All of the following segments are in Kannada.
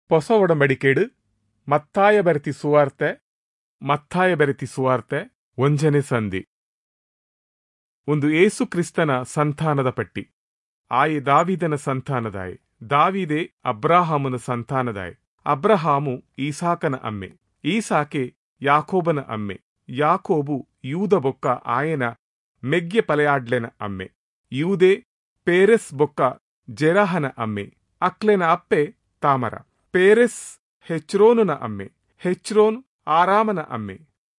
ಹೊಸ ಒಡಂಬಡಿಕೆಡು ಮತ್ತಾಯ ಬರೆತಿ ಸುವಾರ್ತೆ ಒಂಜನೆ ಸಂಧಿ. ಒಂದು ಏಸು ಕ್ರಿಸ್ತನ ಸಂತಾನದ ಪಟ್ಟಿ. ಆಯೆ ದಾವಿದನ ಸಂತಾನದಾಯೆ, ದಾವಿದೆ ಅಬ್ರಾಹಾಮನ ಸಂತಾನದಾಯೆ, ಅಬ್ರಹಾಮು ಈಸಾಕನ ಅಮ್ಮೆ, ಈಸಾಕೆ ಯಾಕೋಬನ ಅಮ್ಮೆ, ಯಾಕೋಬು ಯೂದ ಬೊಕ್ಕ ಆಯನ ಮೆಗ್ಗೆ ಪಲೆಯಾಡ್ಲೆನ ಅಮ್ಮೆ, ಯೂದೆ ಪೇರೆಸ್ ಬೊಕ್ಕ ಜೆರಹನ ಅಮ್ಮೆ, ಅಕ್ಲೆನ ಅಪ್ಪೆ ತಾಮರ. ಪೇರೆಸ್ ಹೆಚ್ರೋನುನ ಅಮ್ಮೆ, ಹೆಚ್ರೋನ್ ಆರಾಮನ ಅಮ್ಮೆ,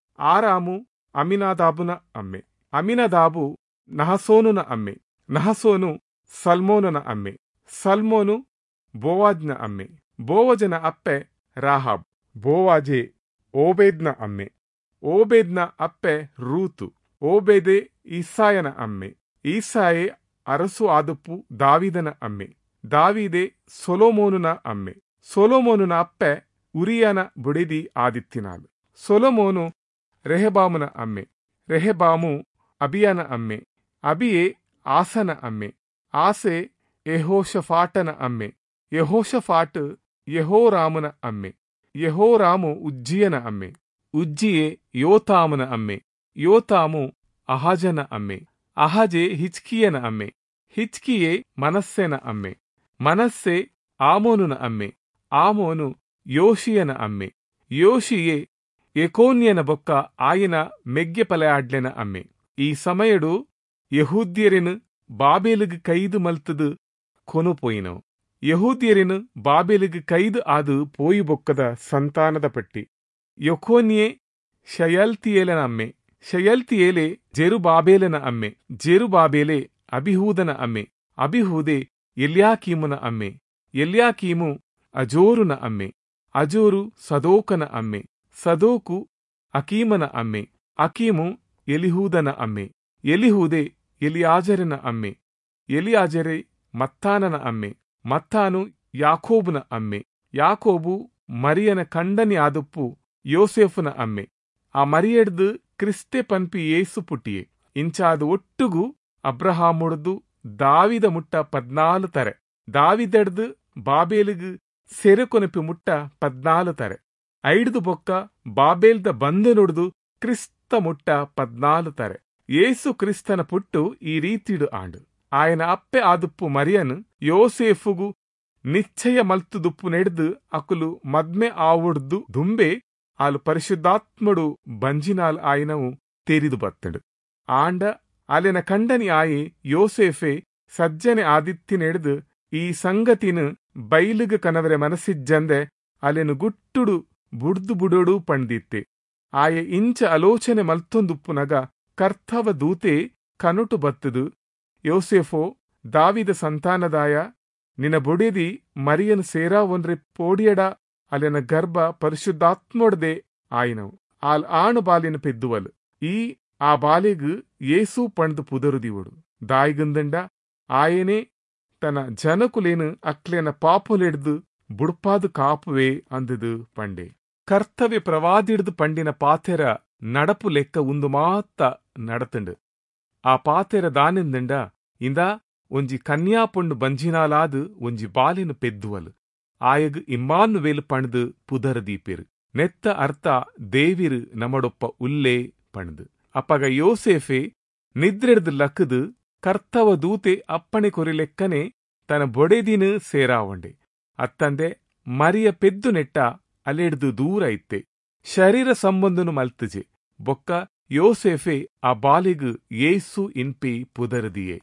ಆರಾಮು ಅಮಿನಾದಾಬುನ ಅಮ್ಮೆ, ಅಮಿನದಾಬು ನಹಸೋನುನ ಅಮ್ಮೆ, ನಹಸೋನು ಸಲ್ಮೋನನ ಅಮ್ಮೆ, ಸಲ್ಮೋನು ಬೋವಾಜ್ನ ಅಮ್ಮೆ, ಬೋವಜನ ಅಪ್ಪೆ ರಾಹಾಬ್, ಬೋವಾಜೆ ಓಬೇದ್ನ ಅಮ್ಮೆ, ಓಬೇದ್ನ ಅಪ್ಪೆ ರೂತು, ಓಬೇದೆ ಈಸಾಯನ ಅಮ್ಮೆ, ಈಸಾಯೆ ಅರಸು ಆದುಪ್ಪು ದಾವಿದನ ಅಮ್ಮೆ, ದಾವಿದೆ ಸೊಲೊಮೋನುನ ಅಮ್ಮೆ, ಸೊಲೊಮೋನುನ ಅಪ್ಪೆ ಉರಿಯನ ಬುಡಿದಿ ಆದಿತ್ತಿನಾಳು, ಸೊಲೊಮೋನು ರೆಹಬಾಮನ ಅಮ್ಮೆ, ರೆಹಬಾಮು ಅಬಿಯನ ಅಮ್ಮೆ, ಅಬಿಯೆ ಆಸನ ಅಮ್ಮೆ, ಆಸೆ ಯೆಹೋಷಫಾಟನ ಅಮ್ಮೆ, ಯೆಹೋಷಫಾಟ್ ಯೆಹೋರಾಮನ ಅಮ್ಮೆ, ಯೆಹೋರಾಮು ಉಜ್ಜಿಯನ ಅಮ್ಮೆ, ಉಜ್ಜಿಯೆ ಯೋತಾಮನ ಅಮ್ಮೆ, ಯೋತಾಮು ಅಹಾಜನ ಅಮ್ಮೆ, ಅಹಜೆ ಹಿಜ್ಕೀಯನ ಅಮ್ಮೆ, ಹಿಜ್ಕಿಯೆ ಮನಸ್ಸೆನ ಅಮ್ಮೆ, ಮನಸ್ಸೆ ಆಮೋನುನ ಅಮ್ಮೆ, ಆಮೋನು ಯೋಷಿಯನ ಅಮ್ಮೆ, ಯೋಷಿಯೆ ಎಕೋನ್ಯನ ಬೊಕ್ಕ ಆಯನ ಮೆಗ್ಗೆ ಪಲೆಯಾಡ್ಲೆನ ಅಮ್ಮೆ. ಈ ಸಮಯಡು ಯಹೂದ್ಯರೆನು ಬಾಬೇಲಿಗೆ ಕೈದು ಮಲ್ತದು ಕೊನುಪೋಯಿನವು. ಯಹೂದ್ಯರೆನು ಬಾಬೇಲಿಗೆ ಕೈದು ಆದು ಪೋಯಿ ಬೊಕ್ಕದ ಸಂತಾನದ ಪಟ್ಟಿ. ಯೊಕೋನ್ಯೆ ಶಯಲ್ತಿಯೇಲನ ಅಮ್ಮೆ, ಶಯಲ್ತಿಯೇಲೆ ಜೆರುಬಾಬೇಲನ ಅಮ್ಮೆ, ಜೆರುಬಾಬೇಲೆ ಅಬಿಹೂದನ ಅಮ್ಮೆ, ಅಬಿಹೂದೆ ಎಲ್ಯಾಕೀಮನ ಅಮ್ಮೆ, ಎಲ್ಯಾಕೀಮು ಅಜೋರುನ ಅಮ್ಮೆ, ಅಜೋರು ಸದೋಕನ ಅಮ್ಮೆ, ಸದೋಕು ಅಕೀಮನ ಅಮ್ಮೆ, ಅಕೀಮು ಎಲಿಹೂದನ ಅಮ್ಮೆ, ಎಲಿಹೂದೆ ಎಲಿಯಾಜರನ ಅಮ್ಮೆ, ಎಲಿಯಾಜರೆ ಮತ್ತಾನನ ಅಮ್ಮೆ, ಮತ್ತಾನು ಯಾಕೋಬನ ಅಮ್ಮೆ, ಯಾಕೋಬು ಮರಿಯನ ಕಂಡನಿ ಆದುಪ್ಪು ಯೋಸೇಫನ ಅಮ್ಮೆ, ಆ ಮರಿಯಡ್ದು ಕ್ರಿಸ್ತೆ ಪನ್ಪಿ ಏಸು ಪುಟ್ಟಿಯೆ. ಇಂಚಾದು ಒಟ್ಟುಗು ಅಬ್ರಹಾಮುಡ್ದು ದಾವಿದ ಮುಟ್ಟ 14 ತರೆ, ದಾವಿದಡ್ದು ಬಾಬೇಲಿಗು ಸೆರೆಕೊನಪಿ ಮುಟ್ಟ 14 ತರೆ, ಐಡ್ದು ಬೊಕ್ಕ ಬಾಬೇಲ್ದ ಬಂದೆನೊಡ್ದು ಕ್ರಿಸ್ತ ಮುಟ್ಟ 14 ತರೆ. ಏಸು ಕ್ರಿಸ್ತನ ಪುಟ್ಟು ಈ ರೀತಿಡು ಆಂಡು. ಆಯನ ಅಪ್ಪೆ ಆದುಪ್ಪು ಮರಿಯನು ಯೋಸೇಫುಗು ನಿಶ್ಚಯ ಮಲ್ತುದುಪ್ಪು ನೆಡ್ದು ಅಕುಲು ಮದ್ಮೆ ಆವುಡ್ದು ದುಂಬೆ ಆಲು ಪರಿಶುದ್ಧಾತ್ಮಡು ಬಂಜಿನಾಲ್ ಆಯನವು ತೆರಿದು ಬತ್ತಡು. ಆಂಡ ಅಲೆನ ಕಂಡನಿ ಆಯೆ ಯೋಸೇಫೆ ಸಜ್ಜನೆ ಆದಿತ್ತಿನೆಡ್ದು ಈ ಸಂಗತಿನು ಬೈಲಿಗ ಕನವರೆ ಮನಸ್ಸಿಜ್ಜಂದೆ ಅಲೆನು ಗುಟ್ಟುಡು ಬುಡ್ದು ಬುಡೋಡು ಪಂಡಿತ್ತೆ. ಆಯೆ ಇಂಚ ಆಲೋಚನೆ ಮಲ್ತೊಂದುಪ್ಪುನಗ ಕರ್ತವ ದೂತೆ ಕನುಟು ಬತ್ತದು, ಯೋಸೇಫೋ ದಾವಿದ ಸಂತಾನದಾಯ ನಿನ ಬೊಡೆದಿ ಮರಿಯನು ಸೇರಾ ಒಂದ್ರೆ ಪೋಡಿಯಡ ಅಲೆನ ಗರ್ಭ ಪರಿಶುದ್ಧಾತ್ಮೊಡ್ದೆ ಆಯ್ನವು, ಆಲ್ ಆಣು ಬಾಲಿನ ಪೆದ್ದುವಲು, ಈ ಆ ಬಾಲೆಗು ಏಸು ಪಣ್ದು ಪುದರುದಿವಡು ದಾಯ್ಗಂದಂಡ ಆಯನೆ ತನ ಜನಕುಲೇನು ಅಕ್ಲೆನ ಪಾಪುಲೆಡ್ದು ಬುಡ್ಪಾದು ಕಾಪುವೆ ಅಂದದು ಪಂಡೆ. ಕರ್ತವ್ಯ ಪ್ರವಾದಿಡ್ದು ಪಂಡಿನ ಪಾತೆರ ನಡಪು ಲೆಕ್ಕ ಉಂದು ಮಾತ್ತ ನಡತಂಡು. ಆ ಪಾತೆರ ದಾನೆಂದಂಡ ಇಂದ ಒಂಜಿ ಕನ್ಯಾಪೊಂಡು ಬಂಜಿನಾಲಾದು ಒಂಜಿ ಬಾಲೆನು ಪೆದ್ದುವಲು, ಆಯಗ್ ಇಮ್ಮಾನುವೇಲು ಪಣ್ದು ಪುದರದೀಪೆರು. ನೆತ್ತ ಅರ್ಥ ದೇವಿರು ನಮಡೊಪ್ಪ ಉಲ್ಲೇ ಪಣ್ದು. ಅಪ್ಪಗ ಯೋಸೇಫೆ ನಿದ್ರೆಡ್ದು ಲಕ್ಕದು ಕರ್ತವ ದೂತೆ ಅಪ್ಪಣೆ ಕೊರಿಲೆಕ್ಕನೆ ತನ ಬೊಡೆದಿನು ಸೇರಾವಂಡೆ. ಅತ್ತಂದೆ ಮರಿಯ ಪೆದ್ದು ನೆಟ್ಟ ಅಲೆಡ್ದು ದೂರ ಇತ್ತೆ, ಶರೀರ ಸಂಬಂಧನು ಮಲ್ತಜೆ ಬೊಕ್ಕ ಯೋಸೇಫೆ ಆ ಬಾಲಿಗು ಏಸು ಇನ್ಪಿ ಪುದರದಿಯೇ.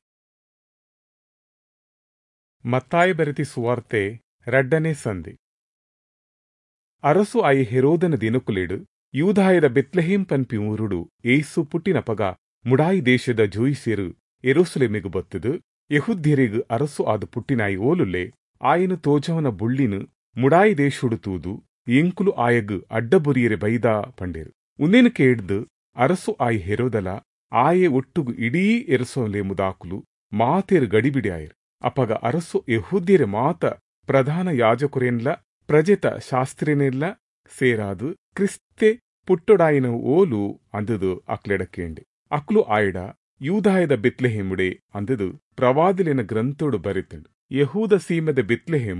ಮತ್ತಾಯ ಬರೆತಿ ಸುವಾರ್ತೆ 2ನೇ ಸಂಧಿ. ಅರಸು ಆಯಿ ಹೆರೋದನ ದಿನಕುಲೆಡು ಯೂದಾಯದ ಬೆತ್ಲೆಹೇಮ್ ಪನ್ಪಿ ಊರುಡು ಏಸು ಪುಟ್ಟಿನಪಗ ಮುಡಾಯಿ ದೇಶದ ಜೋಯಿಸೆರು ಎರುಸಲೇಮಿಗು ಬತ್ತದು. ಯಹುದ್ಯರಿಗು ಅರಸು ಆದು ಪುಟ್ಟಿನಾಯಿ ಓಲುಲ್ಲೆ ಆಯನು ತೋಜವನ ಬುಳ್ಳಿನು ಮುಡಾಯಿ ದೇಶುಡು ತೂದು ಎಂಕುಲು ಆಯಗು ಅಡ್ಡಬುರಿಯರೆ ಬೈದಾ ಪಂಡೇರು. ಉನ್ನೇನು ಕೇಡ್ದು ಅರಸು ಆಯಿ ಹೆರೋದಲ ಆಯೆ ಒಟ್ಟುಗು ಇಡೀ ಎರುಸಲೇಮು ಮುದಾಕುಲು ಮಾತೇರು ಗಡಿಬಿಡಿ ಆಯರು. ಅಪಗ ಅರಸು ಯಹೂದ್ಯರೆ ಮಾತ ಪ್ರಧಾನ ಯಾಜಕುರೆನ್ಲ ಪ್ರಜೆತ ಶಾಸ್ತ್ರಿನೆಲ್ಲ ಸೇರಾದು ಕ್ರಿಸ್ತೆ ಪುಟ್ಟೊಡಾಯಿನವು ಓಲು ಅಂದದು ಅಕ್ಲೆಡಕ್ಕೇಂಡೆ. ಅಕ್ಲು ಆಯ್ಡ ಯೂದಾಯದ ಬೆತ್ಲೆಹೇಮುಡೆ ಅಂದದು ಪ್ರವಾದಿಲಿನ ಗ್ರಂಥೋಡು ಬರಿತಂಡು. ಯಹೂದ ಸೀಮೆದ ಬೆತ್ಲೆಹೇಮು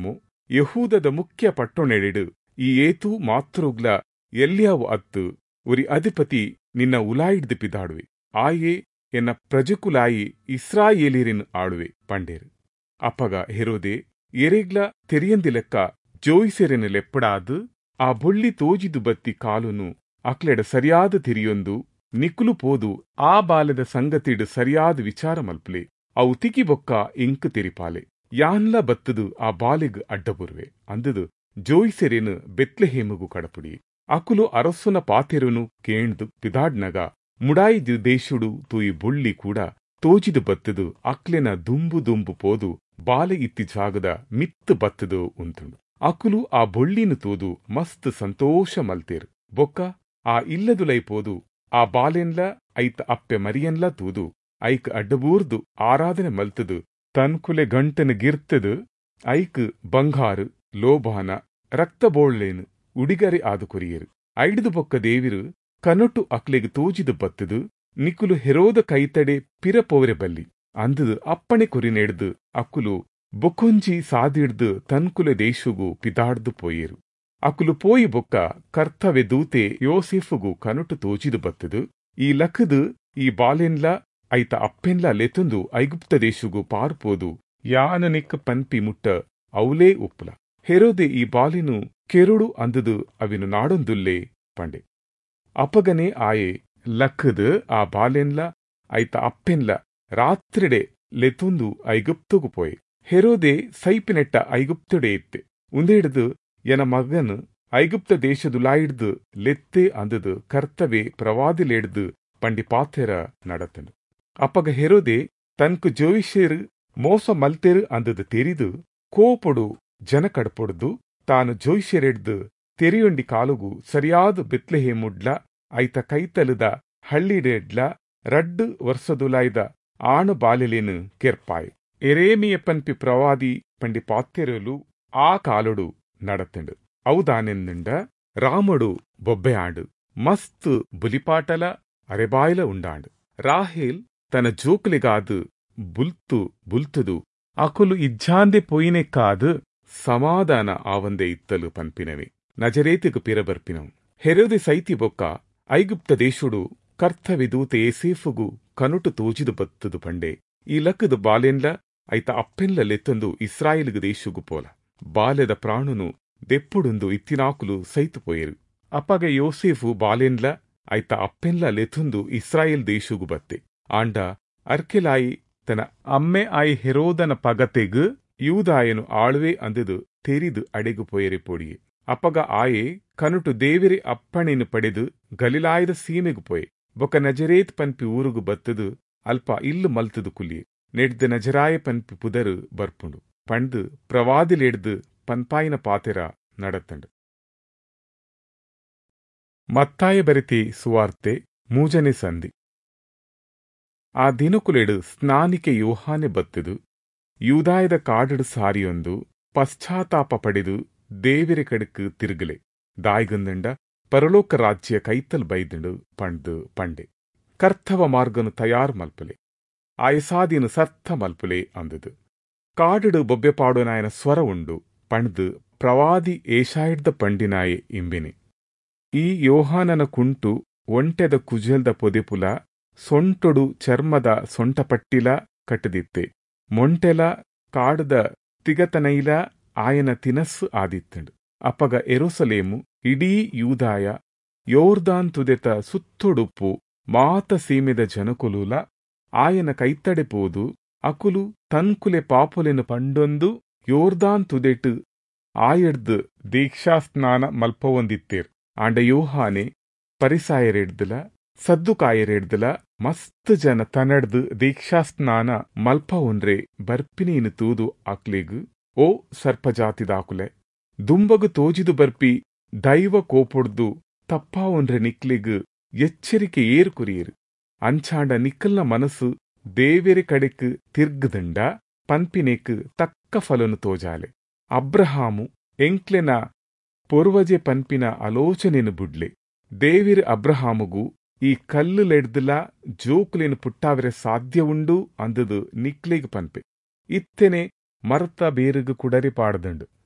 ಯಹೂದದ ಮುಖ್ಯ ಪಟ್ಟೊಣೆಡೆಡು ಈ ಏತು ಮಾತೃಗ್ಲ ಎಲ್ಯಾವು ಅತ್ತು ಒರಿ ಅಧಿಪತಿ ನಿನ್ನ ಉಲಾಯಿಡ್ದು ಪಿದಾಡುವೆ ಆಯೇ ಎನ್ನ ಪ್ರಜಕುಲಾಯಿ ಇಸ್ರಾಯೇಲಿರಿನ್ ಆಳುವೆ ಪಂಡೇರು. ಅಪ್ಪಗ ಹೆರೋದೆ ಎರೆಗ್ಲ ತೆರಿಯಂದಿ ಲೆಕ್ಕ ಜೋಯಿಸೆರೆನ ಲೆಪ್ಪಡಾದು ಆ ಬೊಳ್ಳಿ ತೋಜಿದು ಬತ್ತಿ ಕಾಲುನು ಅಕ್ಲೆಡ ಸರಿಯಾದ ತಿರಿಯೊಂದು ನಿಕುಲು ಪೋದು ಆ ಬಾಲದ ಸಂಗತಿಡು ಸರಿಯಾದ ವಿಚಾರ ಮಲ್ಪಲೆ ಅವು ತಿಕಿ ಬೊಕ್ಕ ಇಂಕ್ ತೆರಿಪಾಲೆ ಯಾನ್ಲ ಬತ್ತದು ಆ ಬಾಲೆಗ್ ಅಡ್ಡಬುರುವೆ ಅಂದದು ಜೋಯಿಸೆರೆನು ಬೆತ್ಲೆಹೇಮಗು ಕಡಪುಡಿ ಅಕುಲು ಅರಸುನ ಪಾತೆರುನು ಕೇಣ್ದು ಪಿದಾಡ್ನಗ ಮುಡಾಯಿ ದೇಶುಡು ತೂಯಿ ಬೊಳ್ಳಿ ಕೂಡ ತೋಜಿದು ಬತ್ತದು ಅಕ್ಲೆನ ದುಂಬು ದುಂಬು ಪೋದು ಬಾಲೆ ಇತ್ತಿ ಜಾಗದ ಮಿತ್ತು ಬತ್ತದು ಉಂತುಂಡು. ಅಕುಲು ಆ ಬೊಳ್ಳಿನು ತೂದು ಮಸ್ತ್ ಸಂತೋಷ ಮಲ್ತೇರು. ಬೊಕ್ಕ ಆ ಇಲ್ಲದುಲೈ ಪೋದು ಆ ಬಾಲೆನ್ಲ ಐತ ಅಪ್ಪೆ ಮರಿಯನ್ಲ ತೂದು ಐಕ್ ಅಡ್ಡಬೂರ್ದು ಆರಾಧನೆ ಮಲ್ತದು ತನ್ಕುಲೆ ಗಂಟನ ಗಿರ್ತದು ಐಕ್ ಬಂಗಾರು ಲೋಭಾನ ರಕ್ತ ಬೋಳ್ಲೇನು ಉಡಿಗರೆ ಆದು ಕೊರಿಯರು. ಐಡ್ದು ಬೊಕ್ಕ ದೇವಿರು ಕನಟು ಅಕ್ಲೆಗ್ ತೋಜಿದು ಬತ್ತದು ನಿಕುಲು ಹೆರೋದ ಕೈತಡೆ ಪಿರಪೋರೆ ಬಲ್ಲಿ ಅಂದದು ಅಪ್ಪಣೆ ಕೊರಿನೆಡ್ದು ಅಕುಲು ಬೊಕೊಂಜಿ ಸಾದಿಡ್ದು ತನ್ಕುಲೆ ದೇಶುಗು ಪಿದಾಡ್ದು ಪೋಯೇರು. ಅಕುಲು ಪೋಯಿ ಬೊಕ್ಕ ಕರ್ತವೆ ದೂತೆ ಯೋಸೆಫುಗು ಕನಟು ತೋಜಿದು ಬತ್ತದು ಈ ಲಖದು ಈ ಬಾಲೆನ್ಲ ಐತ ಅಪ್ಪೆನ್ಲ ಲೆತುಂದು ಐಗುಪ್ತ ದೇಶುಗು ಪಾರ್ಪೋದು ಯಾನ ನಿಕ್ ಪನ್ಪಿ ಮುಟ್ಟ ಅವಲೇ ಉಪ್ಪುಲ. ಹೆರೋದೆ ಈ ಬಾಲೆನು ಕೆರುಡು ಅಂದದು ಅವಿನು ನಾಡೊಂದುಲ್ಲೇ ಪಂಡೆ. ಅಪಗನೆ ಆಯೆ ಲಖದು ಆ ಬಾಲೆನ್ಲ ಐತ ಅಪ್ಪೆನ್ಲ ರಾತ್ರಿಡೆ ಲೆತುಂದು ಐಗುಪ್ತುಗು ಪೋಯೆ. ಹೆರೋದೆ ಸೈಪಿನೆಟ್ಟ ಐಗುಪ್ತುಡೆ ಇತ್ತೆ ಉಂದೇಡ್ದು ಎನ ಮಗನು ಐಗುಪ್ತ ದೇಶದುಲಾಯಿಡ್ದು ಲೆತ್ತೆ ಅಂದದು ಕರ್ತವೆ ಪ್ರವಾದಿಲೇಡ್ದು ಪಂಡಿ ಪಾತೆರ ನಡತನು. ಅಪ್ಪಗ ಹೆರೋದೆ ತನ್ಕು ಜೋಯಿಷೇರು ಮೋಸ ಮಲ್ತೆರು ಅಂದದು ತೆರಿದು ಕೋಪೊಡು ಜನ ಕಡ್ಪೊಡ್ದು ತಾನು ಜೋಯಿಷೆರೆಡ್ದು ತೆರಿಯೊಂಡಿ ಕಾಲುಗು ಸರಿಯಾದ ಬೆತ್ಲೆಹೇಮುಡ್ಲ ಐತ ಕೈತಲುದ ಹಳ್ಳಿಡೆಡ್ಲ ರಡ್ಡು ವರ್ಷದುಲಾಯ್ದ ಆಣು ಬಾಲೆಲೇನು ಕೆರ್ಪಾಯ್. ಎರೇಮಿಯ ಪನ್ಪಿ ಪ್ರವಾದಿ ಪಂಡಿ ಪಾತ್ತೆರಲು ಆ ಕಾಲೊಡು ನಡತೆಂಡು ಔದಾನೆಂದುಂಡ ರಾಮಡು ಬೊಬ್ಬೆ ಆಂಡು ಮಸ್ತ್ ಬುಲಿಪಾಟಲ ಅರೆಬಾಯ್ಲ ಉಂಡಾಂಡು. ರಾಹೇಲ್ ತನ ಜೋಕುಲಿಗಾದು ಬುಲ್ತುದು ಅಕುಲು ಇಜ್ಜಾಂದೆ ಪೊಯಿನೆಕ್ಕಾದು ಸಮಾಧಾನ ಆವಂದೆ ಇತ್ತಲು ಪನ್ಪಿನವೆ ನಜರೇತಿಗು ಪಿರಬರ್ಪಿನವು. ಹೆರೋದೆ ಸೈತಿ ಬೊಕ್ಕ ಐಗುಪ್ತ ದೇಶುಡು ಕರ್ತವೆ ದೂತೆ ಏಸೇಫುಗು ಕನುಟು ತೋಜಿದು ಬತ್ತದು ಪಂಡೆ ಈ ಲಕ್ಕದು ಬಾಲೆನ್ಲ ಐತ ಅಪ್ಪೆನ್ಲ ಲೆತ್ತೊಂದು ಇಸ್ರಾಯೇಲ್ಗು ದೇಶುಗು ಪೋಲ. ಬಾಲೆದ ಪ್ರಾಣುನು ದೆಪ್ಪುಡುಂದು ಇತ್ತಿನಾಕುಲು ಸೈತು ಪೋಯರು. ಅಪ್ಪಗೆ ಯೋಸೇಫು ಬಾಲೆನ್ಲ ಐತ ಅಪ್ಪೆನ್ಲ ಲೆತುಂದು ಇಸ್ರಾಯೇಲ್ ದೇಶುಗು ಬತ್ತೆ ಆಂಡ ಅರ್ಕೆಲಾಯಿ ತನ ಅಮ್ಮೆ ಆಯಿ ಹೆರೋದನ ಪಗತೆಗು ಯೂದಾಯನು ಆಳ್ವೆ ಅಂದದು ತೆರಿದು ಅಡೆಗು ಪೋಯರೆ ಪೊಡಿಯೆ. ಅಪ್ಪಗ ಆಯೆ ಕನುಟು ದೇವಿರೆ ಅಪ್ಪಣೆನು ಪಡೆದು ಗಲಿಲಾಯದ ಸೀಮೆಗು ಪೋಯೆ. ಬೊಕ ನಜರೇತ್ ಪನ್ಪಿ ಊರುಗು ಬತ್ತದು ಅಲ್ಪ ಇಲ್ಲು ಮಲ್ತದು ಕುಲಿಯೆ. ನೆಡ್ದು ನಜರಾಯ ಪನ್ಪಿ ಪುದರು ಬರ್ಪುಂಡು ಪಂಡು ಪ್ರವಾದಿಲೆಡ್ದು ಪನ್ಪಾಯಿನ ಪಾತೆರ ನಡತಂಡು. ಮತ್ತಾಯ ಬರಿತಿ ಸುವಾರ್ತೆ ಮೂಜನೆ ಸಂಧಿ. ಆ ದಿನಕುಲೆಡು ಸ್ನಾನಿಕೆ ಯೋಹಾನೆ ಬತ್ತದು ಯೂದಾಯದ ಕಾಡಡು ಸಾರಿಯೊಂದು ಪಶ್ಚಾತ್ತಾಪ ಪಡೆದು ದೇವಿರೆ ಕಡಕ್ ತಿರುಗಲೆ ದಾಯ್ಗಂದಂಡ ಪರಲೋಕ ರಾಜ್ಯ ಕೈತಲ್ ಬೈದಂಡು ಪಂಡು ಪಂಡೆ ಕರ್ತವ ಮಾರ್ಗನು ತಯಾರು ಮಲ್ಪಲೆ ಆಯಸಾದಿನು ಸರ್ಥ ಮಲ್ಪಲೆ ಅಂದದು. ಕಾಡಡು ಬೊಬ್ಬೆ ಪಾಡೋನಾಯನ ಸ್ವರ ಉಂಡು ಪಣ್ದು ಪ್ರವಾದಿ ಏಷಾಯಿಡ್ದ ಪಂಡಿನಾಯೆ ಇಂಬೆನೆ. ಈ ಯೋಹಾನನ ಕುಂಟು ಒಂಟೆದ ಕುಜಲ್ದ ಪೊದೆಪುಲ ಸೊಂಟೊಡು ಚರ್ಮದ ಸೊಂಟಪಟ್ಟಿಲ ಕಟ್ಟದಿತ್ತೆ ಮೊಂಟೆಲ ಕಾಡದ ತಿಗತನೈಲ ಆಯನ ತಿನಸ್ಸು ಆದಿತ್ತಂಡು. ಅಪ್ಪಗ ಎರುಸಲೇಮು ಇಡೀ ಯೂದಾಯ ಯೋರ್ದಾನ್ ತುದೆತ ಸುತ್ತೊಡುಪ್ಪು ಮಾತ ಸೀಮೆದ ಜನಕುಲುಲ ಆಯನ ಕೈತಡೆ ಪೋದು ಅಕುಲು ತನ್ಕುಲೆ ಪಾಪುಲೆನು ಪಂಡೊಂದು ಯೋರ್ದಾನ್ ತುದೆಟು ಆಯಡ್ದು ದೀಕ್ಷಾಸ್ನಾನ ಮಲ್ಪವೊಂದಿತ್ತೇರು. ಆಂಡ ಯೋಹಾನೆ ಪರಿಸಾಯರೆಡ್ದಲ ಸದ್ದುಕಾಯರೆಡ್ದಲ ಮಸ್ತ್ ಜನ ತನಡ್ದು ದೀಕ್ಷಾಸ್ನಾನ ಮಲ್ಪ ಒಂಡ್ರೆ ಬರ್ಪಿನೇನು ತೂದು ಆಕ್ಲೆಗು ಓ ಸರ್ಪಜಾತಿದಾಕುಲೆ ದುಂಬಗು ತೋಜಿದು ಬರ್ಪಿ ದೈವ ಕೋಪೊಡ್ದು ತಪ್ಪಾ ಒಂಡ್ರೆ ನಿಕ್ಲೆಗು ಎಚ್ಚರಿಕೆ ಏರು ಕುರಿಯರು. ಅಂಚಾಂಡ ನಿಕ್ಕಲ್ನ ಮನಸ್ಸು ದೇವೆರೆ ಕಡೆಕ್ ತಿರ್ಗದಂಡ ಪನ್ಪಿನೆಕ್ ತಕ್ಕ ಫಲನು ತೋಜಾಲೆ. ಅಬ್ರಹಾಮು ಎಂಕ್ಲೆನ ಪೊರ್ವಜೆ ಪನ್ಪಿನ ಆಲೋಚನೆನು ಬುಡ್ಲೆ ದೇವಿರು ಅಬ್ರಹಾಮುಗು ಈ ಕಲ್ಲುಲೆಡ್ದಲ ಜೋಕುಲೆನು ಪುಟ್ಟಾವರೆ ಸಾಧ್ಯ ಉಂಡು ಅಂದದು ನಿಕ್ಲೆಗ್ ಪನ್ಪೆ ಇತ್ತೆನೆ ಮರತ ಬೇರುಗು ಕುಡರಿ ಪಾಡದಂಡು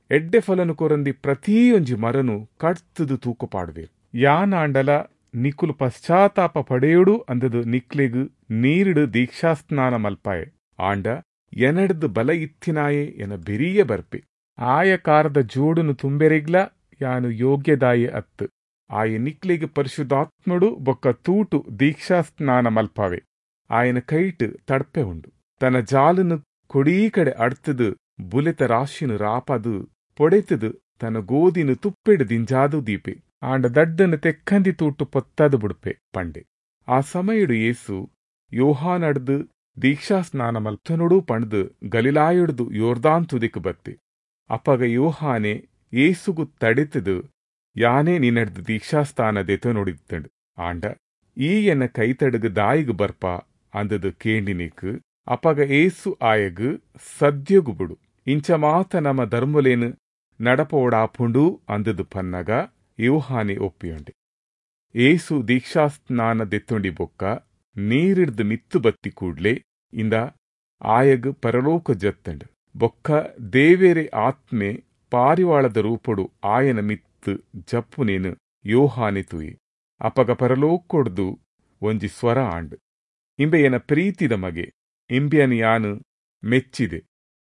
ಎಡ್ಡೆ ಫಲನು ಕೊರಂದಿ ಪ್ರತಿಯೊಂಜಿ ಮರನು ಕಡ್ತದು ತೂಕು ಪಾಡುವೆರು. ಯಾನಾಂಡಲ ನಿಕುಲು ಪಶ್ಚಾತ್ತಾಪ ಪಡೆಯೋಡು ಅಂದದು ನಿಕ್ಲೆಗು ನೀರಿಡು ದೀಕ್ಷಾಸ್ನಾನ ಮಲ್ಪಾಯೆ. ಆಂಡ ಎನಡ್ದು ಬಲ ಇತ್ತಿನಾಯೆ ಎನ ಬೆರಿಯ ಬರ್ಪೆ. ಆಯ ಕಾರದ ಜೋಡುನು ತುಂಬೆರೆಗ್ಲ ಯಾನು ಯೋಗ್ಯದಾಯೆ ಅತ್ತು. ಆಯ ನಿಕ್ಲೆಗೆ ಪರಿಶುದ್ಧಾತ್ಮಡು ಬೊಕ್ಕ ತೂಟು ದೀಕ್ಷಾಸ್ನಾನ ಮಲ್ಪಾವೆ. ಆಯನ ಕೈಟ್ ತಡ್ಪೆ ಉಂಡು. ತನ್ನ ಜಾಲನು ಕೊಡೀ ಕಡೆ ಅಡ್ತದು ಬುಲೆತ ರಾಶಿನು ರಾಪದು ಪೊಡೆತದು ತನ್ನ ಗೋದಿನು ತುಪ್ಪೆಡು ದಿಂಜಾದು ದೀಪೆ. ಆಂಡ ದಡ್ಡನು ತೆಕ್ಕಂದಿ ತೂಟು ಪೊತ್ತದು ಬುಡ್ಪೆ ಪಂಡೆ. ಆ ಸಮಯಡು ಏಸು ಯೋಹಾನಡ್ದು ದೀಕ್ಷಾಸ್ನಾನ ಮಲ್ತನೊಡೂ ಪಣ್ದು ಗಲಿಲಾಯಡ್ದು ಯೋರ್ದಾನ್ ತುದಿಕ್ ಬತ್ತೆ. ಅಪಗ ಯೋಹಾನೆ ಏಸುಗು ತಡೆತದು ಯಾನೇ ನಿನ್ನಡ್ದು ದೀಕ್ಷಾಸ್ಥಾನ ದೆತ ನೋಡಿತ್ತಂಡು. ಆಂಡ ಈ ಎನ್ನ ಕೈತಡಗು ದಾಯಿಗು ಬರ್ಪ ಅಂದದು ಕೇಂಡಿನಿಕ್. ಅಪಗ ಏಸು ಆಯಗು ಸದ್ಯಗು ಬುಡು ಇಂಚ ಮಾತ ನಮ್ಮ ಧರ್ಮಲೇನು ನಡಪೋಡಾಪುಂಡು ಅಂದದು ಪನ್ನಗ ಯೋಹಾನೆ ಒಪ್ಪಿಯೊಂಡೆ. ಏಸು ದೀಕ್ಷಾಸ್ನಾನ ದೆತ್ತೊಂಡಿ ಬೊಕ್ಕ ನೀರಿಡ್ದು ಮಿತ್ತು ಬತ್ತಿ ಕೂಡ್ಲೆ ಇಂದ ಆಯಗು ಪರಲೋಕ ಜತ್ತಂಡು. ಬೊಕ್ಕ ದೇವೇರೆ ಆತ್ಮೆ ಪಾರಿವಾಳದ ರೂಪಡು ಆಯನ ಮಿತ್ತು ಜಪ್ಪುನೇನು ಯೋಹಾನೆ ತುಯಿ. ಅಪಗ ಪರಲೋಕೊಡ್ದು ಒಂಜಿ ಸ್ವರ ಆಂಡು, ಇಂಬೆಯನ ಪ್ರೀತಿದ ಮಗೆ, ಇಂಬೆಯನ ಯಾನು ಮೆಚ್ಚಿದೆ.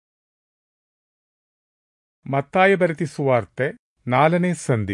ಮತ್ತಾಯ ಬರೆತಿ ಸುವಾರ್ತೆ 4ನೇ ಸಂಧಿ.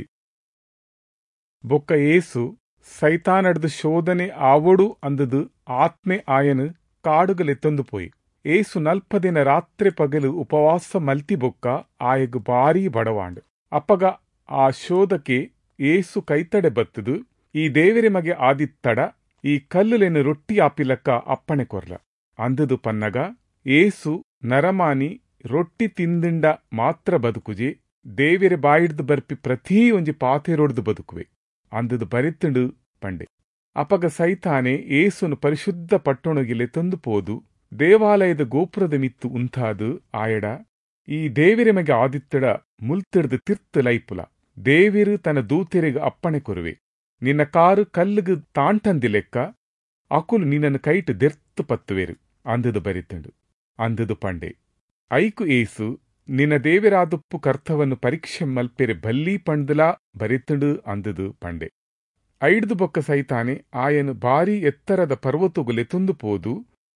ಬೊಕ್ಕ ಏಸು ಸೈತಾನಡ್ದು ಶೋಧನೆ ಆವೊಡು ಅಂದದು ಆತ್ಮೆ ಆಯನು ಕಾಡುಗಲೆತ್ತೊಂದು ಪೋಯಿ. ಏಸು 40 ದಿನ ರಾತ್ರಿ ಪಗಲು ಉಪವಾಸ ಮಲ್ತಿ ಬೊಕ್ಕ ಆಯಗು ಬಾರೀ ಬಡವಾಂಡು. ಅಪ್ಪಗ ಆ ಶೋಧಕ್ಕೆ ಏಸು ಕೈತಡೆ ಬತ್ತದು, ಈ ದೇವರೆ ಮಗೆ ಆದಿತ್ತಡ ಈ ಕಲ್ಲುಲೆನು ರೊಟ್ಟಿ ಆಪಿಲಕ್ಕ ಅಪ್ಪಣೆ ಕೊರ್ಲ ಅಂದದು ಪನ್ನಗ. ಏಸು ನರಮಾನಿ ರೊಟ್ಟಿ ತಿಂದಿಂಡ ಮಾತ್ರ ಬದುಕುಜೆ, ದೇವೆರೆ ಬಾಯಿಡ್ದು ಬರ್ಪಿ ಪ್ರತೀ ಒಂಜಿ ಪಾತೆರೊಡ್ದು ಬದುಕುವೆ ಅಂದದು ಬರೆತುಂಡು ಪಂಡೆ. ಅಪಗ ಸೈತಾನೆ ಏಸುನು ಪರಿಶುದ್ಧ ಪಟ್ಟಣಗಿಲೆ ತಂದು ಪೋದು ದೇವಾಲಯದ ಗೋಪುರದ ಮಿತ್ತು ಉಂತಾದು ಆಯಡ ಈ ದೇವಿರೆ ಮಗೆ ಆದಿತ್ತಡ ಮುಲ್ತಿಡ್ದು ತಿರ್ತು ಲೈಪುಲ. ದೇವಿರು ತನ್ನ ದೂತೆರೆಗೆ ಅಪ್ಪಣೆ ಕೊರುವೆ, ನಿನ್ನ ಕಾರು ಕಲ್ಲುಗು ತಾಂಟಂದಿ ಲೆಕ್ಕ ಅಕುಲು ನಿನ್ನನ್ನು ಕೈಟ್ ದೆರ್ತು ಪತ್ತುವೆರು ಅಂದದು ಬರಿತುಂಡು ಅಂದದು ಪಂಡೆ. ಐಕು ಏಸು ನಿನ್ನ ದೇವಿರಾದುಪ್ಪು ಕರ್ತವನ್ನು ಪರೀಕ್ಷೆ ಮಲ್ಪೆರೆ ಬಲ್ಲೀ ಪಂಡ್ದುಲಾ ಬರಿತುಂಡು ಅಂದದು ಪಂಡೆ. ಐಡ್ದು ಬೊಕ್ಕ ಸೈತಾನೆ ಆಯನು ಬಾರಿ ಎತ್ತರದ ಪರ್ವತುಗುಲೆ ತುಂದು ಪೋದು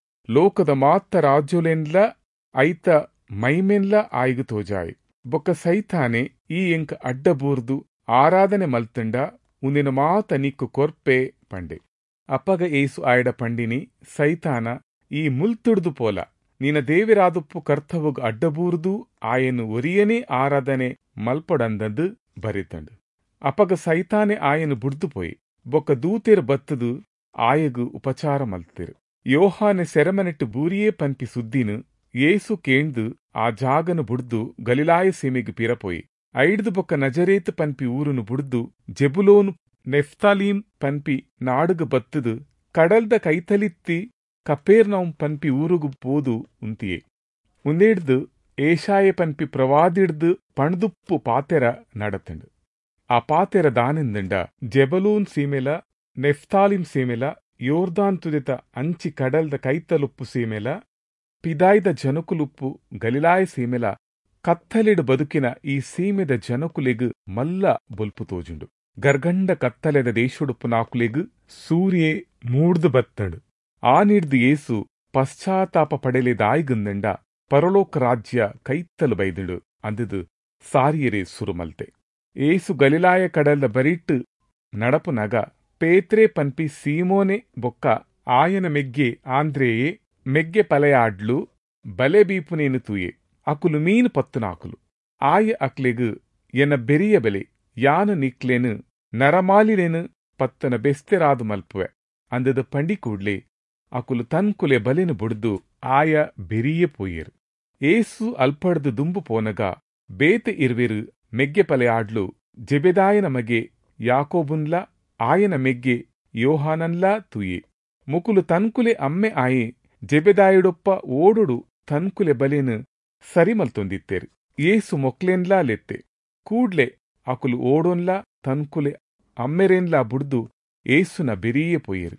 ಲೋಕದ ಮಾತ್ತ ರಾಜ್ಯುಲೆನ್ಲ ಐತ ಮೈಮೆನ್ಲ ಆಯ್ಗು ತೋಜಾಯಿ. ಬೊಕ್ಕ ಸೈತಾನೆ ಈ ಎಂಕ್ ಅಡ್ಡಬೂರ್ದು ಆರಾಧನೆ ಮಲ್ತಂಡ ಉಂದಿನ ಮಾತ ನಿಕ್ಕು ಕೊರ್ಪೆ ಪಂಡೆ. ಅಪ್ಪಗ ಏಸು ಆಯ್ಡ ಪಂಡಿನಿ ಸೈತಾನ ಈ ಮುಲ್ತುಡ್ದು ಪೋಲ ನಿನ್ನ ದೇವಿರಾದುಪ್ಪು ಕರ್ತವುಗ್ ಅಡ್ಡಬೂರ್ದು ಆಯನು ಒರಿಯನೇ ಆರಾಧನೆ ಮಲ್ಪೊಡಂದದು ಬರಿತಂಡು. ಅಪಗ ಸೈತಾನೆ ಆಯನು ಬುಡ್ದು ಪೋಯಿ ಬೊಕ್ಕ ದೂತೆರು ಬತ್ತದು ಆಯಗು ಉಪಚಾರ ಮಲ್ತಿರು. ಯೋಹಾನೆ ಸೆರಮನೆಟ್ಟು ಬೂರಿಯೇ ಪನ್ಪಿ ಸುದ್ದಿನು ಏಸು ಕೇಂದು ಆ ಜಾಗನು ಬುಡ್ದು ಗಲಿಲಾಯ ಸೀಮೆಗು ಪಿರಪೋಯಿ. ಐಡ್ದು ಬೊಕ್ಕ ನಜರೇತ್ ಪನ್ಪಿ ಊರುನು ಬುಡ್ದು ಜೆಬುಲೋನು ನೆಫ್ತಾಲೀಮ್ ಪನ್ಪಿ ನಾಡುಗು ಬತ್ತದು ಕಡಲ್ದ ಕೈತಲಿತ್ತಿ ಕಪೇರ್ನೌಮ್ ಪನ್ಪಿ ಊರುಗು ಪೋದು ಉಂತಿಯೇ. ಉಂದೇಡ್ದು ಏಷಾಯ ಪನ್ಪಿ ಪ್ರವಾದಿಡ್ದು ಪಣ್ದುಪ್ಪು ಪಾತೆರ ನಡತಂಡು. ಆ ಪಾತೆರ ದಾನೆಂದಂಡ ಜೆಬಲೂನ್ ಸೀಮೆಲ ನೆಫ್ತಾಲಿಮ್ ಸೀಮೆಲ ಯೋರ್ದಾನ್ ತುದೆತ ಅಂಚಿ ಕಡಲ್ದ ಕೈತಲುಪ್ಪು ಸೀಮೆಲ ಪಿದಾಯ್ದ ಜನಕುಲುಪ್ಪು ಗಲಿಲಾಯ ಸೀಮೆಲ ಕತ್ತಲೆಡು ಬದುಕಿನ ಈ ಸೀಮೆದ ಜನಕುಲೆಗು ಮಲ್ಲ ಬೊಲ್ಪು ತೋಜುಂಡು. ಗರ್ಗಂಡ ಕತ್ತಲೆದ ದೇಶುಡುಪ್ಪು ನಾಕುಲೆಗು ಸೂರ್ಯೇ ಮೂಡ್ದು ಬತ್ತಂಡು. ಆ ನೀಡ್ದು ಏಸು ಪಶ್ಚಾತ್ತಾಪ ಪಡೆಲೆದಾಯ್ಗುಂದಂಡ ಪರಲೋಕ ರಾಜ್ಯ ಕೈತ್ತಲು ಬೈದುಂಡು ಅಂದದು ಸಾರಿಯರೆ ಸುರುಮಲ್ತೆ. ಏಸು ಗಲಿಲಾಯ ಕಡಲ್ದ ಬರಿಟ್ಟು ನಡಪು ನಗ ಪೇತ್ರೆ ಪನ್ಪಿ ಸೀಮೋನೆ ಬೊಕ್ಕ ಆಯನ ಮೆಗ್ಗೆ ಆಂದ್ರೇಯೇ ಮೆಗ್ಗೆ ಪಲೆಯಾಡ್ಲು ಬಲೆ ಬೀಪುನೇನು ತೂಯೆ ಅಕುಲು ಮೀನು ಪತ್ತು ನಾಕುಲು. ಆಯ ಅಕ್ಲೆಗು ಎನ್ನ ಬೆರಿಯ ಬೆಲೆ ಯಾನು ನಿಕ್ಲೆನು ನರಮಾಲಿಲೆನು ಪತ್ತನ ಬೆಸ್ತೆರಾದು ಮಲ್ಪುವೆ ಅಂದದ ಪಂಡಿ ಕೂಡ್ಲೆ ಅಕುಲು ತನ್ಕುಲೆ ಬಲೆನು ಬುಡ್ದು ಆಯ ಬೆರಿಯ ಪೋಯೆರು. ಏಸು ಅಲ್ಪಡ್ದು ದುಂಬು ಪೋನಗ ಬೇತೆ ಇರ್ವೆರು ಮೆಗ್ಗೆ ಪಲೆಯಾಡ್ಲು ಜೆಬೆದಾಯನ ಮಗೆ ಯಾಕೋಬುನ್ಲ ಆಯನ ಮೆಗ್ಗೆ ಯೋಹಾನನ್ಲಾ ತುಯೆ. ಮುಕುಲು ತನ್ಕುಲೆ ಅಮ್ಮೆ ಆಯೆ ಜೆಬೆದಾಯುಡೊಪ್ಪ ಓಡುಡು ತನ್ಕುಲೆ ಬಲೆನು ಸರಿಮಲ್ತೊಂದಿತ್ತೆರು. ಏಸು ಮೊಕ್ಲೆನ್ಲಾ ಲೆತ್ತೆ ಕೂಡ್ಲೆ ಅಕುಲು ಓಡೋನ್ಲಾ ತನ್ಕುಲೆ ಅಮ್ಮೆರೆನ್ಲಾ ಬುಡ್ದು ಏಸುನ ಬೆರಿಯೇ ಪೊಯ್ಯರು.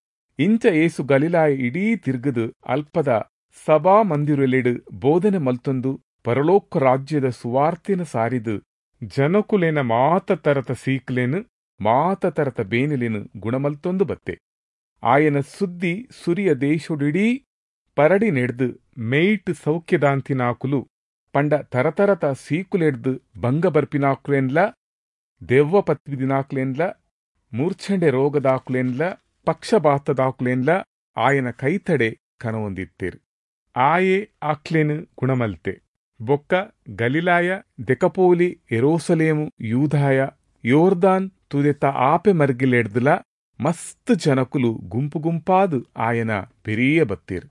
ಇಂಚ ಏಸು ಗಲಿಲಾಯ ಇಡೀ ತಿರ್ಗದು ಅಲ್ಪದ ಸಭಾ ಮಂದಿರುಲೆಡು ಬೋಧನೆ ಮಲ್ತೊಂದು ಪರಲೋಕ ರಾಜ್ಯದ ಸುವಾರ್ತೆನ ಸಾರಿದು ಜನಕುಲೆನ ಮಾತ ತರತ ಸೀಕ್ಲೆನು ಮಾತ ತರತ ಬೇನಿಲೆನು ಗುಣಮಲ್ತೊಂದು ಬತ್ತೆ. ಆಯನ ಸುದ್ದಿ ಸುರಿಯ ದೇಶೊಡಿಡೀ ಪರಡಿ ನೆಡ್ದು ಮೇಯ್ಟ್ ಸೌಖ್ಯದಾಂತಿನಾಕುಲು ಪಂಡ ತರತರತ ಸೀಕುಲೆಡ್ದು ಭಂಗ ಬರ್ಪಿನಾಕುಲೆನ್ಲ ದೆವ್ವ ಪತ್ವಿದಿನಾಕುಲೆನ್ಲ ಮೂರ್ಛಂಡೆ ರೋಗದಾಕುಲೆನ್ಲ ಪಕ್ಷಪಾತದಾಕುಲೆನ್ಲ ಆಯನ ಕೈತಡೆ ಕನವೊಂದಿತ್ತೇರು. ಆಯೆ ಆಕ್ಲೆನು ಗುಣಮಲ್ತೆ. ಬೊಕ್ಕ ಗಲಿಲಾಯ, ದೆಕಪೋಲಿ, ಎರೋಸಲೇಮು, ಯೂದಾಯ, ಯೋರ್ದಾನ್ ತುದೆತ ಆಪೆ ಮರ್ಗಿಲೆಡ್ದುಲ ಮಸ್ತ್ ಜನಕುಲು ಗುಂಪು ಗುಂಪಾದು ಆಯನ ಪೆರಿಯ ಬತ್ತೇರು.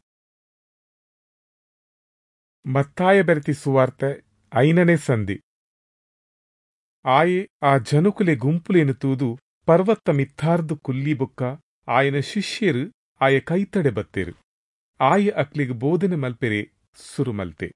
ಮತ್ತಾಯ ಬೆರೆತಿ ಸುವಾರ್ತೆ 5ನೇ ಸಂಧಿ. ಆಯೆ ಆ ಜನಕುಲೆ ಗುಂಪುಲೇನು ತೂದು ಪರ್ವತ ಮಿತ್ತಾರ್ದು ಕುಲ್ಲಿ ಬೊಕ್ಕ ಆಯನ ಶಿಷ್ಯರು ಆಯ ಕೈತಡೆ ಬತ್ತೇರು. ಆಯ ಅಕ್ಲಿಗೆ ಬೋಧನೆ ಮಲ್ಪೆರೆ ಸುರುಮಲ್ತೆ.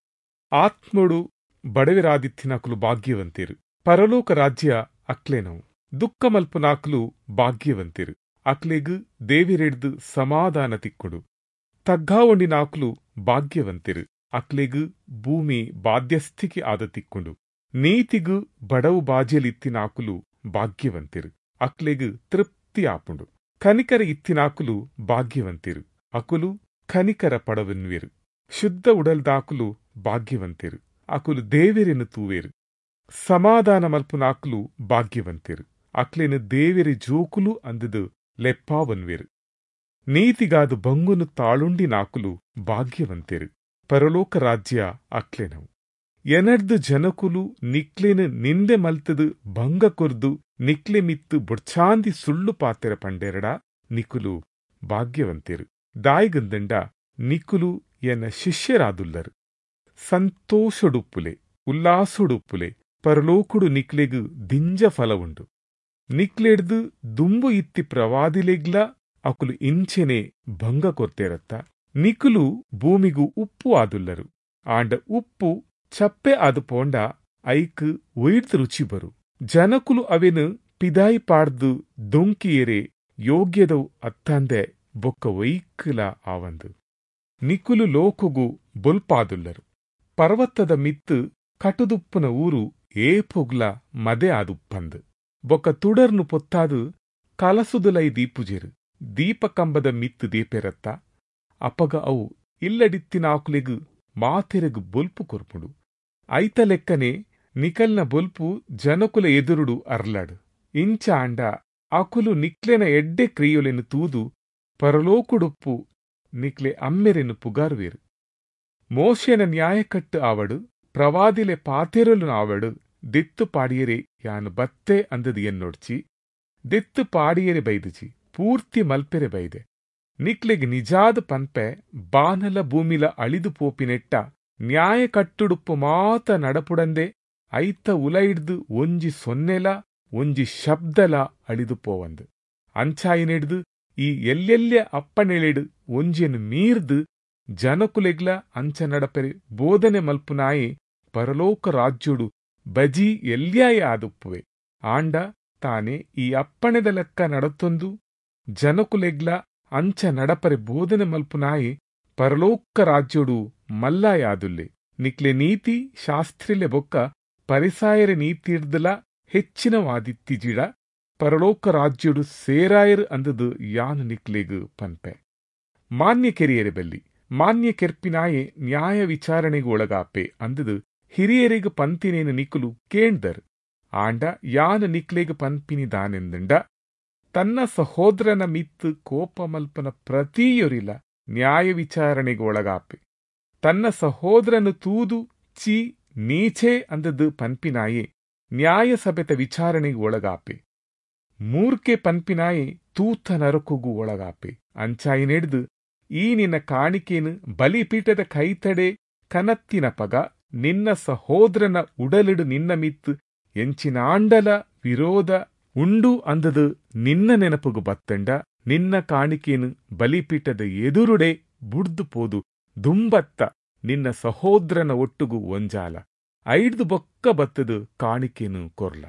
ಆತ್ಮಡು ಬಡವೆರಾದಿತ್ತಿನಾಕುಲು ಭಾಗ್ಯವಂತೇರು. ಪರಲೋಕ ರಾಜ್ಯ ಅಕ್ಲೆನವು. ದುಃಖ ಮಲ್ಪುನಾಕುಲು ಭಾಗ್ಯವಂತೇರು. ಅಕ್ಲೆಗು ದೇವಿರೆಡ್ದು ಸಮಾಧಾನ ತಿಕ್ಕೊಡು. ತಗ್ಗಾವೊಂಡಿನಾಕುಲು ಭಾಗ್ಯವಂತೇರು. ಅಕ್ಲೆಗು ಭೂಮಿ ಬಾಧ್ಯಸ್ಥಿಕೆ ಆದ ತಿಕ್ಕೊಂಡು. ನೀತಿಗು ಬಡವು ಬಾಜಿಯಲಿತ್ತಿನಾಕುಲು ಭಾಗ್ಯವಂತೇರು. ಅಕ್ಲೆಗು ತೃಪ್ತಿ ಆಪುಂಡು. ಕನಿಕರ ಇತ್ತಿನಾಕುಲು ಭಾಗ್ಯವಂತೇರು. ಅಕುಲು ಕನಿಕರ ಪಡವನ್ವೇರು. ಶುದ್ಧ ಉಡಲ್ದಾಕುಲು ಭಾಗ್ಯವಂತೇರು. ಅಕುಲು ದೇವೆರೆನು ತೂವೇರು. ಸಮಾಧಾನ ಮಲ್ಪುನಾಕುಲು ಭಾಗ್ಯವಂತೇರು. ಅಕ್ಲೆನು ದೇವೆರೆ ಜೋಕುಲು ಅಂದದು ಲೆಪ್ಪಾವನ್ವೇರು. ನೀತಿಗಾದು ಬಂಗುನು ತಾಳುಂಡಿನಾಕುಲು ಭಾಗ್ಯವಂತೇರು. ಪರಲೋಕ ರಾಜ್ಯ ಅಕ್ಲೆನವು. ಎನಡ್ದು ಜನಕುಲು ನಿಕ್ಲೆನು ನಿಂದೆ ಮಲ್ತದು ಭಂಗ ಕೊರ್ದು ನಿಕ್ಲೆ ಮಿತ್ತು ಬೊಡ್ಚಾಂದಿ ಸುಳ್ಳು ಪಾತೆರ ಪಂಡೆರಡ ನಿಕುಲು ಭಾಗ್ಯವಂತೇರು. ದಾಯಿಗಂದಂಡ ನಿಕುಲು ಎನ್ನ ಶಿಷ್ಯರಾದುಲ್ಲರು. ಸಂತೋಷಡುಪ್ಪುಲೆ ಉಲ್ಲಾಸೊಡುಪ್ಪುಲೆ ಪರಲೋಕುಡು ನಿಕ್ಲೆಗು ದಿಂಜ ಫಲವುಂಡು. ನಿಕ್ಲೆಡ್ದು ದುಂಬು ಇತ್ತಿ ಪ್ರವಾದಿಲೆಗ್ಲ ಅಕುಲು ಇಂಚೆನೆ ಭಂಗ ಕೊರ್ತೇರತ್ತ. ನಿಕುಲು ಭೂಮಿಗೂ ಉಪ್ಪು ಆದುಲ್ಲರು. ಆಂಡ ಉಪ್ಪು ಚಪ್ಪೆ ಆದು ಪೋಂಡ ಐಕ್ ಒಯ್ದು ರುಚಿ ಬರು. ಜನಕುಲು ಅವೆನು ಪಿದಾಯಿ ಪಾಡ್ದು ದೊಂಕಿಯರೆ ಯೋಗ್ಯದವು ಅತ್ತಂದೆ ಬೊಕ್ಕ ಒಯ್ಕಲ ಆವಂದು. ನಿಕುಲು ಲೋಕುಗು ಬೊಲ್ಪಾದುಲ್ಲರು. ಪರ್ವತದ ಮಿತ್ತು ಕಟುದುಪ್ಪುನ ಊರು ಏಪೊಗ್ಲ ಮದೆ ಆದುಪ್ಪಂದು. ಬೊಕ್ಕ ತುಡರ್ನು ಪೊತ್ತಾದು ಕಲಸುದುಲೈ ದೀಪುಜೆರು. ದೀಪಕಂಬದ ಮಿತ್ತು ದೀಪೆರತ್ತ. ಅಪಗ ಅವು ಇಲ್ಲಡಿತ್ತಿನಾಕುಲೆಗು ಮಾತೆರೆಗು ಬೊಲ್ಪು ಕೊರ್ಪುಡು. ಐತ ಲೆಕ್ಕನೆ ನಿಕಲ್ನ ಬೊಲ್ಪು ಜನಕುಲ ಎದುರುಡು ಅರ್ಲಾಡು. ಇಂಚ ಆಂಡ ಅಕುಲು ನಿಕ್ಲೆನ ಎಡ್ಡೆ ಕ್ರಿಯುಲೆನು ತೂದು ಪರಲೋಕುಡುಪ್ಪು ನಿಕ್ಲೆ ಅಮ್ಮೆರೆನು ಪುಗಾರುವೇರು. ಮೋಶೆನ ನ್ಯಾಯಕಟ್ಟು ಆವಡು ಪ್ರವಾದಿಲೆ ಪಾತೆರಲು ಆವಡು. ದೆತ್ತು ಪಾಡಿಯರೆ ಯಾನು ಬತ್ತೆ ಅಂದದು ಎನ್ನೊಡ್ಚಿ ದೆತ್ತು ಪಾಡಿಯರೆ ಬೈದುಚಿ ಪೂರ್ತಿ ಮಲ್ಪೆರೆ ಬೈದೆ. ನಿಕ್ಲೆಗೆ ನಿಜಾದ ಪನ್ಪೆ ಬಾನಲ ಭೂಮಿಲ ಅಳಿದು ಪೋಪಿನೆಟ್ಟ ನ್ಯಾಯ ಕಟ್ಟುಡುಪ್ಪು ಮಾತ ನಡಪುಡಂದೆ ಐತ ಉಲೈಡ್ದು ಒಂಜಿ ಸೊನ್ನೆಲ ಒಂಜಿ ಶಬ್ದಲ ಅಳಿದು ಪೋವಂದು. ಅಂಚಾಯಿನೆಡ್ದು ಈ ಎಲ್ಲೆಲ್ಲೆ ಅಪ್ಪನೆಳೆಡು ಒಂಜೆನು ಮೀರ್ದು ಜನಕುಲೆಗ್ಲ ಅಂಚ ನಡಪೆರೆ ಬೋಧನೆ ಮಲ್ಪುನಾಯೆ ಪರಲೋಕ ರಾಜ್ಯುಡು ಬಜಿ ಎಲ್ಯಾಯ ಆದುಪ್ಪುವೆ. ಆಂಡ ತಾನೆ ಈ ಅಪ್ಪಣೆದ ಲೆಕ್ಕ ನಡತೊಂದು ಜನಕುಲೆಗ್ಲ ಅಂಚ ನಡಪರೆ ಬೋಧನೆ ಮಲ್ಪುನಾಯೆ ಪರಲೋಕ ರಾಜ್ಯುಡು ಮಲ್ಲಾಯ ಆದುಲ್ಲೆ. ನಿಕ್ಲೆ ನೀತಿ ಶಾಸ್ತ್ರಿಲೆ ಬೊಕ್ಕ ಪರಿಸಾಯರೆ ನೀತಿರ್ದಲ ಹೆಚ್ಚಿನ ವಾದಿತ್ತಿಜಿಡ ಪರಲೋಕ ರಾಜ್ಯುಡು ಸೇರಾಯರು ಅಂದದು ಯಾನು ನಿಕ್ಲೆಗು ಪನ್ಪೆ. ಮಾನ್ಯ ಕೆರಿಯರೆ ಬಲ್ಲಿ ಮಾನ್ಯ ಕೆರ್ಪಿನಾಯೆ ನ್ಯಾಯ ವಿಚಾರಣೆಗೆ ಒಳಗಾಪೆ ಅಂದದು ಹಿರಿಯರಿಗು ಪಂತಿನೇನು ನಿಕುಲು ಕೇಂದರ್. ಆಂಡ ಯಾನು ನಿಕ್ಲೆಗು ಪನ್ಪಿನಿದಾನೆಂದಂಡ ತನ್ನ ಸಹೋದರನ ಮಿತ್ತು ಕೋಪಮಲ್ಪನ ಪ್ರತಿಯೊರಿಲ ನ್ಯಾಯ ವಿಚಾರಣೆಗೆ ಒಳಗಾಪೆ. ತನ್ನ ಸಹೋದರನು ತೂದು ಚಿ ನೀಚೆ ಅಂದದು ಪನ್ಪಿನಾಯೆ ನ್ಯಾಯ ಸಭೆತ ವಿಚಾರಣೆಗೆ ಒಳಗಾಪೆ. ಮೂರ್ಕೆ ಪನ್ಪಿನಾಯೆ ತೂತ ನರಕುಗೂ ಒಳಗಾಪೆ. ಅಂಚಾಯಿನೆಡ್ದು ಈ ನಿನ್ನ ಕಾಣಿಕೆನು ಬಲಿಪೀಠದ ಕೈತಡೆ ಕನತ್ತಿನ ಪಗ ನಿನ್ನ ಸಹೋದರನ ಉಡಲಿಡು ನಿನ್ನ ಮಿತ್ತು ಎಂಚಿನಾಂಡಲ ವಿರೋಧ ಉಂಡು ಅಂದದು ನಿನ್ನ ನೆನಪುಗು ಬತ್ತಂಡ ನಿನ್ನ ಕಾಣಿಕೆನು ಬಲಿಪೀಠದ ಎದುರುಡೆ ಬುಡ್ದು ಪೋದು ದುಂಬತ್ತ ನಿನ್ನ ಸಹೋದರನ ಒಟ್ಟುಗು ಒಂಜಾಲ ಐಡ್ದು ಬೊಕ್ಕ ಬತ್ತದು ಕಾಣಿಕೆನು ಕೊರ್ಲ.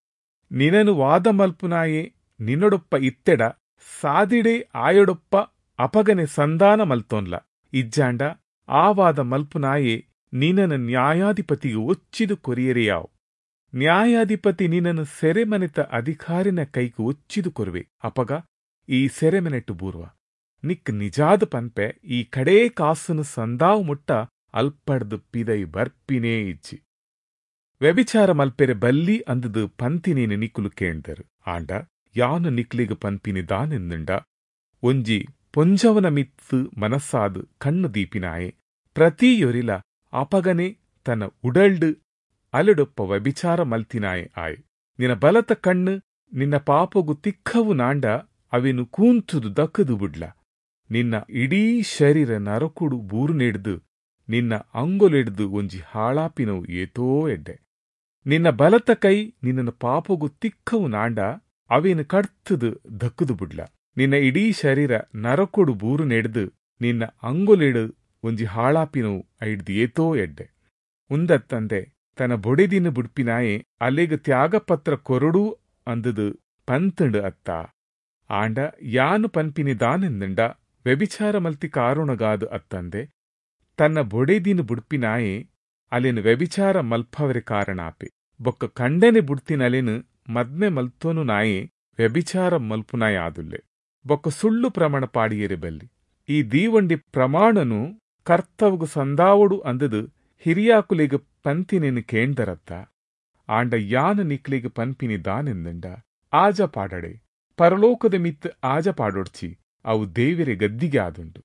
ನಿನನು ವಾದ ಮಲ್ಪುನಾಯೆ ನಿನ್ನೊಡೊಪ್ಪ ಇತ್ತೆಡ ಸಾದಿಡೆ ಆಯೊಡೊಪ್ಪ ಅಪಗನೆ ಸಂಧಾನ ಮಲ್ತೋನ್ಲ. ಇಜ್ಜಾಂಡ ಆ ವಾದ ಮಲ್ಪುನಾಯೆ ನಿನ್ನನ್ನು ನ್ಯಾಯಾಧಿಪತಿಗೆ ಒಚ್ಚಿದು ಕೊರಿಯರೆಯಾವ್. ನ್ಯಾಯಾಧಿಪತಿ ನಿನ್ನನ್ನು ಸೆರೆಮನೆತ ಅಧಿಕಾರಿನ ಕೈಗೆ ಒಚ್ಚಿದು ಕೊರುವೆ. ಅಪಗ ಈ ಸೆರೆಮನೆಟ್ಟು ಬೂರ್ವ ನಿಕ್ ನಿಜಾದ ಪನ್ಪೆ ಈ ಕಡೇ ಕಾಸನು ಸಂದಾವು ಮುಟ್ಟ ಅಲ್ಪಡ್ದು ಪಿದೈ ಬರ್ಪಿನೇ ಇಜ್ಜಿ. ವ್ಯಭಿಚಾರ ಮಲ್ಪೆರೆ ಬಲ್ಲಿ ಅಂದದು ಪಂತಿನೇನು ನಿಕುಲು ಕೇಳ್ದರು. ಆಂಡ ಯಾನು ನಿಕ್ಲಿಗೆ ಪನ್ಪಿನಿದಾನೆಂದುಂಡ ಒಂಜಿ ಪೊಂಜವನ ಮಿತ್ತು ಮನಸ್ಸಾದು ಕಣ್ಣು ದೀಪಿನಾಯೆ ಪ್ರತಿಯೊರಿಲ ಅಪಗನೆ ತನ್ನ ಉಡಲ್ಡು ಅಲೆಡೊಪ್ಪ ವ್ಯಭಿಚಾರ ಮಲ್ತಿನಾಯೆ ಆಯೆ. ನಿನ್ನ ಬಲತ ಕಣ್ಣು ನಿನ್ನ ಪಾಪಗು ತಿಕ್ಕವು ನಾಂಡ ಅವೆನು ಕೂಂತುದು ದಕ್ಕದು ಬುಡ್ಲ. ನಿನ್ನ ಇಡೀ ಶರೀರ ನರಕುಡು ಬೂರು ನೆಡ್ದು ನಿನ್ನ ಅಂಗೊಲೆಡ್ದು ಒಂಜಿ ಹಾಳಾಪಿನವು ಏತೋ ಎಡ್ಡೆ. ನಿನ್ನ ಬಲತ ಕೈ ನಿನ್ನನ್ನು ಪಾಪಗು ತಿಕ್ಕವು ನಾಂಡ ಅವೇನು ಕಡ್ತದು ದಕ್ಕದು ಬುಡ್ಲ. ನಿನ್ನ ಇಡೀ ಶರೀರ ನರಕೊಡು ಬೂರು ನೆಡ್ದು ನಿನ್ನ ಅಂಗೊಲೆಡು ಒಂಜಿ ಹಾಳಾಪಿನವು ಐಡ್ದು ಏತೋ ಎಡ್ಡೆ. ಉಂದತ್ತಂದೆ ತನ್ನ ಬೊಡೆದಿನ ಬುಡ್ಪಿನಾಯೆ ಅಲೆಗ ತ್ಯಾಗಪತ್ರ ಕೊರಡೂ ಅಂದದು ಪಂತಂಡು ಅತ್ತ. ಆಂಡ ಯಾನು ಪನ್ಪಿನಿದಾನೆಂದುಂಡ ವ್ಯಭಿಚಾರ ಮಲ್ತಿ ಕಾರುಣಗಾದು ಅತ್ತಂದೆ ತನ್ನ ಬೊಡೆದಿನ ಬುಡ್ಪಿನಾಯೆ ಅಲೆನು ವ್ಯಭಿಚಾರ ಮಲ್ಪವರೆ ಕಾರಣಾಪೆ. ಬೊಕ್ಕ ಕಂಡನೆ ಬುಡ್ತಿನಲೆನು ಮದ್ಮೆ ಮಲ್ತೋನು ನಾಯೆ ವ್ಯಭಿಚಾರ ಮಲ್ಪುನಾಯ ಆದುಲ್ಲೆ. ಬೊಕ್ಕ ಸುಳ್ಳು ಪ್ರಮಾಣ ಪಾಡಿಯರೆ ಬಲ್ಲಿ. ಈ ದೀವಂಡಿ ಪ್ರಮಾಣನು ಕರ್ತವಗು ಸಂದಾವಡು ಅಂದದು ಹಿರಿಯಾಕುಲಿಗ ಪಂತಿನೇನು ಕೇಂದರತ್ತ. ಆಂಡ ಯಾನ ನಿಕ್ಲಿಗ ಪನ್ಪಿನಿದಾನೆಂದುಂಡ ಆಜ ಪಾಡಡೆ ಪರಲೋಕದ ಮಿತ್ ಆಜ ಪಾಡೊಡ್ಚಿ ಅವು ದೇವೆರೆ ಗದ್ದಿಗೆ ಆದುಂಡು.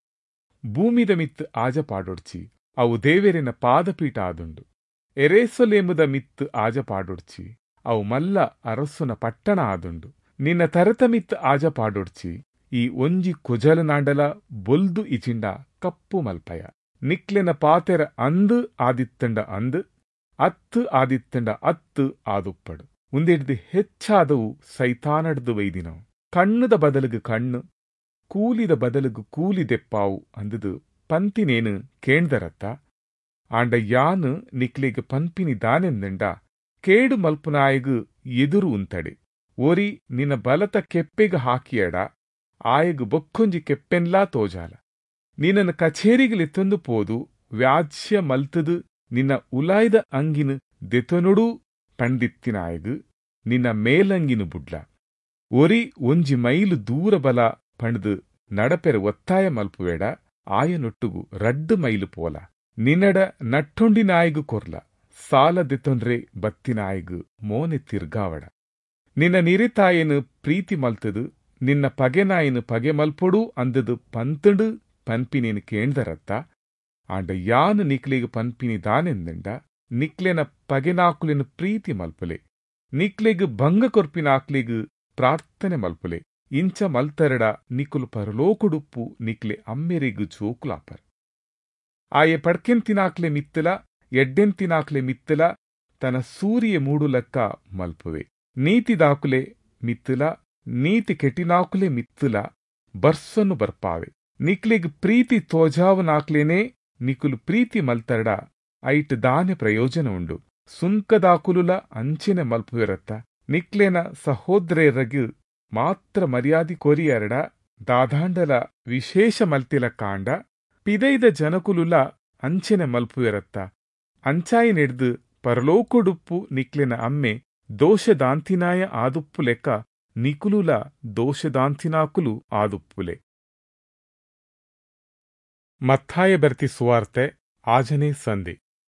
ಭೂಮಿದ ಮಿತ್ ಆಜ ಪಾಡೊಡ್ಚಿ ಅವು ದೇವೆರೆನ ಪಾದಪೀಠ ಆದುಂಡು. ಎರೇಸೊಲೇಮುದ ಮಿತ್ ಆಜ ಪಾಡೊಡ್ಚಿ ಅವು ಮಲ್ಲ ಅರಸುನ ಪಟ್ಟಣ ಆದುಂಡು. ನಿನ್ನ ತರತ ಮಿತ್ ಆಜ ಪಾಡೊಡ್ಚಿ ಈ ಒಂಜಿ ಕುಜಲ ನಾಂಡಲ ಬೊಲ್ದು ಇಚಿಂಡ ಕಪ್ಪು ಮಲ್ಪಯ. ನಿಕ್ಲೆನ ಪಾತೆರ ಅಂದು ಆದಿತ್ತಂಡ ಅಂದು ಅತ್ತು ಆದಿತ್ತಂಡ ಅತ್ತು ಆದುಪ್ಪಡು. ಉಂದೆಡ್ದು ಹೆಚ್ಚಾದವು ಸೈತಾನಡ್ದು ವೈದಿನವು. ಕಣ್ಣುದ ಬದಲುಗು ಕಣ್ಣು ಕೂಲಿದ ಬದಲುಗು ಕೂಲಿ ದೆಪ್ಪಾವು ಅಂದದು ಪಂತಿನೇನು ಕೇಳ್ದರತ್ತ. ಆಂಡ ಯಾನು ನಿಕ್ಲಿಗೆ ಪನ್ಪಿನಿದಾನೆಂದುಂಡ ಕೇಡು ಮಲ್ಪುನಾಯಗು ಎದುರು ಉಂತಡೆ. ಒರಿ ನಿನ್ನ ಬಲತ ಕೆಪ್ಪೆಗ ಹಾಕಿಯಡ ಆಯಗು ಬೊಕ್ಕೊಂಜಿ ಕೆಪ್ಪೆನ್ಲಾ ತೋಜಾಲ. ನಿನ್ನನ್ನು ಕಚೇರಿಗಲೆತ್ತೊಂದು ಪೋದು ವ್ಯಾಜ್ಯ ಮಲ್ತದು ನಿನ್ನ ಉಲಾಯ್ದ ಅಂಗಿನು ದೆತೊನೊಡೂ ಪಂಡಿತ್ತಿನಾಯಗು ನಿನ್ನ ಮೇಲಂಗಿನು ಬುಡ್ಲ. ಒರಿ ಒಂಜಿ ಮೈಲು ದೂರ ಬಲ ಪಣ್ದು ನಡಪೆರೆ ಒತ್ತಾಯ ಮಲ್ಪುವೇಡ ಆಯನೊಟ್ಟುಗು ರಡ್ಡು ಮೈಲು ಪೋಲ. ನಿನ್ನಡ ನಟ್ಟೊಂಡಿನಾಯಗು ಕೊರ್ಲ ಸಾಲ ದೆತೊಂಡ್ರೆ ಬತ್ತಿನಾಯಗು ಮೋನೆ ತಿರ್ಗಾವಡ. ನಿನ್ನ ನಿರಿತಾಯನು ಪ್ರೀತಿ ಮಲ್ತದು ನಿನ್ನ ಪಗೆನಾಯನು ಪಗೆ ಮಲ್ಪೊಡು ಅಂದದು ಪಂತುಂಡು ಪನ್ಪಿನೇನು ಕೇಳ್ದರತ್ತ. ಆಂಡ ಯಾನು ನಿಕ್ಲಿಗೆ ಪನ್ಪಿನಿದಾನೆಂದುಂಡ ನಿಕ್ಲೆನ ಪಗೆನಾಕುಲೆನು ಪ್ರೀತಿ ಮಲ್ಪುಲೆ. ನಿಕ್ಲೆಗು ಭಂಗ ಕೊರ್ಪಿನಾಕ್ಲೆಗು ಪ್ರಾರ್ಥನೆ ಮಲ್ಪುಲೆ. ಇಂಚ ಮಲ್ತರಡ ನಿಕುಲು ಪರಲೋಕುಡುಪ್ಪು ನಿಕ್ಲೆ ಅಮ್ಮೆರೆಗು ಜೋಕುಲಾಪರ್. ಆಯೆ ಪಡ್ಕೆಂತಿನಾಕ್ಲೆ ಮಿತ್ತಲ ಎಡ್ಡೆಂತಿನಾಕ್ಲೆ ಮಿತ್ತಲ ತನ್ನ ಸೂರಿಯ ಮೂಡು ಲೆಕ್ಕ ಮಲ್ಪುವೆ. ನೀತಿ ದಾಕುಲೆ ಮಿತ್ತಲ ನೀತಿ ಕೆಟಿನಾಕುಲೆ ಮಿತ್ತಲ ಬರ್ಸನ್ನು ಬರ್ಪಾವೆ. ನಿಕ್ಲೆಗ್ ಪ್ರೀತಿ ತೋಜಾವನಾಕ್ಲೇನೆ ನಿಕುಲು ಪ್ರೀತಿ ಮಲ್ತರಡ ಐಟ್ ದಾನೆ ಪ್ರಯೋಜನ ಉಂಡು. ಸುಂಕದಾಕುಲುಲ ಅಂಚೆನೆ ಮಲ್ಪುವೆರತ್ತ. ನಿಕ್ಲೆನ ಸಹೋದ್ರೆಯರಗು ಮಾತ್ರ ಮರ್ಯಾದಿ ಕೊರಿಯರಡ ದಾದಾಂಡಲ ವಿಶೇಷ ಮಲ್ತಿಲ ಕಾಂಡ ಪಿದೈದ ಜನಕುಲುಲ ಅಂಚೆನೆ ಮಲ್ಪುವೆರತ್ತ. ಅಂಚಾಯಿ ನೆಡ್ದು ಪರಲೋಕುಡುಪ್ಪು ನಿಕ್ಲೆನ ಅಮ್ಮೆ ದೋಷದಾಂತಿನಾಯ ಆದುಪ್ಪು ಲೆಕ್ಕ ನಿಕುಲುಲ ದೋಷದಾಂತಿನಾಕುಲು ಆದುಪ್ಪುಲೆ. ಮತ್ತಾಯ ಬರ್ತಿ ಸುವಾರ್ತೆ ಆಜನೇ ಸಂಧಿ.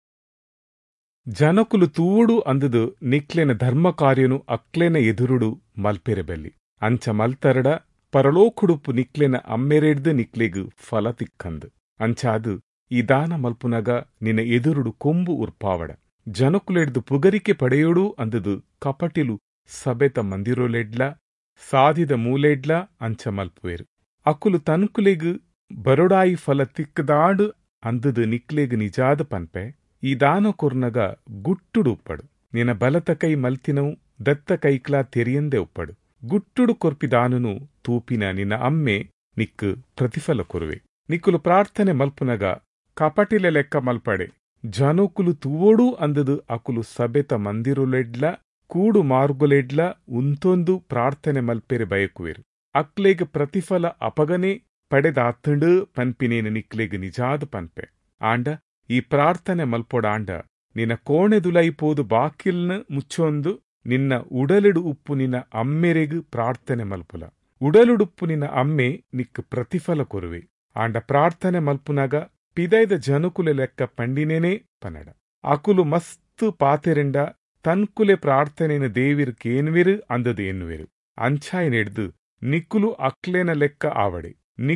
ಜನಕುಲು ತೂಡು ಅಂದದು ನಿಕ್ಲೆನ ಧರ್ಮ ಕಾರ್ಯನು ಅಕ್ಲೆನ ಎದುರುಡು ಮಲ್ಪೆರೆಬೆಲ್ಲಿ. ಅಂಚ ಮಲ್ತರಡ ಪರಲೋಕುಡುಪ್ಪು ನಿಕ್ಲೆನ ಅಮ್ಮೆರೆಡ್ದು ನಿಕ್ಲೆಗು ಫಲ ತಿಕ್ಕಂದು. ಅಂಚಾದು ಈ ದಾನ ಮಲ್ಪುನಗ ನಿನ್ನ ಎದುರುಡು ಕೊಂಬು ಉರ್ಪಾವಡ. ಜನಕುಲೆಡ್ದು ಪುಗರಿಕೆ ಪಡೆಯೋಡು ಅಂದದು ಕಪಟಿಲು ಸಬೆತ ಮಂದಿರೋಲೆಡ್ಲ ಸಾಧಿದ ಮೂಲೆಡ್ಲ ಅಂಚ ಮಲ್ಪುವೆರು. ಅಕುಲು ತನ್ಕುಲೆಗು ಬರೊಡಾಯಿ ಫಲ ತಿಕ್ಕದಾಡು ಅಂದದು ನಿಕ್ಲೆಗು ನಿಜಾದ ಪನ್ಪೆ ಈ ದಾನ ಕೊರ್ನಗ ಗುಟ್ಟುಡು ಉಪ್ಪಡು. ನಿನ್ನ ಬಲತ ಕೈ ಮಲ್ತಿನವು ದತ್ತ ಕೈಕ್ಲಾ ತೆರಿಯಂದೆ ಉಪ್ಪಡು. ಗುಟ್ಟುಡು ಕೊರ್ಪಿದಾನುನು ತೂಪಿನ ನಿನ್ನ ಅಮ್ಮೆ ನಿಕ್ಕು ಪ್ರತಿಫಲ ಕೊರುವೆ. ನಿಕ್ಕುಲು ಪ್ರಾರ್ಥನೆ ಮಲ್ಪುನಗ ಕಪಟಿಲೆ ಲೆಕ್ಕ ಮಲ್ಪಡೆ. ಜನಕುಲು ತೂವೋಡು ಅಂದದು ಅಕುಲು ಸಬೆತ ಮಂದಿರುಲೆಡ್ಲ ಕೂಡು ಮಾರ್ಗುಲೆಡ್ಲ ಉಂತೊಂದು ಪ್ರಾರ್ಥನೆ ಮಲ್ಪೆರೆ ಬಯಕುವೆರು. ಅಕ್ಲೆಗ್ ಪ್ರತಿಫಲ ಅಪಗನೆ ಪಡೆದಾತಂಡು ಪನ್ಪಿನೇನು ನಿಕ್ಲೆಗ್ ನಿಜಾದ ಪನ್ಪೆ. ಆಂಡ ಈ ಪ್ರಾರ್ಥನೆ ಮಲ್ಪೊಡಾಂಡ ನಿನ್ನ ಕೋಣೆದುಲೈಪೋದು ಬಾಕಿಲ್ನ ಮುಚ್ಚೊಂದು ನಿನ್ನ ಉಡಲಿಡು ಉಪ್ಪು ನಿನ್ನ ಅಮ್ಮೆರೆಗು ಪ್ರಾರ್ಥನೆ ಮಲ್ಪುಲ. ಉಡಲುಡುಪ್ಪು ನಿನ್ನ ಅಮ್ಮೆ ನಿಕ್ ಪ್ರತಿಫಲ ಕೊರುವೆ. ಆಂಡ ಪ್ರಾರ್ಥನೆ ಮಲ್ಪುನಾಗ ಪಿದೈದ ಜನುಕುಲೆ ಲೆಕ್ಕ ಪಂಡಿನೇನೇ ಪನಡ. ಅಕುಲು ಮಸ್ತ್ ಪಾತೆರೆಂಡ ತನ್ಕುಲೆ ಪ್ರಾರ್ಥನೆನ ದೇವಿರ್ ಕೇನ್ವೆರು ಅಂದದು ಎನ್ನುವೆರು. ಅಂಚಾಯ್ನೆಡ್ದು ನಿಕ್ಕುಲು ಅಕ್ಲೆನ ಲೆಕ್ಕ ಆವಡೆ.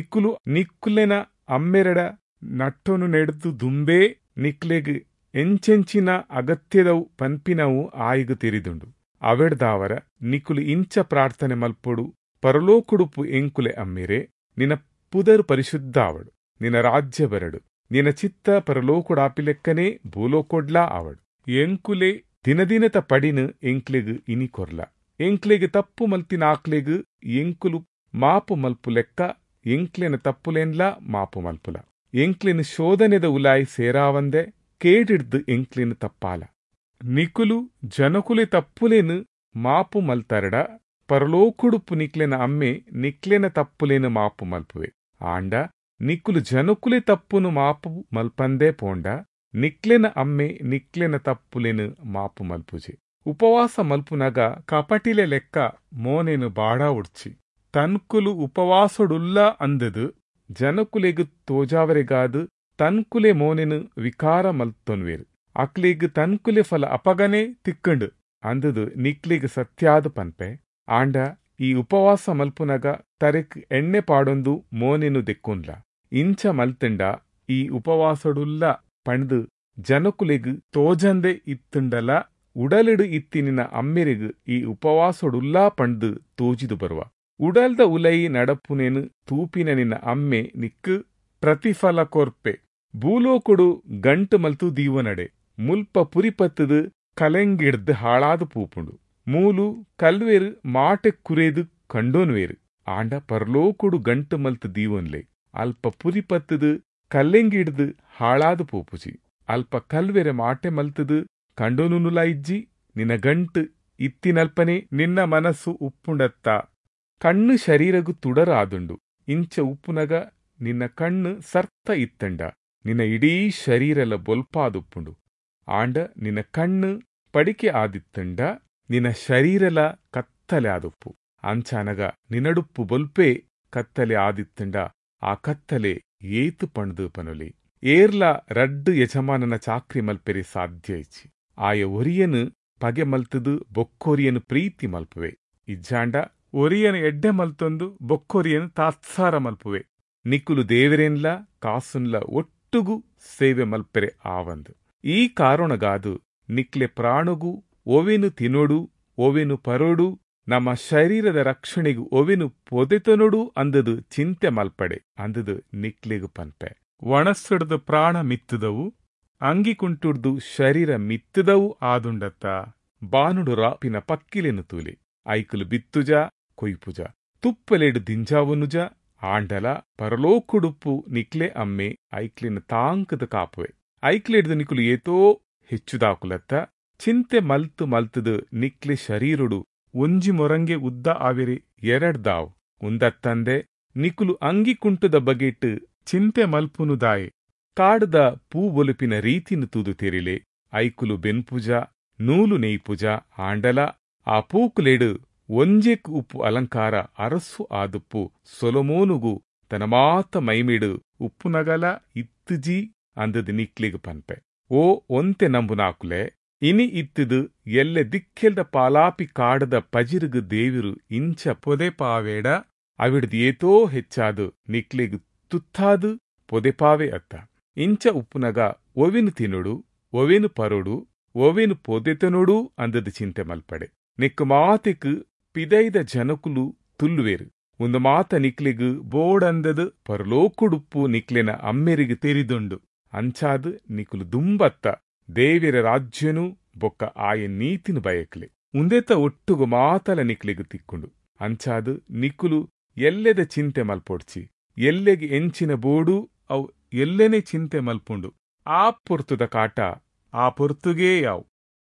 ನಿಕ್ಕುಲೆನ ಅಮ್ಮೆರಡ ನಟ್ಟೊನು ನೆಡ್ದು ದುಂಬೇ ನಿಕ್ಲೆಗ್ ಎಂಚೆಂಚಿನ ಅಗತ್ಯದವು ಪನ್ಪಿನವು ಆಯ್ಗು ತೆರಿದುಂಡು. ಅವೆಡ್ದಾವರ ನಿಕ್ಕುಲು ಇಂಚ ಪ್ರಾರ್ಥನೆ ಮಲ್ಪೊಡು ಪರಲೋಕುಡುಪು ಎಂಕುಲೆ ಅಮ್ಮೆರೆ ನಿನ್ನ ಪುದರು ಪರಿಶುದ್ಧಾವಡು. ನಿನ್ನ ರಾಜ್ಯ ಬರಡು. ನಿನ್ನ ಚಿತ್ತ ಪರಲೋಕುಡಾಪಿಲೆಕ್ಕನೇ ಭೂಲೋಕೊಡ್ಲಾ ಆವಡು. ಎಂಕುಲೆ ದಿನದಿನತ ಪಡಿನು ಎಂಕ್ಲೆಗ್ ಇನಿ ಕೊರ್ಲ. ಎಂಕ್ಲೆಗ್ ತಪ್ಪು ಮಲ್ತಿನ ಆಕ್ಲೆಗ್ ಎಂಕುಲು ಮಾಪು ಮಲ್ಪು ಲೆಕ್ಕ ಎಂಕ್ಲೆನ ತಪ್ಪುಲೆನ್ಲ ಮಾಪು ಮಲ್ಪುಲ. ಎಂಕ್ಲೆನ ಶೋಧನೆದ ಉಲಾಯಿ ಸೇರಾವಂದೆ ಕೇಡಿಡ್ದು ಎಂಕ್ಲೆನ ತಪ್ಪಾಲ. ನಿಕುಲು ಜನಕುಲೆ ತಪ್ಪುಲೆನು ಮಾಪು ಮಲ್ತರಡ ಪರಲೋಕುಡುಪು ನಿಕ್ಲೆನ ಅಮ್ಮೆ ನಿಕ್ಲೆನ ತಪ್ಪುಲೆನು ಮಾಪು ಮಲ್ಪುವೆ. ಆಂಡ ನಿಕ್ಕುಲು ಜನಕುಲೆ ತಪ್ಪುನು ಮಾಪು ಮಲ್ಪಂದೇ ಪೋಂಡ ನಿಕ್ಲೆನ ಅಮ್ಮೆ ನಿಕ್ಲೆನ ತಪ್ಪುಲೆನು ಮಾಪು ಮಲ್ಪುಜೆ. ಉಪವಾಸ ಮಲ್ಪುನಗ ಕಪಟಿಲೆ ಲೆಕ್ಕ ಮೋನೆನು ಬಾಡ ಉಡ್ಚಿ. ತನ್ಕುಲು ಉಪವಾಸಡುಲ್ಲ ಅಂದದು ಜನಕುಲೆಗು ತೋಜಾವರೆಗಾದು ತನ್ಕುಲೆ ಮೋನೆನು ವಿಕಾರ ಮಲ್ತೊನ್ವೇರು. ಅಕ್ಲೆಗ್ ತನ್ಕುಲೆ ಫಲ ಅಪಗನೆ ತಿಕ್ಕಂಡು ಅಂದದು ನಿಕ್ಲೆಗ್ ಸತ್ಯಾದ ಪನ್ಪೆ. ಆಂಡ ಈ ಉಪವಾಸ ಮಲ್ಪುನಗ ತರೆಕ್ ಎಣ್ಣೆ ಪಾಡೊಂದು ಮೋನೆನು ದೆಕ್ಕುನ್ಲ. ಇಂಚ ಮಲ್ತಂಡ ಈ ಉಪವಾಸಡುಲ್ಲ ಪಣ್ದು ಜನಕುಲೆಗ್ ತೋಜಂದೆ ಇತ್ತುಂಡಲ ಉಡಲಿಡು ಇತ್ತಿನಿನ ಅಮ್ಮೆರೆಗು ಈ ಉಪವಾಸಡುಲ್ಲಾ ಪಣ್ದು ತೋಜಿದು ಬರುವ. ಉಡಲ್ದ ಉಲೈ ನಡಪುನೆನು ತೂಪಿನ ನಿನ್ನ ಅಮ್ಮೆ ನಿಕ್ಕು ಪ್ರತಿಫಲ ಕೊರ್ಪೆ. ಭೂಲೋಕೊಡು ಗಂಟು ಮಲ್ತು ದೀವನಡೆ ಮುಲ್ಪ ಪುರಿಪತ್ತದು ಕಲೆಂಗಿಡ್ದು ಹಾಳಾದು ಪೂಪುಂಡು. ಮೂಲು ಕಲ್ವೇರು ಮಾಟೆ ಕುರೇದು ಕಂಡೋನ್ವೇರು. ಆಂಡ ಪರ್ಲೋಕೊಡು ಗಂಟು ಮಲ್ತು ದೀವನ್ಲೆ ಅಲ್ಪ ಪುರಿಪತ್ತದು ಕಲ್ಲೆಂಗಿಡ್ದು ಹಾಳಾದು ಪೂಪುಜಿ. ಅಲ್ಪ ಕಲ್ವೆರೆ ಮಾಟೆ ಮಲ್ತದು ಕಂಡೋನುನುಲ ಇಜ್ಜಿ ನಿನ್ನ ಗಂಟು ಇತ್ತಿನಲ್ಪನೆ ನಿನ್ನ ಮನಸ್ಸು ಉಪ್ಪುಂಡತ್ತ. ಕಣ್ಣು ಶರೀರಗು ತುಡರಾದುಂಡು. ಇಂಚ ಉಪ್ಪುನಗ ನಿನ್ನ ಕಣ್ಣು ಸರ್ತ ಇತ್ತಂಡ ನಿನ್ನ ಇಡೀ ಶರೀರಲ ಬೊಲ್ಪಾದುಪ್ಪುಂಡು. ಆಂಡ ನಿನ್ನ ಕಣ್ಣು ಪಡಿಕೆ ಆದಿತ್ತಂಡ ನಿನ್ನ ಶರೀರಲ ಕತ್ತಲೆ ಆದುಪ್ಪು. ಅಂಚಾನಗ ನಿನ್ನಡುಪ್ಪು ಬೊಲ್ಪೆ ಕತ್ತಲೆ ಆದಿತ್ತಂಡ ಆ ಕತ್ತಲೆ ಏತು ಪಣ್ದು ಪನುಲಿ. ಏರ್ಲ ರಡ್ಡು ಯಜಮಾನನ ಚಾಕ್ರಿ ಮಲ್ಪೆರೆ ಸಾಧ್ಯ ಇಚ್ಚಿ. ಆಯ ಒರಿಯನು ಪಗೆ ಮಲ್ತದು ಬೊಕ್ಕೊರಿಯನು ಪ್ರೀತಿ ಮಲ್ಪುವೆ. ಇಜ್ಜಾಂಡ ಒರಿಯನು ಎಡ್ಡೆ ಮಲ್ತೊಂದು ಬೊಕ್ಕೊರಿಯನು ತಾತ್ಸಾರ ಮಲ್ಪುವೆ. ನಿಕ್ಕುಲು ದೇವರೆನ್ಲ ಕಾಸುನ್ಲ ಒಟ್ಟುಗು ಸೇವೆ ಮಲ್ಪೆರೆ ಆವಂದು. ಈ ಕಾರಣಗಾದು ನಿಕ್ಲೆ ಪ್ರಾಣುಗು ಒವೆನು ತಿನೊಡು ಒವೆನು ಪರೋಡು ನಮ್ಮ ಶರೀರದ ರಕ್ಷಣೆಗೂ ಒವೆನು ಪೊದೆತನೊಡು ಅಂದದು ಚಿಂತೆ ಮಲ್ಪಡೆ ಅಂದದು ನಿಕ್ಲೆಗು ಪನ್ಪೆ. ಒಣಸುಡ್ದು ಪ್ರಾಣ ಮಿತ್ತದವು ಅಂಗಿ ಕುಂಟುಡ್ದು ಶರೀರ ಮಿತ್ತದವು ಆದುಂಡತ್ತ. ಬಾನುಡು ರಾಪಿನ ಪಕ್ಕಿಲೆನು ತೂಲೆ ಐಕುಲು ಬಿತ್ತುಜ ಕೊಯ್ಪುಜ ತುಪ್ಪಲೆಡು ದಿಂಜಾವನುಜ. ಆಂಡಲ ಪರಲೋಕುಡುಪ್ಪು ನಿಕ್ಲೆ ಅಮ್ಮೆ ಐಕ್ಲೆನ ತಾಂಕದ ಕಾಪುವೆ. ಐಕ್ಲೆಡ್ದು ನಿಕುಲು ಏತೋ ಹೆಚ್ಚುದಾಕುಲತ್ತ ಚಿಂತೆ ಮಲ್ತು ಮಲ್ತದು ನಿಕ್ಲೆ ಶರೀರುಡು ಒಂಜಿ ಮೊರಂಗೆ ಉದ್ದ ಆವಿರಿ ಎರಡ್ದಾವ್ ಉಂದತ್ತಂದೆ ನಿಕುಲು ಅಂಗಿ ಕುಂಟುದ ಬಗೆಟ್ ಚಿಂತೆ ಮಲ್ಪುನುದಾಯೆ. ಕಾಡುದ ಪೂ ಬೊಲುಪಿನ ರೀತಿನು ತೂದು ತೆರಿಲೆ ಐಕುಲು ಬೆನ್ಪುಜ ನೂಲು ನೇಯ್ಪುಜ. ಆಂಡಲ ಆ ಪೂಕುಲೆಡು ಒಂಜೆಕ್ ಉಪ್ಪು ಅಲಂಕಾರ ಅರಸು ಆದುಪ್ಪು ಸೊಲೊಮೋನುಗು ತನ ಮಾತ ಮೈಮೇಡು ಉಪ್ಪುನಗಲ ಇತ್ತುಜಿ ಅಂದದು ನಿಕ್ಲೆಗು ಪನ್ಪೆ. ಓ ಒಂತೆ ನಂಬುನಾಕುಲೆ ಇನಿ ಇತ್ತದು ಎಲ್ಲೆ ದಿಕ್ಕೆಲ್ದ ಪಾಲಾಪಿ ಕಾಡದ ಪಜಿರುಗು ದೇವಿರು ಇಂಚ ಪೊದೆಪಾವೇಡ ಅವಿಡ್ದು ಏತೋ ಹೆಚ್ಚಾದು ನಿಕ್ಲೆಗು ತುತ್ತಾದು ಪೊದೆಪಾವೆ ಅತ್ತ. ಇಂಚ ಉಪ್ಪುನಗ ಒವೆನು ತಿನುಡು ಒವೆನು ಪರೋಡು ಒವೆನು ಪೊದೆತನೊಡು ಅಂದದು ಚಿಂತೆ ಮಲ್ಪಡೆ. ನಿಕ್ಕು ಮಾತೆಕ್ ಪಿದೈದ ಜನಕುಲು ತುಲ್ಲುವೆರು. ಒಂದು ಮಾತ ನಿಕ್ಲೆಗು ಬೋಡಂದದು ಪರಲೋಕುಡುಪ್ಪು ನಿಕ್ಲೆನ ಅಮ್ಮೆರಿಗು ತೆರಿದುಂಡು. ಅಂಚಾದು ನಿಕುಲು ದುಂಬತ್ತ ದೇವಿರ ರಾಜ್ಯನು ಬೊಕ್ಕ ಆಯ ನೀತಿನು ಬಯಕ್ಲೆ ಉಂದೆತ ಒಟ್ಟುಗು ಮಾತಲ ನಿಕ್ಲೆಗು ತಿಕ್ಕುಂಡು. ಅಂಚಾದು ನಿಕುಲು ಎಲ್ಲೆದ ಚಿಂತೆ ಮಲ್ಪೊಡ್ಚಿ ಎಲ್ಲೆಗೆ ಎಂಚಿನ ಬೋಡು ಅವು ಎಲ್ಲೆನೆ ಚಿಂತೆ ಮಲ್ಪುಂಡು. ಆ ಪೊರ್ತುದ ಕಾಟ ಆ ಪೊರ್ತುಗೇ ಯಾವು.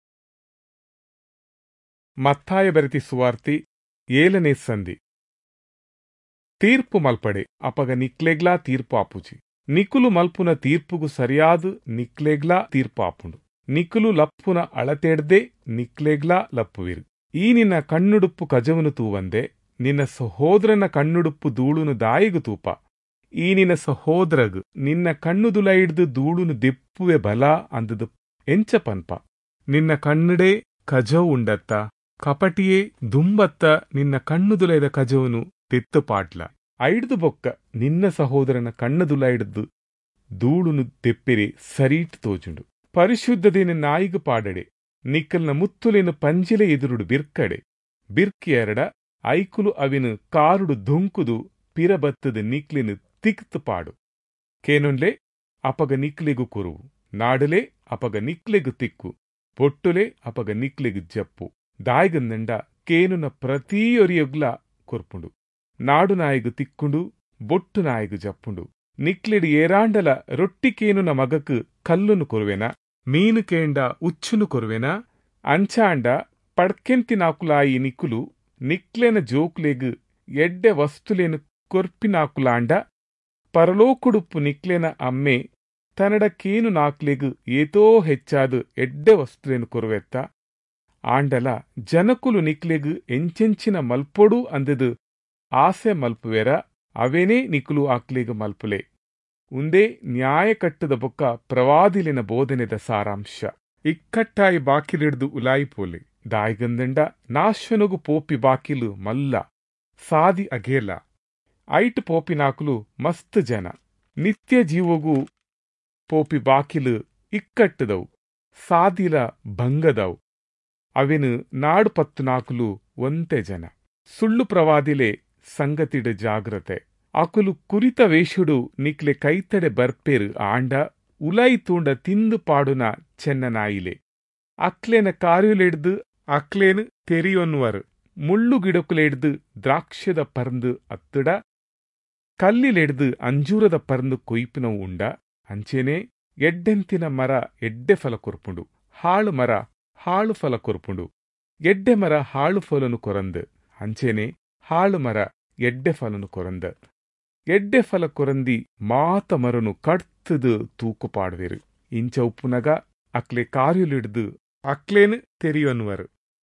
ಮತ್ತಾಯ ಬೆರತಿ ಸುವಾರ್ತಿ 7ನೇ ಸಂಧಿ. ತೀರ್ಪು ಮಲ್ಪಡೆ ಅಪಗ ನಿಕ್ಲೆಗ್ಲಾ ತೀರ್ಪು ಆಪುಜಿ. ನಿಕುಲು ಮಲ್ಪುನ ತೀರ್ಪುಗು ಸರಿಯಾದು ನಿಕ್ಲೆಗ್ಲಾ ತೀರ್ಪಾಪುಂಡು. ನಿಕುಲು ಲಪ್ಪುನ ಅಳತೆಡ್ದೆ ನಿಕ್ಲೆಗ್ಲಾ ಲಪ್ಪುವಿರು. ಈ ನಿನ್ನ ಕಣ್ಣುಡುಪ್ಪು ಕಜವನು ತೂವಂದೆ ನಿನ್ನ ಸಹೋದರನ ಕಣ್ಣುಡುಪ್ಪು ಧೂಳುನು ದಾಯಿಗು ತೂಪ. ಈ ನಿನ್ನ ಸಹೋದರಗು ನಿನ್ನ ಕಣ್ಣುದುಲ ಹಿಡ್ದು ಧೂಳುನು ದೆಪ್ಪುವೆ ಬಲ ಅಂದದು ಎಂಚ ಪನ್ಪ. ನಿನ್ನ ಕಣ್ಣುಡೇ ಕಜವು ಉಂಡತ್ತ ಕಪಟಿಯೇ ದುಂಬತ್ತ ನಿನ್ನ ಕಣ್ಣುದುಲೈದ ಕಜವನು ತೆತ್ತು ಪಾಟ್ಲ. ಐಡ್ದು ಬೊಕ್ಕ ನಿನ್ನ ಸಹೋದರನ ಕಣ್ಣುದುಲ ಹಿಡ್ದು ಧೂಳುನು ದೆಪ್ಪಿರೆ ಸರೀಟ್ ತೋಜುಂಡು. ಪರಿಶುದ್ಧದೇನ ನಾಯಿಗು ಪಾಡಡೆ ನಿಕ್ಕಲ್ನ ಮುತ್ತುಲೇನು ಪಂಜಿಲೆ ಎದುರುಡು ಬಿರ್ಕಡೆ. ಬಿರ್ಕಿಯರಡ ಐಕುಲು ಅವಿನು ಕಾರುಡು ದೊಂಕುದು ಪಿರಬತ್ತದ ನಿಕ್ಲೆನು ತಿಕ್ತು ಪಾಡು. ಕೇನುನ್ಲೆ ಅಪಗ ನಿಕ್ಲೆಗು ಕುರುವು. ನಾಡುಲೆ ಅಪಗ ನಿಕ್ಲೆಗು ತಿಕ್ಕು. ಬೊಟ್ಟುಲೆ ಅಪಗ ನಿಕ್ಲೆಗು ಜಪ್ಪು. ದಾಯ್ಗಂದಂಡ ಕೇನುನ ಪ್ರತಿಯೊರಿಯೊಗ್ಲ ಕೊರ್ಪುಂಡು. ನಾಡು ನಾಯಿಗು ತಿಕ್ಕುಂಡು ಬೊಟ್ಟು ನಾಯಿಗು ಜಪ್ಪುಂಡು. ನಿಕ್ಲೆಡು ಏರಾಂಡಲ ರೊಟ್ಟಿ ಕೇನುನ ಮಗಕು ಕಲ್ಲುನು ಕೊರುವೆನ, ಮೀನು ಕೇಂಡ ಉಚ್ಚುನು ಕೊರುವೆನ. ಅಂಚಾಂಡ ಪಡ್ಕೆಂತಿನಾಕುಲಾಯಿ ನಿಕುಲು ನಿಕ್ಲೆನ ಜೋಕ್ಲೆಗು ಎಡ್ಡೆ ವಸ್ತುಲೇನು ಕೊರ್ಪಿನಾಕುಲಾಂಡ. ಪರಲೋಕುಡುಪ್ಪು ನಿಕ್ಲೆನ ಅಮ್ಮೆ ತನ್ನಡ ಕೇನು ನಾಕ್ಲೆಗು ಏತೋ ಹೆಚ್ಚಾದು ಎಡ್ಡೆ ವಸ್ತುಲೇನು ಕೊರುವೆತ್ತ. ಆಂಡಲ ಜನಕುಲು ನಿಕ್ಲೆಗು ಎಂಚೆಂಚಿನ ಮಲ್ಪೊಡು ಅಂದದು ಆಸೆ ಮಲ್ಪುವೆರ ಅವೇನೇ ನಿಕುಲು ಆಕ್ಲೆಗು ಮಲ್ಪುಲೆ. ಉಂದೇ ನ್ಯಾಯ ಕಟ್ಟದ ಬೊಕ್ಕ ಪ್ರವಾದಿಲಿನ ಬೋಧನೆದ ಸಾರಾಂಶ. ಇಕ್ಕಟ್ಟಾಯಿ ಬಾಕಿಲಿಡ್ದು ಉಲಾಯಿಪೋಲೆ. ದಾಯ್ಗಂದಂಡ ನಾಶ್ವನಗು ಪೋಪಿ ಬಾಕಿಲು ಮಲ್ಲ ಸಾದಿ ಅಗೇಲ. ಐಟ್ ಪೋಪಿನಾಕುಲು ಮಸ್ತ್ ಜನ. ನಿತ್ಯ ಜೀವಗೂ ಪೋಪಿ ಬಾಕಿಲು ಇಕ್ಕಟ್ಟದವು ಸಾದಿಲ ಭಂಗದವು. ಅವೆನು ನಾಡು ಪತ್ತು ನಾಕುಲು ಒಂತೆ ಜನ. ಸುಳ್ಳು ಪ್ರವಾದಿಲೆ ಸಂಗತಿಡ ಜಾಗ್ರತೆ. ಅಕುಲು ಕುರಿತ ವೇಷುಡು ನಿಕ್ಲೆ ಕೈತಡೆ ಬರ್ಪೇರು ಆಂಡ ಉಲಾಯಿ ತೂಂಡ ತಿಂದು ಪಾಡುನ ಚೆನ್ನನಾಯಿಲೆ. ಅಕ್ಲೇನ ಕಾರ್ಯುಲೆಡ್ದು ಅಕ್ಲೇನು ತೆರಿಯೊನ್ವರು. ಮುಳ್ಳು ಗಿಡಕುಲೆಡ್ದು ದ್ರಾಕ್ಷದ ಪರ್ಂದು ಅತ್ತುಡ ಕಲ್ಲಿಲೆಡ್ದು ಅಂಜೂರದ ಪರ್ಂದು ಕೊಯ್ಪಿನವು ಉಂಡ. ಅಂಚೆನೆ ಎಡ್ಡೆಂತಿನ ಮರ ಎಡ್ಡೆ ಫಲ ಕೊರ್ಪುಂಡು. ಹಾಳು ಮರ ಹಾಳು ಫಲ ಕೊರ್ಪುಂಡು. ಎಡ್ಡೆ ಮರ ಹಾಳು ಫಲನು ಕೊರಂದು. ಅಂಚೆನೆ ಹಾಳು ಮರ ಎಡ್ಡೆ ಫಲನು ಕೊರಂದ. ಎಡ್ಡೆ ಫಲ ಕೊರಂದಿ ಮಾತ ಮರನು ಕಡ್ತದು ತೂಕು ಪಾಡುವೆರು. ಇಂಚ ಉಪ್ಪುನಗ ಅಕ್ಲೆ ಕಾರ್ಯುಲಿಡ್ದು ಅಕ್ಲೇನು ತೆರಿಯೊನ್ವರು.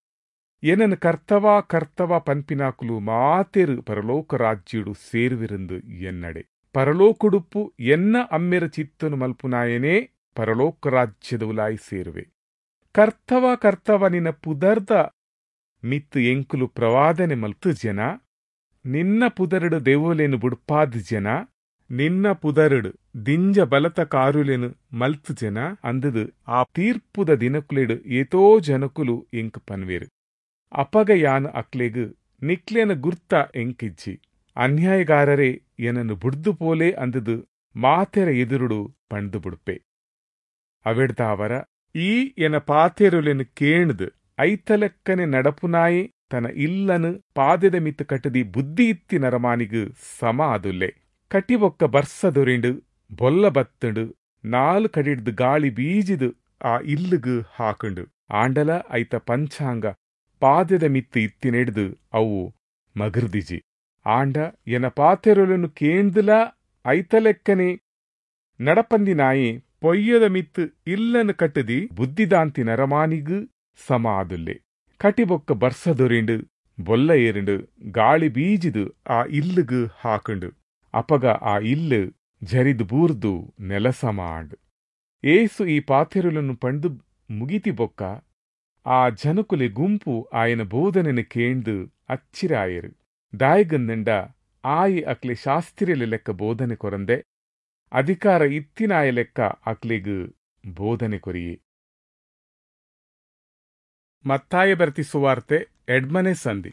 ಏನನು ಕರ್ತವಾ ಕರ್ತವಾ ಪನ್ಪಿನಾಕುಲು ಮಾತೆರು ಪರಲೋಕ ರಾಜ್ಯುಡು ಸೇರುವಿರಂದು ಎನ್ನಡೆ. ಪರಲೋಕುಡುಪ್ಪು ಎನ್ನ ಅಮ್ಮೆರ ಚಿತ್ತನು ಮಲ್ಪುನಾಯನೇ ಪರಲೋಕ ರಾಜ್ಯದ ಉಲಾಯಿ ಸೇರುವೆ. ಕರ್ತವ ಕರ್ತವ ನಿನ್ನ ಪುದರ್ದ ಮಿತ್ತು ಎಂಕುಲು ಪ್ರವಾದನೆ ಮಲ್ತು ಜನ. ನಿನ್ನ ಪುದರಡು ದೆವೋಲೆನು ಬುಡ್ಪಾದ ಜನ. ನಿನ್ನ ಪುದರಡು ದಿಂಜ ಬಲತ ಕಾರುಲೆನು ಮಲ್ತು ಜನ ಅಂದದು ಆ ತೀರ್ಪುದ ದಿನಕುಲೆಡು ಏತೋ ಜನಕುಲು ಎಂಕ್ ಪನ್ವೇರು. ಅಪಗ ಯಾನು ಅಕ್ಲೆಗು ನಿಕ್ಲೆನ ಗುರ್ತ ಎಂಕಿಜ್ಜಿ. ಅನ್ಯಾಯಗಾರರೇ ಏನನ್ನು ಬುಡ್ದು ಪೋಲೆ ಅಂದದು ಮಾತೆರ ಎದುರುಡು ಪಣ್ದು ಬುಡ್ಪೆ. ಅವೆಡ್ದಾವರ ಈ ಎನ ಪಾತೆರುಲೆನು ಕೇಣ್ದು ಐತಲೆಕ್ಕನೆ ನಡಪುನಾಯಿ ತನ ಇಲ್ಲನು ಪಾದೆದ ಮಿತ್ತು ಕಟ್ಟದಿ ಬುದ್ಧಿ ಇತ್ತಿ ನರಮಾನಿಗು ಸಮ ಅದುಲ್ಲೆ. ಕಟಿಬೊಕ್ಕ ಬರ್ಸದೊರಿಂಡು ಬೊಲ್ಲ ಬತ್ತಂಡು ನಾಲು ಕಡಿಡ್ದು ಗಾಳಿ ಬೀಜಿದು ಆ ಇಲ್ಲುಗು ಹಾಕುಂಡು. ಆಂಡಲ ಐತ ಪಂಚಾಂಗ ಪಾದೆದ ಮಿತ್ತು ಇತ್ತಿನೆಡ್ದು ಅವು ಮಗರ್ದಿಜಿ. ಆಂಡ ಎನ ಪಾತೆರುಲೆನು ಕೇಣ್ದುಲ ಐತಲೆಕ್ಕನೆ ನಡಪಂದಿನಾಯಿ ಪೊಯ್ಯದ ಮಿತ್ತು ಇಲ್ಲನು ಕಟ್ಟದಿ ಬುದ್ಧಿದಾಂತಿ ನರಮಾನಿಗು ಸಮ ಆದುಲ್ಲೆ. ಕಟಿಬೊಕ್ಕ ಬರ್ಸದೊರಿಂಡು ಬೊಲ್ಲ ಏರಿಂಡು ಗಾಳಿ ಬೀಜಿದು ಆ ಇಲ್ಲುಗು ಹಾಕುಂಡು. ಅಪಗ ಆ ಇಲ್ಲು ಜರಿದು ಬೂರ್ದು ನೆಲಸಮ ಆಂಡು. ಏಸು ಈ ಪಾತೆರುಲನ್ನು ಪಂಡು ಮುಗಿತಿ ಬೊಕ್ಕ ಆ ಜನಕುಲೆ ಗುಂಪು ಆಯನ ಬೋಧನೆನು ಕೇಂದು ಅಚ್ಚಿರಾಯರು. ದಾಯಗಂದಂಡ ಆಯಿ ಅಕ್ಲೆ ಶಾಸ್ತ್ರಿಯಲೆ ಲೆಕ್ಕ ಬೋಧನೆ ಕೊರಂದೆ. ಅಧಿಕಾರ ಇತ್ತಿನಾಯ ಲೆಕ್ಕ ಅಕ್ಲೆಗು ಬೋಧನೆ ಕೊರಿಯೆ. ಮತ್ತಾಯ ಬರ್ತಿ ಸುವಾರ್ತೆ ಎಡ್ಮನೆ ಸಂಧಿ.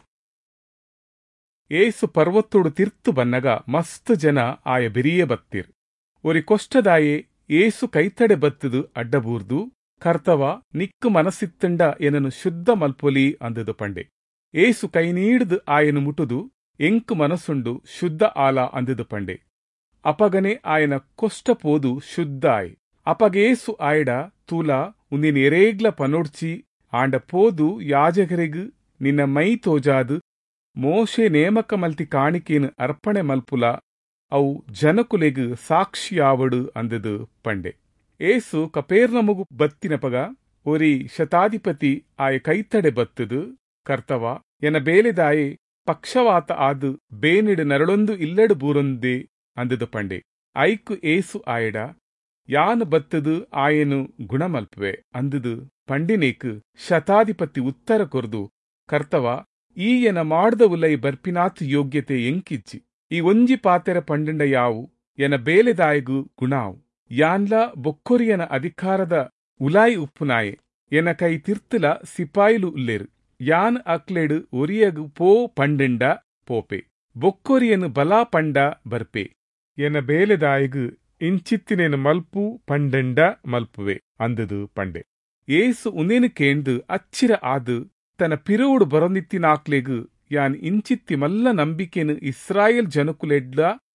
ಏಸು ಪರ್ವತ್ತೋಡು ತಿರ್ತು ಬನ್ನಗ ಮಸ್ತ್ ಜನ ಆಯ ಬೆರಿಯೇ ಬತ್ತಿರ್. ಒರಿ ಕೊಷ್ಟದಾಯೆ ಏಸು ಕೈತಡೆ ಬತ್ತದು ಅಡ್ಡಬೂರ್ದು ಕರ್ತವ ನಿಕ್ಕು ಮನಸ್ಸಿತ್ತಂಡ ಏನನು ಶುದ್ಧ ಮಲ್ಪೊಲಿ ಅಂದದು ಪಂಡೆ. ಏಸು ಕೈ ನೀಡ್ದು ಆಯನು ಮುಟುದು ಎಂಕು ಮನಸ್ಸುಂಡು ಶುದ್ಧ ಆಲ ಅಂದದು ಪಂಡೆ. ಅಪಗನೆ ಆಯನ ಕೊಷ್ಟ ಪೋದು ಶುದ್ಧ ಆಯ್. ಅಪಗೇಸು ಆಯ್ಡ ತೂಲ ಉಂದಿನ ಎರೇಗ್ಲ ಪನೋಡ್ಚಿ ಆಂಡ ಪೋದು ಯಾಜಕರೆಗು ನಿನ್ನ ಮೈ ತೋಜಾದು ಮೋಶೆ ನೇಮಕ ಮಲ್ತಿ ಕಾಣಿಕೇನು ಅರ್ಪಣೆ ಮಲ್ಪುಲ ಅವು ಜನಕುಲೆಗ್ ಸಾಕ್ಷಿಯಾವಡು ಅಂದದು ಪಂಡೆ. ಏಸು ಕಪೇರ್ನಮುಗು ಬತ್ತಿನಪಗ ಒರಿ ಶತಾಧಿಪತಿ ಆಯ ಕೈತಡೆ ಬತ್ತದು ಕರ್ತವ ಎನ ಬೇಲೆದಾಯೆ ಪಕ್ಷವಾತ ಆದು ಬೇನಿಡು ನರಳೊಂದು ಇಲ್ಲಡು ಬೂರೊಂದೇ ಅಂದದು ಪಂಡೆ. ಐಕು ಏಸು ಆಯಡ ಯಾನ್ ಬತ್ತದು ಆಯನು ಗುಣಮಲ್ಪುವೆ ಅಂದದು ಪಂಡಿನೇಕು ಶತಾಧಿಪತಿ ಉತ್ತರ ಕೊರ್ದು, ಕರ್ತವ ಈಯನ ಮಾಡ್ದ ಉಲೈ ಬರ್ಪಿನಾತ್ ಯೋಗ್ಯತೆ ಎಂಕಿಜ್ಜಿ. ಈ ಒಂಜಿ ಪಾತೆರ ಪಂಡಿಂಡ ಯಾವು ಎನ ಬೇಲೆದಾಯಗು ಗುಣಾವು ಯಾನ್ಲ ಬೊಕ್ಕೊರಿಯನ ಅಧಿಕಾರದ ಉಲಾಯಿ ಉಪ್ಪುನಾಯೆ ಎನ ಕೈ ತಿರ್ತುಲ ಸಿಪಾಯಿಲು ಉಲ್ಲೇರು. ಯಾನ್ ಅಕ್ಲೆಡು ಒರಿಯಗು ಪೋ ಪಂಡಿಂಡ ಪೋಪೆ ಬೊಕ್ಕೊರಿಯನು ಬಲಾ ಪಂಡ ಬರ್ಪೆ ಎನ ಬೇಲೆದಾಯಗು ಇಂಚಿತ್ತಿನೇನು ಮಲ್ಪು ಪಂಡಿಂಡ ಮಲ್ಪುವೆ ಅಂದದು ಪಂಡೆ. ಏಸು ಉನೇನು ಕೇಂದು ಅಚ್ಚಿರ ಆದು ತನ್ನ ಪಿರೋಡು ಬರೊಂದಿತ್ತಿನಾಕ್ಲೆಗು ಯಾನ್ ಇಂಚಿತ್ತಿ ಮಲ್ಲ ನಂಬಿಕೆನು ಇಸ್ರಾಯೇಲ್ ಜನಕುಲೆಡ್ಲ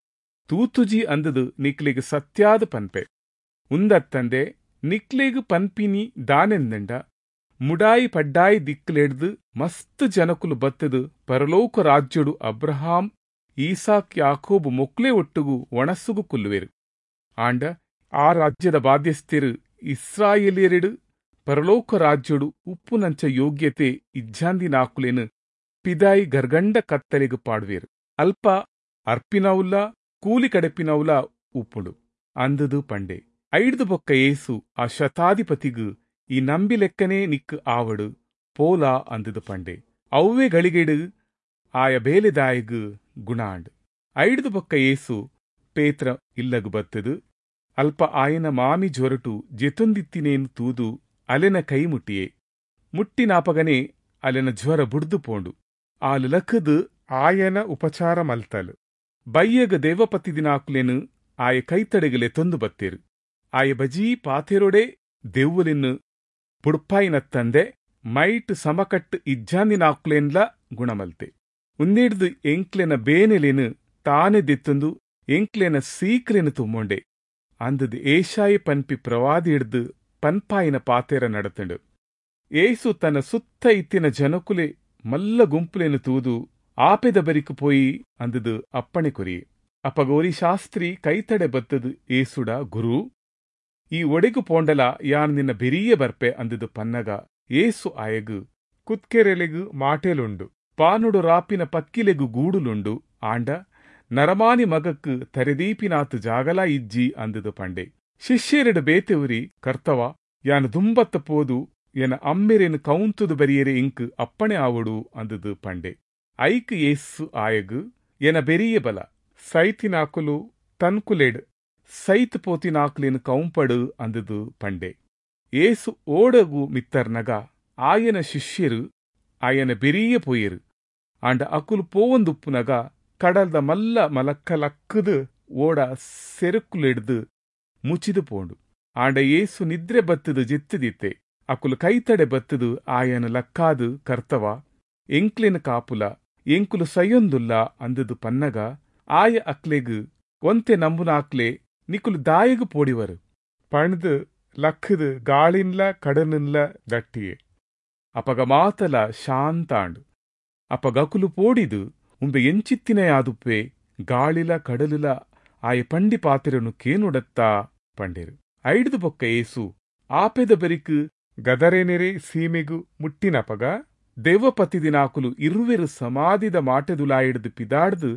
ತೂತುಜಿ ಅಂದದು ನಿಕ್ಲೆಗು ಸತ್ಯಾದ ಪನ್ಪೆ. ಉಂದತ್ತಂದೆ ನಿಕ್ಲೆಗು ಪನ್ಪಿನಿ ದಾನೆಂದಂಡ ಮುಡಾಯಿ ಪಡ್ಡಾಯಿ ದಿಕ್ಲೆಡ್ದು ಮಸ್ತ್ ಜನಕುಲು ಬತ್ತದು ಪರಲೋಕ ರಾಜ್ಯಡು ಅಬ್ರಹಾಂ ಈಸಾಕ್ ಯಾಕೋಬು ಮೊಕ್ಲೆ ಒಟ್ಟುಗು ಒಣಸುಗು ಕುಲ್ಲುವೆರು. ಆಂಡ ಆ ರಾಜ್ಯದ ಬಾಧ್ಯಸ್ಥರು ಇಸ್ರಾಯೇಲಿಯರಿಡು ಪರಲೋಕ ರಾಜ್ಯಡು ಉಪ್ಪುನಂಚ ಯೋಗ್ಯತೆ ಇಜ್ಜಾಂದಿನಾಕುಲೆನು ಪಿದಾಯಿ ಗರ್ಗಂಡ ಕತ್ತಲೆಗು ಪಾಡುವೆರು. ಅಲ್ಪ ಅರ್ಪಿನವುಲ ಕೂಲಿ ಕಡೆಪಿನವುಲ ಉಪ್ಪುಡು ಅಂದದು ಪಂಡೆ. ಐಡ್ದು ಬೊಕ್ಕ ಏಸು ಆ ಶತಾಧಿಪತಿಗು ಈ ನಂಬಿ ಲೆಕ್ಕನೇ ನಿಕ್ಕು ಆವಡು ಪೋಲಾ ಅಂದದು ಪಂಡೆ. ಅವ್ವೆ ಗಳಿಗೆಡು ಆಯ ಬೇಲೆದಾಯಗು ಗುಣಾಂಡ್. ಐಡ್ದು ಬೊಕ್ಕ ಏಸು ಪೇತ್ರ ಇಲ್ಲಗು ಬತ್ತದು. ಅಲ್ಪ ಆಯನ ಮಾಮಿ ಜೊರಟು ಜೆತೊಂದಿತ್ತಿನೇನು ತೂದು ಅಲೆನ ಕೈ ಮುಟ್ಟಿಯೇ ಮುಟ್ಟಿನಾಪಗನೆ ಅಲೆನ ಜ್ವರ ಬುಡ್ದು ಪೋಂಡು. ಆಲು ಲಖದು ಆಯನ ಉಪಚಾರ ಮಲ್ತಲು ಬಯ್ಯಗ ದೇವಪತಿ ದಿನಾಕುಲೆನು ಆಯ ಕೈತಡೆಗಲೆ ತೊಂದು ಬತ್ತೇರು. ಆಯ ಬಜೀ ಪಾತೆರೊಡೆ ದೆವ್ವಲಿನ್ನು ಪುಡ್ಪಾಯಿನತ್ತಂದೆ ಮೈಟ್ ಸಮಕಟ್ಟು ಇಜ್ಜಾಂದಿನಾಕುಲೆನ್ಲ ಗುಣಮಲ್ತೆ. ಉಂದಿಡ್ದು ಎಂಕ್ಲೆನ ಬೇನೆಲೆನು ತಾನೆ ದೆತ್ತೊಂದು ಎಂಕ್ಲೆನ ಸೀಕ್ರೆನು ತುಮ್ಮೊಂಡೆ ಅಂದದು ಏಷಾಯಿ ಪನ್ಪಿ ಪ್ರವಾದಿ ಹಿಡ್ದು ಪನ್ಪಾಯಿನ ಪಾತೆರ ನಡತಂಡು. ಏಸು ತನ್ನ ಸುತ್ತ ಇತ್ತಿನ ಜನಕುಲೆ ಮಲ್ಲ ಗುಂಪುಲೆನು ತೂದು ಆಪೆದ ಬರಿಕು ಪೋಯಿ ಅಂದದು ಅಪ್ಪಣೆ ಕೊರಿ. ಅಪಗೋರಿ ಶಾಸ್ತ್ರಿ ಕೈತಡೆ ಬತ್ತದು ಏಸುಡ ಗುರು ಈ ಒಡೆಗು ಪೋಂಡಲ ಯಾನ್ ನಿನ್ನ ಬೆರಿಯ ಬರ್ಪೆ ಅಂದದು ಪನ್ನಗ. ಏಸು ಆಯಗು ಕುತ್ಕೆರೆಲೆಗು ಮಾಟೆಲುಂಡು ಪಾನುಡು ರಾಪಿನ ಪಕ್ಕಿಲೆಗು ಗೂಡುಲುಂಡು ಆಂಡ ನರಮಾನಿ ಮಗಕ್ಕು ತರೆದೀಪಿನಾತು ಜಾಗಲ ಇಜ್ಜಿ ಅಂದದು ಪಂಡೆ. ಶಿಷ್ಯರೆಡು ಬೇತೆವುರಿ, ಕರ್ತವ ಯಾನು ದುಂಬತ್ತ ಪೋದು ಎನ ಅಮ್ಮೆರೆನು ಕೌಂತುದು ಬರಿಯರೆ ಇಂಕು ಅಪ್ಪಣೆ ಆವಡು ಅಂದದು ಪಂಡೆ. ಐಕು ಏಸು ಆಯಗು ಎನ ಬೆರಿಯ ಬಲ ಸೈತಿನಾಕುಲು ತನ್ಕುಲೆಡ್ ಸೈತ್ ಪೋತಿನಾಕ್ಲೆನು ಕೌಂಪಡು ಅಂದದು ಪಂಡೆ. ಏಸು ಓಡಗು ಮಿತ್ತರ್ನಗ ಆಯನ ಶಿಷ್ಯರು ಆಯನ ಬೆರಿಯ ಪೊಯ್ಯರು. ಆಂಡ ಅಕುಲು ಪೋವೊಂದುಪ್ಪುನಗ ಕಡಲ್ದ ಮಲ್ಲ ಮಲಕ್ಕಲಕ್ಕದು ಓಡ ಸೆರುಕುಲೆಡ್ದು ಮುಚಿದು ಪೋಂಡು. ಆಂಡ ಏಸು ನಿದ್ರೆ ಬತ್ತದು ಜೆತ್ತದಿತ್ತೆ ಅಕುಲು ಕೈತಡೆ ಬತ್ತದು ಆಯನ ಲಕ್ಕಾದು, ಕರ್ತವ ಎಂಕ್ಲೆನು ಕಾಪುಲ ಎಂಕುಲು ಸೈಯೊಂದುಲ್ಲ ಅಂದದು ಪನ್ನಗ. ಆಯ ಅಕ್ಲೆಗು ಒಂತೆ ನಂಬುನಾಕ್ಲೆ ನಿಕುಲು ದಾಯಗು ಪೋಡಿವರು ಪಣ್ದು ಲಕ್ಕದು ಗಾಳಿನ್ಲ ಕಡನಿನ್ಲ ದಟ್ಟಿಯೇ ಅಪಗ ಮಾತಲ ಶಾಂತಾಂಡು. ಅಪಗಕುಲು ಪೋಡಿದು ಉಂಬೆ ಎಂಚಿತ್ತಿನೆಯಾದುಪ್ಪೆ ಗಾಳಿಲ ಕಡಲುಲ ಆಯ ಪಂಡಿ ಪಾತೆರನು ಕೇನುಡತ್ತಾ ಪಂಡೆರು. ಐಡ್ದು ಬೊಕ್ಕ ಏಸು ಆಪೆದ ಬೆರಿಕು ಗದರೆನೆರೆ ಸೀಮೆಗು ಮುಟ್ಟಿನಪಗ ದೇವಪತಿ ದಿನಾಕುಲು ಇರುವೆರು ಸಮಾಧಿದ ಮಾಟೆದುಲಾಯಿಡ್ದು ಪಿದಾಡ್ದು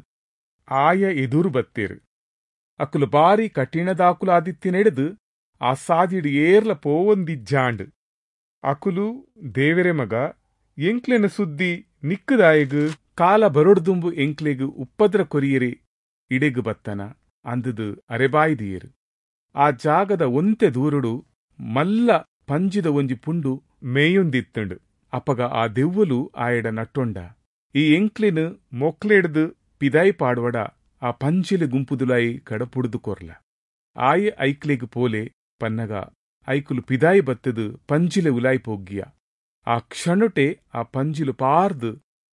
ಆಯ ಎದುರು ಬತ್ತೇರು. ಅಕುಲು ಬಾರಿ ಕಠಿಣದಾಕುಲು ಆದಿತ್ಯನೆಡ್ದು ಆ ಸಾದಿಡು ಏರ್ಲ ಪೋವೊಂದಿಜ್ಜಾಂಡು. ಅಕುಲು ದೇವೆರೆ ಮಗ ಎಂಕ್ಲೆನ ಸುದ್ದಿ ನಿಕ್ಕುದಾಯಗು ಕಾಲ ಬರೊಡ್ದುಂಬು ಎಂಕ್ಲೆಗು ಉಪ್ಪದ್ರ ಕೊರಿಯರೆ ಇಡೆಗು ಬತ್ತನ ಅಂದದು ಅರೆಬಾಯ್ದಿಯರು. ಆ ಜಾಗದ ಒಂತೆ ದೂರುಡು ಮಲ್ಲ ಪಂಜಿದ ಒಂಜಿ ಪುಂಡು ಮೇಯುಂದಿತ್ತುಂಡು. ಅಪಗ ಆ ದೆವ್ವಲು ಆಯಡ ನಟ್ಟೊಂಡ ಈ ಎಂಕ್ಲೆನು ಮೊಕ್ಲೆಡ್ದು ಪಿದಾಯಿ ಪಾಡ್ವಡ ಆ ಪಂಜಿಲೆ ಗುಂಪುದುಲಾಯಿ ಕಡಪುಡ್ದು ಕೊರ್ಲ. ಆಯೆ ಐಕ್ಲೆಗು ಪೋಲೆ ಪನ್ನಗ ಐಕುಲು ಪಿದಾಯಿ ಬತ್ತದು ಪಂಜಿಲೆ ಉಲಾಯಿ ಪೊಗ್ಗಿಯ. ಆ ಕ್ಷಣೊಟೆ ಆ ಪಂಜಿಲು ಪಾರ್ದು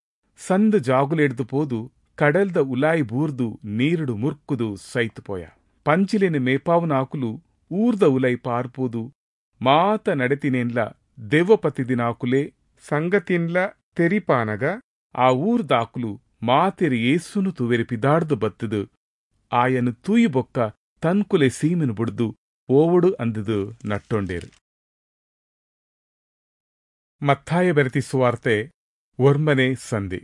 ಸಂದು ಜಾಗುಲೆಡ್ದು ಪೋದು ಕಡಲ್ದ ಉಲಾಯಿ ಬೂರ್ದು ನೀರುಡು ಮುರ್ಕುದು ಸೈತು ಪೋಯ. ಪಂಜಿಲೆನು ಮೇಪಾವುನಾಕುಲು ಊರ್ದ ಉಲಾಯಿ ಪಾರ್ಪೋದು ಮಾತ ನಡೆತಿನೆನ್ಲ ದೆವ್ವಪತಿ ದಿನಾಕುಲೆ ಸಂಗತಿನ್ಲ ತೆರಿಪಾನಗ ಆ ಊರ್ದಾಕುಲು ಮಾತೆರಿ ಏಸುನು ತುವೆರಿ ಪಿದಾಡ್ದು ಬತ್ತದು ఆయను తూయి బొక్క తన్కులే సీమెను బుడ్దు ఓవుడు ಅಂದದು ನಟ್ಟೊಂಡೇರು. ಮತ್ತಾಯ ಬೆರತಿ ಸುವಾರ್ತೆ ಒರ್ಮನೆ ಸಂಧಿ.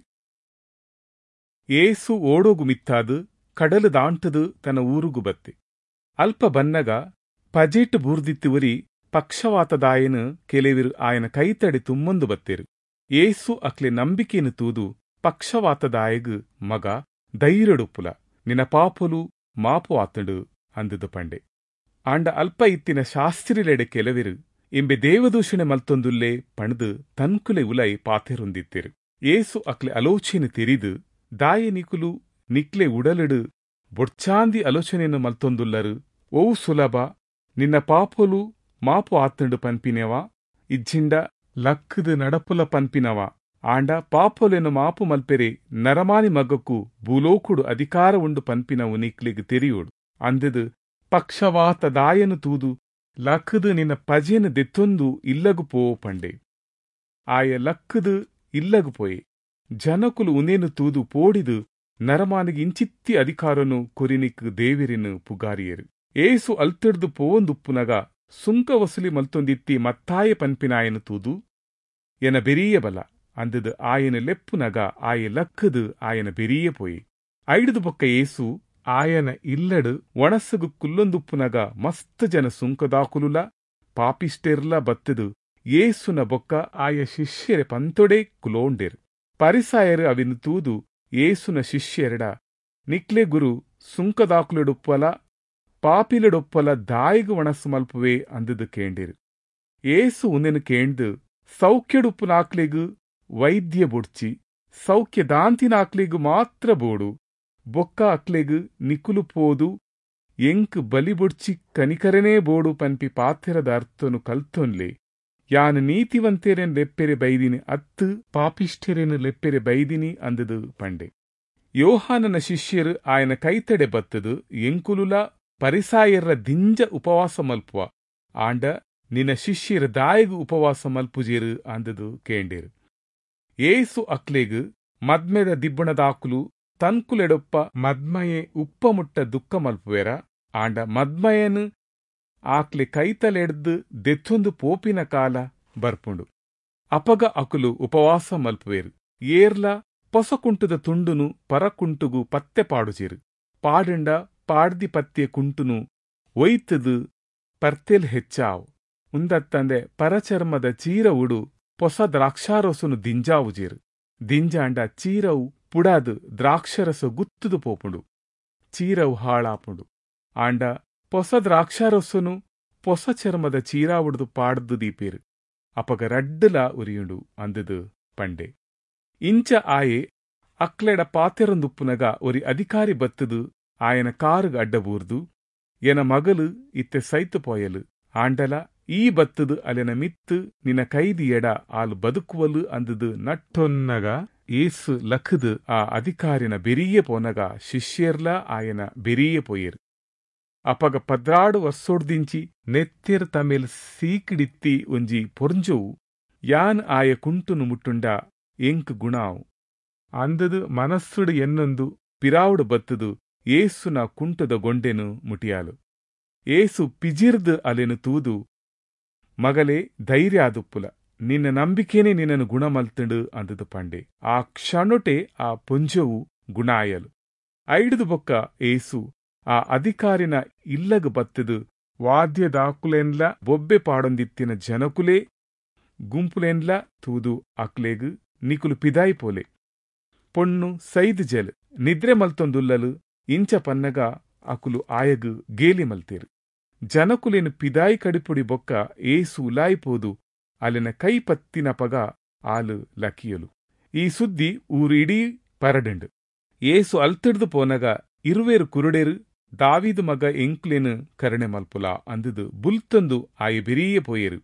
ಏಸು ಓಡೋಗು ಮಿತ್ತಾದು ಕಡಲು ದಾಂಟದು ತನ್ನ ಊರುಗು ಬತ್ತಿ. ಅಲ್ಪ ಬನ್ನಗ ಪಜೇಟ್ ಬೂರ್ದಿತ್ತುವರಿ ಪಕ್ಷವಾತದಾಯನು ಕೆಲವಿರು ಆಯನ ಕೈತಡೆ ತುಮ್ಮೊಂದು ಬತ್ತೇರು. ಏಸು ಅಕ್ಲೆ ನಂಬಿಕೆಯನ್ನು ತೂದು ಪಕ್ಷವಾತದಾಯಗು ಮಗ ಧೈರ್ಯಡುಪ್ಪುಲ ನಿನ ಪಾಪುಲು ಮಾಪು ಆತಂಡು ಅಂದದು ಪಂಡೆ. ಆಂಡ ಅಲ್ಪ ಇತ್ತಿನ ಶಾಸ್ತ್ರಿಲೆಡೆ ಕೆಲವಿರು ಎಂಬೆ ದೇವದೂಷಣೆ ಮಲ್ತೊಂದುಲ್ಲೇ ಪಣದು ತನ್ಕುಲೆ ಉಲೈ ಪಾತೆರೊಂದಿತ್ತೆರು. ಏಸು ಅಕ್ಲೆ ಅಲೋಚನೆ ತಿರಿದು ದಾಯ ನಿಕುಲು ನಿಕ್ಲೆ ಉಡಲಡು ಬೊಡ್ಚಾಂದಿ ಅಲೋಚನೆಯನ್ನು ಮಲ್ತೊಂದುಲ್ಲರು. ಓವು ಸುಲಭ ನಿನ್ನ ಪಾಪುಲು ಮಾಪು ಆತಂಡು ಪನ್ಪಿನೆವ ಇಜ್ಜಿಂಡ ಲಕ್ಕದು ನಡಪುಲ ಪನ್ಪಿನವ ಆಂಡ ಪಾಪೊಲೆನು ಮಾಪು ಮಲ್ಪೆರೆ ನರಮಾನಿ ಮಗಕ್ಕೂ ಭೂಲೋಕುಡು ಅಧಿಕಾರ ಉಂಡು ಪನ್ಪಿನವು ನಿಕ್ಲೆಗ್ ತೆರಿಯೋಡು ಅಂದದು ಪಕ್ಷವಾತ ದಾಯನು ತೂದು ಲಕ್ಕದು ನಿನ್ನ ಪಜೆನು ದೆತ್ತೊಂದು ಇಲ್ಲಗು ಪೋ ಪಂಡೆ. ಆಯ ಲಕ್ಕದು ಇಲ್ಲಗು ಪೋಯೆ ಜನಕುಲು ಉನೇನು ತೂದು ಪೋಡಿದು ನರಮಾನಿಗೆ ಇಂಚಿತ್ತಿ ಅಧಿಕಾರನು ಕೊರಿನಿಕ್ ದೇವಿರಿನು ಪುಗಾರಿಯರು. ಏಸು ಅಲ್ತಿಡ್ದು ಪೋವೊಂದುಪ್ಪುನಗ ಸುಂಕ ವಸೂಲಿ ಮಲ್ತೊಂದಿತ್ತಿ ಮತ್ತಾಯ ಪನ್ಪಿನಾಯನು ತೂದು ಎನ ಬೆರೀಯ ಬಲ ಅಂದದು ಆಯನ ಲೆಪ್ಪುನಗ ಆಯ ಲಕ್ಕದು ಆಯನ ಬೆರೀಯ ಪೋಯಿ. ಐಡಿದು ಬೊಕ್ಕ ಏಸು ಆಯನ ಇಲ್ಲಡು ಒಣಸಗು ಕುಲ್ಲೊಂದುಪ್ಪುನಗ ಮಸ್ತ್ ಜನ ಸುಂಕದಾಕುಲುಲ ಪಾಪಿಷ್ಟೆರ್ಲ ಬತ್ತದು ಏಸುನ ಬೊಕ್ಕ ಆಯ ಶಿಷ್ಯರೆ ಪಂತೊಡೆ ಕುಲೋಂಡೆರು. ಪರಿಸಾಯರು ಅವಿನು ತೂದು ಏಸುನ ಶಿಷ್ಯರೆಡ ನಿಕ್ಲೆ ಗುರು ಸುಂಕದಾಕುಲೆಡುಪ್ಪಲ ಪಾಪಿಲೆಡೊಪ್ಪಲ ದಾಯಿಗು ಒಣಸು ಮಲ್ಪುವೆ ಅಂದದು ಕೇಂಡಿರು. ಏಸು ಉನ್ನೆನು ಕೇಂಡು ಸೌಖ್ಯಡುಪ್ಪುನಾಕ್ಲೆಗು ವೈದ್ಯ ಬೊಡ್ಚಿ ಸೌಖ್ಯ ದಾಂತಿನಾಕ್ಲೆಗು ಮಾತ್ರ ಬೋಡು ಬೊಕ್ಕ ಅಕ್ಲೆಗು ನಿಕುಲು ಪೋದು ಎಂಕ್ ಬಲಿ ಬೊಡ್ಚಿ ಕನಿಕರನೇ ಬೋಡು ಪನ್ಪಿ ಪಾತೆರದ ಅರ್ಥನು ಕಲ್ತೊನ್ಲೆ ಯಾನು ನೀತಿವಂತೆರೆನ್ ಲೆಪ್ಪೆರೆ ಬೈದಿನಿ ಅತ್ತು ಪಾಪಿಷ್ಠೆರೆನು ಲೆಪ್ಪೆರೆ ಬೈದಿನಿ ಅಂದದು ಪಂಡೆ. ಯೋಹಾನನ ಶಿಷ್ಯರು ಆಯನ ಕೈತಡೆ ಬತ್ತದು ಎಂಕುಲುಲ ಪರಿಸಾಯರ್ರ ದಿಂಜ ಉಪವಾಸ ಮಲ್ಪುವ ಆಂಡ ನಿನ್ನ ಶಿಷ್ಯರ ದಾಯಿಗು ಉಪವಾಸ ಮಲ್ಪುಜೇರು ಅಂದದು ಕೇಂಡೇರು. ಏಸು ಅಕ್ಲೆಗು ಮದ್ಮೆದ ದಿಬ್ಬಣದಾಕುಲು ತನ್ಕುಲೆಡೊಪ್ಪ ಮದ್ಮಯೆ ಉಪ್ಪ ಮುಟ್ಟ ದುಃಖ ಮಲ್ಪುವೆರ ಆಂಡ ಮದ್ಮಯನು ಆಕ್ಲೆ ಕೈತಲೆಡ್ದು ದೆತ್ತೊಂದು ಪೋಪಿನ ಕಾಲ ಬರ್ಪುಂಡು. ಅಪಗ ಅಕುಲು ಉಪವಾಸ ಮಲ್ಪುವೆರು. ಏರ್ಲ ಪೊಸಕುಂಟುದ ತುಂಡುನು ಪರಕುಂಟುಗು ಪತ್ತೆ ಪಾಡುಜೇರು. ಪಾಡುಂಡ ಪಾಡ್ದಿ ಪತ್ತೆ ಕುಂಟುನು ಒಯ್ತದು ಪರ್ತೆಲ್ ಹೆಚ್ಚಾವು ಉಂದತ್ತಂದೆ ಪರಚರ್ಮದ ಚೀರ ಉಡು ಪೊಸ ದ್ರಾಕ್ಷಾರಸನು ದಿಂಜಾವುಜೇರು. ದಿಂಜಾಂಡ ಚೀರವು ಪುಡಾದು ದ್ರಾಕ್ಷರಸ ಗುತ್ತುದು ಪೋಪುಂಡು ಚೀರವು ಹಾಳಾಪುಂಡು. ಆಂಡ ಪೊಸ ದ್ರಾಕ್ಷಾರಸನು ಪೊಸ ಚರ್ಮದ ಚೀರಾವುಡ್ದು ಪಾಡ್ದು ದೀಪೇರು ಅಪಗ ರಡ್ಡುಲ ಉರಿಯುಂಡು ಅಂದದು ಪಂಡೆ. ಇಂಚ ಆಯೆ ಅಕ್ಲೆಡ ಪಾತೆರೊಂದುಪ್ಪುನಗ ಒರಿ ಅಧಿಕಾರಿ ಬತ್ತದು ಆಯನ ಕಾರುಗ ಅಡ್ಡಬೂರ್ದು ಎನ ಮಗಲು ಇತ್ತೆ ಸೈತು ಪೋಯಲು ಆಂಡಲ ಈ ಬತ್ತದು ಅಲೆನ ಮಿತ್ತು ನಿನ್ನ ಕೈದಿಯಡ ಆಲು ಬದುಕುವಲು ಅಂದದು ನಟ್ಟೊನ್ನಗ ಏಸು ಲಖದು ಆ ಅಧಿಕಾರಿನ ಬೆರಿಯ ಪೋನಗ ಶಿಷ್ಯರ್ಲ ಆಯನ ಬೆರಿಯ ಪೋಯರು. ಅಪಗ ಪದ್ರಾಡು ವರ್ಷೋಡ್ದಿಂಚಿ ನೆತ್ತೆರ್ ತಮೇಲ್ ಸೀಕಿಡಿತ್ತಿ ಒಂಜಿ ಪೊರ್ಂಜೋವು ಯಾನ್ ಆಯ ಕುಂಟುನು ಮುಟ್ಟುಂಡ ಎಂಕ್ ಗುಣಾವು ಅಂದದು ಮನಸ್ಸುಡು ಎನ್ನೊಂದು ಪಿರಾವುಡು ಬತ್ತದು ಏಸುನ ಕುಂಟುದ ಗೊಂಡೆನು ಮುಟಿಯಾಲು. ಏಸು ಪಿಜಿರ್ದು ಅಲೆನು ತೂದು ಮಗಲೇ ಧೈರ್ಯ ಆದುಪ್ಪುಲ ನಿನ್ನ ನಂಬಿಕೆನೇ ನಿನ್ನನು ಗುಣಮಲ್ತಂಡು ಅಂದದು ಪಂಡೆ. ಆ ಕ್ಷಣೊಟೆ ಆ ಪೊಂಜವು ಗುಣಾಯಲು. ಐಡಿದು ಬೊಕ್ಕ ಏಸು ಆ ಅಧಿಕಾರಿನ ಇಲ್ಲಗು ಬತ್ತದು ವಾದ್ಯದಾಕುಲೆನ್ಲ ಬೊಬ್ಬೆ ಪಾಡೊಂದಿತ್ತಿನ ಜನಕುಲೇ ಗುಂಪುಲೆನ್ಲ ತೂದು ಅಕ್ಲೆಗು ನಿಕುಲು ಪಿದಾಯಿ ಪೋಲೆ ಪೊಣ್ಣು ಸೈದು ಜಲ್ ನಿದ್ರೆ ಮಲ್ತೊಂದುಲ್ಲಲು ಇಂಚ ಪನ್ನಗ ಅಕುಲು ಆಯಗು ಗೇಲಿ ಮಲ್ತೇರು. ಜನಕುಲೆನು ಪಿದಾಯಿ ಕಡಿಪುಡಿ ಬೊಕ್ಕ ಏಸು ಉಲಾಯಿಪೋದು ಅಲ್ಲಿನ ಕೈ ಪತ್ತಿನ ಪಗ ಆಲು ಲಕಿಯಲು. ಈ ಸುದ್ದಿ ಊರು ಇಡೀ ಪರಡುಂಡು. ಏಸು ಅಲ್ತಿಡ್ದು ಪೋನಗ ಇರುವೇರು ಕುರುಡೆರು ದಾವಿದು ಮಗ ಎಂಕ್ಲೆನು ಕರುಣೆ ಮಲ್ಪುಲ ಅಂದದು ಬುಲ್ತೊಂದು ಆಯೆ ಬೆರಿಯೇ ಪೋಯರು.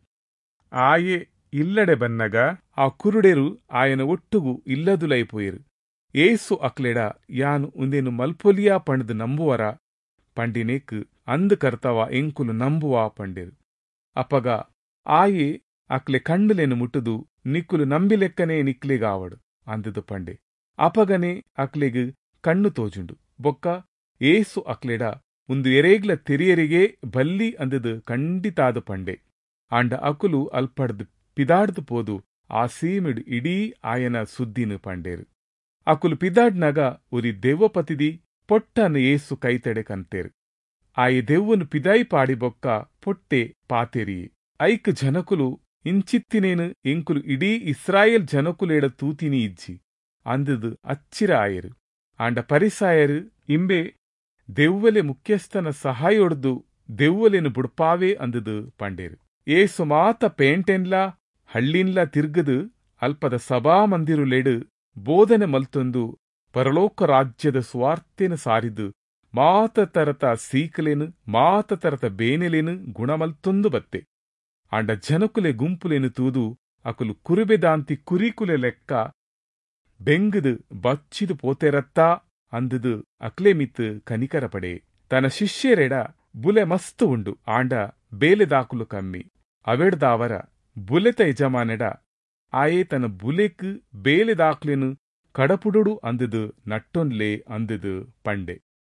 ಆಯೆ ಇಲ್ಲಡೆ ಬನ್ನಗ ಆ ಕುರುಡೆರು ಆಯನ ಒಟ್ಟುಗು ಇಲ್ಲದುಲೈಪೋಯರು. ಏಸು ಅಕ್ಲೆಡ ಯಾನು ಉಂದೇನು ಮಲ್ಪೊಲಿಯಾ ಪಂಡ್ದು ನಂಬುವರ ಪಂಡಿನೇಕ್ ಅಂದು ಕರ್ತವ ಎಂಕುಲು ನಂಬುವ ಪಂಡೆರು. ಅಪಗ ಆಯೆ ಅಕ್ಲೆ ಕಣ್ಣುಲೆನು ಮುಟ್ಟುದು ನಿಕ್ಕುಲು ನಂಬಿಲೆಕ್ಕನೇ ನಿಕ್ಲೆಗಾವಡು ಅಂದದು ಪಂಡೆ. ಅಪಗನೆ ಅಕ್ಲೆಗ್ ಕಣ್ಣು ತೋಜುಂಡು ಬೊಕ್ಕ ಏಸು ಅಕ್ಲೆಡ ಒಂದು ಎರೇಗ್ಲ ತೆರಿಯರಿಗೆ ಬಲ್ಲಿ ಅಂದದು ಖಂಡಿತಾದ ಪಂಡೆ ಆಂಡ ಅಕುಲು ಅಲ್ಪಡ್ದು ಪಿದಾಡ್ದು ಪೋದು ಆ ಸೀಮಿಡು ಇಡೀ ಆಯನ ಸುದ್ದಿನು ಪಂಡೇರು. ಅಕುಲು ಪಿದಾಡ್ನಾಗ ಉರಿ ದೆವ್ವಪತಿದಿ ಪೊಟ್ಟನು ಏಸು ಕೈತಡೆ ಕಂತೇರು. ಆಯಿ ದೆವ್ವನು ಪಿದಾಯಿ ಪಾಡಿ ಬೊಕ್ಕ ಪೊಟ್ಟೆ ಪಾತೆರಿಯೇ. ಐಕ್ ಜನಕುಲು ಇಂಚಿತ್ತಿನೇನು ಎಂಕುಲು ಇಡೀ ಇಸ್ರಾಯೇಲ್ ಜನಕುಲೇಡ ತೂತಿನಿ ಇಜ್ಜಿ ಅಂದದು ಅಚ್ಚಿರ ಆಯರು. ಆಂಡ ಪರಿಸಾಯರು ಇಂಬೆ ದೆವ್ವಲೆ ಮುಖ್ಯಸ್ಥನ ಸಹಾಯೊಡ್ದು ದೆವ್ವಲೆನು ಬುಡ್ಪಾವೇ ಅಂದದು ಪಂಡೇರು. ಏಸು ಮಾತ ಪೇಂಟೆನ್ಲಾ ಹಳ್ಳಿನ್ಲಾ ತಿರ್ಗದು ಅಲ್ಪದ ಸಭಾಮಂದಿರುಲೆಡು ಬೋಧನೆ ಮಲ್ತೊಂದು ಪರಲೋಕ ರಾಜ್ಯದ ಸ್ವಾರ್ಥೆನು ಸಾರಿದು ಮಾತ ತರತ ಸೀಕಲೆನು ಮಾತ ತರತ ಬೇನೆಲೆನು ಗುಣಮಲ್ತೊಂದು ಬತ್ತೆ. ಆಂಡ ಜನಕುಲೆ ಗುಂಪುಲೆನು ತೂದು ಅಕುಲು ಕುರುಬೆದಾಂತಿ ಕುರಿಕುಲೆ ಲೆಕ್ಕ ಬೆಂಗದು ಬಚ್ಚಿದು ಪೋತೆರತ್ತಾ ಅಂದದು ಅಕ್ಲೆ ಮಿತ್ತು ಕನಿಕರ ಪಡೆ. ತನ್ನ ಶಿಷ್ಯರೆಡ ಬುಲೆ ಮಸ್ತು ಉಂಡು ಆಂಡ ಬೇಲೆದಾಕುಲು ಕಮ್ಮಿ. ಅವೆಡ್ದಾವರ ಬುಲೆತ ಯಜಮಾನೆಡ ಆಯೇ ತನ್ನ ಬುಲೆಕ್ ಬೇಲೆದಾಕ್ಲೆನು ಕಡಪುಡುಡು ಅಂದದು ನಟ್ಟೊನ್ಲೆ ಅಂದದು ಪಂಡೆ.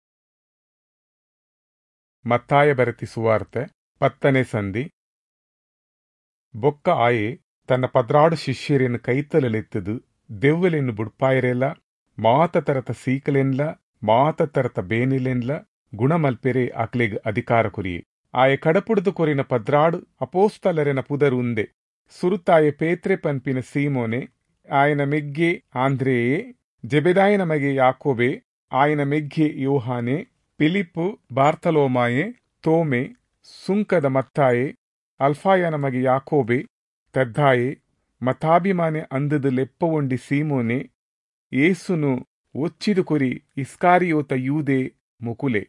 ಮತ್ತಾಯ ಬರೆತಿ ಸುವಾರ್ತೆ 10ನೇ ಸಂಧಿ. ಬೊಕ್ಕ ಆಯೆ ತನ್ನ ಪದ್ರಾಡು ಶಿಷ್ಯರೇನು ಕೈತಲಲೆತ್ತದು ದೆವ್ವಲೆನ್ನು ಬುಡ್ಪಾಯರೆಲ್ಲ ಮಾತ ತರತ ಸೀಕಲೆನ್ಲ ಮಾತ ತರತ ಬೇನಿಲೆನ್ಲ ಗುಣಮಲ್ಪೆರೆ ಅಕ್ಲೆಗ್ ಅಧಿಕಾರ ಕೊರಿಯೆ. ಆಯ ಕಡಪುಡ್ದು ಕೊರಿನ ಪದ್ರಾಡು ಅಪೋಸ್ತಲರೆನ ಪುದರು ಉಂದೆ. ಸುರುತಾಯ ಪೇತ್ರೆ ಪನ್ಪಿನ ಸೀಮೋನೆ, ಆಯನ ಮೆಗ್ಗೆ ಆಂದ್ರೇಯೇ, ಜೆಬೆದಾಯನ ಮಗೆ ಯಾಕೋಬೆ, ಆಯನ ಮೆಗ್ಗೆ ಯೋಹಾನೆ, ಫಿಲಿಪ್ಪು, ಬಾರ್ತಲೋಮಾಯೆ, ತೋಮೆ, ಸುಂಕದ ಮತ್ತಾಯೆ, ಅಲ್ಫಾಯನ ಮಗೆ ಯಾಕೋಬೆ, ತದ್ದಾಯೆ, ಮತಾಭಿಮಾನೆ ಅಂದದು ಲೆಪ್ಪವೊಂಡಿ ಸೀಮೋನೆ, ಏಸುನು ಒಚ್ಚಿದು ಕೊರಿ ಇಸ್ಕಾರಿಯೋತ ಯೂದೆ ಮುಕುಲೆ.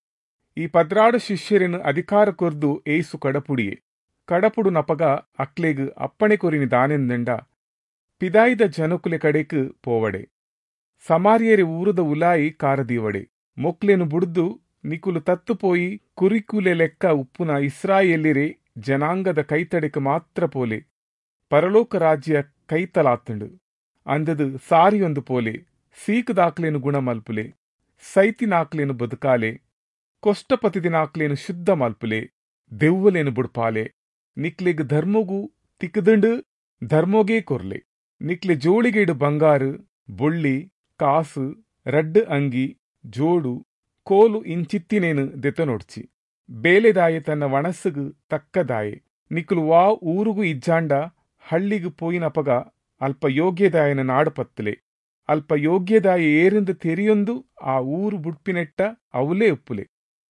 ಈ ಪದ್ರಾಡು ಶಿಷ್ಯರೆನು ಅಧಿಕಾರ ಕೊರ್ದು ಏಸು ಕಡಪುಡಿಯೆ. ಕಡಪುಡು ನಪಗ ಅಕ್ಲೆಗ್ ಅಪ್ಪಣೆ ಕೊರಿನಿ ದಾನೆಂದಂಡ ಪಿದಾಯಿದ ಜನಕುಲೆ ಕಡೆಕ್ ಪೋವಡೆ. ಸಮಾರಿಯರೆ ಊರುದ ಉಲಾಯಿ ಕಾರದೀವಡೆ. ಮೊಕ್ಲೆನು ಬುಡ್ದು ನಿಕುಲು ತತ್ತುಪೋಯಿ ಕುರಿಕುಲೆ ಲೆಕ್ಕ ಉಪ್ಪುನ ಇಸ್ರಾಯೇಲಿರೆ ಜನಾಂಗದ ಕೈತಡೆಕ್ ಮಾತ್ರ ಪೋಲೆ ಪರಲೋಕ ರಾಜ್ಯ ಕೈತಲಾತ್ತುಂಡು ಅಂದದು ಸಾರಿಯೊಂದು ಪೋಲೆ. ಸೀಕದಾಕ್ಲೇನು ಗುಣಮಲ್ಪುಲೆ, ಸೈತಿನಾಕ್ಲೇನು ಬದುಕಾಲೆ, ಕೊಷ್ಟಪತಿದಿನಾಕ್ಲೇನು ಶುದ್ಧ ಮಲ್ಪುಲೆ, ದೆವ್ವಲೇನು ಬುಡ್ಪಾಲೆ. ನಿಕ್ಲೆಗ್ ಧರ್ಮೋಗು ತಿಕ್ಕದುಂಡು ಧರ್ಮೋಗೇ ಕೊರ್ಲೆ. ನಿಕ್ಲೆ ಜೋಳಿಗೇಡು ಬಂಗಾರು, ಬೊಳ್ಳಿ, ಕಾಸು, ರಡ್ಡು ಅಂಗಿ, ಜೋಡು, ಕೋಲು ಇಂಚಿತ್ತಿನೇನು ದೆತನೊಡ್ಚಿ. ಬೇಲೆದಾಯೆ ತನ್ನ ವಣಸ್ಸುಗು ತಕ್ಕದಾಯೆ. ನಿಕ್ಲು ವಾ ಊರುಗು ಇಜ್ಜಾಂಡ ಹಳ್ಳಿಗು ಪೋಯಿನಪಗ ಅಲ್ಪ ಯೋಗ್ಯದಾಯನ ನಾಡು ಪತ್ತಲೆ. ಅಲ್ಪ ಯೋಗ್ಯದಾಯ ಏರಿಂದ ತೆರಿಯೊಂದು ಆ ಊರು ಬುಡ್ಪಿನೆಟ್ಟ ಅವಲೇ ಉಪ್ಪುಲೆ.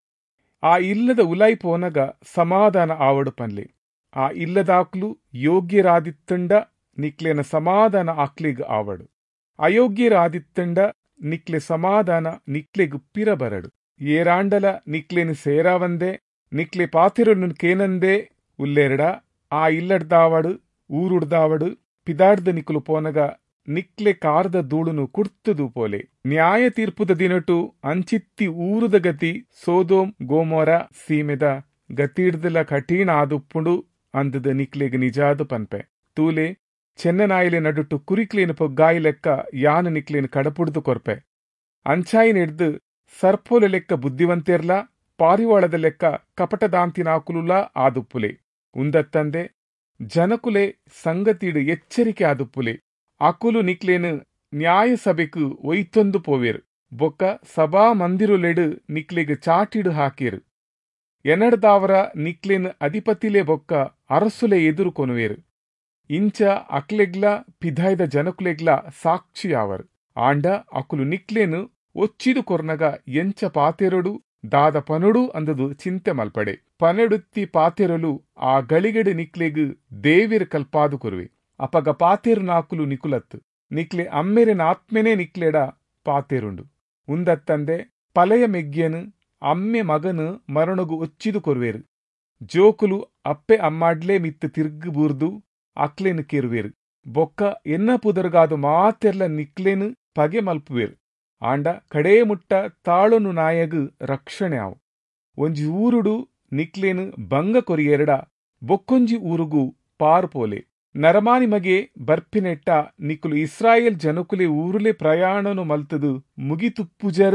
ಆ ಇಲ್ಲದ ಉಲಾಯಿ ಪೋನಗ ಸಮಾಧಾನ ಆವಡು ಪನ್ಲೆ. ಆ ಇಲ್ಲದಾಕ್ಲು ಯೋಗ್ಯರಾದಿತ್ತಂಡ ನಿಕ್ಲೆನ ಸಮಾಧಾನ ಆಕ್ಲೆಗ್ ಆವಡು. ಅಯೋಗ್ಯರಾದಿತ್ತಂಡ ನಿಕ್ಲೆ ಸಮಾಧಾನ ನಿಕ್ಲೆಗ್ ಪಿರ ಬರಡು. ಏರಾಂಡಲ ನಿಕ್ಲೆನು ಸೇರಾವಂದೆ ನಿಕ್ಲೆ ಪಾತಿರೊಲ್ನು ಕೇನಂದೇ ಉಲ್ಲೆರಡ. ಆ ಇಲ್ಲಡ್ದಾವಡು ಊರುಡ್ದಾವಡು ಪಿದಾಡ್ದ ನಿಕ್ಲು ಪೋನಗ ನಿಕ್ಲೆ ಕಾರ್ದ ಧೂಳುನು ಕುಡ್ತದು ಪೋಲೆ. ನ್ಯಾಯ ತೀರ್ಪುದ ದಿನಟು ಅಂಚಿತ್ತಿ ಊರುದ ಗತಿ ಸೋದೋಮ್ ಗೋಮೋರ ಸೀಮೆದ ಗತಿಡ್ದಲ ಕಠಿಣ ಆದುಪ್ಪುಂಡು ಅಂದದ ನಿಕ್ಲೆಗ್ ನಿಜಾದು ಪನ್ಪೆ. ತೂಲೆ ಚೆನ್ನನಾಯಿಲೆ ನಡುಟು ಕುರಿಕ್ಲೇನು ಪೊಗ್ಗಾಯಿ ಲೆಕ್ಕ ಯಾನ ನಿಕ್ಲೇನು ಕಡಪುಡ್ದು ಕೊರ್ಪೆ. ಅಂಚಾಯಿನೆಡ್ದು ಸರ್ಪೋಲೆ ಲೆಕ್ಕ ಬುದ್ಧಿವಂತೆರ್ಲ ಪಾರಿವಾಳದ ಲೆಕ್ಕ ಕಪಟದಾಂತಿನಾಕುಲುಲ ಆದುಪ್ಪುಲೆ. ಉಂದತ್ತಂದೆ ಜನಕುಲೆ ಸಂಗತಿಡು ಎಚ್ಚರಿಕೆ ಆದುಪ್ಪುಲೆ. ಅಕುಲು ನಿಕ್ಲೇನು ನ್ಯಾಯ ಸಭೆಕು ಒಯ್ತೊಂದು ಪೋವೇರು. ಬೊಕ್ಕ ಸಭಾ ಮಂದಿರುಲೆಡು ನಿಕ್ಲೆಗ್ ಚಾಟಿಡು ಹಾಕೇರು. ಎನಡ್ದಾವರ ನಿಕ್ಲೇನು ಅಧಿಪತಿಲೆ ಬೊಕ್ಕ ಅರಸುಲೆ ಎದುರು ಕೊನುವೇರು. ಇಂಚ ಅಕ್ಲೆಗ್ಲ ಪಿದಾಯ್ದ ಜನಕುಲೆಗ್ಲ ಸಾಕ್ಷಿಯಾವರು. ಆಂಡ ಅಕುಲು ನಿಕ್ಲೇನು ಒಚ್ಚಿದು ಕೊರ್ನಗ ಎಂಚ ಪಾತೆರೊಡು ದಾದ ಪನೊಡು ಅಂದದು ಚಿಂತೆ ಮಲ್ಪಡೆ. ಪನೆಡುತ್ತಿ ಪಾತೆರಲು ಆ ಗಳಿಗೆಡು ನಿಕ್ಲೆಗ್ ದೇವಿರ ಕಲ್ಪಾದು ಕೊರುವೆ. ಅಪಗ ಪಾತೆರು ನಾಕುಲು ನಿಕುಲತ್ತು. ನಿಕ್ಲೆ ಅಮ್ಮೆರೆನ ಆತ್ಮೆನೇ ನಿಕ್ಲೆಡ ಪಾತೆರುಂಡು. ಉಂದತ್ತಂದೆ ಪಲೆಯ ಮೆಗ್ಗೆನು ಅಮ್ಮೆ ಮಗನು ಮರಣಗು ಒಚ್ಚಿದು ಕೊರುವೇರು. ಜೋಕುಲು ಅಪ್ಪೆ ಅಮ್ಮಾಡ್ಲೇ ಮಿತ್ತು ತಿರ್ಗು ಬೂರ್ದು ಅಕ್ಲೆನು ಕೆರುವೇರು. ಬೊಕ್ಕ ಎನ್ನ ಪುದರ್ಗಾದು ಮಾತೆರ್ಲ ನಿಕ್ಲೆನು ಪಗೆ ಮಲ್ಪುವೇರು. ಆಂಡ ಕಡೇ ಮುಟ್ಟ ತಾಳೊನು ನಾಯಗು ರಕ್ಷಣೆ ಆವು. ಒಂಜಿ ಊರುಡು ನಿಕ್ಲೇನು ಭಂಗ ಕೊರಿಯೆರಡ ಬೊಕ್ಕೊಂಜಿ ಊರುಗು ಪಾರುಪೋಲೆ. ನರಮಾನಿ ಮಗೆ ಬರ್ಪಿನೆಟ್ಟ ನಿಕುಲು ಇಸ್ರಾಯೇಲ್ ಜನಕುಲೆ ಊರುಲೆ ಪ್ರಯಾಣನು ಮಲ್ತದು ಮುಗಿತುಪ್ಪುಜರು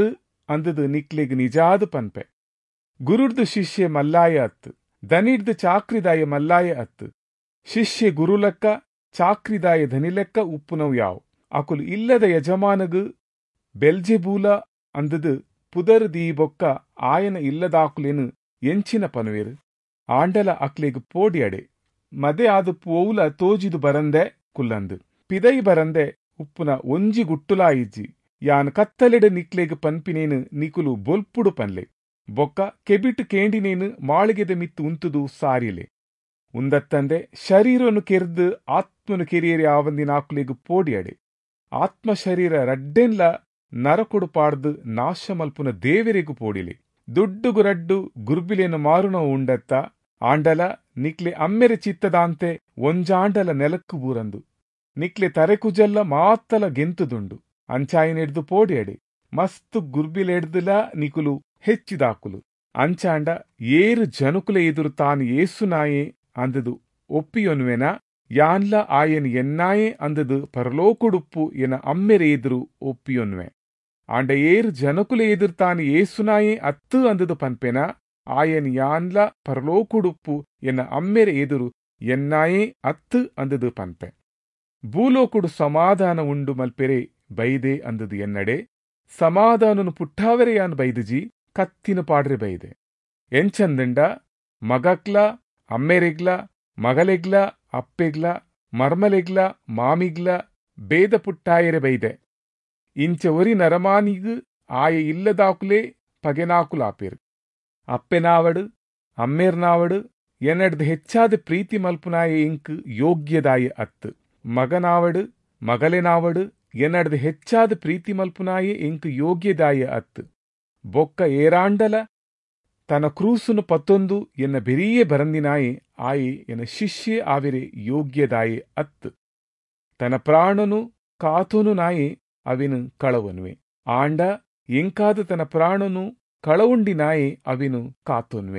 ಅಂದದು ನಿಕ್ಲೆಗ್ ನಿಜಾದು ಪನ್ಪೆ. ಗುರುಡ್ದು ಶಿಷ್ಯ ಮಲ್ಲಾಯ ಅತ್ತು, ದನಿಡ್ದು ಚಾಕ್ರಿದಾಯ ಮಲ್ಲಾಯ ಅತ್ತು. ಶಿಷ್ಯ ಗುರುಲೆಕ್ಕ, ಚಾಕ್ರಿದಾಯ ಧನಿಲೆಕ್ಕ ಉಪ್ಪುನವು ಯಾವು. ಅಕುಲು ಇಲ್ಲದ ಯಜಮಾನಗು ಬೆಲ್ಜೆಬೂಲ ಅಂದದು ಪುದರ್ ದೀಬೊಕ್ಕ ಆಯನ ಇಲ್ಲದಾಕುಲೆನು ಎಂಚಿನ ಪನುವೆರು. ಆಂಡಲ ಅಕ್ಲೆಗ್ ಪೋಡಿಯಡೆ ಮದೆ ಆದು ಪೋವುಲ ತೋಜಿದು ಬರಂದೆ ಕುಲ್ಲಂದು ಪಿದೈ ಬರಂದೆ ಉಪ್ಪುನ ಒಂಜಿ ಗುಟ್ಟುಲಾ ಇಜ್ಜಿ ಯಾನ್ ಕತ್ತಲೆಡೆ ನಿಕ್ಲೆಗ್ ಪನ್ಪಿನೇನು ನಿಕುಲು ಬೊಲ್ಪುಡು ಪನ್ಲೆ. ಬೊಕ್ಕ ಕೆಬಿಟು ಕೇಂಡಿನೇನು ಮಾಳಿಗೆದ ಮಿತ್ತು ಉಂತುದು ಸಾರಿಲೆ. ಉಂದತ್ತಂದೆ ಶರೀರನು ಕೆರ್ದು ಆತ್ಮನು ಕೆರಿಯರಿ ಆವಂದಿನಾಕುಲೆಗ್ ಪೋಡಿಯಡೆ. ಆತ್ಮ ಶರೀರ ರಡ್ಡೆನ್ಲ ನರಕೊಡು ಪಾಡ್ದು ನಾಶ ಮಲ್ಪುನ ದೇವರೆಗು ಪೋಡಿಲೆ. ದುಡ್ಡುಗು ರಡ್ಡು ಗುರ್ಬಿಲೇನು ಮಾರುನ ಉಂಡತ್ತ ಆಂಡಲ ನಿಕ್ಲೆ ಅಮ್ಮೆರೆ ಚಿತ್ತದಾಂತೆ ಒಂಜಾಂಡಲ ನೆಲಕ್ಕು ಬೂರಂದು ನಿಕ್ಲೆ ತರೆಕುಜಲ್ಲ ಮಾತ್ತಲ ಗೆಂತುದುಂಡು. ಅಂಚಾಯಿನೆಡ್ದು ಪೋಡಿಯಡೆ ಮಸ್ತು ಗುರ್ಬಿಲೆಡ್ದುಲ ನಿಕುಲು ಹೆಚ್ಚಿದಾಕುಲು. ಅಂಚಾಂಡ ಏರು ಜನುಕುಲೆ ಎದುರು ತಾನು ಏಸುನಾಯೇ ಅಂದದು ಒಪ್ಪಿಯೊನ್ವೆನ ಯಾನ್ಲ ಆಯನ್ ಎನ್ನಾಯೇ ಅಂದದು ಪರಲೋಕುಡುಪ್ಪು ಎನ ಅಮ್ಮೆರೆ ಎದುರು ಒಪ್ಪಿಯೊನ್ವೆ. ಆಂಡ ಏರು ಜನಕುಲೆ ಎದುರು ತಾನು ಏಸುನಾಯೇ ಅತ್ತು ಅಂದದು ಪನ್ಪೆನ ಆಯನ್ ಯಾನ್ಲ ಪರಲೋಕುಡುಪ್ಪು ಎನ ಅಮ್ಮೆರೆ ಎದುರು ಎನ್ನಾಯೇ ಅತ್ತು ಅಂದದು ಪನ್ಪೆ. ಭೂಲೋಕುಡು ಸಮಾಧಾನ ಉಂಡು ಮಲ್ಪೆರೆ ಬೈದೆ ಅಂದದು ಎನ್ನಡೆ. ಸಮಾಧಾನನು ಪುಟ್ಟಾವರೆಯಾನ್ ಬೈದಜಿ ಕತ್ತಿನ ಪಾಡ್ರೆ ಬೈದೆ. ಎಂಚಂದಂಡ ಮಗಕ್ಲ ಅಮ್ಮೆರೆಗ್ಲ ಮಗಲೆಗ್ಲ ಅಪ್ಪೆಗ್ಲ ಮರ್ಮಲೆಗ್ಲ ಮಾಮಿಗ್ಲ ಬೇದ ಪುಟ್ಟಾಯರೆ ಬೈದೆ. ಇಂಚ ಒರಿ ನರಮಾನಿಗು ಆಯ ಇಲ್ಲದಾಕುಲೆ ಪಗೆನಾಕುಲಾಪೇರು. ಅಪ್ಪೆನಾವಡು ಅಮ್ಮೇರ್ನಾವಡು ಎನ್ನಡ್ದು ಹೆಚ್ಚಾದ ಪ್ರೀತಿ ಮಲ್ಪುನಾಯ ಇಂಕ್ ಯೋಗ್ಯದಾಯ ಅತ್ತು. ಮಗನಾವಡು ಮಗಲೆನಾವಡು ಎನ್ನಡ್ದು ಹೆಚ್ಚಾದ ಪ್ರೀತಿ ಮಲ್ಪುನಾಯ ಇಂಕ್ ಯೋಗ್ಯದಾಯ ಅತ್ತು. ಬೊಕ್ಕ ಏರಾಂಡಲ ತನ ಕ್ರೂಸುನು ಪತ್ತೊಂದು ಎನ್ನ ಬೆರಿಯೇ ಬರಂದಿನಾಯೆ ಆಯೆ ಎನ್ನ ಶಿಷ್ಯೆ ಆವಿರೆ ಯೋಗ್ಯದಾಯೆ ಅತ್ತು. ತನ ಪ್ರಾಣನು ಕಾತೋನು ನಾಯೆ ಅವಿನು ಕಳವನ್ವೆ. ಆಂಡ ಎಂಕಾದ ತನ ಪ್ರಾಣನು ಕಳವುಂಡಿ ನಾಯೆ ಅವಿನು ಕಾತೊನ್ವೆ.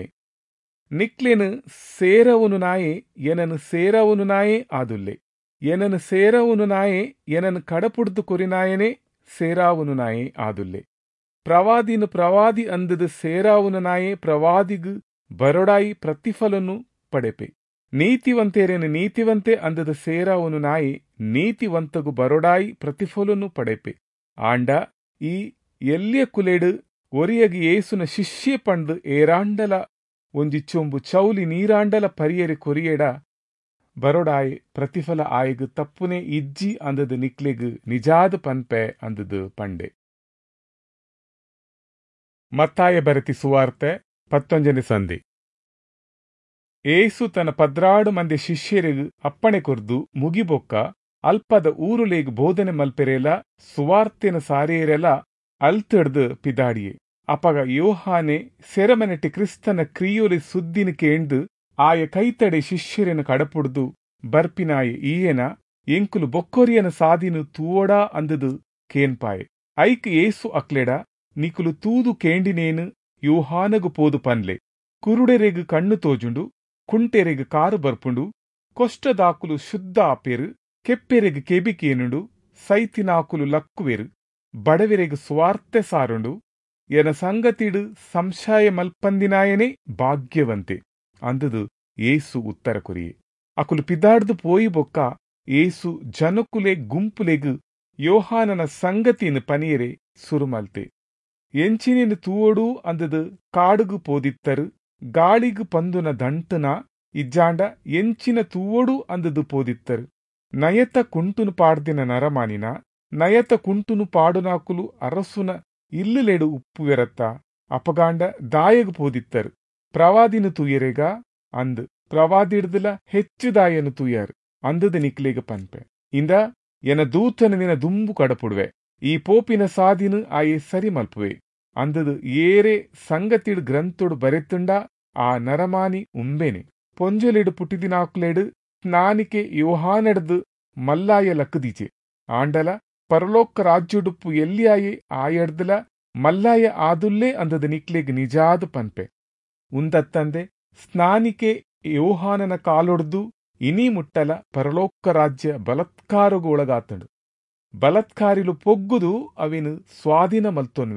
ನಿಕ್ಲೆನು ಸೇರವನು ನಾಯೆ ಎನನು ಸೇರವನು ನಾಯೆ ಆದುಲ್ಲೆ. ಎನನು ಸೇರವನು ನಾಯೆ ಎನನು ಕಡಪುಡ್ದು ಕೊರಿನಾಯನೆ ಸೇರಾವನು ನಾಯೆ ಆದುಲ್ಲೆ. ಪ್ರವಾದಿನು ಪ್ರವಾದಿ ಅಂದದು ಸೇರಾವನು ನಾಯೆ ಪ್ರವಾದಿಗು ಬರೊಡಾಯಿ ಪ್ರತಿಫಲನು ಪಡೆಪೆ. ನೀತಿವಂತೇರೇನು ನೀತಿವಂತೆ ಅಂದದು ಸೇರಾವನು ನಾಯೆ ನೀತಿವಂತಗು ಬರೊಡಾಯಿ ಪ್ರತಿಫಲನು ಪಡೆಪೆ. ಆಂಡ ಈ ಎಲ್ಲಿಯ ಕುಲೆಡು ಒರಿಯಗಿ ಏಸುನ ಶಿಷ್ಯ ಪಂಡು ಏರಾಂಡಲ ಒಂಜಿ ಚೊಂಬು ಚೌಲಿ ನೀರಾಂಡಲ ಪರಿಯರಿ ಕೊರಿಯೆಡ ಬರೊಡಾಯಿ ಪ್ರತಿಫಲ ಆಯಗು ತಪ್ಪುನೆ ಇಜ್ಜಿ ಅಂದದು ನಿಕ್ಲೆಗು ನಿಜಾದ ಪನ್ಪೆ ಅಂದದು ಪಂಡೆ. ಮತ್ತಾಯ ಬರತಿ ಸುವಾರ್ತೆ 19ನೇ ಸಂಧಿ. ಏಸು ತನ್ನ ಪದ್ರಾಡು ಮಂದಿ ಶಿಷ್ಯರಿಗು ಅಪ್ಪಣೆ ಕೊರ್ದು ಮುಗಿಬೊಕ್ಕ ಅಲ್ಪದ ಊರುಲೇಗು ಬೋಧನೆ ಮಲ್ಪೆರೆಲ ಸುವಾರ್ತೆನ ಸಾರಿಯರೆಲ ಅಲ್ತಡ್ದು ಪಿದಾಡಿಯೆ. ಅಪಗ ಯೋಹಾನೆ ಸೆರಮನೆಟ್ಟಿ ಕ್ರಿಸ್ತನ ಕ್ರಿಯೋಲಿ ಸುದ್ದಿನ ಕೇಂದು ಆಯ ಕೈತಡೆ ಶಿಷ್ಯರನ್ನು ಕಡಪುಡ್ದು ಬರ್ಪಿನಾಯ ಈಯನ ಎಂಕುಲು ಬೊಕ್ಕೊರಿಯನ ಸಾದಿನು ತೂವಡಾ ಅಂದದು ಕೇನ್ಪಾಯೆ. ಐಕ್ ಏಸು ಅಕ್ಲೆಡ ನಿಕುಲು ತೂದು ಕೇಂಡಿನೇನು ಯೋಹಾನಗು ಪೋದು ಪನ್ಲೆ. ಕುರುಡೆರೆಗು ಕಣ್ಣು ತೋಜುಂಡು, ಕುಂಟೆರೆಗು ಕಾರು ಬರ್ಪುಂಡು, ಕೊಷ್ಟದಾಕುಲು ಶುದ್ಧ ಆಪೇರು, ಕೆಪ್ಪೆರೆಗು ಕೆಬಿಕೇನುಂಡು, ಸೈತಿನಾಕುಲು ಲಕ್ಕುವೆರು, ಬಡವೆರೆಗು ಸ್ವಾರ್ತೆ ಸಾರುಂಡು, ಎನ ಸಂಗತಿಡು ಸಂಶಯ ಮಲ್ಪಂದಿನಾಯನೆ ಭಾಗ್ಯವಂತೆ ಅಂದದು ಏಸು ಉತ್ತರ ಕೊರಿಯೆ. ಅಕುಲು ಪಿದಾಡ್ದು ಪೋಯಿ ಬೊಕ್ಕ ಏಸು ಜನಕುಲೆ ಗುಂಪುಲೆಗು ಯೋಹಾನನ ಸಂಗತಿಯನ್ನು ಪನಿಯರೆ ಸುರುಮಲ್ತೆ. ಎಂಚಿನೇನು ತೂವಡು ಅಂದದು ಕಾಡುಗು ಪೋದಿತ್ತರು, ಗಾಳಿಗು ಪಂದುನ ದಂಟನ ಇಜ್ಜಾಂಡ ಎಂಚಿನ ತೂವಡು ಅಂದದು ಪೋದಿತ್ತರು. ನಯತ ಕುಂಟುನು ಪಾಡ್ದಿನ ನರಮಾನಿನ ನಯತ ಕುಂಟುನು ಪಾಡುನಾಕುಲು ಅರಸುನ ಇಲ್ಲುಲೆಡು ಉಪ್ಪುವೆರತ್ತ ಅಪಗಾಂಡ ದಾಯಗು ಪೋದಿತ್ತರು. ಪ್ರವಾದಿನು ತೂಯರೆಗ ಅಂದು ಪ್ರವಾದಿಡ್ದಲ ಹೆಚ್ಚು ದಾಯನು ತೂಯಾರು ಅಂದದು ನಿಕ್ಲೆಗ ಪನ್ಪೆ. ಇಂದ ಎನ ದೂತನ ನಿನ ದುಂಬು ಕಡಪುಡ್ವೆ, ಈ ಪೋಪಿನ ಸಾದಿನು ಆಯೆ ಸರಿ ಮಲ್ಪುವೆ ಅಂದದು ಏರೆ ಸಂಗತಿಡು ಗ್ರಂಥೊಡು ಬರೆತುಂಡ ಆ ನರಮಾನಿ ಉಂಬೆನೆ. ಪೊಂಜಲೆಡು ಪುಟಿದಿನಾಕುಲೆಡು ಸ್ನಾನಿಕೆ ಯೋಹಾನೆಡ್ದು ಮಲ್ಲಾಯ ಲಕ್ಕದೀಚೆ. ಆಂಡಲ ಪರಲೋಕ ರಾಜ್ಯುಡುಪ್ಪು ಎಲ್ಲಿಯಾಯೆ ಆಯಡ್ದಲ ಮಲ್ಲಾಯ ಆದುಲ್ಲೇ ಅಂದದು ನಿಕ್ಲೆಗ್ ನಿಜಾದ ಪನ್ಪೆ. ಉಂದತ್ತಂದೆ ಸ್ನಾನಿಕೆ ಯೋಹಾನನ ಕಾಲೊಡ್ದು ಇನಿ ಮುಟ್ಟಲ ಪರಲೋಕ ರಾಜ್ಯ ಬಲತ್ಕಾರಗು ಒಳಗಾತಂಡು. ಬಲತ್ಕಾರಿಲು ಪೊಗ್ಗುದು ಅವಿನು ಸ್ವಾಧೀನ ಮಲ್ತೊನ್ವೆರು.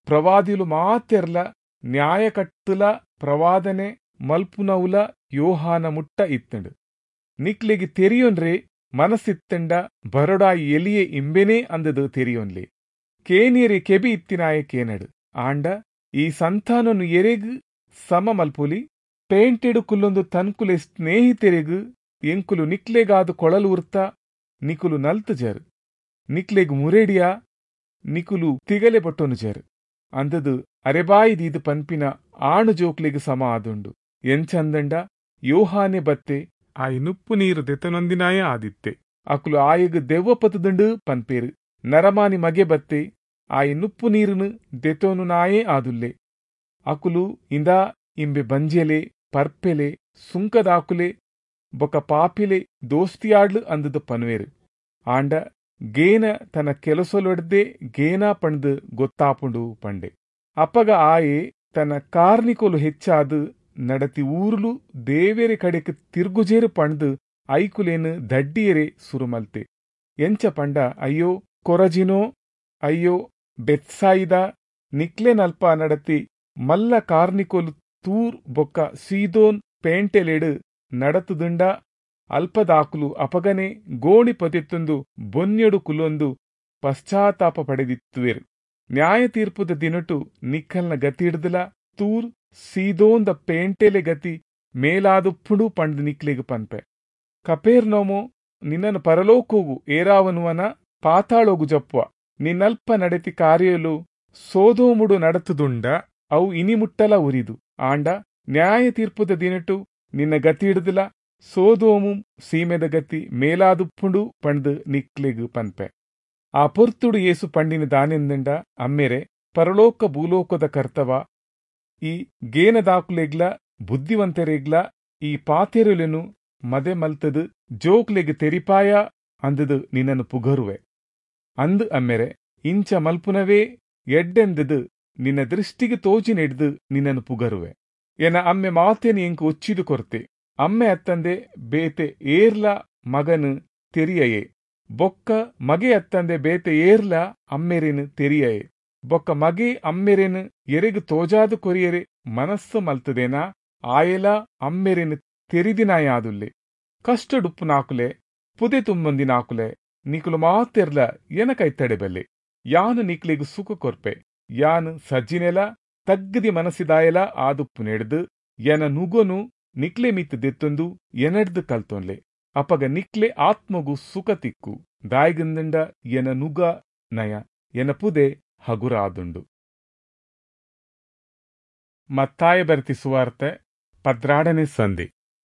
ಪ್ರವಾದಿಲು ಮಾತೆರ್ಲ ನ್ಯಾಯಕಟ್ಟುಲ ಪ್ರವಾದನೆ ಮಲ್ಪುನವುಲ ಯೋಹಾನ ಮುಟ್ಟ ಇತ್ತಂಡು. ನಿಕ್ಲೆಗೆ ತೆರಿಯೊನ್ರೆ ಮನಸ್ಸಿತ್ತಂಡ ಬರಡಾಯಿ ಎಲಿಯೆ ಇಂಬೆನೇ ಅಂದದು ತೆರಿಯೊನ್ಲೆ. ಕೇನಿಯರೆ ಕೆಬಿ ಇತ್ತಿನಾಯ ಕೇನಡು ಆಂಡ ಈ ಸಂತಾನನು ಎರೆಗು ಸಮ ಮಲ್ಪುಲಿ ಪೇಂಟೆಡು ಕುಲ್ಲೊಂದು ತನ್ಕುಲೆ ಸ್ನೇಹಿತೆರೆಗು ಎಂಕುಲು ನಿಕ್ಲೆಗಾದು ಕೊಳಲು ಉರ್ತ ನಿಕುಲು ನಲ್ತು ಜರು ನಿಕ್ಲೆಗು ಮುರೆಡಿಯಾ ನಿಕುಲು ತಿಗಲೆ ಪಟ್ಟೊನು ಜರು ಅಂದದು ಅರೆಬಾಯಿ ದೀದು ಪನ್ಪಿನ ಆಣು ಜೋಕ್ಲೆಗು ಸಮ ಆದುಂಡು. ಎಂಚಂದಂಡ ಯೋಹಾನೆ ಬತ್ತೆ ಆಯಿ ನುಪ್ಪು ನೀರು ದೆತನೊಂದಿನಾಯ ಆದಿತ್ತೆ ಅಕುಲು ಆಯಗು ದೆವ್ವ ಪತುದುಂಡು ಪನ್ಪೇರು. ನರಮಾನಿ ಮಗೆ ಬತ್ತೆ ಆಯಿ ನುಪ್ಪು ನೀರುನು ದೆತೋನು ನಾಯೇ ಆದುಲ್ಲೆ ಅಕುಲು ಇಂದಾ ಇಂಬೆ ಬಂಜೆಲೆ ಪರ್ಪೆಲೆ ಸುಂಕದಾಕುಲೆ ಬೊಕ ಪಾಪಿಲೆ ದೋಸ್ತಿಯಾಡ್ಲು ಅಂದದು ಪನ್ವೇರು. ಆಂಡ ಗೇನ ತನ್ನ ಕೆಲಸೊಲೊಡ್ದೆ ಗೇನಾ ಪಣ್ದು ಗೊತ್ತಾಪುಂಡು ಪಂಡೆ. ಅಪ್ಪಗ ಆಯೆ ತನ್ನ ಕಾರ್ನಿಕೊಲು ಹೆಚ್ಚಾದು ನಡತಿ ಊರ್ಲು ದೇವೇರೆ ಕಡೆಕ್ ತಿರ್ಗುಜೇರು ಪಣ್ದು ಐಕುಲೇನು ದಡ್ಡಿಯರೆ ಸುರುಮಲ್ತೆ. ಎಂಚ ಪಂಡ ಅಯ್ಯೋ ಕೊರಜಿನೋ ಅಯ್ಯೋ ಬೆತ್ಸಾಯಿದ ನಿಕ್ಲೆ ನಲ್ಪ ನಡತಿ ಮಲ್ಲ ಕಾರ್ನಿಕೊಲು ತೂರ್ ಬೊಕ್ಕ ಸೀದೋನ್ ಪೇಂಟೆಲೆಡು ನಡತುದುಂಡ ಅಲ್ಪದಾಕುಲು ಅಪಗನೆ ಗೋಣಿ ಪೊತೆತ್ತೊಂದು ಬೊನ್ಯೊಡು ಕುಲೊಂದು ಪಶ್ಚಾತ್ತಾಪ ಪಡೆದಿತ್ತುವೆರು. ನ್ಯಾಯ ತೀರ್ಪುದ ದಿನಟು ನಿಕ್ಕಲ್ನ ಗತಿಡ್ದಲ ತೂರ್ ಸೀದೋಂದ ಪೇಂಟೆಲೆ ಗತಿ ಮೇಲಾದುಪ್ಪುಡು ಪಂಡ್ ನಿಕ್ಲೆಗು ಪನ್ಪೆ. ಕಪೇರ್ನೋಮೋ ನಿನ್ನನು ಪರಲೋಕೋಗು ಏರಾವನುವನ ಪಾತಾಳೋಗು ಜಪ್ಪುವ ನಿನ್ನಲ್ಪ ನಡೆತಿ ಕಾರ್ಯಲು ಸೋದೋಮುಡು ನಡತುದುಂಡ ಅವು ಇನಿಮುಟ್ಟಲ ಉರಿದು. ಆಂಡ ನ್ಯಾಯ ತೀರ್ಪುದ ದಿನಟು ನಿನ್ನ ಗತಿ ಹಿಡ್ದಲ ಸೋದೋಮು ಸೀಮೆದ ಗತಿ ಮೇಲಾದುಪ್ಪುಂಡು ಪಂಡ್ ನಿಕ್ಲೆಗು ಪನ್ಪೆ. ಆ ಪೊರ್ತುಡು ಏಸು ಪಂಡಿನ ದಾನೆಂದಂಡ ಅಮ್ಮೆರೆ ಪರಲೋಕ ಭೂಲೋಕದ ಕರ್ತವ ಈ ಗೇನದಾಕುಲೆಗ್ಲ ಬುದ್ಧಿವಂತರೆಗ್ಲ ಈ ಪಾತೆರುಲೆನು ಮದೆ ಮಲ್ತದು ಜೋಕ್ಲೆಗ್ ತೆರಿಪಾಯ ಅಂದದು ನಿನ್ನನು ಪುಗರುವೆ ಅಂದು ಅಮ್ಮೆರೆ ಇಂಚ ಮಲ್ಪುನವೇ ಎಡ್ಡೆಂದದು ನಿನ್ನ ದೃಷ್ಟಿಗೆ ತೋಜಿನೆಡ್ದು ನಿನ್ನನು ಪುಗರುವೆ. ಎನ ಅಮ್ಮೆ ಮಾತೇನು ಎಂಕು ಒಚ್ಚಿದು ಕೊರ್ತೆ ಅಮ್ಮೆ ಅತ್ತಂದೆ ಬೇತೆ ಏರ್ಲ ಮಗನು ತೆರಿಯಯೇ ಬೊಕ್ಕ ಮಗೆ ಅತ್ತಂದೆ ಬೇತೆ ಏರ್ಲ ಅಮ್ಮೆರೆನು ತೆರಿಯಯೇ ಬೊಕ್ಕ ಮಗೆ ಅಮ್ಮೆರೆನು ಎರೆಗು ತೋಜಾದು ಕೊರಿಯರೆ ಮನಸ್ಸು ಮಲ್ತದೇನಾ ಆಯೆಲ ಅಮ್ಮೆರೆನು ತೆರಿದಿನಾಯಾದುಲ್ಲೆ. ಕಷ್ಟಡುಪ್ಪು ನಾಕುಲೆ ಪುದೆ ತುಂಬೊಂದಿ ನಾಕುಲೆ ನಿಕುಲು ಮಾತೆರ್ಲ ಎನ ಕೈತಡೆಬಲ್ಲೆ. ಯಾನು ನಿಕ್ಲೆಗು ಸುಖ ಕೊರ್ಪೆ ಯಾನು ಸಜ್ಜಿನೆಲ ತಗ್ಗದಿ ಮನಸ್ಸಿದಾಯಲ ಆದುಪ್ಪು ನೆಡ್ದು ಎನ ನುಗೊನು ನಿಕ್ಲೆ ಮಿತ್ತು ದೆತ್ತೊಂದು ಎನಡ್ದು ಕಲ್ತೊನ್ಲೆ. ಅಪಗ ನಿಕ್ಲೆ ಆತ್ಮಗು ಸುಖ ತಿಕ್ಕು ದಾಯ್ಗಂದಂಡ ಎನ ನುಗ ನಯ ಎನ ಪುದೆ ಹಗುರ ಆದುಂಡು. ಮತ್ತಾಯ ಬರ್ತಿ ಸುವಾರ್ತೆ 18ನೇ ಸಂಧಿ.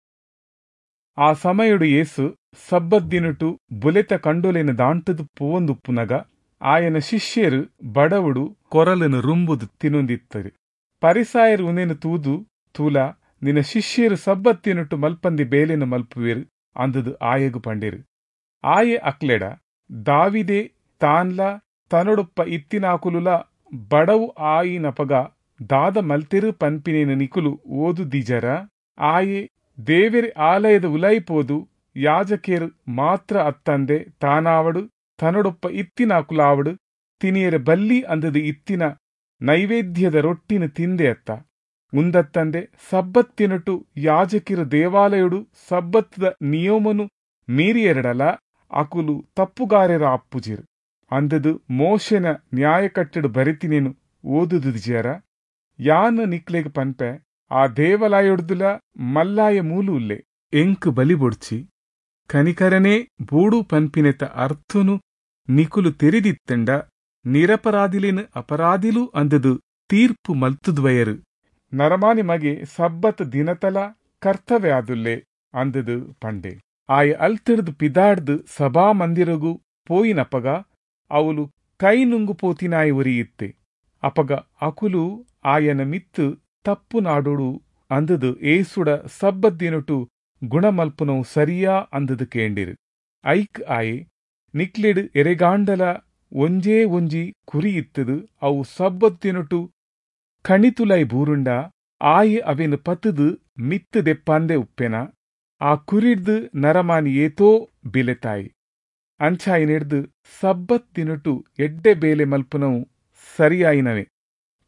ಆ ಸಮಯಡು ಏಸು ಸಬ್ಬದ್ದಿನುಟು ಬುಲೆತ ಕಂಡೊಲೆನ ದಾಂಟದು ಪೋವಂದುಪ್ಪುನಗ ಆಯನ ಶಿಷ್ಯರು ಬಡವುಡು ಕೊರಲನು ರುಂಬುದು ತಿನುಂದಿತ್ತರು. ಪರಿಸಾಯರು ಉನೇನು ತೂದು ತೂಲ ನಿನ್ನ ಶಿಷ್ಯರು ಸಬ್ಬತ್ತಿನುಟು ಮಲ್ಪಂದಿ ಬೇಲೆನು ಮಲ್ಪುವೆರು ಅಂದದು ಆಯಗು ಪಂಡಿರು. ಆಯೆ ಅಕ್ಲೆಡ ದಾವಿದೆ ತಾನ್ಲ ತನೊಡುಪ್ಪ ಇತ್ತಿನಾಕುಲುಲ ಬಡವು ಆಯಿನಪಗ ದಾದ ಮಲ್ತೆರು ಪನ್ಪಿನೇನ ನಿಕುಲು ಓದು ದಿಜರ. ಆಯೆ ದೇವೆರೆ ಆಲಯದ ಉಲೈಪೋದು ಯಾಜಕೇರು ಮಾತ್ರ ಅತ್ತಂದೆ ತಾನಾವಡು ತನೊಡುಪ್ಪ ಇತ್ತಿನಾಕುಲಾವಡು ತಿನಿಯರೆ ಬಲ್ಲಿ ಅಂದದು ಇತ್ತಿನ ನೈವೇದ್ಯದ ರೊಟ್ಟಿನ ತಿಂದೆ ಅತ್ತ. ಮುಂದತ್ತಂದೆ ಸಬ್ಬತ್ತಿನಟು ಯಾಜಕಿರು ದೇವಾಲಯಡು ಸಬ್ಬತ್ತದ ನಿಯಮನು ಮೀರಿಯರಡಲ ಅಕುಲು ತಪ್ಪುಗಾರೆರ ಅಪ್ಪುಜಿರು ಅಂದದು ಮೋಶೆನ ನ್ಯಾಯಕಟ್ಟಡು ಬರಿತಿನೇನು ಓದುದು ಜರ. ಯಾನ ನಿಕ್ಲೆಗ್ ಪನ್ಪೆ ಆ ದೇವಾಲಯೊಡ್ದುಲ ಮಲ್ಲಾಯ ಮೂಲುಲ್ಲೆ ಎಂಕು ಬಲಿ ಬೊಡ್ಚಿ ಕನಿಕರನೇ ಬೂಡು ಪನ್ಪಿನೆತ ಅರ್ಥನು ನಿಕುಲು ತೆರಿದಿತ್ತಂಡ ನಿರಪರಾಧಿಲೇನು ಅಪರಾಧಿಲು ಅಂದದು ತೀರ್ಪು ಮಲ್ತುದ್ವಯರು. ನರಮಾನಿ ಮಗೆ ಸಬ್ಬತ್ ದಿನತಲ ಕರ್ತವ್ಯ ಆದುಲ್ಲೆ ಅಂದದು ಪಂಡೆ. ಆಯ ಅಲ್ತಿಡ್ದು ಪಿದಾಡ್ದು ಸಭಾ ಮಂದಿರಗು ಪೋಯಿನಪಗ ಅವಳು ಕೈ ನುಂಗು ಪೋತಿನಾಯಿ ಉರಿಯಿತ್ತೆ. ಅಪಗ ಅಕುಲು ಆಯನ ಮಿತ್ತು ತಪ್ಪು ನಾಡೋಡು ಅಂದದು ಏಸುಡ ಸಬ್ಬದ್ದಿನುಟು ಗುಣಮಲ್ಪುನವು ಸರಿಯಾ ಅಂದದು ಕೇಂಡಿರು. ಐಕ್ ಆಯೆ ನಿಕ್ಲೆಡು ಎರೆಗಾಂಡಲ ಒಂಜೇ ಒಂಜಿ ಕುರಿಯಿತ್ತದು ಅವು ಸಬ್ಬತ್ತಿನುಟು ಕಣಿತುಲೈ ಬೂರುಂಡ ಆಯೆ ಅವೆನು ಪತುದು ಮಿತ್ತು ದೆಪ್ಪಂದೆ ಉಪ್ಪೆನ. ಆ ಕುರಿಡ್ದು ನರಮಾನಿ ಏತೋ ಬಿಲೆತಾಯಿ ಅಂಚಾಯಿನೆಡ್ದು ಸಬ್ಬತ್ತಿನುಟು ಎಡ್ಡೆ ಬೇಲೆ ಮಲ್ಪುನವು ಸರಿಯಾಯಿನವೆ.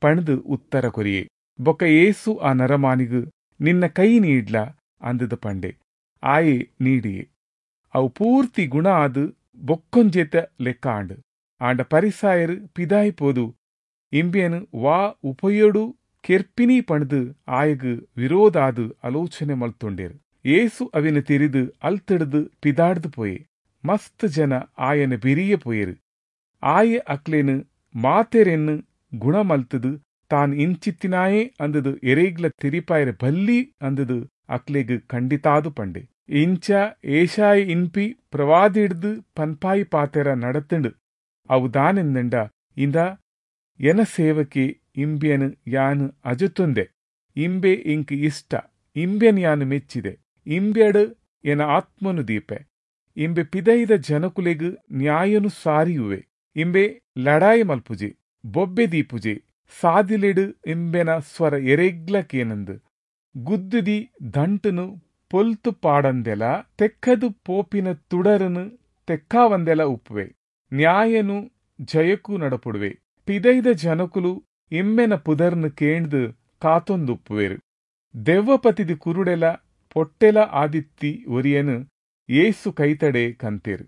ಪಣ್ದು ಉತ್ತರ ಕೊರಿಯೆ. ಬೊಕ್ಕ ಏಸು ಆ ನರಮಾನಿಗು ನಿನ್ನ ಕೈ ನೀಡ್ಲ ಅಂದದ ಪಂಡೆ. ಆಯೆ ನೀಡಿಯೆ. ಅವು ಪೂರ್ತಿ ಗುಣ ಆದು ಬೊಕ್ಕೊಂಜೇತ ಲೆಕ್ಕ ಆಂಡು. ಆಂಡ ಪರಿಸಾಯರು ಪಿದಾಯಿಪೋದು ಇಂಬೇನು ವಾ ಉಪಯೋಡು ಕೆರ್ಪಿನಿ ಪಣ್ದು ಆಯಗು ವಿರೋಧಾದು ಆಲೋಚನೆ ಮಲ್ತೊಂಡೇರು. ಏಸು ಅವಿನ ತಿರಿದು ಅಲ್ತಡ್ದು ಪಿದಾಡ್ದು ಪೋಯೆ. ಮಸ್ತ್ ಜನ ಆಯನ ಬಿರಿಯ ಪೋಯರು. ಆಯೆ ಅಕ್ಲೇನು ಮಾತೆರೆನ್ನು ಗುಣ ಮಲ್ತದು ತಾನ್ ಇಂಚಿತ್ತಿನಾಯೇ ಅಂದದು ಎರೇಗ್ಲ ತಿರಿಪಾಯರ ಬಲ್ಲಿ ಅಂದದು ಅಕ್ಲೆಗು ಖಂಡಿತಾದು ಪಂಡೆ. ಇಂಚ ಏಷಾಯ ಇನ್ಪಿ ಪ್ರವಾದಿಡ್ದು ಪನ್ಪಾಯಿ ಪಾತೆರ ನಡತಂಡು ಅವು ದಾನೆಂದಂಡ ಇಂದ ಎನ ಸೇವಕೆ ಇಂಬ್ಯನು ಯಾನು ಅಜುತೊಂದೆ. ಇಂಬೆ ಇಂಕ್ ಇಷ್ಟ. ಇಂಬ್ಯನ್ ಯಾನು ಮೆಚ್ಚಿದೆ. ಇಂಬ್ಯಡು ಎನ ಆತ್ಮನು ದೀಪೆ. ಇಂಬೆ ಪಿದೈದ ಜನಕುಲೆಗು ನ್ಯಾಯನು ಸಾರಿಯುವೆ. ಇಂಬೆ ಲಡಾಯಿ ಮಲ್ಪುಜೆ ಬೊಬ್ಬೆ ದೀಪುಜೆ. ಸಾದಿಲೆಡು ಇಂಬೆನ ಸ್ವರ ಎರೆಗ್ಲಕೇನಂದು ಗುದ್ದುದಿ ದಂಟುನು ಪೊಲ್ತು ಪಾಡಂದೆಲ ತೆಕ್ಕದು ಪೋಪಿನ ತುಡರನು ತೆಕ್ಕಾವಂದೆಲ ಉಪ್ಪುವೆ. ನ್ಯಾಯನು ಜಯಕ್ಕೂ ನಡಪುಡುವೆ. ಪಿದೈದ ಜನಕುಲು ಇಮ್ಮೆನ ಪುದರ್ನು ಕೇಣ್ದು ಕಾತೊಂದುಪ್ಪುವೆರು. ದೆವ್ವಪತಿದು ಕುರುಡೆಲ ಪೊಟ್ಟೆಲ ಆದಿತ್ತಿ ಒರಿಯನು ಏಸು ಕೈತಡೆ ಕಂತೇರು.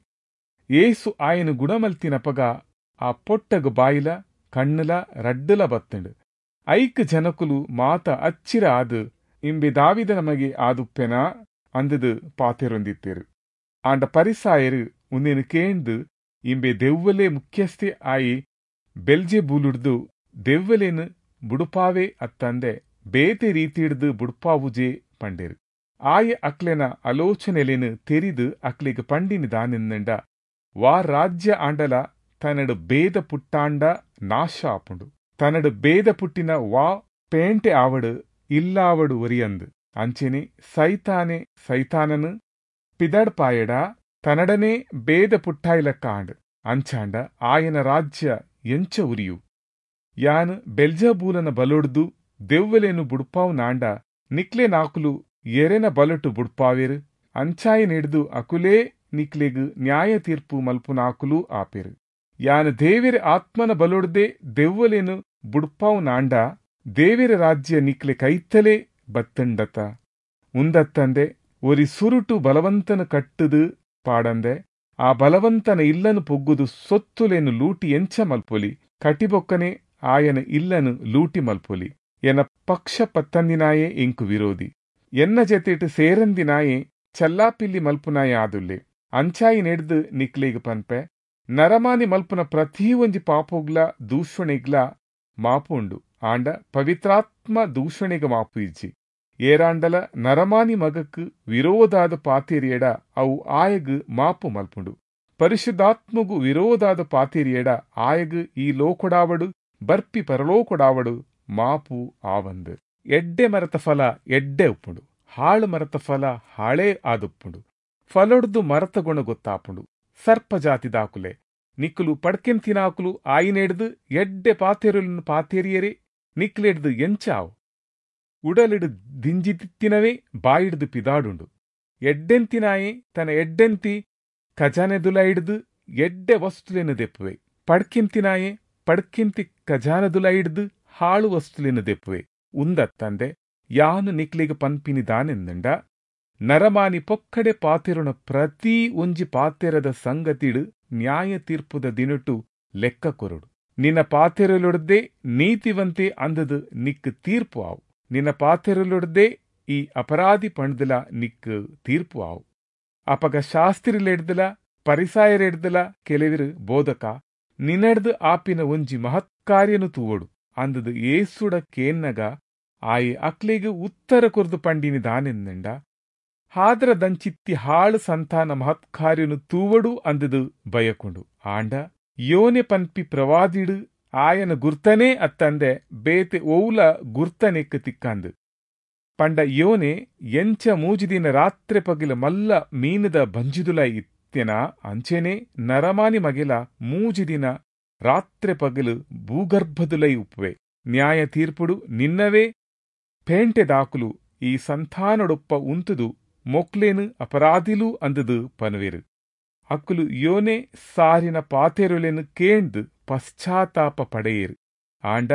ಏಸು ಆಯನು ಗುಣಮಲ್ತಿನಪಗ ಆ ಪೊಟ್ಟಗು ಬಾಯಿಲ ಕಣ್ಣುಲ ರಡ್ಡುಲ ಬತ್ತಂಡು. ಐಕ್ ಜನಕುಲು ಮಾತ ಅಚ್ಚಿರ ಆದು ಇಂಬೆ ದಾವಿದ ನಮಗೆ ಆದುಪ್ಪೆನಾ ಅಂದದು ಪಾತೆರೊಂದಿತ್ತೇರು. ಆಂಡ ಪರಿಸಾಯರು ಉಂದೆನು ಕೇಂದು ಇಂಬೆ ದೆವ್ವಲೆ ಮುಖ್ಯಸ್ಥೆ ಆಯಿ ಬೆಲ್ಜೆ ಬೂಲುಡ್ದು ದೆವ್ವಲೇನು ಬುಡುಪಾವೆ ಅತ್ತಂದೆ ಬೇತೆ ರೀತಿಡ್ದು ಬುಡುಪಾವುಜೆ ಪಂಡೇರು. ಆಯೆ ಅಕ್ಲೆನ ಆಲೋಚನೆಲೇನು ತೆರಿದು ಅಕ್ಲೆಗ್ ಪಂಡಿನ ದಾನೆಂದಂಡ ವಾ ರಾಜ್ಯ ಆಂಡಲ ತನ್ನಡು ಬೇದ ಪುಟ್ಟಾಂಡ ನಾಶ ಆಪುಂಡು. ತನ್ನಡು ಬೇದ ಪುಟ್ಟಿನ ವಾ ಪೇಂಟೆ ಆವಡು ಇಲ್ಲಾವಡು ಒರಿಯಂದು ಅಂಚೆನೆ ಸೈತಾನನು ಪಿದಡ್ಪಾಯಡ ತನ್ನಡನೇ ಬೇದ ಪುಟ್ಟಾಯ್ಲಕ್ಕ ಆಂಡು ಅಂಚಾಂಡ ಆಯನ ರಾಜ್ಯ ಎಂಚ ಉರಿಯು. ಯಾನು ಬೆಲ್ಜಬೂಲನ ಬಲೊಡ್ದು ದೆವ್ವಲೇನು ಬುಡ್ಪಾವು ನಾಂಡ ನಿಕ್ಲೆ ನಾಕುಲು ಎರೆನ ಬಲಟು ಬುಡ್ಪಾವೆರು. ಅಂಚಾಯಿ ನೆಡ್ದು ಅಕುಲೇ ನಿಕ್ಲೆಗು ನ್ಯಾಯ ತೀರ್ಪು ಮಲ್ಪು ನಾಕುಲು ಆಪೆರು. ಯಾನು ದೇವೆರೆ ಆತ್ಮನ ಬಲೊಡ್ದೆ ದೆವ್ವಲೇನು ಬುಡ್ಪಾವು ನಾಂಡ ದೇವೆರೆ ರಾಜ್ಯ ನಿಕ್ಲೆ ಕೈತಲೇ ಬತ್ತಂಡತ ಉಂದತ್ತಂದೆ ಒರಿ ಸುರುಟು ಬಲವಂತನ ಕಟ್ಟುದು ಪಾಡಂದೆ ಆ ಬಲವಂತನ ಇಲ್ಲನು ಪೊಗ್ಗುದು ಸೊತ್ತುಲೇನು ಲೂಟಿ ಎಂಚ ಮಲ್ಪೊಲಿ ಕಟಿಬೊಕ್ಕನೆ ಆಯನ ಇಲ್ಲನು ಲೂಟಿ ಮಲ್ಪೊಲಿ. ಎನ ಪಕ್ಷ ಪತ್ತಂದಿನಾಯೇ ಇಂಕು ವಿರೋಧಿ. ಎನ್ನ ಜತೆಟು ಸೇರಂದಿನಾಯೇ ಚಲ್ಲಾಪಿಲ್ಲಿ ಮಲ್ಪುನಾಯೇ ಆದುಲ್ಲೆ. ಅಂಚಾಯಿ ನೆಡ್ದು ನಿಕ್ಲೆಗ್ ಪನ್ಪೆ ನರಮಾನಿ ಮಲ್ಪುನ ಪ್ರತೀ ಒಂಜಿ ಪಾಪೋಗ್ಲ ದೂಷಣೆಗ್ಲ ಮಾಪು ಉಂಡು. ಆಂಡ ಪವಿತ್ರಾತ್ಮ ದೂಷಣೆಗ ಮಾಪು ಇಜ್ಜಿ. ಏರಾಂಡಲ ನರಮಾನಿ ಮಗಕ್ಕು ವಿರೋಧಾದ ಪಾತೇರಿಯಡ ಅವು ಆಯಗು ಮಾಪು ಮಲ್ಪುಂಡು. ಪರಿಶುದ್ಧಾತ್ಮಗು ವಿರೋಧಾದ ಪಾತೇರಿಯಡ ಆಯಗು ಈ ಲೋಕೊಡಾವಡು ಬರ್ಪಿ ಪರಲೋಕೊಡಾವಡು ಮಾಪು ಆವಂದು. ಎಡ್ಡೆ ಮರತ ಫಲ ಎಡ್ಡೆ ಉಪ್ಪುಂಡು. ಹಾಳು ಮರತ ಫಲ ಹಾಳೇ ಆದುಪ್ಪುಂಡು. ಫಲೊಡ್ದು ಮರತ ಗುಣ ಗೊತ್ತಾಪುಂಡು. ಸರ್ಪ ಜಾತಿ ದಾಕುಲೆ ನಿಕ್ಕುಲು ಪಡ್ಕೆನ್ ತಿನಾಕುಲು ಆಯಿನೆಡ್ದು ಎಡ್ಡೆ ಪಾತೇರುಲನ್ನು ಪಾತೇರಿಯರೆ ನಿಕ್ಲೆಡ್ದು ಎಂಚಾವು. ಉಡಲಿಡು ದಿಂಜಿತಿತ್ತಿನವೇ ಬಾಯಿಡ್ದು ಪಿದಾಡುಂಡು. ಎಡ್ಡೆಂತಿನಾಯೇ ತನ್ನ ಎಡ್ಡೆಂತಿ ಖಜಾನೆದುಲ ಹಿಡ್ದು ಎಡ್ಡೆ ವಸ್ತುಲೆನು ದೆಪ್ಪುವೆ. ಪಡ್ಕೆಂತಿನಾಯೇ ಪಡ್ಕೆಂತಿ ಖಜಾನದುಲ ಹಿಡ್ದು ಹಾಳು ವಸ್ತುಲೆನು ದೆಪ್ಪುವೆ. ಉಂದತ್ತಂದೆ ಯಾನು ನಿಕ್ಲೆಗ್ ಪನ್ಪಿನಿದಾನೆಂದಂಡ ನರಮಾನಿ ಪೊಕ್ಕಡೆ ಪಾತೆರುನ ಪ್ರತೀ ಒಂಜಿ ಪಾತೆರದ ಸಂಗತಿಡು ನ್ಯಾಯ ತೀರ್ಪುದ ದಿನಟು ಲೆಕ್ಕ ಕೊರಡು. ನಿನ್ನ ಪಾತೆರಲೊಡ್ದೆ ನೀತಿವಂತೆ ಅಂದದು ನಿಕ್ ತೀರ್ಪು ಆವು. ನಿನ್ನ ಪಾತೆರಲೊಡ್ದೆ ಈ ಅಪರಾಧಿ ಪಣ್ದಲ ನಿಕ್ ತೀರ್ಪು ಆವು. ಅಪಗ ಶಾಸ್ತ್ರಿಲೆಡ್ದಲ ಪರಿಸಾಯರೆಡ್ದಲ ಕೆಲವಿರು ಬೋಧಕ ನಿನ್ನಡ್ದು ಆಪಿನ ಒಂಜಿ ಮಹತ್ಕಾರ್ಯನು ತೂವಡು ಅಂದದು ಏಸುಡ ಕೇನ್ನಗ ಆಯೆ ಅಕ್ಲೆಗ್ ಉತ್ತರ ಕೊರ್ದು ಪಂಡಿನಿ ದಾನೆಂದಂಡ ಹಾದ್ರ ದಂಚಿತ್ತಿ ಹಾಳು ಸಂತಾನ ಮಹತ್ಕಾರ್ಯನು ತೂವಡು ಅಂದದು ಬಯಕೊಂಡು. ಆಂಡ ಯೋನೆ ಪನ್ಪಿ ಪ್ರವಾದಿಡು ಆಯನ ಗುರ್ತನೇ ಅತ್ತಂದೆ ಬೇತೆ ಓವುಲ ಗುರ್ತನೆಕ್ ತಿಕ್ಕಂದು ಪಂಡ ಯೋನೆ ಎಂಚ ಮೂಜಿದಿನ ರಾತ್ರೆ ಪಗಿಲ ಮಲ್ಲ ಮೀನದ ಬಂಜಿದುಲ ಇತ್ತೆನ ಅಂಚೆನೆ ನರಮಾನಿ ಮಗಿಲ ಮೂಜಿದಿನ ರಾತ್ರೆ ಪಗಲು ಭೂಗರ್ಭದುಲೈ ಉಪ್ಪುವೆ. ನ್ಯಾಯ ತೀರ್ಪುಡು ನಿನ್ನವೇ ಪೇಂಟೆ ದಾಕುಲು ಈ ಸಂತಾನೊಡೊಪ್ಪ ಉಂತುದು ಮೊಕ್ಲೇನು ಅಪರಾಧಿಲು ಅಂದದು ಪನುವೆರು. ಅಕ್ಕುಲು ಯೋನೆ ಸಾರಿನ ಪಾತೆರುಲೆನು ಕೇಂದು ಪಶ್ಚಾತ್ತಾಪ ಪಡೆಯೇರು. ಆಂಡ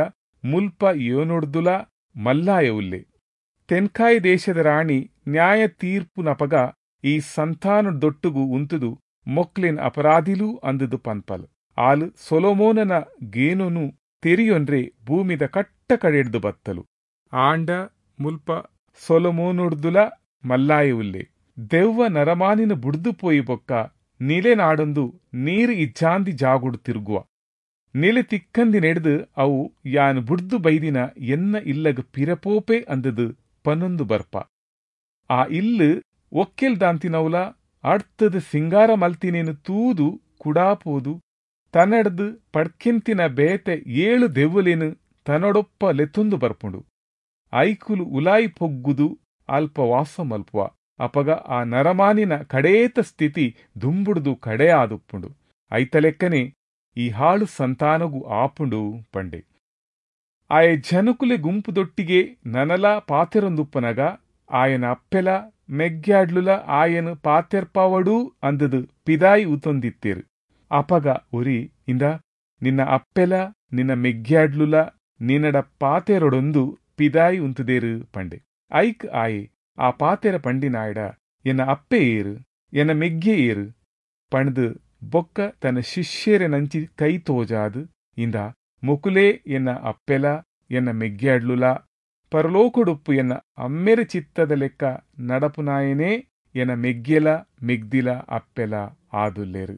ಮುಲ್ಪ ಯೋನೊಡ್ದುಲ ಮಲ್ಲಾಯವುಲ್ಲೆ. ತೆನ್ಕಾಯಿ ದೇಶದ ರಾಣಿ ನ್ಯಾಯ ತೀರ್ಪು ನಪಗ ಈ ಸಂತಾನದೊಟ್ಟುಗು ಉಂತುದು ಮೊಕ್ಲೆನ್ ಅಪರಾಧಿಲೂ ಅಂದುದು ಪನ್ಪಲ್. ಆಲು ಸೊಲೊಮೋನನ ಗೇನೊನು ತೆರಿಯೊಂದ್ರೆ ಭೂಮಿದ ಕಟ್ಟ ಕಡೆಡ್ದು ಬತ್ತಲು. ಆಂಡ ಮುಲ್ಪ ಸೊಲೊಮೋನೊಡ್ದುಲ ಮಲ್ಲಾಯವುಲ್ಲೆ. ದೆವ್ವ ನರಮಾನಿನ ಬುಡ್ದು ಪೋಯಿ ಬೊಕ್ಕ ನಿಲೆನಾಡೊಂದು ನೀರು ಇಜ್ಜಾಂದಿ ಜಾಗುಡು ತಿರುಗುವ. ನೆಲೆ ತಿಕ್ಕಂದಿ ನೆಡ್ದು ಅವು ಯಾನ್ ಬುಡ್ದು ಬೈದಿನ ಎನ್ನ ಇಲ್ಲಗ ಪಿರಪೋಪೆ ಅಂದದು ಪನ್ನೊಂದು ಬರ್ಪ. ಆ ಇಲ್ಲು ಒಕ್ಕೆಲ್ದಾಂತಿನವುಲ ಅಡ್ತದ ಸಿಂಗಾರ ಮಲ್ತಿನೇನು ತೂದು ಕುಡಾಪೋದು ತನ್ನಡ್ದು ಪಡ್ಕೆಂತಿನ ಬೇತೆ 7 ದೆವ್ವಲೇನು ತನ್ನಡೊಪ್ಪ ಲೆತ್ತೊಂದು ಬರ್ಪುಂಡು. ಐಕುಲು ಉಲಾಯಿ ಪೊಗ್ಗುದು ಅಲ್ಪ ವಾಸ ಮಲ್ಪುವ. ಅಪಗ ಆ ನರಮಾನಿನ ಕಡೇತ ಸ್ಥಿತಿ ದುಂಬುಡ್ದು ಕಡೆ ಆದುಪ್ಪುಂಡು. ಐತಲೆಕ್ಕನೆ ಈ ಹಾಳು ಸಂತಾನಗು ಆಪುಂಡು ಪಂಡೆ. ಆಯ ಜನಕುಲೆ ಗುಂಪುದೊಟ್ಟಿಗೆ ನನಲ ಪಾತೆರೊಂದುಪ್ಪನಗ ಆಯನ ಅಪ್ಪೆಲ ಮೆಗ್ಗ್ಯಾಡ್ಲುಲ ಆಯನು ಪಾತೆರ್ಪಾವಡೂ ಅಂದದು ಪಿದಾಯಿ ಉತೊಂದಿತ್ತೇರು. ಅಪಗ ಒರಿ ಇಂದ ನಿನ್ನ ಅಪ್ಪೆಲ ನಿನ್ನ ಮೆಗ್ಗ್ಯಾಡ್ಲುಲ ನಿನ್ನಡ ಪಾತೆರೊಡೊಂದು ಪಿದಾಯಿ ಉಂತುದೇರು ಪಂಡೆ. ಐಕ್ ಆಯೆ ಆ ಪಾತೆರ ಪಂಡಿನಾಯಡ ಎನ್ನ ಅಪ್ಪೆ ಏರು ಎನ್ನ ಮೆಗ್ಗೆ ಏರು ಪಣ್ದು ಬೊಕ್ಕ ತನ್ನ ಶಿಷ್ಯರೆ ನಂಚಿ ಕೈ ತೋಜಾದು ಇಂದ ಮುಕುಲೇ ಎನ್ನ ಅಪ್ಪೆಲ ಎನ್ನ ಮೆಗ್ಗ್ಯಾಡ್ಲುಲ ಪರಲೋಕುಡುಪ್ಪು ಎನ್ನ ಅಮ್ಮೆರ ಚಿತ್ತದ ಲೆಕ್ಕ ನಡಪುನಾಯನೇ ಎನ್ನ ಮೆಗ್ಗೆಲ ಮೆಗ್ದಿಲ ಅಪ್ಪೆಲ ಆದುಲ್ಲೇರು.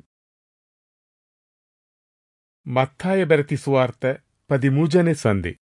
ಮತ್ತಾಯ ಬೆರತಿ ಸುವಾರ್ತೆ 13ನೇ ಸಂಧಿ.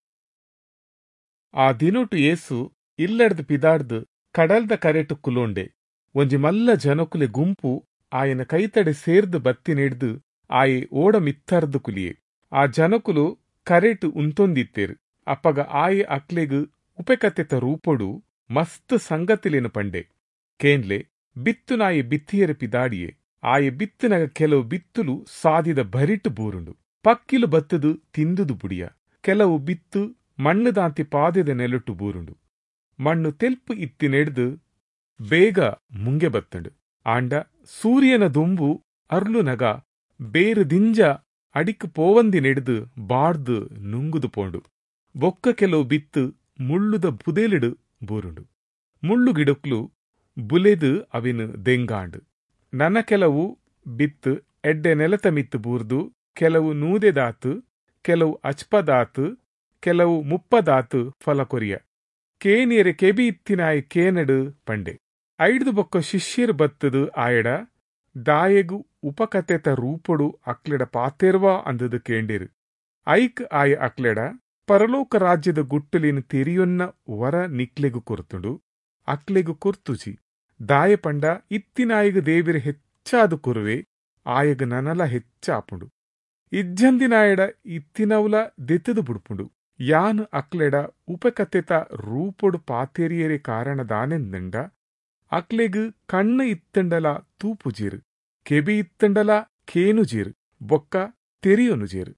ಆ ದಿನೊಟು ಏಸು ಇಲ್ಲಡ್ದು ಪಿದಾಡ್ದು ಕಡಲ್ದ ಕರೆಟು ಕುಲೋಂಡೆ. ಒಂಜಿ ಮಲ್ಲ ಜನಕುಲೆ ಗುಂಪು ಆಯನ ಕೈತಡೆ ಸೇರ್ದು ಬತ್ತಿ ನೆಡ್ದು ಆಯೆ ಓಡ ಮಿತ್ತರ್ದು ಕುಲಿಯೆ. ಆ ಜನಕುಲು ಕರೆಟು ಉಂತೊಂದಿತ್ತೇರು. ಅಪ್ಪಗ ಆಯೆ ಅಕ್ಲೆಗು ಉಪೆಕತೆತ ರೂಪೊಡು ಮಸ್ತ್ ಸಂಗತಿಲೇನು ಪಂಡೆ. ಕೇನ್ಲೆ ಬಿತ್ತುನಾಯೆ ಬಿತ್ತಿಯರೆ ಪಿದಾಡಿಯೆ. ಆಯೆ ಬಿತ್ತುನಗ ಕೆಲವು ಬಿತ್ತುಲು ಸಾದಿದ ಭರಿಟ್ಟು ಬೂರುಂಡು. ಪಕ್ಕಿಲು ಬತ್ತದು ತಿಂದುದು ಬುಡಿಯ. ಕೆಲವು ಬಿತ್ತು ಮಣ್ಣು ದಾಂತಿ ಪಾದೆದ ನೆಲೊಟ್ಟು ಬೂರುಂಡು. ಮಣ್ಣು ತೆಲ್ಪು ಇತ್ತಿ ನೆಡ್ದು ಬೇಗ ಮುಂಗೆ ಬತ್ತಂಡು. ಆಂಡ ಸೂರ್ಯನ ದುಂಬು ಅರ್ಲುನಗ ಬೇರು ದಿಂಜ ಅಡಿಕ್ ಪೋವಂದಿ ನೆಡ್ದು ಬಾಡ್ದು ನುಂಗುದು ಪೋಂಡು. ಬೊಕ್ಕ ಕೆಲವು ಬಿತ್ತು ಮುಳ್ಳುದ ಬುದೇಲಿಡು ಬೂರುಂಡು. ಮುಳ್ಳು ಗಿಡಕ್ಲು ಬುಲೆದು ಅವಿನು ದೆಂಗಾಂಡು. ನನ್ನ ಕೆಲವು ಬಿತ್ತು ಎಡ್ಡೆ ನೆಲತ ಮಿತ್ತು ಬೂರ್ದು ಕೆಲವು ನೂದೆದಾತು ಕೆಲವು ಅಚ್ಪದಾತು ಕೆಲವು ಮುಪ್ಪದಾತು ಫಲ ಕೊರಿಯ. ಕೇನಿಯರೆ ಕೆಬಿ ಇತ್ತಿನಾಯ ಕೇನಡು ಪಂಡೆ. ಐಡ್ದು ಬೊಕ್ಕ ಶಿಷ್ಯರು ಬತ್ತದು ಆಯಡ ದಾಯೆಗು ಉಪಕತೆತ ರೂಪೊಡು ಅಕ್ಲೆಡ ಪಾತೆರ್ವಾ ಅಂದದು ಕೇಂಡೇರು. ಐಕ್ ಆಯ ಅಕ್ಲೆಡ ಪರಲೋಕ ರಾಜ್ಯದ ಗುಟ್ಟುಲೇನು ತೆರಿಯೊನ್ನ ವರ ನಿಕ್ಲೆಗು ಕೊರ್ತುಂಡು. ಅಕ್ಲೆಗು ಕೊರ್ತುಜಿ ದಾಯ ಪಂಡ ಇತ್ತಿನಾಯಗು ದೇವಿರ ಹೆಚ್ಚಾದು ಕೊರುವೆ ಆಯಗ ನನಲ ಹೆಚ್ಚಾಪುಂಡು. ಇಜ್ಜಂದಿನಾಯಡ ಇತ್ತಿನವುಲ ದೆತ್ತದು ಬುಡ್ಪುಂಡು. ಯಾನು ಅಕ್ಲೆಡ ಉಪಕತೆತ ರೂಪೊಡು ಪಾತೆರಿಯರೆ ಕಾರಣದಾನೆಂದಂಡ ಅಕ್ಲೆಗು ಕಣ್ಣು ಇತ್ತಂಡಲ ತೂಪುಜೇರು ಕೆಬಿ ಇತ್ತಂಡಲ ಕೇನುಜೇರು ಬೊಕ್ಕ ತೆರಿಯೊನುಜೇರು.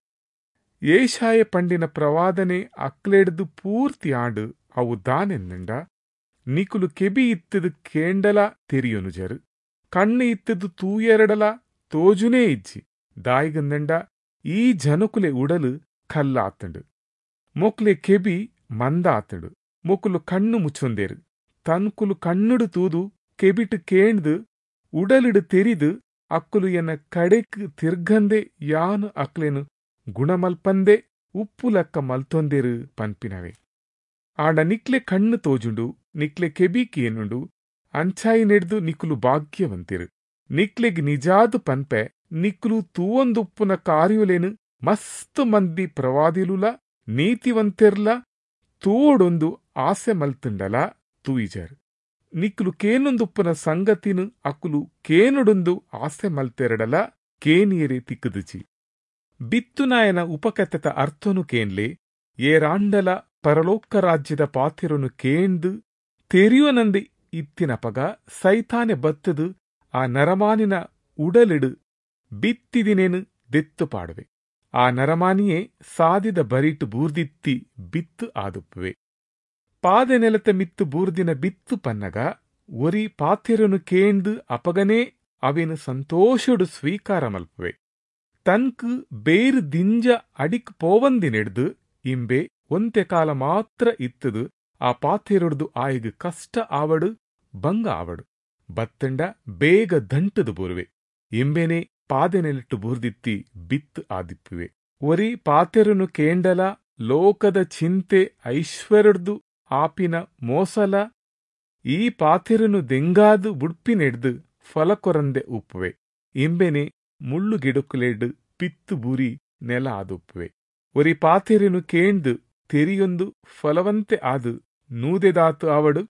ಏಷಾಯ ಪಂಡಿನ ಪ್ರವಾದನೆ ಅಕ್ಲೆಡ್ದು ಪೂರ್ತಿ ಆಂಡು ಅವು ದಾನೆಂದಂಡ ನಿಕುಲು ಕೆಬಿ ಇತ್ತದು ಕೇಂಡಲ ತೆರಿಯೊನುಜರು ಕಣ್ಣು ಇತ್ತದು ತೂಯೆರಡಲ ತೋಜುನೇ ಇಜ್ಜಿ ದಾಯಿಗಂದಂಡ ಈ ಜನಕುಲೆ ಉಡಲು ಕಲ್ಲಾತಂಡು. ಮೊಕ್ಲೆ ಕೆಬಿ ಮಂದ ಆತಂಡು. ಮೊಕುಲು ಕಣ್ಣು ಮುಚ್ಚೊಂದೇರು. ತನ್ಕುಲು ಕಣ್ಣುಡು ತೂದು ಕೆಬಿಟು ಕೇಣ್ದು ಉಡಲಿಡು ತೆರಿದು ಅಕ್ಕುಲು ಎನ್ನ ಕಡೆಕ್ ತಿರ್ಗಂದೆ ಯಾನು ಅಕ್ಲೆನು ಗುಣಮಲ್ಪಂದೆ ಉಪ್ಪು ಲೆಕ್ಕ ಮಲ್ತೊಂದೇರು ಪನ್ಪಿನವೆ. ಆಂಡ ನಿಕ್ಲೆ ಕಣ್ಣು ತೋಜುಂಡು ನಿಕ್ಲೆ ಕೆಬಿಕಿ ಏನುಂಡು ಅಂಚಾಯಿ ನೆಡ್ದು ನಿಕುಲು ಭಾಗ್ಯವಂತಿರು. ನಿಕ್ಲೆಗ್ ನಿಜಾದು ಪನ್ಪೆ ನಿಕ್ಲು ತೂವೊಂದುಪ್ಪುನ ಕಾರ್ಯುಲೇನು ಮಸ್ತ್ ಮಂದಿ ಪ್ರವಾದಿಲುಲ ನೀತಿವಂತೆರ್ಲ ತೂವೊಡೊಂದು ಆಸೆ ಮಲ್ತುಂಡಲ ತೂಯಿಜರ್. ನಿಕ್ಲು ಕೇನೊಂದುಪ್ಪುನ ಸಂಗತಿನು ಅಕುಲು ಕೇನೊಡೊಂದು ಆಸೆ ಮಲ್ತೆರಡಲ ಕೇನಿಯರೆ ತಿಕ್ಕುದುಜಿ. ಬಿತ್ತುನಾಯನ ಉಪಕತೆತ ಅರ್ಥನು ಕೇನ್ಲೆ ಏರಾಂಡಲ ಪರಲೋಕ ರಾಜ್ಯದ ಪಾತಿರನು ಕೇಂದು ತೆರಿಯುವನಂದೆ ಇತ್ತಿನಪಗ ಸೈತಾನೆ ಬತ್ತದು ಆ ನರಮಾನಿನ ಉಡಲಿಡು ಬಿತ್ತಿದಿನೇನು ದೆತ್ತು ಪಾಡುವೆ. ಆ ನರಮಾನಿಯೇ ಸಾದಿದ ಬರಿಟು ಬೂರ್ದಿತ್ತಿ ಬಿತ್ತು ಆದುಪ್ಪುವೆ. ಪಾದೆ ನೆಲತ ಮಿತ್ತು ಬೂರ್ದಿನ ಬಿತ್ತು ಪನ್ನಗ ಒರಿ ಪಾತೆರನು ಕೇಂದು ಅಪಗನೇ ಅವೇನು ಸಂತೋಷಡು ಸ್ವೀಕಾರ ಮಲ್ಪುವೆ. ತನ್ಕು ಬೇರು ದಿಂಜ ಅಡಿಕ್ ಪೋವಂದಿ ನೆಡ್ದು ಇಂಬೆ ಒಂತೆ ಕಾಲ ಮಾತ್ರ ಇತ್ತದು ಆ ಪಾತೆರೊಡ್ದು ಆಯಿಗ್ ಕಷ್ಟ ಆವಡು ಬಂಗ ಆವಡು ಬತ್ತಂಡ ಬೇಗ ದಂಟದು ಬುರುವೆ ಎಂಬೆನೆ ಪಾದೆನೆಲಿಟ್ಟು ಬೂರ್ದಿತ್ತಿ ಬಿತ್ ಆದಿಪ್ಪುವೆ ಒರಿ ಪಾತೆರನು ಕೇಂಡಲ ಲೋಕದ ಚಿಂತೆ ಐಶ್ವರ್ಯಡ್ದು ಆಪಿನ ಮೋಸಲ ಈ ಪಾತೆರನು ದೆಂಗಾದು ಬುಡ್ಪಿನೆಡ್ದು ಫಲಕೊರಂದೆ ಉಪ್ಪುವೆ ಎಂಬೆನೆ ಮುಳ್ಳು ಗಿಡಕುಲೆಡ್ ಪಿತ್ತು ಬುರಿ ನೆಲ ಆದುಪ್ಪುವೆ ಒರಿ ಪಾತೆರನು ಕೇಂದು ತೆರಿಯೊಂದು ಫಲವಂತೆ ಆದು ನೂದೆದಾತು ಆವಡು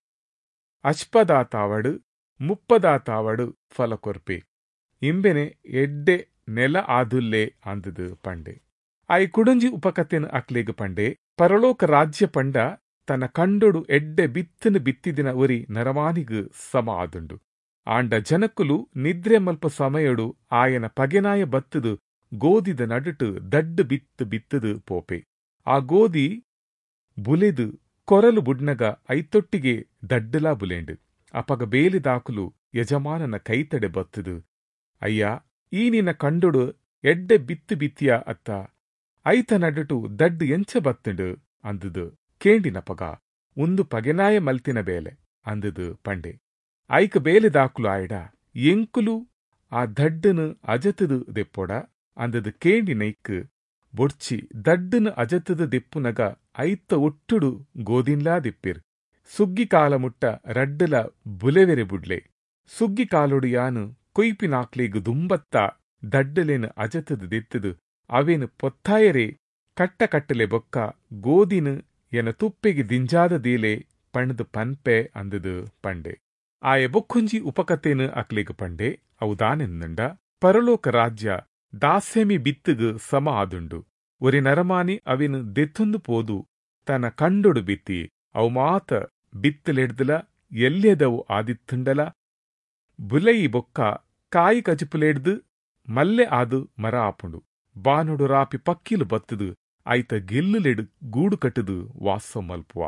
ಅಚ್ಪದಾತಾವಡು ಮುಪ್ಪದಾತಾವಡು ಫಲಕೊರ್ಪೆ ಇಂಬೆನೆ ಎಡ್ಡೆ ನೆಲ ಆದುಲ್ಲೇ ಅಂದದು ಪಂಡೆ ಆಯ್ ಕುಡಂಜಿ ಉಪಕಥೆನ ಅಕ್ಲೆಗ್ ಪಂಡೆ ಪರಲೋಕ ರಾಜ್ಯ ಪಂಡ ತನ್ನ ಕಂಡೊಡು ಎಡ್ಡೆ ಬಿತ್ತನು ಬಿತ್ತಿದಿನ ಒರಿ ನರಮಾನಿಗ್ ಸಮ ಆದುಂಡು ಆಂಡ ಜನಕ್ಕುಲು ನಿದ್ರೆ ಮಲ್ಪ ಸಮಯಡು ಆಯನ ಪಗೆನಾಯ ಬತ್ತದು ಗೋದಿದ ನಡುಟು ದಡ್ಡು ಬಿತ್ತದು ಪೋಪೆ ಆ ಗೋದಿ ಬುಲೆದು ಕೊರಲು ಬುಡ್ನಗ ಐತೊಟ್ಟಿಗೆ ದಡ್ಡಲಾ ಬುಲೆಂಡು ಅಪಗ ಬೇಲಿದಾಕುಲು ಯಜಮಾನನ ಕೈತಡೆ ಬತ್ತದು ಅಯ್ಯ ಈ ನಿನ್ನ ಕಂಡೊಡು ಎಡ್ಡೆ ಬಿತ್ತಿಯ ಅತ್ತ ಐತ ನಡುಟು ದಡ್ಡು ಎಂಚ ಬತ್ತುಂಡು ಅಂದುದು ಕೇಂಡಿನಪಗ ಒಂದು ಪಗೆನಾಯ ಮಲ್ತಿನ ಬೇಲೆ ಅಂದುದು ಪಂಡೆ ಐಕ ಬೇಲಿದಾಕುಲು ಆಯ್ಡ ಎಂಕುಲು ಆ ದಡ್ಡನು ಅಜತದು ದೆಪ್ಪೊಡ ಅಂದದು ಕೇಂಡಿನೈಕ್ ಬೊಡ್ಚಿ ದಡ್ಡನು ಅಜತದು ದೆಪ್ಪುನಗ ಐತ ಒಟ್ಟುಡು ಗೋದಿನ್ಲಾ ದಿಪ್ಪಿರ್ ಸುಗ್ಗಿ ಕಾಲ ಮುಟ್ಟ ರಡ್ಡಲ ಬುಲೆವೆರೆ ಬುಡ್ಲೆ ಸುಗ್ಗಿ ಕಾಲೊಡು ಯಾನು ಕೊಯ್ಪಿನಾಕ್ಲೇಗು ದುಂಬತ್ತ ದಡ್ಡಲೇನು ಅಜತದು ದೆತ್ತದು ಅವೇನು ಪೊತ್ತಾಯರೆ ಕಟ್ಟಲೆ ಬೊಕ್ಕ ಗೋದಿನು ಎನ ತುಪ್ಪೆಗೆ ದಿಂಜಾದ ದೀಲೆ ಪಣ್ದು ಪನ್ಪೆ ಅಂದದು ಪಂಡೆ ಆಯ ಬೊಕ್ಕೊಂಜಿ ಉಪಕಥೆನು ಅಕ್ಲೆಗ್ ಪಂಡೆ ಅವುದಾನೆಂದುಂಡ ಪರಲೋಕ ರಾಜ್ಯ ದಾಸ್ಯಮಿ ಬಿತ್ತುಗು ಸಮ ಆದುಂಡು ಒರಿ ನರಮಾನಿ ಅವೆನು ದೆತ್ತೊಂದು ಪೋದು ತನ್ನ ಕಂಡೊಡು ಬಿತ್ತಿ ಅವು ಮಾತ ಬಿತ್ತಲೆಡ್ದಲ ಎಲ್ಯದವು ಆದಿತ್ತುಂಡಲ ಬುಲೈ ಬೊಕ್ಕ ಕಾಯಿ ಕಜಿಪುಲೆಡ್ದು ಮಲ್ಲೆ ಆದು ಮರ ಆಪುಂಡು ಬಾನೊಡು ರಾಪಿ ಪಕ್ಕಿಲು ಬತ್ತದು ಐತ ಗೆಲ್ಲುಲೆಡು ಗೂಡು ಕಟ್ಟದು ವಾಸ ಮಲ್ಪುವ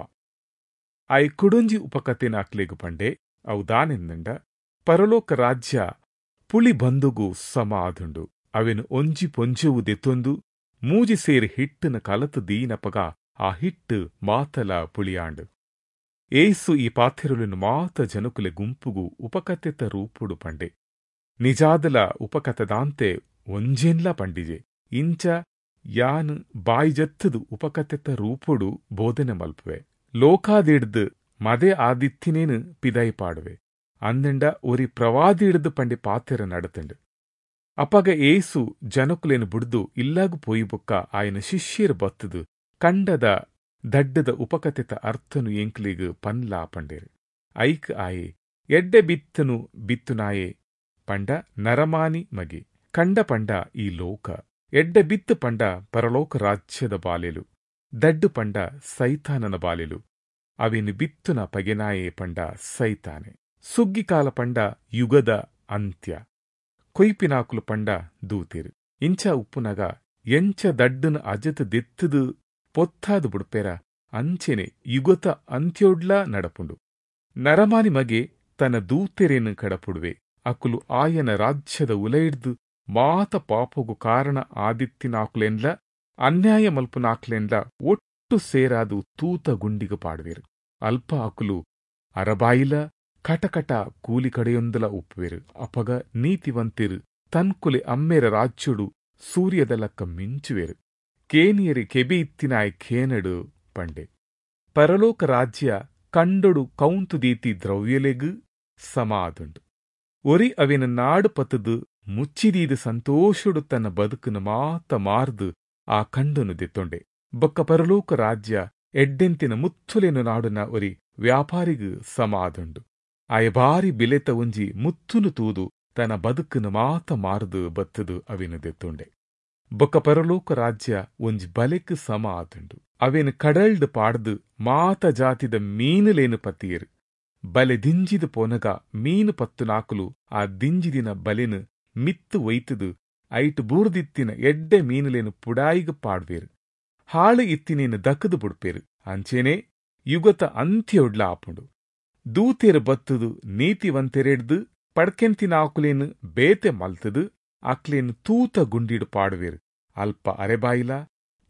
ಆಯ್ ಕುಡೊಂಜಿ ಉಪಕಥೆನ ಅಕ್ಲೆಗು ಪಂಡೆ ಅವುದಾನೆಂದುಂಡ ಪರಲೋಕ ರಾಜ್ಯ ಪುಳಿ ಬಂದುಗು ಸಮ ಆದುಂಡು ಅವೆನು ಒಂಜಿ ಪೊಂಜೆವು ದೆತ್ತೊಂದು ಮೂಜಿ ಸೇರಿ ಹಿಟ್ಟನ ಕಲತು ದೀನಪಗ ಆ ಹಿಟ್ಟು ಮಾತಲ ಪುಳಿಯಾಂಡು ಏಸು ಈ ಪಾಥೆರುಲಿನ ಮಾತ ಜನಕುಲೆ ಗುಂಪುಗು ಉಪಕಥೆತ ರೂಪುಡು ಪಂಡೆ ನಿಜಾದಲ ಉಪಕಥದಾಂತೆ ಒಂಜೆನ್ಲ ಪಂಡಿಜೆ ಇಂಚ ಯಾನು ಬಾಯಿಜತ್ತದು ಉಪಕಥೆತ ರೂಪುಡು ಬೋಧನೆ ಮಲ್ಪುವೆ ಲೋಕಾದಿಡ್ದು ಮದೆ ಆದಿತ್ತಿನೇನು ಪಿದಾಯಿ ಪಾಡುವೆ ಅಂದೆಂಡ ಒರಿ ಪ್ರವಾದಿಡ್ದು ಪಂಡೆ ಪಾತೆರ ನಡತಂಡು ಅಪಗ ಏಸು ಜನಕುಲೆನು ಬುಡ್ದು ಇಲ್ಲಾಗು ಪೋಯಿಬೊಕ್ಕ ಆಯನ ಶಿಷ್ಯರು ಬತ್ತದು ಕಂಡದ ದಡ್ಡದ ಉಪಕಥೆತ ಅರ್ಥನು ಎಂಕ್ಲಿಗ್ ಪನ್ಲಾ ಪಂಡೇರು ಐಕ್ ಆಯೆ ಎಡ್ಡೆ ಬಿತ್ತನು ಬಿತ್ತುನಾಯೆ ಪಂಡ ನರಮಾನಿ ಮಗೆ ಕಂಡ ಪಂಡ ಈ ಲೋಕ ಎಡ್ಡೆ ಬಿತ್ತು ಪಂಡ ಪರಲೋಕ ರಾಜ್ಯದ ಬಾಲೆಲು ದಡ್ಡು ಪಂಡ ಸೈತಾನನ ಬಾಲೆಲು ಅವೇನು ಬಿತ್ತುನ ಪಗೆನಾಯೆ ಪಂಡ ಸೈತಾನೆ ಸುಗ್ಗಿಕಾಲ ಪಂಡ ಯುಗದ ಅಂತ್ಯ ಕೊಯ್ಪಿನಾಕುಲು ಪಂಡ ದೂತಿರು ಇಂಚ ಉಪ್ಪುನಗ ಎಂಚ ದಡ್ಡನ ಅಜತ ದೆತ್ತದು ಪೊತ್ತಾದು ಬುಡ್ಪೆರ ಅಂಚೆನೆ ಯುಗತ ಅಂತ್ಯೋಡ್ಲ ನಡಪುಂಡು ನರಮಾನಿ ಮಗೆ ತನ್ನ ದೂತೆರೇನು ಕಡಪುಡುವೆ ಅಕುಲು ಆಯನ ರಾಜ್ಯದ ಉಲೈಡ್ದು ಮಾತ ಪಾಪಗು ಕಾರಣ ಆದಿತ್ತಿನಾಕುಲೆನ್ಲ ಅನ್ಯಾಯ ಮಲ್ಪುನಾಕ್ಲೆನ್ಲ ಒಟ್ಟು ಸೇರಾದು ತೂತ ಗುಂಡಿಗ ಪಾಡುವೆರು ಅಲ್ಪ ಅಕುಲು ಅರಬಾಯಿಲ ಕಟಕಟ ಕೂಲಿ ಕಡೆಯೊಂದಲ ಉಪ್ಪುವೆರು ಅಪಗ ನೀತಿವಂತಿರು ತನ್ಕುಲೆ ಅಮ್ಮೆರ ರಾಜ್ಯಡು ಸೂರ್ಯದಲಕ್ಕ ಮಿಂಚುವೆರು ಕೇನಿಯರಿ ಕೆಬಿ ಇತ್ತಿನಾಯ್ ಖೇನಡು ಪಂಡೆ ಪರಲೋಕ ರಾಜ್ಯ ಕಂಡೊಡು ಕೌಂತುದೀತಿ ದ್ರವ್ಯಲೆಗು ಸಮ ಆದುಂಡು ಒರಿ ಅವೆನ ನಾಡು ಪತದು ಮುಚ್ಚಿದೀದು ಸಂತೋಷಡು ತನ್ನ ಬದುಕುನು ಮಾತ ಮಾರ್ದು ಆ ಕಂಡನು ದೆತ್ತೊಂಡೆ ಬೊಕ್ಕ ಪರಲೋಕ ರಾಜ್ಯ ಎಡ್ಡೆಂತಿನ ಮುತ್ತುಲೆನು ನಾಡುನ ಒರಿ ವ್ಯಾಪಾರಿಗು ಸಮ ಆದುಂಡು ಆಯ ಬಾರಿ ಬಿಲೆತ ಒಂಜಿ ಮುತ್ತುನು ತೂದು ತನ್ನ ಬದುಕುನು ಮಾತ ಮಾರ್ದು ಬತ್ತದು ಅವೆನು ದೆತ್ತೊಂಡೆ ಬೊಕ್ಕ ಪರಲೋಕ ರಾಜ್ಯ ಒಂಜಿ ಬಲೆಕ್ ಸಮ ಆದುಂಡು ಅವೆನು ಕಡಲ್ಡ್ ಪಾಡ್ದು ಮಾತ ಜಾತಿದ ಮೀನುಲೇನು ಪತ್ತಿಯರು ಬಲೆ ದಿಂಜಿದು ಪೊನಗ ಮೀನು ಪತ್ತು ನಾಕುಲು ಆ ದಿಂಜಿದಿನ ಬಲೆನು ಮಿತ್ತು ಒಯ್ತದು ಐಟು ಬೂರ್ದಿತ್ತಿನ ಎಡ್ಡೆ ಮೀನುಲೇನು ಪುಡಾಯಿಗ ಪಾಡ್ವೇರು ಹಾಳು ಇತ್ತಿನೇನು ದಕ್ಕದು ಬುಡ್ಪೇರು ಅಂಚೆನೆ ಯುಗತ ಅಂತ್ಯೊಡ್ಲ ಆಪುಂಡು ದೂತೆರು ಬತ್ತದು ನೀತಿವಂತೆರೆಡ್ದು ಪಡ್ಕೆಂತಿನಾಕುಲೇನು ಬೇತೆ ಮಲ್ತದು ಅಕ್ಲೇನು ತೂತ ಗುಂಡಿಡು ಪಾಡುವೆರು ಅಲ್ಪ ಅರೆಬಾಯಿಲ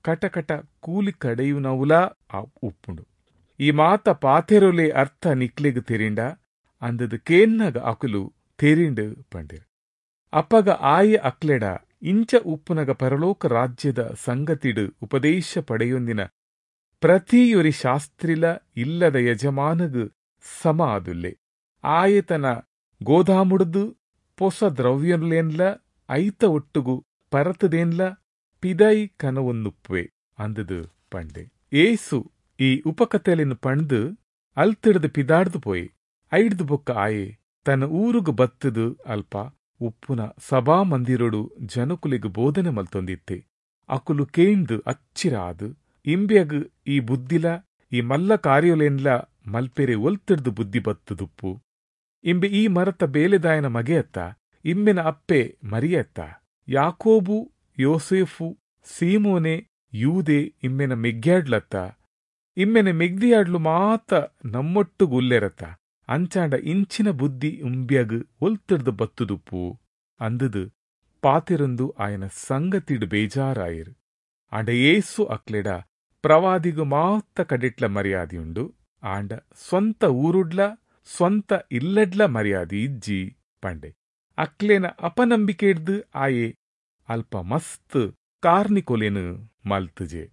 ಕಟಕಟ ಕೂಲಿ ಕಡೆಯುನವುಲ ಆ ಉಪ್ಪುಂಡು. ಈ ಮಾತ ಪಾತೆರೊಲೆ ಅರ್ಥ ನಿಕ್ಲೆಗ್ ತೆರಿಂಡ ಅಂದದು ಕೇನ್ನಗ ಅಕುಲು ತೆರಿಂಡು ಪಂಡಿರು. ಅಪ್ಪಗ ಆಯ ಅಕ್ಲೆಡ ಇಂಚ ಉಪ್ಪುನಗ ಪರಲೋಕ ರಾಜ್ಯದ ಸಂಗತಿಡು ಉಪದೇಶ ಪಡೆಯೊಂದಿನ ಪ್ರತಿಯೊರಿ ಶಾಸ್ತ್ರಿಲ ಇಲ್ಲದ ಯಜಮಾನಗು ಸಮ ಆದುಲ್ಲೆ. ಆಯತನ ಗೋದಾಮುಡ್ದು ಪೊಸ ದ್ರವ್ಯಲೇನ್ಲ ಐತ ಒಟ್ಟುಗು ಪರತದೇನ್ಲ ಪಿದೈ ಕನವೊನ್ನುಪ್ಪುವೆ ಅಂದದು ಪಂಡೆ. ಏಸು ಈ ಉಪಕಥೆಲಿನ ಪಣ್ದು ಅಲ್ತಿಡ್ದು ಪಿದಾಡ್ದು ಪೋಯಿ ಐಡ್ದು ಬೊಕ್ಕ ಆಯೆ ತನ್ನ ಊರುಗು ಬತ್ತದು ಅಲ್ಪ ಉಪ್ಪುನ ಸಭಾ ಮಂದಿರೊಡು ಜನಕುಲಿಗು ಬೋಧನೆ ಮಲ್ತೊಂದಿತ್ತೆ. ಅಕುಲು ಕೇಂದು ಅಚ್ಚಿರಾದು ಇಂಬ್ಯಗ್ ಈ ಬುದ್ಧಿಲ ಈ ಮಲ್ಲ ಕಾರ್ಯೊಲೆನ್ಲ ಮಲ್ಪೆರೆ ಒಲ್ತಿಡ್ದು ಬುದ್ಧಿ ಬತ್ತದುಪ್ಪು. ಇಂಬೆ ಈ ಮರತ ಬೇಲೆದಾಯನ ಮಗೆಯತ್ತ ಇಮ್ಮೆನ ಅಪ್ಪೆ ಮರಿಯತ್ತ ಯಾಕೋಬು ಯೋಸೇಫು ಸೀಮೋನೆ ಯೂದೆ ಇಮ್ಮೆನ ಮೆಗ್ಗ್ಯಾಡ್ಲತ್ತ ಇಮ್ಮೆನ ಮೆಗ್ದಿಯಾಡ್ಲು ಮಾತ ನಮ್ಮೊಟ್ಟುಗು ಉಲ್ಲೆರತ್ತ ಅಂಚಾಂಡ ಇಂಚಿನ ಬುದ್ಧಿ ಇಂಬ್ಯಗ್ ಒಲ್ತಿಡ್ದು ಬತ್ತುದುಪ್ಪು ಅಂದದು ಪಾತಿರೊಂದು ಆಯನ ಸಂಗತಿಡು ಬೇಜಾರಾಯಿರು. ಆಂಡ ಏಸು ಅಕ್ಲೆಡ ಪ್ರವಾದಿಗು ಮಾತ ಕಡೆಟ್ಲ ಮರ್ಯಾದಿಯುಂಡು. ಆಂಡ ಸ್ವಂತ ಊರುಡ್ಲ ಸ್ವಂತ ಇಲ್ಲಡ್ಲ ಮರ್ಯಾದಿ ಇಜ್ಜಿ ಪಂಡೆ. ಅಕ್ಲೆನ ಅಪನಂಬಿಕೆಡ್ದು ಆಯೆ ಅಲ್ಪ ಮಸ್ತ್ ಕಾರ್ನಿಕೊಲೆನು ಮಲ್ತುಜೆ.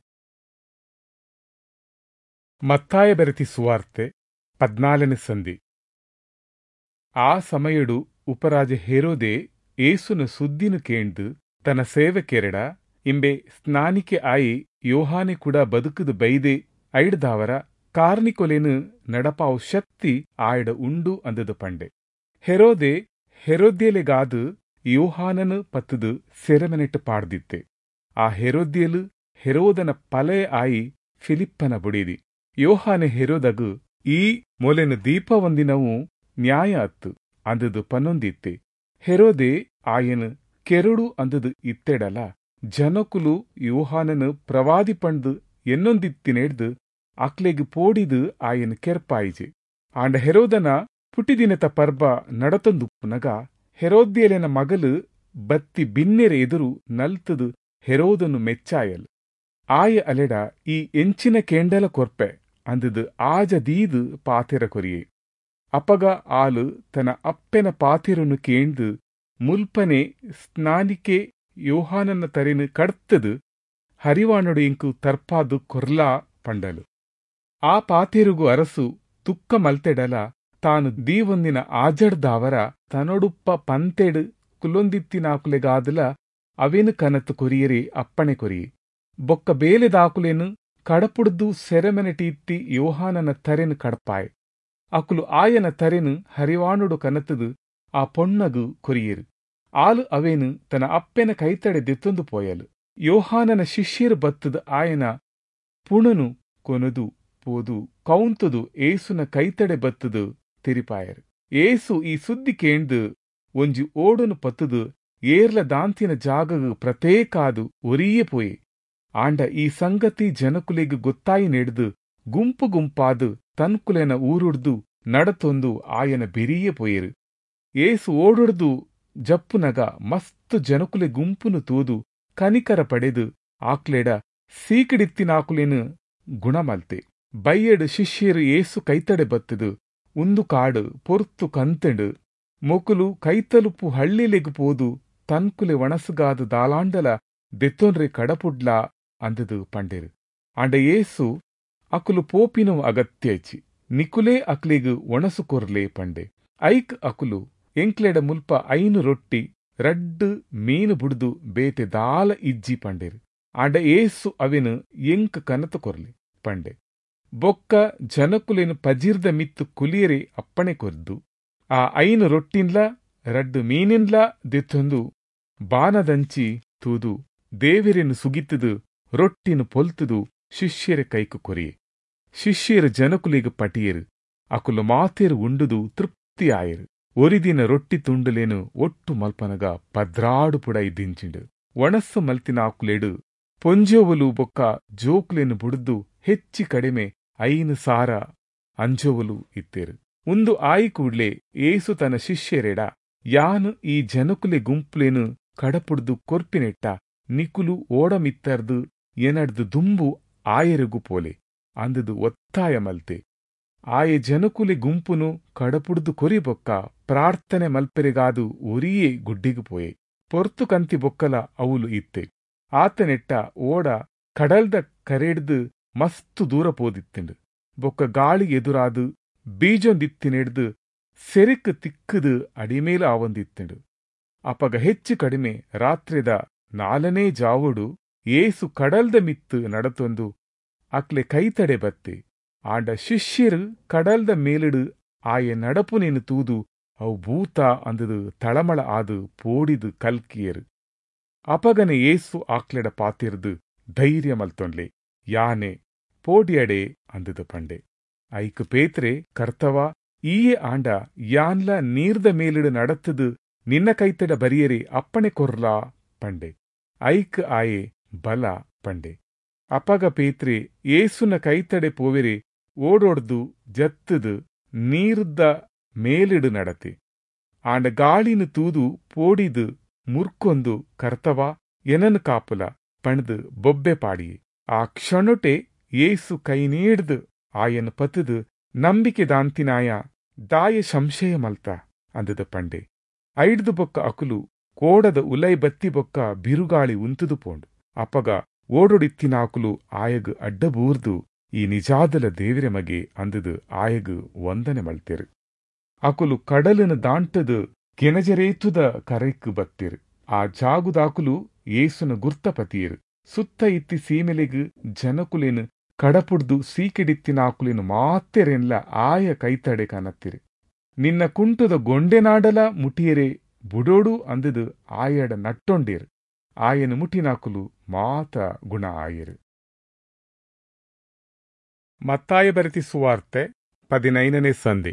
ಮತ್ತಾಯ ಬೆರತಿ ಸುವಾರ್ತೆ 14ನೇ ಸಂಧಿ. ಆ ಸಮಯಡು ಉಪರಾಜ ಹೆರೋದೆ ಏಸುನ ಸುದ್ದಿನು ಕೇಂದು ತನ್ನ ಸೇವಕೆರಡ ಇಂಬೆ ಸ್ನಾನಿಕೆ ಆಯಿ ಯೋಹಾನೆ ಕೂಡ ಬದುಕುದು ಬೈದೆ ಐಡ್ದಾವರ ಕಾರ್ನಿಕೊಲೆನು ನಡಪಾವು ಶಕ್ತಿ ಆಯ್ಡ ಉಂಡು ಅಂದದು ಪಂಡೆ. ಹೆರೋದೆ ಹೆರೋದ್ಯಲೆಗಾದು ಯೋಹಾನನು ಪತ್ತದು ಸೆರೆಮನೆಟ್ಟು ಪಾಡ್ದಿತ್ತೆ. ಆ ಹೆರೋದ್ಯಲು ಹೆರೋದನ ಪಲೆ ಆಯಿ ಫಿಲಿಪ್ಪನ ಬುಡಿದಿ. ಯೋಹಾನೆ ಹೆರೋದಗು ಈ ಮೊಲೆನು ದೀಪವೊಂದಿನವು ನ್ಯಾಯ ಅತ್ತು ಅಂದದು ಪನ್ನೊಂದಿತ್ತೆ. ಹೆರೋದೆ ಆಯನು ಕೆರುಡು ಅಂದದು ಇತ್ತೆಡಲ ಜನಕುಲು ಯೋಹಾನನು ಪ್ರವಾದಿ ಪಂಡು ಎನ್ನೊಂದಿತ್ತಿನೆಡ್ದು ಅಕ್ಲೆಗ್ ಪೋಡಿದು ಆಯನು ಕೆರ್ಪಾಯಿಜೆ. ಆಂಡ ಹೆರೋದನ ಪುಟಿದಿನತ ಪರ್ಬ ನಡತೊಂದುಪ್ಪುನಗ ಹೆರೋದ್ಯಲೆನ ಮಗಲು ಬತ್ತಿ ಬಿನ್ನೆರೆ ಎದುರು ನಲ್ತದು ಹೆರೋದನು ಮೆಚ್ಚಾಯಲ್. ಆಯ ಅಲೆಡ ಈ ಎಂಚಿನ ಕೇಂಡಲ ಕೊರ್ಪೆ ಅಂದದು ಆಜ ದೀದು ಪಾತೆರ ಕೊರಿಯೆ. ಅಪಗ ಆಲು ತನ್ನ ಅಪ್ಪೆನ ಪಾತೆರನು ಕೇಂದು ಮುಲ್ಪನೆ ಸ್ನಾನಿಕೆ ಯೋಹಾನನ ತರೆನು ಕಡ್ತದು ಹರಿವಾಣಡು ಇಂಕು ತರ್ಪಾದು ಕೊರ್ಲಾ ಪಂಡಲು. ಆ ಪಾತೆರುಗು ಅರಸು ತುಕ್ಕ ಮಲ್ತೆಡಲ ತಾನು ದೀವೊಂದಿನ ಆಜಡ್ದಾವರ ತನ್ನೊಡುಪ್ಪ ಪಂತೆಡು ಕುಲೊಂದಿತ್ತಿನಾಕುಲೆಗಾದಲ ಅವೆನು ಕನತು ಕೊರಿಯರೆ ಅಪ್ಪಣೆ ಕೊರಿಯೆ. ಬೊಕ್ಕ ಬೇಲೆದಾಕುಲೆನು ಕಡಪುಡ್ದು ಸೆರೆಮನೆಟೀತ್ತಿ ಯೋಹಾನನ ತರೆನು ಕಡಪಾಯ್. ಅಕುಲು ಆಯನ ತರೆನು ಹರಿವಾಣುಡು ಕನತದು ಆ ಪೊಣ್ಣಗು ಕೊರಿಯರು. ಆಲು ಅವೇನು ತನ್ನ ಅಪ್ಪೆನ ಕೈತಡೆ ದೆತ್ತೊಂದು ಪೋಯಲು. ಯೋಹಾನನ ಶಿಷ್ಯರು ಬತ್ತದು ಆಯನ ಪುಣನು ಕೊನದು ಪೋದು ಕೌಂತದು ಏಸುನ ಕೈತಡೆ ಬತ್ತದು ತಿರಿಪಾಯರು. ಏಸು ಈ ಸುದ್ದಿ ಕೇಂದು ಒಂಜಿ ಓಡನು ಪತ್ತದು ಏರ್ಲ ದಾಂತಿನ ಜಾಗಗು ಪ್ರತೇಕಾದು ಒರಿಯೆ ಪೋಯೆ. ಆಂಡ ಈ ಸಂಗತಿ ಜನಕುಲೆಗ್ ಗೊತ್ತಾಯಿ ನೆಡ್ದು ಗುಂಪು ಗುಂಪಾದು ತನ್ಕುಲೆನ ಊರುಡ್ದು ನಡತೊಂದು ಆಯನ ಬೆರಿಯೆ ಪೋಯರು. ಏಸು ಓಡೊಡ್ದು ಜಪ್ಪುನಗ ಮಸ್ತ್ ಜನಕುಲೆ ಗುಂಪುನು ತೂದು ಕನಿಕರ ಪಡೆದು ಆಕ್ಲೆಡ ಸೀಕಿಡಿತ್ತಿನಾಕುಲೆನು ಗುಣಮಲ್ತೆ. ಬಯ್ಯಡು ಶಿಷ್ಯರು ಏಸು ಕೈತಡೆ ಬತ್ತದು ಉಂದು ಕಾಡು ಪೊರ್ತು ಕಂತೆಂಡು ಮೊಕುಲು ಕೈತಲುಪು ಹಳ್ಳಿಲೆಗು ಪೋದು ತನ್ಕುಲೆ ಒಣಸುಗಾದು ದಾಲಾಂಡಲ ದೆತ್ತೊನ್ರೆ ಕಡಪುಡ್ಲಾ ಅಂದದು ಪಂಡೆರು. ಆಂಡ ಏಸು ಅಕುಲು ಪೋಪಿನವು ಅಗತ್ಯಚಿ ನಿಕುಲೇ ಅಕ್ಲೆಗು ಒಣಸು ಕೊರ್ಲೆ ಪಂಡೆ. ಐಕ್ ಅಕುಲು ಎಂಕ್ಲೆಡ ಮುಲ್ಪ 5 ರೊಟ್ಟಿ 2 ಮೀನು ಬುಡ್ದು ಬೇತೆ ದಾಲ ಇಜ್ಜಿ ಪಂಡೆರು. ಆಂಡ ಏಸು ಅವೆನು ಎಂಕ್ ಕನತ ಕೊರ್ಲೆ ಪಂಡೆ. ಬೊಕ್ಕ ಜನಕುಲೆನು ಪಜಿರ್ದ ಮಿತ್ತು ಕುಲಿಯರೆ ಅಪ್ಪಣೆ ಕೊರ್ದು ಆ 5 ರೊಟ್ಟಿನ್ಲ 2 ಮೀನಿನ್ಲ ದೆತ್ತೊಂದು ಬಾನದಂಚಿ ತೂದು ದೇವೆರೆನು ಸುಗಿತದು ರೊಟ್ಟಿನು ಪೊಲ್ತದು ಶಿಷ್ಯರ ಕೈಕು ಕೊರಿಯೆ. ಶಿಷ್ಯರು ಜನಕುಲಿಗೆ ಪಟಿಯರು ಅಕುಲು ಮಾತೆರು ಉಂಡುದು ತೃಪ್ತಿ ಆಯರು. ಒರಿದಿನ ರೊಟ್ಟಿ ತುಂಡುಲೇನು ಒಟ್ಟು ಮಲ್ಪನಗ ಪದ್ರಾಡು ಪುಡ ಇದ್ದಿಂಚಿಂಡು. ಒಣಸ್ಸು ಮಲ್ತಿನ ಆಕುಲೆಡು ಪೊಂಜೋವಲು ಬೊಕ್ಕ ಜೋಕುಲೆನು ಬುಡ್ದು ಹೆಚ್ಚಿ ಕಡಿಮೆ 5 ಸಾರ ಅಂಜೋವಲು ಇತ್ತೇರು. ಒಂದು ಆಯಿ ಕೂಡ್ಲೆ ಏಸು ತನ್ನ ಶಿಷ್ಯರೆಡ ಯಾನು ಈ ಜನಕುಲೆ ಗುಂಪುಲೇನು ಕಡಪುಡ್ದು ಕೊರ್ಪಿನೆಟ್ಟ ನಿಕುಲು ಓಡಮಿತ್ತರ್ದು ಎನಡ್ದು ದುಂಬು ಆಯರಿಗು ಪೋಲೆ ಅಂದದು ಒತ್ತಾಯ ಮಲ್ತೆ. ಆಯೆ ಜನಕುಲೆ ಗುಂಪುನು ಕಡಪುಡ್ದು ಕೊರಿ ಬೊಕ್ಕ ಪ್ರಾರ್ಥನೆ ಮಲ್ಪೆರೆಗಾದು ಒರಿಯೇ ಗುಡ್ಡಿಗು ಪೋಯೆ. ಪೊರ್ತು ಕಂತಿ ಬೊಕ್ಕಲ ಅವಳು ಇತ್ತೆ. ಆತನೆಟ್ಟ ಓಡ ಕಡಲ್ದ ಕರೆಡ್ದು ಮಸ್ತು ದೂರ ಪೋದಿತ್ತೆಂಡು. ಬೊಕ್ಕ ಗಾಳಿ ಎದುರಾದು ಬೀಜೊಂದಿತ್ತಿನೆಡ್ದು ಸೆರಿಕ್ ತಿಕ್ಕದು ಅಡಿಮೇಲ ಆವೊಂದಿತ್ತೆಂಡು. ಅಪಗ ಹೆಚ್ಚು ಕಡಿಮೆ ರಾತ್ರಿದ 4ನೇ ಜಾವುಡು ಏಸು ಕಡಲ್ದ ಮಿತ್ತು ನಡತೊಂದು ಅಕ್ಲೆ ಕೈತಡೆ ಬತ್ತೆ. ಆಂಡ ಶಿಷ್ಯರು ಕಡಲ್ದ ಮೇಲಿಡು ಆಯೆ ನಡಪುನೇನು ತೂದು ಅವು ಭೂತ ಅಂದದು ತಳಮಳ ಆದು ಪೋಡಿದು ಕಲ್ಕಿಯರು. ಅಪಗನೆ ಏಸು ಆಕ್ಲೆಡ ಪಾತಿರ್ದು ಧೈರ್ಯ ಮಲ್ತೊನ್ಲೆ ಯಾನೆ ಪೋಡಿಯಡೆ ಅಂದದು ಪಂಡೆ. ಐಕ್ ಪೇತ್ರೆ ಕರ್ತವ ಈಯೆ ಆಂಡ ಯಾನ್ಲ ನೀರ್ದ ಮೇಲಿಡು ನಡತದು ನಿನ್ನ ಕೈತಡ ಬರಿಯರೆ ಅಪ್ಪಣೆ ಕೊರ್ಲಾ ಪಂಡೆ. ಐಕ್ ಆಯೆ ಬಲ ಪಂಡೆ. ಅಪಗ ಪೇತ್ರೆ ಏಸುನ ಕೈತಡೆ ಪೋವೆರೆ ಓಡೊಡ್ದು ಜತ್ತದು ನೀರ್ದ ಮೇಲಿಡು ನಡತೆ. ಆಂಡ ಗಾಳಿನು ತೂದು ಪೋಡಿದು ಮುರ್ಕೊಂದು ಕರ್ತವ ಎನನು ಕಾಪುಲ ಪಣ್ದು ಬೊಬ್ಬೆ ಪಾಡಿಯೆ. ಆ ಕ್ಷಣೊಟೆ ಏಸು ಕೈ ನೀಡ್ದು ಆಯನು ಪತದು ನಂಬಿಕೆ ದಾಂತಿನಾಯ ದಾಯ ಸಂಶಯ ಮಲ್ತ ಅಂದದ ಪಂಡೆ. ಐಡ್ದು ಬೊಕ್ಕ ಅಕುಲು ಕೋಡದ ಉಲೈ ಬತ್ತಿ ಬೊಕ್ಕ ಬಿರುಗಾಳಿ ಉಂತುದು ಪೋಂಡು. ಅಪಗ ಓಡೊಡಿತ್ತಿನಾಕುಲು ಆಯಗು ಅಡ್ಡಬೂರ್ದು ಈ ನಿಜಾದಲ ದೇವಿರೆ ಮಗೆ ಅಂದದು ಆಯಗು ವಂದನೆ ಮಲ್ತೆರು. ಅಕುಲು ಕಡಲನು ದಾಂಟದು ಕೆನಜರೇತುದ ಕರೈಕು ಬತ್ತಿರು. ಆ ಜಾಗುದಾಕುಲು ಏಸುನ ಗುರ್ತಪತಿಯರು. ಸುತ್ತ ಇತ್ತಿ ಸೀಮೆಲೆಗು ಜನಕುಲೆನು ಕಡಪುಡ್ದು ಸೀಕಿಡಿತ್ತಿನಾಕುಲೆನು ಮಾತೆರೆನ್ಲ ಆಯ ಕೈತಡೆ ಕನತ್ತಿರು. ನಿನ್ನ ಕುಂಟುದ ಗೊಂಡೆನಾಡಲ ಮುಟಿಯರೆ ಬುಡೋಡು ಅಂದದು ಆಯಡ ನಟ್ಟೊಂಡೇರು. ಆಯನು ಮುಟಿನಾಕುಲು ಮಾತ ಗುಣ ಆಯರು. ಮತ್ತಾಯ ಬರೆತಿ ಸುವಾರ್ತೆ 15ನೇ ಸಂಧಿ.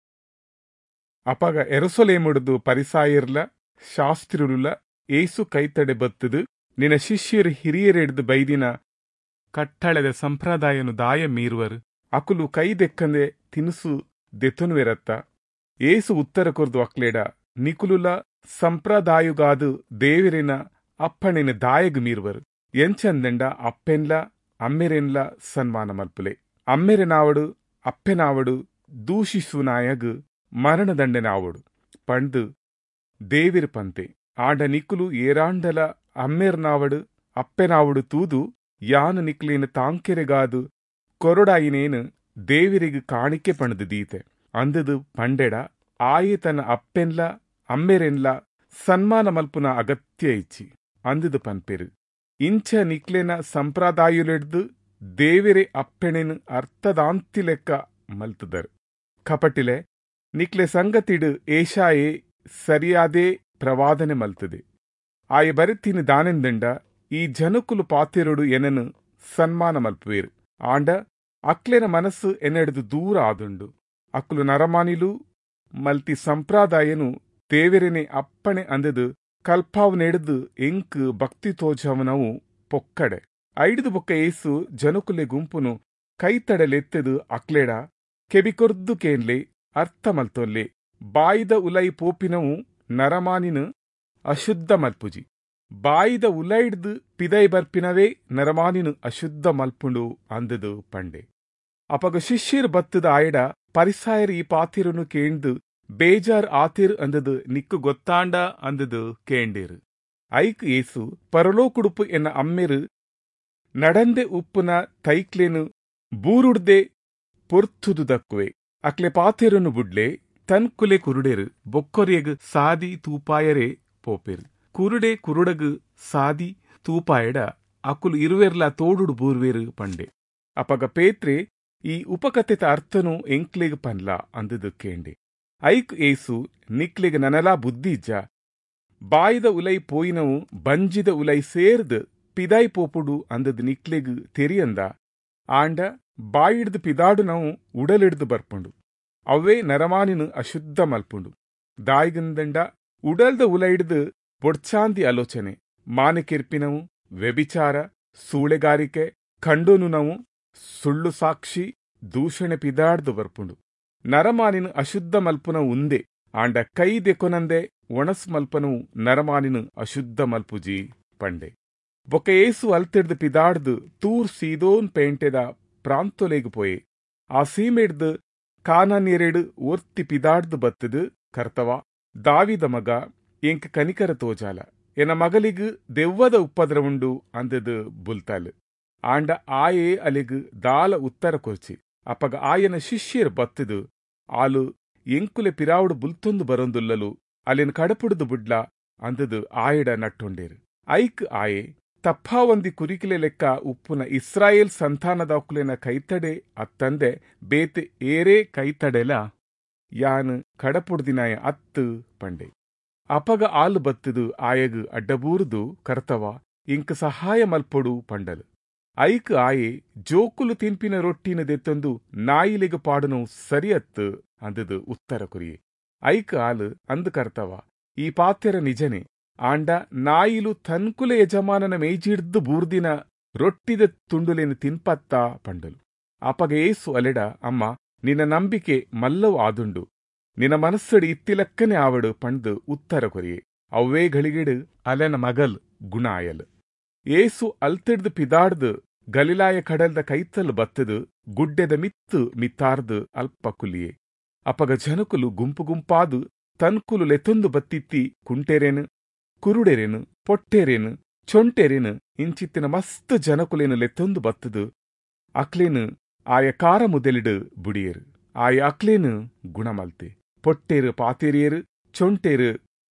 ಅಪಗ ಎರುಸಲೇಮುಡ್ದು ಪರಿಸಾಯರ್ಲ ಶಾಸ್ತ್ರಿರುಲ ಏಸು ಕೈತಡೆ ಬತ್ತದು ನಿನ್ನ ಶಿಷ್ಯರು ಹಿರಿಯರೆಡ್ದು ಬೈದಿನ ಕಟ್ಟಳೆದ ಸಂಪ್ರದಾಯನು ದಾಯ ಮೀರುವರು. ಅಕುಲು ಕೈದೆಕ್ಕಂದೆ ತಿನಿಸು ದೆತುನುವೆರತ್ತ. ಏಸು ಉತ್ತರ ಕೊರ್ದು ಅಕ್ಲೇಡ ನಿಕುಲುಲ ಸಂಪ್ರದಾಯುಗಾದು ದೇವಿರಿನ ಅಪ್ಪಣೆನ ದಾಯಗು ಮೀರುವರು. ಎಂಚಂದೆಂಡ ಅಪ್ಪೆನ್ಲ ಅಮ್ಮೆರೆನ್ಲ ಸನ್ಮಾನ ಮಲ್ಪುಲೆ. ಅಮ್ಮೆರೆನಾವಡು ಅಪ್ಪೆನಾವಡು ದೂಷಿಸುನಾಯಗು ಮರಣದಂಡೆನಾವಡು ಪಂಡು ದೇವಿರು ಪಂತೆ. ಆಂಡ ನಿಕುಲು ಏರಾಂಡಲ ಅಮ್ಮೆರ್ನಾವಡು ಅಪ್ಪೆನಾವಡು ತೂದು ಯಾನು ನಿಕ್ಲೇನು ತಾಂಕೆರೆಗಾದು ಕೊರೊಡಾಯಿನೇನು ದೇವಿರಿಗು ಕಾಣಿಕೆ ಪಣದು ದೀತೆ ಅಂದದು ಪಂಡೆಡ ಆಯೆ ತನ್ನ ಅಪ್ಪೆನ್ಲ ಅಮ್ಮೆರೆನ್ಲ ಸನ್ಮಾನ ಮಲ್ಪುನ ಅಗತ್ಯ ಇಚ್ಚಿ ಅಂದದು ಪನ್ಪೆರು. ಇಂಚ ನಿಕ್ಲೆನ ಸಂಪ್ರದಾಯುಲೆಡ್ದು ದೇವಿರೆ ಅಪ್ಪೆಣೆನು ಅರ್ಥದಾಂತಿ ಲೆಕ್ಕ ಮಲ್ತುದರು. ಕಪಟಿಲೆ ನಿಕ್ಲೆ ಸಂಗತಿಡು ಏಷಾಯೇ ಸರಿಯಾದೇ ಪ್ರವಾದನೆ ಮಲ್ತದೆ. ಆಯ ಬರೆತಿನ ದಾನೆಂದಂಡ ಈ ಜನಕುಲು ಪಾತಿರುಡು ಎನನು ಸನ್ಮಾನ ಮಲ್ಪುವೇರು. ಆಂಡ ಅಕ್ಲೆನ ಮನಸ್ಸು ಎನ್ನೆಡ್ದು ದೂರ ಆದುಂಡು. ಅಕ್ಲು ನರಮಾನಿಲು ಮಲ್ತಿ ಸಂಪ್ರದಾಯನು ದೇವಿರೆನೆ ಅಪ್ಪಣೆ ಅಂದದು ಕಲ್ಪಾವನೆಡ್ದು ಎಂಕ್ ಭಕ್ತಿ ತೋಜವನವು ಪೊಕ್ಕಡೆ. ಐಡ್ದು ಬೊಕ್ಕ ಏಸು ಜನಕುಲೆ ಗುಂಪುನು ಕೈತಡಲೆತ್ತದು ಅಕ್ಲೇಡ ಕೆಬಿಕೊರ್ದು ಕೇನ್ಲೆ ಅರ್ಥ ಮಲ್ತೊಲ್ಲೆ. ಬಾಯಿದ ಉಲೈ ಪೋಪಿನವು ನರಮಾನಿನು ಅಶುದ್ಧ ಮಲ್ಪುಜಿ. ಬಾಯಿದ ಉಲೈಡ್ದು ಪಿದೈ ಬರ್ಪಿನವೇ ನರಮಾನಿನು ಅಶುದ್ಧ ಮಲ್ಪುಂಡು ಅಂದದು ಪಂಡೆ. ಅಪಗ ಶಿಷ್ಯರು ಬತ್ತದ ಆಯಡ ಪರಿಸಾಯರು ಈ ಪಾತಿರನು ಕೇಂದು ಬೇಜಾರ್ ಆತಿರ್ ಅಂದದು ನಿಕ್ಕು ಗೊತ್ತಾಂಡ ಅಂದದು ಕೇಂಡೇರು. ಐಕ್ ಏಸು ಪರಲೋಕುಡುಪು ಎನ್ನ ಅಮ್ಮೆರು ನಡಂದೆ ಉಪ್ಪುನ ತೈಕ್ಲೇನು ಬೂರುಡ್ದೆ ಪೊರ್ತುದು ದಕ್ಕುವೆ. ಅಕ್ಲೆ ಪಾತಿರನು ಬುಡ್ಲೆ ತನ್ಕುಲೆ ಕುರುಡೆರು ಬೊಕ್ಕೊರಿಯಗು ಸಾದಿ ತೂಪಾಯರೆ ಪೋಪೆರು. ಕುರುಡೆ ಕುರುಡಗು ಸಾದಿ ತೂಪಾಯಡ ಅಕುಲು ಇರುವೆರ್ಲ ತೋಡುಡು ಬೂರ್ವೇರು ಪಂಡೆ. ಅಪಗ ಪೇತ್ರೆ ಈ ಉಪಕಥೆತ ಅರ್ಥನು ಎಂಕ್ಲೆಗ್ ಪನ್ಲ ಅಂದದು ಕೇಂಡೆ. ಐಕ್ ಏಸು ನಿಕ್ಲೆಗ್ ನನಲಾ ಬುದ್ಧಿಜ್ಜ ಬಾಯಿದ ಉಲೈ ಪೋಯಿನವು ಬಂಜಿದ ಉಲೈ ಸೇರ್ದು ಪಿದಾಯ್ ಪೋಪುಡು ಅಂದದು ನಿಕ್ಲೆಗ್ ತೆರಿಯಂದ. ಆಂಡ ಬಾಯಿಡ್ದು ಪಿದಾಡು ನಾವು ಉಡಲಿಡ್ದು ಬರ್ಪುಂಡು ಅವೇ ನರಮಾನಿನು ಅಶುದ್ಧ ಮಲ್ಪುಂಡು. ದಾಯಿಗಂದಂಡ ಉಡಲ್ದ ಉಲೈಡ್ದು ಬೊಡ್ಚಾಂದಿ ಆಲೋಚನೆ ಮಾನೆಕೆರ್ಪಿನವು ವ್ಯಭಿಚಾರ ಸೂಳೆಗಾರಿಕೆ ಖಂಡೋನುನವು ಸುಳ್ಳು ಸಾಕ್ಷಿ ದೂಷಣೆ ಪಿದಾಡ್ದು ಬರ್ಪುಂಡು. ನರಮಾನಿನು ಅಶುದ್ಧ ಮಲ್ಪುನ ಉಂದೆ. ಆಂಡ ಕೈ ದೆಕೊನಂದೆ ಒಣಸ್ ಮಲ್ಪನವು ನರಮಾನಿನು ಅಶುದ್ಧ ಮಲ್ಪುಜಿ ಪಂಡೆ. ಬೊಕ್ಕ ಏಸು ಅಲ್ತಿಡ್ದು ಪಿದಾಡ್ದು ತೂರ್ ಸೀದೋನ್ ಪೇಂಟೆದ ಪ್ರಾಂತೊಲೆಗು ಆ ಸೀಮೆಡ್ದು ಕಾನಾನ್ಯರೆಡು ಒರ್ತಿ ಪಿದಾಡ್ದು ಬತ್ತದು ಕರ್ತವ ದಾವಿದ ಮಗ ಎಂಕ್ ಕನಿಕರ ತೋಜಾಲ ಎನ ಮಗಲಿಗು ದೆವ್ವದ ಉಪ್ಪದ್ರ ಉಂಡು ಅಂದದು ಬುಲ್ತಾಲು ಆಂಡ ಆಯೇ ಅಲೆಗು ದಾಲ ಉತ್ತರ ಕೊರ್ಚಿ ಅಪ್ಪಗ ಆಯನ ಶಿಷ್ಯರು ಬತ್ತದು ಆಲು ಎಂಕುಲೆ ಪಿರಾವುಡು ಬುಲ್ತೊಂದು ಬರೊಂದುಲ್ಲಲು ಅಲೆನ್ ಕಡಪುಡ್ದು ಬುಡ್ಲ ಅಂದದು ಆಯಡ ನಟ್ಟೊಂಡೇರು ಐಕ್ ಆಯೆ ತಪ್ಪಾವಂದಿ ಕುರಿಕಿಲೆ ಲೆಕ್ಕ ಉಪ್ಪುನ ಇಸ್ರಾಯೇಲ್ ಸಂತಾನದ ಒಕ್ಕುಲೆನ ಕೈತಡೆ ಅತ್ತಂದೆ ಬೇತೆ ಏರೇ ಕೈತಡೆಲ ಯಾನ್ ಕಡಪುಡ್ದಿನಾಯ ಅತ್ತು ಪಂಡೆ ಅಪಗ ಆಲು ಬತ್ತದು ಆಯಗು ಅಡ್ಡಬೂರ್ದು ಕರ್ತವ ಇಂಕ್ ಸಹಾಯ ಮಲ್ಪೊಡು ಪಂಡಲು ಐಕ್ ಆಯೆ ಜೋಕುಲು ತಿನ್ಪಿನ ರೊಟ್ಟಿನ ದೆತ್ತೊಂದು ನಾಯಿಲೆಗು ಪಾಡುನು ಸರಿಯತ್ತು ಅಂದದು ಉತ್ತರ ಕುರಿಯೆ ಐಕ್ ಆಲು ಅಂದು ಕರ್ತವ ಈ ಪಾತ್ಯರ ನಿಜನೆ ಆಂಡ ನಾಯಿಲು ತನ್ಕುಲೆ ಯಜಮಾನನ ಮೇಜಿಡ್ದು ಬೂರ್ದಿನ ರೊಟ್ಟಿದ ತುಂಡುಲೆನು ತಿನ್ಪತ್ತಾ ಪಂಡಲು ಅಪಗ ಏಸು ಅಲೆಡ ಅಮ್ಮ ನಿನ್ನ ನಂಬಿಕೆ ಮಲ್ಲವು ಆದುಂಡು ನಿನ್ನ ಮನಸ್ಸಡಿ ಇತ್ತಿಲಕ್ಕನೆ ಆವಡು ಪಂಡು ಉತ್ತರ ಕೊರಿಯೆ ಅವ್ವೇ ಗಳಿಗೆಡು ಅಲೆನ ಮಗಲ್ ಗುಣ ಆಯಲು ಏಸು ಅಲ್ತಿಡ್ದು ಪಿದಾಡ್ದು ಗಲಿಲಾಯ ಕಡಲ್ದ ಕೈತಲು ಬತ್ತದು ಗುಡ್ಡೆದ ಮಿತ್ತಾರ್ದು ಅಲ್ಪ ಕುಲಿಯೆ ಅಪಗ ಜನಕುಲು ಗುಂಪು ಗುಂಪಾದು ತನ್ಕುಲು ಲೆತೊಂದು ಬತ್ತಿತ್ತಿ ಕುಂಟೆರೆನು ಕುರುಡೆರೆನು ಪೊಟ್ಟೆರೆನು ಚೊಂಟೆರೆನು ಇಂಚಿತ್ತಿನ ಮಸ್ತ್ ಜನಕುಲೆನು ಲೆತ್ತೊಂದು ಬತ್ತದು ಅಕ್ಲೇನು ಆಯ ಕಾರ ಮುದೆಲಿಡು ಬುಡಿಯರು ಆಯ ಅಕ್ಲೇನು ಗುಣಮಲ್ತೆ ಪೊಟ್ಟೆರು ಪಾತೆರಿಯರು ಚೊಂಟೆರು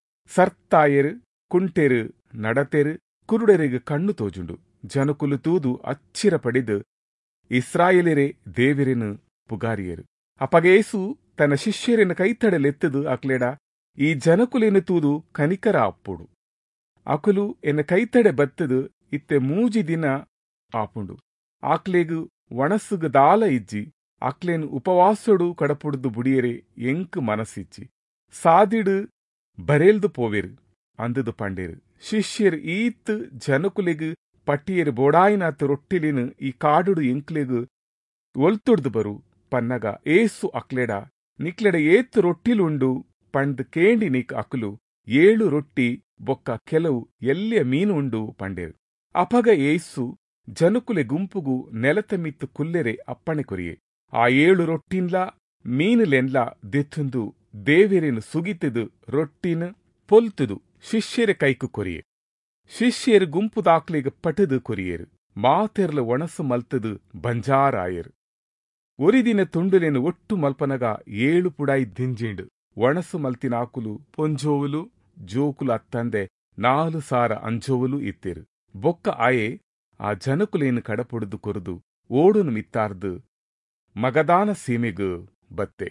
ಸರ್ತಾಯರು ಕುಂಟೆರು ನಡತೆರು ಕುರುಡೆರಿಗೆ ಕಣ್ಣು ತೋಜುಂಡು ಜನಕುಲು ತೂದು ಅಚ್ಚಿರ ಪಡೆದು ಇಸ್ರಾಯೇಲರೇ ದೇವಿರೆನು ಪುಗಾರಿಯರು ಅಪಗೇಸು ತನ್ನ ಶಿಷ್ಯರನ್ನು ಕೈತಡಲೆತ್ತದು ಅಕ್ಲೆಡ ಈ ಜನಕುಲೆನು ತೂದು ಕನಿಕರ ಅಪ್ಪುಡು ಅಕುಲು ಎನ್ನ ಕೈತಡೆ ಬತ್ತದು ಇತ್ತೆ ಮೂಜಿ ದಿನ ಆಪುಂಡು ಆಕ್ಲೆಗು ಒಣಸುಗು ದಾಲ ಇಜ್ಜಿ ಅಕ್ಲೇನು ಉಪವಾಸಡು ಕಡಪುಡ್ದು ಬುಡಿಯರೆ ಎಂಕ್ ಮನಸ್ಸಿಚ್ಚಿ ಸಾದಿಡು ಬರೇಲ್ದು ಪೋವೆರು ಅಂದದು ಪಂಡೇರು ಶಿಷ್ಯರು ಈತ್ ಜನಕುಲೆಗು ಪಟ್ಟಿಯರು ಬೋಡಾಯಿನಾತ್ ರೊಟ್ಟಿಲಿನು ಈ ಕಾಡುಡು ಎಂಕ್ಲೆಗು ಒಲ್ತೊಡ್ದು ಬರು ಪನ್ನಗ ಏಸು ಅಕ್ಲೆಡ ನಿಕ್ಲೆಡ ಏತ್ ರೊಟ್ಟಿಲುಂಡು ಪಂಡ್ ಕೇಂಡಿ ನಿಕ್ ಅಕುಲು 7 ರೊಟ್ಟಿ ಬೊಕ್ಕ ಕೆಲವು ಎಲ್ಲಿಯ ಮೀನು ಉಂಡು ಪಂಡೇರು ಅಪಗ ಏಸು ಜನಕುಲೆ ಗುಂಪುಗು ನೆಲತ ಮಿತ್ತು ಕುಲ್ಲೆರೆ ಅಪ್ಪಣೆ ಕೊರಿಯೆ ಆ 7 ರೊಟ್ಟಿನ್ಲ ಮೀನುಲೆನ್ಲ ದೆತ್ತುಂದು ದೇವೆರೆನು ಸುಗಿತದು ರೊಟ್ಟಿನ ಪೊಲ್ತುದು ಶಿಷ್ಯರ ಕೈಕು ಕೊರಿಯೆ ಶಿಷ್ಯರು ಗುಂಪು ದಾಕ್ಲೆಗೆ ಪಟದು ಕೊರಿಯರು ಮಾತೆರ್ಲ ಒಣಸು ಮಲ್ತದು ಬಂಜಾರಾಯರು ಒರಿದಿನ ತುಂಡುಲೆನು ಒಟ್ಟು ಮಲ್ಪನಗ 7 ಪುಡಾಯಿ ದಿಂಜಿಂಡು ಒಣಸು ಮಲ್ತಿನಾಕುಲು ಪೊಂಜೋವುಲು ಜೋಕುಲು ಅತ್ತಂದೆ 4 ಸಾರ ಅಂಜೋವುಲು ಇತ್ತೆರು ಬೊಕ್ಕ ಆಯೆ ಆ ಜನಕುಲೇನು ಕಡಪೊಡ್ದು ಕೊರದು ಓಡುನು ಮಿತ್ತಾರ್ದು ಮಗದಾನ ಸೀಮೆಗು ಬತ್ತೆ.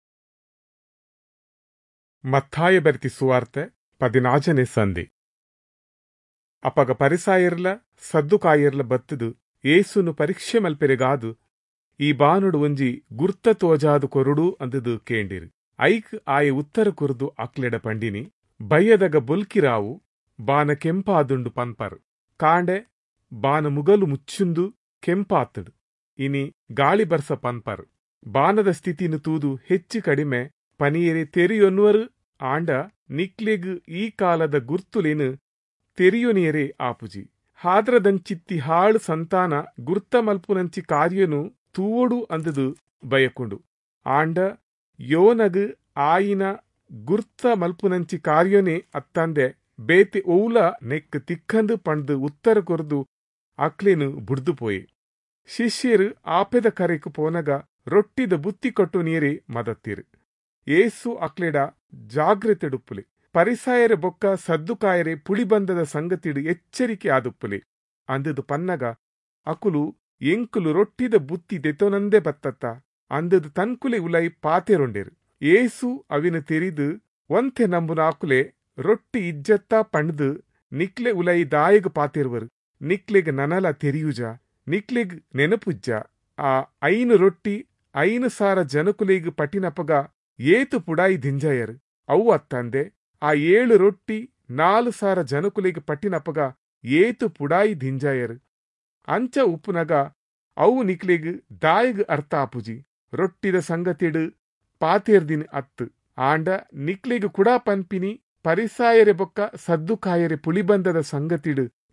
ಮತ್ತಾಯ ಬೆರ್ತಿ ಸುವಾರ್ತೆ 14ನೇ ಸಂಧಿ. ಅಪಗ ಪರಿಸಾಯರ್ಲ ಸದ್ದುಕಾಯರ್ಲ ಬತ್ತದು ಏಸುನು ಪರೀಕ್ಷೆ ಮಲ್ಪೆರೆಗಾದು ಈ ಬಾನುಡು ಒಂಜಿ ಗುರ್ತ ತೋಜಾದು ಕೊರುಡು ಅಂದದು ಕೇಂಡಿರು. ಐಕ್ ಆಯೆ ಉತ್ತರ ಕುರ್ದು ಅಕ್ಲೆಡ ಪಂಡಿನಿ ಬಯ್ಯದಗ ಬೊಲ್ಕಿರಾವು ಬಾನ ಕೆಂಪಾದುಂಡು ಪನ್ಪರು ಕಾಂಡೆ ಬಾನ ಮುಗಲು ಮುಚ್ಚುಂದು ಕೆಂಪಾತಡು ಇನಿ ಗಾಳಿ ಬರ್ಸ ಪನ್ಪರು ಬಾನದ ಸ್ಥಿತಿನು ತೂದು ಹೆಚ್ಚು ಕಡಿಮೆ ಪನಿಯರೆ ತೆರಿಯೊನ್ವರು ಆಂಡ ನಿಕ್ಲೆಗು ಈ ಕಾಲದ ಗುರ್ತುಲೇನು ತೆರಿಯೊನಿಯರೆ ಆಪುಜಿ ಹಾದ್ರದಂಚಿತ್ತಿ ಹಾಳು ಸಂತಾನ ಗುರ್ತ ಮಲ್ಪುನಂಚಿ ಕಾರ್ಯನು ತೂವೊಡು ಅಂದದು ಬಯಕುಂಡು ಆಂಡ ಯೋನಗು ಆಯಿನ ಗುರ್ತ ಮಲ್ಪುನಂಚಿ ಕಾರ್ಯನೇ ಅತ್ತಂದೆ ಬೇತೆ ಓಲ ನೆಕ್ ತಿಕ್ಕಂದು ಪಂಡು ಉತ್ತರ ಕೊರ್ದು ಅಕ್ಲೇನು ಬುಡ್ದು ಪೋಯೆ. ಶಿಷ್ಯರು ಆಪೆದ ಕರೆಕು ಪೋನಗ ರೊಟ್ಟಿದ ಬುತ್ತಿ ಕೊಟ್ಟು ನೀರೇ ಮದತ್ತಿರು. ಏಸು ಅಕ್ಲೆಡ ಜಾಗ್ರತೆಡುಪ್ಪುಲೆ ಪರಿಸಾಯರೆ ಬೊಕ್ಕ ಸದ್ದುಕಾಯರೆ ಪುಳಿಬಂದದ ಸಂಗತಿಡು ಎಚ್ಚರಿಕೆ ಆದುಪ್ಪುಲೆ ಅಂದದು ಪನ್ನಗ ಅಕುಲು ಎಂಕುಲು ರೊಟ್ಟಿದ ಬುತ್ತಿ ದೆತೊನಂದೆ ಬತ್ತತ್ತ ಅಂದದು ತನ್ಕುಲೆ ಉಲೈ ಪಾತೆರೊಂಡೆರು. ಏಸು ಅವಿನ ತೆರಿದು ಒಂತೆ ನಂಬುನಾಕುಲೆ ರೊಟ್ಟಿ ಇಜ್ಜತ್ತ ಪಣ್ದು ನಿಕ್ಲೆ ಉಲೈ ದಾಯಗು ಪಾತೆರುವರು ನಿಕ್ಲೆಗ್ ನನಲ ತೆರಿಯುಜ ನಿಕ್ಲೆಗ್ ನೆನಪುಜ್ಜ ಆ 5 ರೊಟ್ಟಿ 5 ಸಾರ ಜನಕುಲೆಗ್ ಪಟಿನಪಗ ಏತು ಪುಡಾಯಿ ದಿಂಜಯರು ಅವು ಅತ್ತಂದೆ ಆ 7 ರೊಟ್ಟಿ 4 ಸಾರ ಜನಕುಲೆಗ್ ಪಟ್ಟಿನಪಗ ಏತು ಪುಡಾಯಿ ದಿಂಜಯರು ಅಂಚ ಉಪ್ಪುನಗ ಅವು ನಿಕ್ಲೆಗ್ ದಾಯಗ್ ಅರ್ಥ ಆಪುಜಿ ರೊಟ್ಟಿದ ಸಂಗತಿಡು ಪಾತೇರ್ದಿನ ಅತ್ತು ಆಂಡ ನಿಕ್ಲೆಗ್ ಕುಡಾ ಪನ್ಪಿನಿ ಪರಿಸಾಯರೆ ಬೊಕ್ಕ ಸದ್ದುಕಾಯರೆ ಪುಳಿಬಂದದ ಸಂಗತಿಡು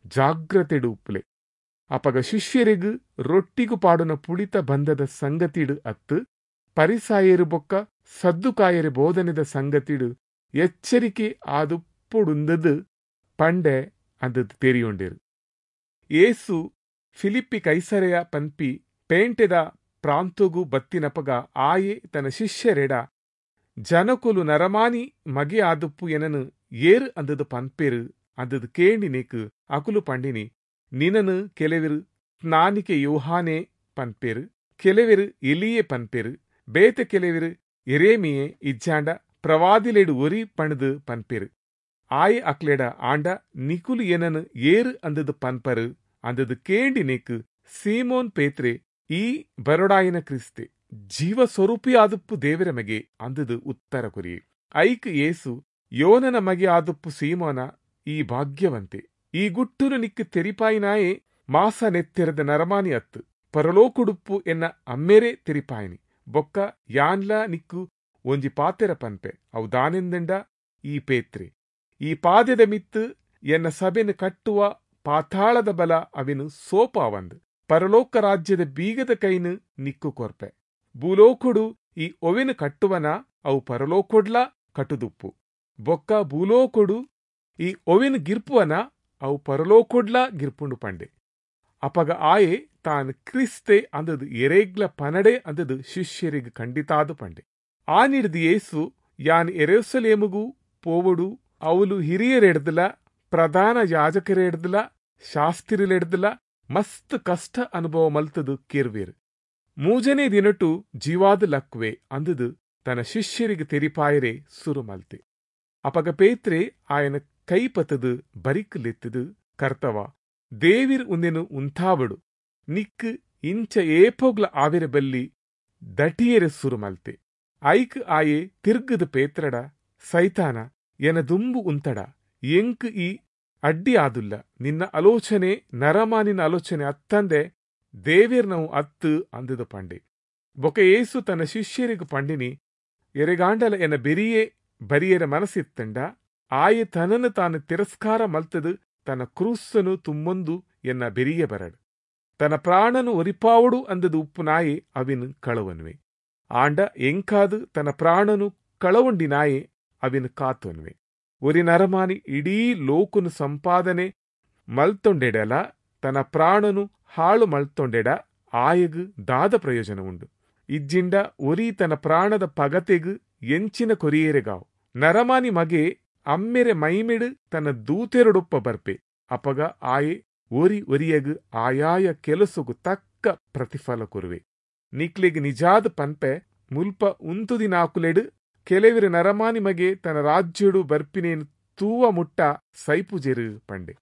ಜಾಗ್ರತೆಡು ಉಪ್ಪುಲೆ. ಅಪಗ ಶಿಷ್ಯರಿಗು ರೊಟ್ಟಿಗು ಪಾಡುನ ಪುಳಿತ ಬಂಧದ ಸಂಗತಿಡು ಅತ್ತು ಪರಿಸಾಯರು ಬೊಕ್ಕ ಸದ್ದುಕಾಯರೆ ಬೋಧನೆದ ಸಂಗತಿಡು ಎಚ್ಚರಿಕೆ ಆದುಪ್ಪುಡುಂದದು ಪಂಡೆ ಅಂದದು ತೆರಿಯೊಂಡೇರು. ಏಸು ಫಿಲಿಪ್ಪಿ ಕೈಸರೆಯ ಪನ್ಪಿ ಪೇಂಟೆದ ಪ್ರಾಂತೊಗು ಬತ್ತಿನಪಗ ಆಯೆ ತನ್ನ ಶಿಷ್ಯರೆಡ ಜನಕುಲು ನರಮಾನಿ ಮಗೆ ಆದುಪ್ಪು ಎನನು ಏರು ಅಂದದು ಪನ್ಪೇರು ಅಂದದು ಕೇಂಡಿನೇಕು ಅಕುಲು ಪಂಡಿನಿ ನಿನನು ಕೆಲವೆರು ಸ್ನಾನಿಕೆ ಯೋಹಾನೆ ಪನ್ಪೇರು, ಕೆಲವೆರು ಎಲಿಯೆ ಪನ್ಪೇರು, ಬೇತೆ ಕೆಲವೆರು ಎರೇಮಿಯೆ ಇಜ್ಜಾಂಡ ಪ್ರವಾದಿಲೆಡು ಒರಿ ಪಣದು ಪನ್ಪೇರು. ಆಯೆ ಅಕ್ಲೆಡ ಆಂಡ ನಿಕುಲು ಎನನು ಏರು ಅಂದದು ಪನ್ಪರು ಅಂದದು ಕೇಂಡಿನೇಕು ಸೀಮೋನ್ ಪೇತ್ರೆ ಈ ಬರೊಡಾಯಿನ ಕ್ರಿಸ್ತೆ ಜೀವ ಸ್ವರೂಪಿ ಆದುಪ್ಪು ದೇವರ ಮಗೆ ಅಂದದು ಉತ್ತರ ಕೊರಿಯೆ. ಐಕ್ ಏಸು ಯೋನನ ಮಗೆ ಆದುಪ್ಪು ಸೀಮೋನ ಈ ಭಾಗ್ಯವಂತೆ ಈ ಗುಟ್ಟುಲು ನಿಕ್ಕು ತೆರಿಪಾಯಿನಾಯೇ ಮಾಸ ನೆತ್ತೆರದ ನರಮಾನಿ ಅತ್ತು ಪರಲೋಕುಡುಪ್ಪು ಎನ್ನ ಅಮ್ಮೆರೆ ತೆರಿಪಾಯಿನಿ ಬೊಕ್ಕ ಯಾನ್ಲ ನಿಕ್ಕು ಒಂಜಿ ಪಾತೆರ ಪನ್ಪೆ ಅವು ದಾನೆಂದಂಡ ಈ ಪೇತ್ರೆ ಈ ಪಾದೆದ ಮಿತ್ತು ಎನ್ನ ಸಭೆನು ಕಟ್ಟುವ ಪಾತಾಳದ ಬಲ ಅವೆನು ಸೋಪಾವಂದು ಪರಲೋಕ ರಾಜ್ಯದ ಬೀಗದ ಕೈನು ನಿಕ್ಕು ಕೊರ್ಪೆ ಭೂಲೋಕುಡು ಈ ಒವೆನು ಕಟ್ಟುವನ ಅವು ಪರಲೋಕೊಡ್ಲ ಕಟ್ಟುದುಪ್ಪು ಬೊಕ್ಕ ಭೂಲೋಕುಡು ಈ ಒವೆನು ಗಿರ್ಪುವನ ಅವು ಪರಲೋಕೊಡ್ಲ ಗಿರ್ಪುಂಡು ಪಂಡೆ. ಅಪಗ ಆಯೆ ತಾನು ಕ್ರಿಸ್ತೆ ಅಂದದು ಎರೇಗ್ಲ ಪನಡೆ ಅಂದದು ಶಿಷ್ಯರಿಗೆ ಖಂಡಿತಾದು ಪಂಡೆ. ಆ ನಿಡ್ದು ಏಸು ಯಾನ್ ಎರೆಸಲೇಮುಗೂ ಪೋವಡು ಅವಳು ಹಿರಿಯರೆಡ್ದಲ ಪ್ರಧಾನ ಯಾಜಕರೆಡ್ದಲ ಶಾಸ್ತ್ರಿಲೆಡ್ದಲ ಮಸ್ತ್ ಕಷ್ಟ ಅನುಭವ ಮಲ್ತದು ಕೇರ್ವೇರು. ಮೂಜನೇ ದಿನಟು ಜೀವಾದ ಲಕ್ವೆ ಅಂದದು ತನ್ನ ಶಿಷ್ಯರಿಗೆ ತೆರಿಪಾಯರೆ ಸುರು ಮಲ್ತೆ. ಅಪಗ ಪೇತ್ರೆ ಆಯನ ಕೈಪತದು ಬರಿಕ್ಲೆತ್ತದು ಕರ್ತವ ದೇವಿರ್ ಉಂದೆನು ಉಂತಾವಡು ನಿಕ್ಕು ಇಂಚ ಏಪೋಗ್ಲ ಆವಿರ ಬಲ್ಲಿ ದಟಿಯರೆ ಸುರು ಮಲ್ತೆ. ಐಕ್ ಆಯೆ ತಿರ್ಗದು ಪೇತ್ರಡ ಸೈತಾನ ಎನ ದುಂಬು ಉಂತಡ ಎಂಕ್ ಈ ಅಡ್ಡಿ ಆದುಲ್ಲ ನಿನ್ನ ಆಲೋಚನೆ ನರಮಾನಿನ ಆಲೋಚನೆ ಅತ್ತಂದೆ ದೇವೇರ್ನವು ಅತ್ತು ಅಂದದು ಪಂಡೆ. ಬೊಕ ಏಸು ತನ್ನ ಶಿಷ್ಯರಿಗೂ ಪಂಡಿನಿ ಎರೆಗಾಂಡಲ ಎನ ಬೆರಿಯೇ ಬರಿಯರ ಮನಸ್ಸಿತ್ತಂಡ ಆಯೆ ತನನು ತಾನು ತಿರಸ್ಕಾರ ಮಲ್ತದು ತನ್ನ ಕ್ರೂಸ್ಸನು ತುಮ್ಮೊಂದು ಎನ್ನ ಬೆರಿಯ ಬರಡು ತನ್ನ ಪ್ರಾಣನು ಒರಿಪಾವಡು ಅಂದದು ಉಪ್ಪು ನಾಯೆ ಅವಿನು ಕಳವನ್ವೆ ಆಂಡ ಎಂಕಾದು ತನ್ನ ಪ್ರಾಣನು ಕಳವಂಡಿ ನಾಯೆ ಅವಿನು ಕಾತೊನ್ವೆ. ಒರಿ ನರಮಾನಿ ಇಡೀ ಲೋಕನು ಸಂಪಾದನೆ ಮಲ್ತೊಂಡೆಡಲ ತನ್ನ ಪ್ರಾಣನು ಹಾಳು ಮಲ್ತೊಂಡೆಡ ಆಯಗು ದಾದ ಪ್ರಯೋಜನ ಉಂಡು. ಇಜ್ಜಿಂಡ ಒರಿ ತನ್ನ ಪ್ರಾಣದ ಪಗತೆಗು ಎಂಚಿನ ಕೊರಿಯೇರೆಗಾವು ನರಮಾನಿ ಮಗೆ ಅಮ್ಮೆರೆ ಮೈಮೆಡು ತನ್ನ ದೂತೆರೊಡೊಪ್ಪ ಬರ್ಪೆ ಅಪಗ ಆಯೆ ಒರಿ ಒರಿಯಗು ಆಯಾಯ ಕೆಲಸಗು ತಕ್ಕ ಪ್ರತಿಫಲ ಕೊರುವೆ. ನಿಕ್ಲೆಗ್ ನಿಜಾದ ಪನ್ಪೆ ಮುಲ್ಪ ಉಂತುದಿ ನಾಕುಲೆಡು ಕೆಲವಿರ ನರಮಾನಿ ಮಗೆ ತನ್ನ ರಾಜ್ಯಡು ಬರ್ಪಿನೇನು ತೂವ ಮುಟ್ಟ ಸೈಪುಜೆರು ಪಂಡೆ.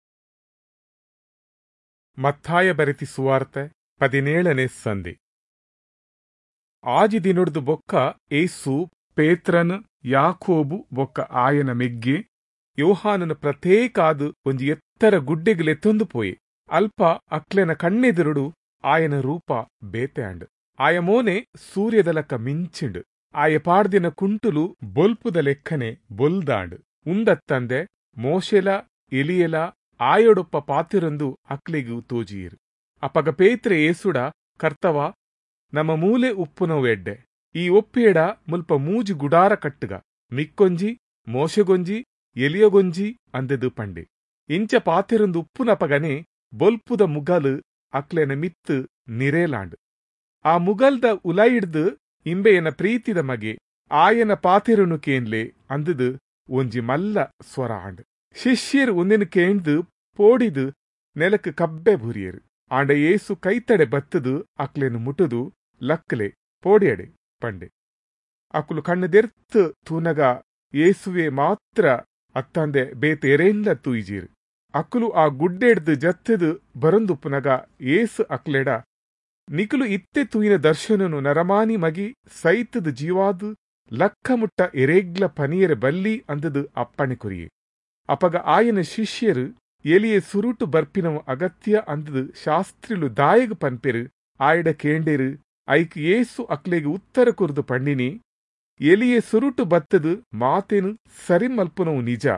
ಮತ್ತಾಯ ಬರೆತಿ ಸುವಾರ್ತೆ 17ನೇ ಸಂಧಿ. ಆಜಿ ದಿನೊಡ್ದು ಬೊಕ್ಕ ಏಸು ಪೇತ್ರನ್ ಯಾಕೋಬು ಬೊಕ್ಕ ಆಯನ ಮೆಗ್ಗೆ ಯೋಹಾನನ ಪ್ರತ್ಯೇಕಾದು ಒಂಜಿ ಎತ್ತರ ಗುಡ್ಡೆಗ್ಲೆತ್ತೊಂದು ಪೋಯೆ ಅಲ್ಪ ಅಕ್ಲೆನ ಕಣ್ಣೆದುರುಡು ಆಯನ ರೂಪ ಬೇತೆ ಅಂಡು ಆಯ ಮೋನೆ ಸೂರ್ಯದಲಕ ಮಿಂಚಿಂಡು ಆಯ ಪಾಡ್ದಿನ ಕುಂಟುಲು ಬೊಲ್ಪುದ ಲೆಕ್ಕನೆ ಬೊಲ್ದಾಂಡು ಉಂದತ್ತಂದೆ ಮೋಶೆಲ ಎಲಿಯಲ ಆಯೊಡೊಪ್ಪ ಪಾತಿರೊಂದು ಅಕ್ಲೆಗೂ ತೋಜಿಯಿರು. ಅಪಗ ಪೇತ್ರೆ ಏಸುಡ ಕರ್ತವ ನಮ್ಮ ಮೂಲೆ ಉಪ್ಪುನವು ಎಡ್ಡೆ ಈ ಒಪ್ಪೇಡ ಮುಲ್ಪ ಮೂಜಿ ಗುಡಾರ ಕಟ್ಟುಗ ಮಿಕ್ಕೊಂಜಿ ಮೋಶೆಗೊಂಜಿ ಎಲಿಯಗೊಂಜಿ ಅಂದೆದು ಪಂಡೆ. ಇಂಚ ಪಾತಿರೊಂದು ಉಪ್ಪುನಪಗನೆ ಬೊಲ್ಪುದ ಮುಗಲು ಅಕ್ಲೆನ ಮಿತ್ತು ನಿರೇಲಾಂಡು ಆ ಮುಗಲ್ದ ಉಲೈಡ್ದು ಇಂಬೆಯನ ಪ್ರೀತಿದ ಮಗೆ ಆಯನ ಪಾತಿರನು ಕೇನ್ಲೆ ಅಂದದು ಒಂಜಿ ಮಲ್ಲ ಸ್ವರ ಆಂಡು. ಶಿಷ್ಯರು ಒಂದೆನು ಕೇಂದು ಪೋಡಿದು ನೆಲಕ್ ಕಬ್ಬೆ ಬುರಿಯರು ಆಂಡ ಏಸು ಕೈತಡೆ ಬತ್ತದು ಅಕ್ಲೆನು ಮುಟುದು ಲಕ್ಲೆ ಪೋಡಿಯಡೆ ಪಂಡೆ. ಅಕುಲು ಕಣ್ಣದೆರ್ತು ತೂನಗ ಏಸುವೆ ಮಾತ್ರ ಅತ್ತಂದೆ ಬೇತೆ ಎರೆಲ್ಲ ತೂಯಿಜೀರು. ಅಕುಲು ಆ ಗುಡ್ಡೆಡ್ದು ಜತ್ತದು ಬರೊಂದುಪ್ಪುನಗ ಏಸು ಅಕ್ಲೆಡ ನಿಕುಲು ಇತ್ತೆ ತೂಯಿನ ದರ್ಶನನು ನರಮಾನಿ ಮಗಿ ಸೈತದು ಜೀವಾದು ಲಕ್ಕ ಮುಟ್ಟ ಎರೇಗ್ಲ ಪನಿಯರ ಬಲ್ಲಿ ಅಂದದು ಅಪ್ಪಣೆ ಕೊರಿಯೆ. ಅಪಗ ಆಯನ ಶಿಷ್ಯರು ಎಲಿಯೆ ಸುರುಟು ಬರ್ಪಿನವು ಅಗತ್ಯ ಅಂದದು ಶಾಸ್ತ್ರಿಲು ದಾಯಗು ಪನ್ಪೆರು ಆಯಡ ಕೇಂಡೆರು. ಐಕ್ ಏಸು ಅಕ್ಲೆಗೆ ಉತ್ತರ ಕುರ್ದು ಪಂಡಿನಿ ಎಲಿಯೆ ಸುರುಟು ಬತ್ತದು ಮಾತೆನು ಸರಿ ಮಲ್ಪುನವು ನಿಜ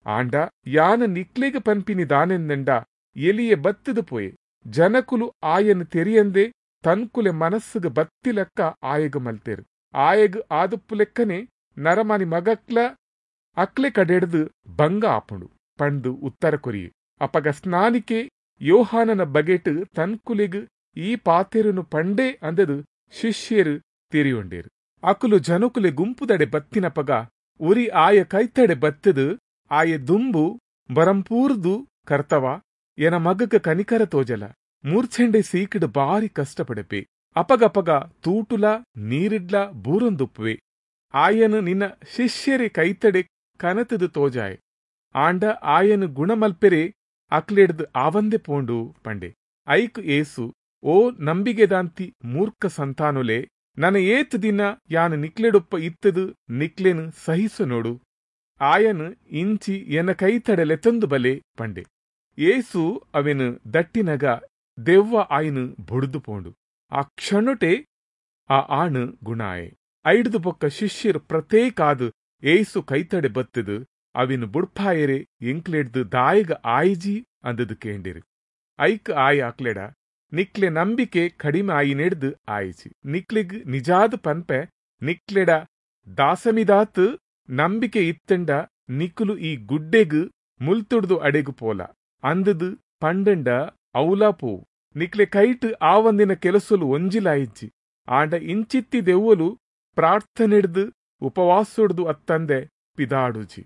ಆಂಡ ಯಾನ ನಿಕ್ಲೆಗೆ ಪನ್ಪಿನಿ ದಾನೆಂದಂಡ ಎಲಿಯೆ ಬತ್ತದು ಪೋಯೆ ಜನಕುಲು ಆಯನು ತೆರಿಯಂದೆ ತನ್ಕುಲೆ ಮನಸ್ಸುಗ ಬತ್ತಿಲೆಕ್ಕ ಆಯಗ ಮಲ್ತೇರು. ಆಯಗ ಆದುಪ್ಪು ಲೆಕ್ಕನೆ ನರಮಾನಿ ಮಗಕ್ಲ ಅಕ್ಲೆ ಕಡೆಡ್ದು ಬಂಗ ಆಪುಂಡು ಪಂಡು ಉತ್ತರ ಕೊರಿಯೆ. ಅಪಗ ಸ್ನಾನಿಕೆ ಯೋಹಾನನ ಬಗೆಟ್ ತನ್ಕುಲೆಗ್ ಈ ಪಾತೆರನು ಪಂಡೆ ಅಂದದು ಶಿಷ್ಯರು ತೆರಿಯೊಂಡೇರು. ಅಕುಲು ಜನಕುಲೆ ಗುಂಪುದಡೆ ಬತ್ತಿನಪಗ ಉರಿ ಆಯ ಕೈತಡೆ ಬತ್ತದು ಆಯ ದುಂಬು ಬರಂಪೂರ್ದು ಕರ್ತವ ಎನ ಮಗಗ ಕನಿಕರ ತೋಜಲ ಮೂರ್ಛೆಂಡೆ ಸೀಕಿಡು ಬಾರಿ ಕಷ್ಟಪಡೆಪೆ. ಅಪಗಪಗ ತೂಟುಲ ನೀರಿಡ್ಲ ಬೂರೊಂದುಪ್ಪುವೆ. ಆಯನು ನಿನ್ನ ಶಿಷ್ಯರೆ ಕೈತಡೆ ಕನತದು ತೋಜಾಯ್ ಆಂಡ ಆಯನು ಗುಣಮಲ್ಪೆರೆ ಅಕ್ಲೆಡ್ದು ಆವಂದೆ ಪೋಂಡು ಪಂಡೆ. ಐಕ್ ಏಸು ಓ ನಂಬಿಗೆದಾಂತಿ ಮೂರ್ಖ ಸಂತಾನುಲೆ ನನ ಏತ್ ದಿನ ಯಾನು ನಿಕ್ಲೆಡೊಪ್ಪ ಇತ್ತದು ನಿಕ್ಲೆನು ಸಹಿಸು ನೋಡು. ಆಯನು ಇಂಚಿ ಎನ ಕೈತಡೆಲೆತೊಂದು ಬಲೆ ಪಂಡೆ. ಏಸು ಅವೆನು ದಟ್ಟಿನಗ ದೆವ್ವ ಆಯ್ನು ಬೊಡ್ದು ಪೋಂಡು. ಆ ಕ್ಷಣೊಟೆ ಆ ಆಣು ಗುಣಾಯೆ ಐಡ್ದು ಬೊಕ್ಕ ಶಿಷ್ಯರು ಪ್ರತ್ಯೇಕಾದು ಏಸು ಕೈತಡೆ ಬತ್ತದು ಅವಿನು ಬುಡ್ಪಾಯರೆ ಎಂಕ್ಲೆಡ್ದು ದಾಯಗ ಆಯ್ಜಿ ಅಂದದು ಕೇಂಡಿರು. ಐಕ್ ಆಯ ಅಕ್ಲೆಡ ನಿಕ್ಲೆ ನಂಬಿಕೆ ಕಡಿಮೆ ಆಯಿನೆಡ್ದು ಆಯ್ಚಿ ನಿಕ್ಲೆಗ್ ನಿಜಾದ ಪನ್ಪೆ ನಿಕ್ಲೆಡ ದಾಸಮಿದಾತ್ ನಂಬಿಕೆ ಇತ್ತಂಡ ನಿಕುಲು ಈ ಗುಡ್ಡೆಗ್ ಮುಲ್ತುಡ್ದು ಅಡೆಗು ಪೋಲ ಅಂದದು ಪಂಡಂಡ ಔಲಾ ಪೋವು. ನಿಕ್ಲೆ ಕೈಟ್ ಆವಂದಿನ ಕೆಲಸಲು ಒಂಜಿಲಾಯಿಜ್ಜಿ ಆಂಡ ಇಂಚಿತ್ತಿ ದೆವ್ವಲು ಪ್ರಾರ್ಥನೆಡ್ದು ಉಪವಾಸೊಡ್ದು ಅತ್ತಂದೆ ಪಿದಾಡುಜಿ.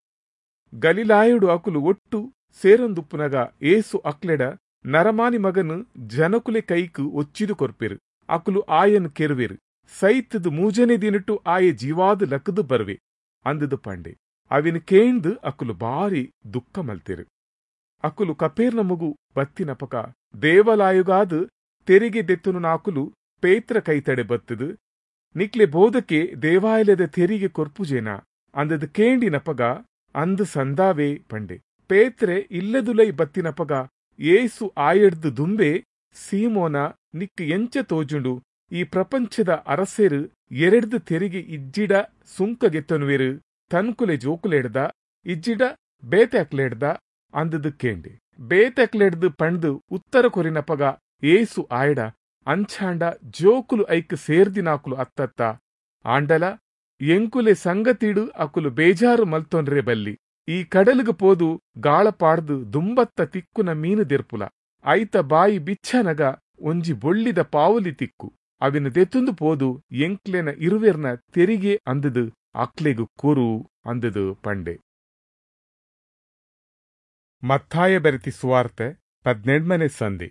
ಗಲಿಲಾಯುಡು ಅಕುಲು ಒಟ್ಟು ಸೇರೊಂದುಪ್ಪುನಗ ಏಸು ಅಕ್ಲೆಡ ನರಮಾನಿ ಮಗನು ಜನಕುಲೆ ಕೈಕು ಒಚ್ಚಿದು ಕೊರ್ಪೆರು. ಅಕುಲು ಆಯನು ಕೆರುವೆರು ಸೈತದು ಮೂಜನೆ ದಿನಟು ಆಯ ಜೀವಾದು ಲಕದು ಬರ್ವೆ ಅಂದದು ಪಂಡೆ. ಅವಿನ ಕೇಂದು ಅಕುಲು ಬಾರಿ ದುಃಖ ಮಲ್ತೆರು. ಅಕುಲು ಕಪೇರ್ನ ಮಗು ಬತ್ತಿನಪಕ ದೇವಾಲಯುಗಾದು ತೆರಿಗೆ ದೆತ್ತನು ನಾಕುಲು ಪೇತ್ರ ಕೈತಡೆ ಬತ್ತದು ನಿಕ್ಲೆ ಬೋಧಕೆ ದೇವಾಲಯದ ತೆರಿಗೆ ಕೊರ್ಪುಜೇನ ಅಂದದು ಕೇಂಡಿನಪಗ ಅಂದು ಸಂದಾವೇ ಪಂಡೆ. ಪೇತ್ರೆ ಇಲ್ಲದುಲೈ ಬತ್ತಿನಪಗ ಏಸು ಆಯಡ್ದು ದುಂಬೆ ಸೀಮೋನ ನಿಕ್ ಎಂಚ ತೋಜುಂಡು ಈ ಪ್ರಪಂಚದ ಅರಸೆರು ಎರೆಡ್ದು ತೆರಿಗೆ ಇಜ್ಜಿಡ ಸುಂಕ ಗೆತ್ತನುವೆರು ತನ್ಕುಲೆ ಜೋಕುಲೆಡ್ದ ಇಜ್ಜಿಡ ಬೇತೆ ಅಕ್ಲೆಡ್ದ ಅಂದದು ಕೇಂಡೆ. ಬೇತೆ ಅಕ್ಲೆಡ್ದು ಪಂಡ್ದು ಉತ್ತರ ಕೊರಿನಪಗ ಏಸು ಆಯಡ ಅಂಚಾಂಡ ಜೋಕುಲು ಐಕ್ ಸೇರ್ದಿನಾಕುಲು ಅತ್ತತ್ತ ಆಂಡಲ ಎಂಕುಲೆ ಸಂಗತಿಡು ಅಕುಲು ಬೇಜಾರು ಮಲ್ತೊಂಡ್ರೆ ಬಲ್ಲಿ ಈ ಕಡಲಿಗೆ ಪೋದು ಗಾಳಪಾಡ್ದು ದುಂಬತ್ತ ತಿಕ್ಕುನ ಮೀನು ದೆರ್ಪುಲ ಐತ ಬಾಯಿ ಬಿಚ್ಚನಗ ಒಂಜಿ ಬೊಳ್ಳಿದ ಪಾವುಲಿ ತಿಕ್ಕು ಅವಿನ ದೆತ್ತುಂದು ಪೋದು ಎಂಕ್ಲೆನ ಇರುವೆರ್ನ ತೆರಿಗೆ ಅಂದದು ಅಕ್ಲೆಗು ಕೊರು ಅಂದದು ಪಂಡೆ. ಮತ್ತಾಯ ಬೆರೆತಿ ಸುವಾರ್ತೆ 18ನೇ ಸಂಧಿ.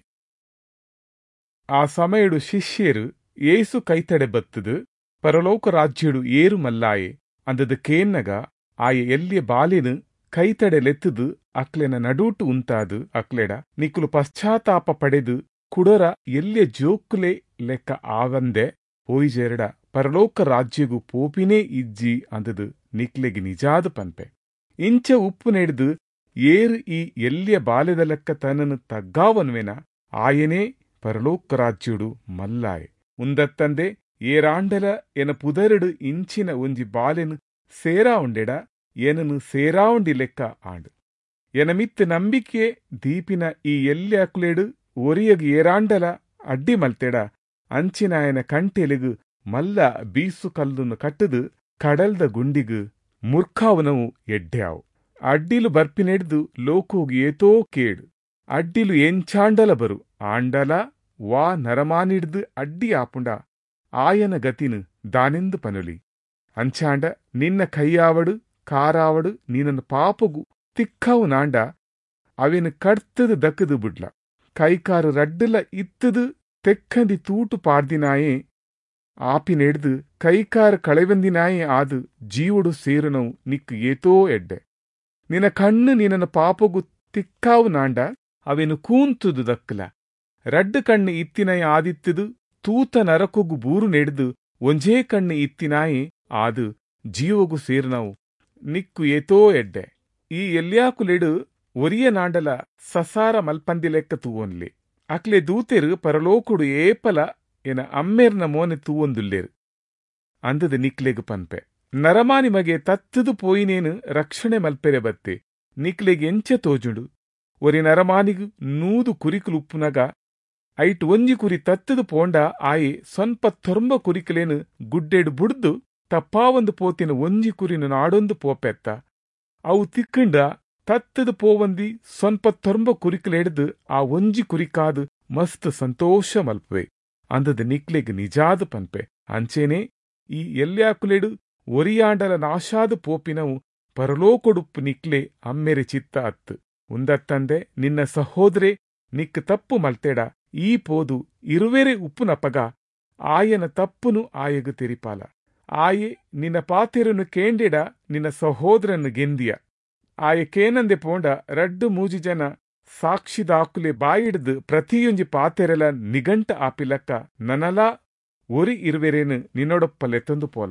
ಆ ಸಮಯಡು ಶಿಷ್ಯರು ಏಸು ಕೈತಡೆ ಬತ್ತದು ಪರಲೋಕ ರಾಜ್ಯಡು ಏರು ಮಲ್ಲಾಯೆ ಅಂದದು ಕೇನ್ನಗ ಆಯ ಎಲ್ಲಿಯ ಬಾಲಿನು ಕೈತಡೆ ಲೆತ್ತದು ಅಕ್ಲೆನ ನಡೂಟು ಉಂತಾದು ಅಕ್ಲೆಡ ನಿಕುಲು ಪಶ್ಚಾತ್ತಾಪ ಪಡೆದು ಕುಡರ ಎಲ್ಲಿಯ ಜೋಕುಲೆ ಲೆಕ್ಕ ಆವಂದೆ ಓಯ್ಜೆರಡ ಪರಲೋಕ ರಾಜ್ಯಗು ಪೋಪಿನೇ ಇಜ್ಜಿ ಅಂದದು ನಿಕ್ಲೆಗೆ ನಿಜಾದ ಪನ್ಪೆ. ಇಂಚ ಉಪ್ಪು ನೆಡ್ದು ಏರು ಈ ಎಲ್ಲಿಯ ಬಾಲ್ಯದ ಲೆಕ್ಕ ತನ್ನನು ತಗ್ಗಾವನ್ವೆನ ಆಯನೇ ಪರಲೋಕ ರಾಜ್ಯುಡು ಮಲ್ಲಾಯೆ ಉಂದತ್ತಂದೆ ಏರಾಂಡಲ ಎನ ಪುದರಡು ಇಂಚಿನ ಒಂಜಿ ಬಾಲೆನು ಸೇರಾ ಉಂಡೆಡ ಏನನು ಸೇರಾ ಉಂಡಿ ಲೆಕ್ಕ ಆಂಡು ಎನ ಮಿತ್ತು ನಂಬಿಕೆ ದೀಪಿನ ಈ ಎಲ್ಯಾಕುಲೆಡು ಒರಿಯಗು ಏರಾಂಡಲ ಅಡ್ಡಿ ಮಲ್ತೆಡ ಅಂಚಿನಾಯನ ಕಂಟೆಲೆಗು ಮಲ್ಲ ಬೀಸು ಕಲ್ಲುನು ಕಟ್ಟದು ಕಡಲ್ದ ಗುಂಡಿಗು ಮುರ್ಖಾವುನವು ಎಡ್ಡ್ಯಾವು ಅಡ್ಡಿಲು ಬರ್ಪಿನೆಡ್ದು ಲೋಕೋಗು ಏತೋ ಕೇಡು ಅಡ್ಡಿಲು ಎಂಚಾಂಡಲ ಬರು ಆಂಡಲ ವಾ ನರಮಾನಿಡ್ದು ಅಡ್ಡಿ ಆಪುಂಡ ಆಯನ ಗತಿನು ದಾನೆಂದು ಪನುಲಿ ಅಂಚಾಂಡ ನಿನ್ನ ಕೈಯಾವಡು ಕಾರಾವಡು ನೀನನ್ನು ಪಾಪಗು ತಿಕ್ಕವು ನಾಂಡ ಅವೆನು ಕಡ್ತದು ದಕ್ಕದು ಬುಡ್ಲ ಕೈಕಾರು ರಡ್ಡಲ ಇತ್ತದು ತೆಕ್ಕಂದಿ ತೂಟು ಪಾಡ್ದಿನಾಯೇ ಆಪಿನೆಡ್ದು ಕೈಕಾರ ಕಳೆವಂದಿನಾಯೇ ಆದು ಜೀವಡು ಸೇರುನವು ನಿಕ್ಕು ಏತೋ ಎಡ್ಡೆ ನಿನ್ನ ಕಣ್ಣು ನಿನ್ನನ್ನು ಪಾಪಗು ತಿಕ್ಕಾವು ನಾಂಡ ಅವೆನು ಕೂಂತುದು ದಕ್ಕಲ ರಡ್ಡು ಕಣ್ಣು ಇತ್ತಿನಾಯ ಆದಿತ್ತದು ತೂತ ನರಕೊಗು ಬೂರು ನೆಡ್ದು ಒಂಜೇ ಕಣ್ಣು ಇತ್ತಿನಾಯೇ ಆದು ಜೀವಗು ಸೇರುನವು ನಿಕ್ಕು ಏತೋ ಎಡ್ಡೆ ಈ ಎಲ್ಯಾಕುಲೆಡು ಒರಿಯ ನಾಂಡಲ ಸಸಾರ ಮಲ್ಪಂದಿ ಲೆಕ್ಕ ತೂವೊನ್ಲೆ ಅಕ್ಲೆ ದೂತೆರು ಪರಲೋಕುಡು ಏಪಲ ಎನ ಅಮ್ಮೆರ್ನ ಮೋನೆ ತೂವೊಂದುಲ್ಲೇರು ಅಂದದು ನಿಕ್ಲೆಗು ಪನ್ಪೆ. ನರಮಾನಿ ಮಗೆ ತತ್ತದು ಪೋಯಿನೇನು ರಕ್ಷಣೆ ಮಲ್ಪೆರೆ ಬತ್ತೆ ನಿಕ್ಲೆಗ್ ಎಂಚ ತೋಜುಂಡು. ಒರಿ ನರಮಾನಿಗ್ 100 ಕುರಿಕುಲು ಉಪ್ಪುನಗ ಐಟ್ ಒಂಜಿ ಕುರಿ ತತ್ತದು ಪೋಂಡ ಆಯಿ ಸ್ವಲ್ಪ ತೊರಂಬ ಕುರಿಕಲೇನು ಗುಡ್ಡೆಡು ಬುಡ್ದು ತಪ್ಪಾವೊಂದು ಪೋತಿನ ಒಂಜಿ ಕುರಿನ ನಾಡೊಂದು ಪೋಪೆತ್ತ. ಅವು ತಿಕ್ಕಂಡ ತತ್ತದು ಪೋವಂದಿ ಸ್ವಲ್ಪ ತೊರಂಬ ಕುರಿಕಲೆಡ್ದು ಆ ಒಂಜಿ ಕುರಿಕಾದು ಮಸ್ತ್ ಸಂತೋಷ ಮಲ್ಪುವೆ. ಅಂದದ ನಿಕ್ಲೆಗ್ ನಿಜಾದ ಪನ್ಪೆ. ಅಂಚೇನೆ ಈ ಎಲ್ಯಾಕುಲೆಡು ಒರಿಯಾಂಡಲ ನಾಶಾದ ಪೋಪಿನವು ಪರಲೋಕೊಡುಪ್ಪು ನಿಕ್ಲೆ ಅಮ್ಮೆರೆ ಚಿತ್ತ ಅತ್ತು. ಉಂದತ್ತಂದೆ ನಿನ್ನ ಸಹೋದ್ರೆ ನಿಕ್ ತಪ್ಪು ಮಲ್ತೆಡ ಈ ಪೋದು ಇರುವೆರೆ ಉಪ್ಪುನಪಗ ಆಯನ ತಪ್ಪುನು ಆಯಗು ತೆರಿಪಾಲ. ಆಯೆ ನಿನ್ನ ಪಾತೆರನು ಕೇಂಡೆಡ ನಿನ್ನ ಸಹೋದ್ರನ್ನು ಗೆಂದಿಯ. ಆಯ ಕೇನಂದೆ ಪೋಂಡ 2-3 ಜನ ಸಾಕ್ಷಿದಾಕುಲೆ ಬಾಯಿಡ್ದು ಪ್ರತಿಯೊಂಜಿ ಪಾತೆರೆಲ ನಿಗಂಟ ಆಪಿಲಕ್ಕ ನನಲಾ ಒರಿ ಇರುವೆರೇನು ನಿನ್ನೊಡಪ್ಪಲೆತ್ತೊಂದು ಪೋಲ.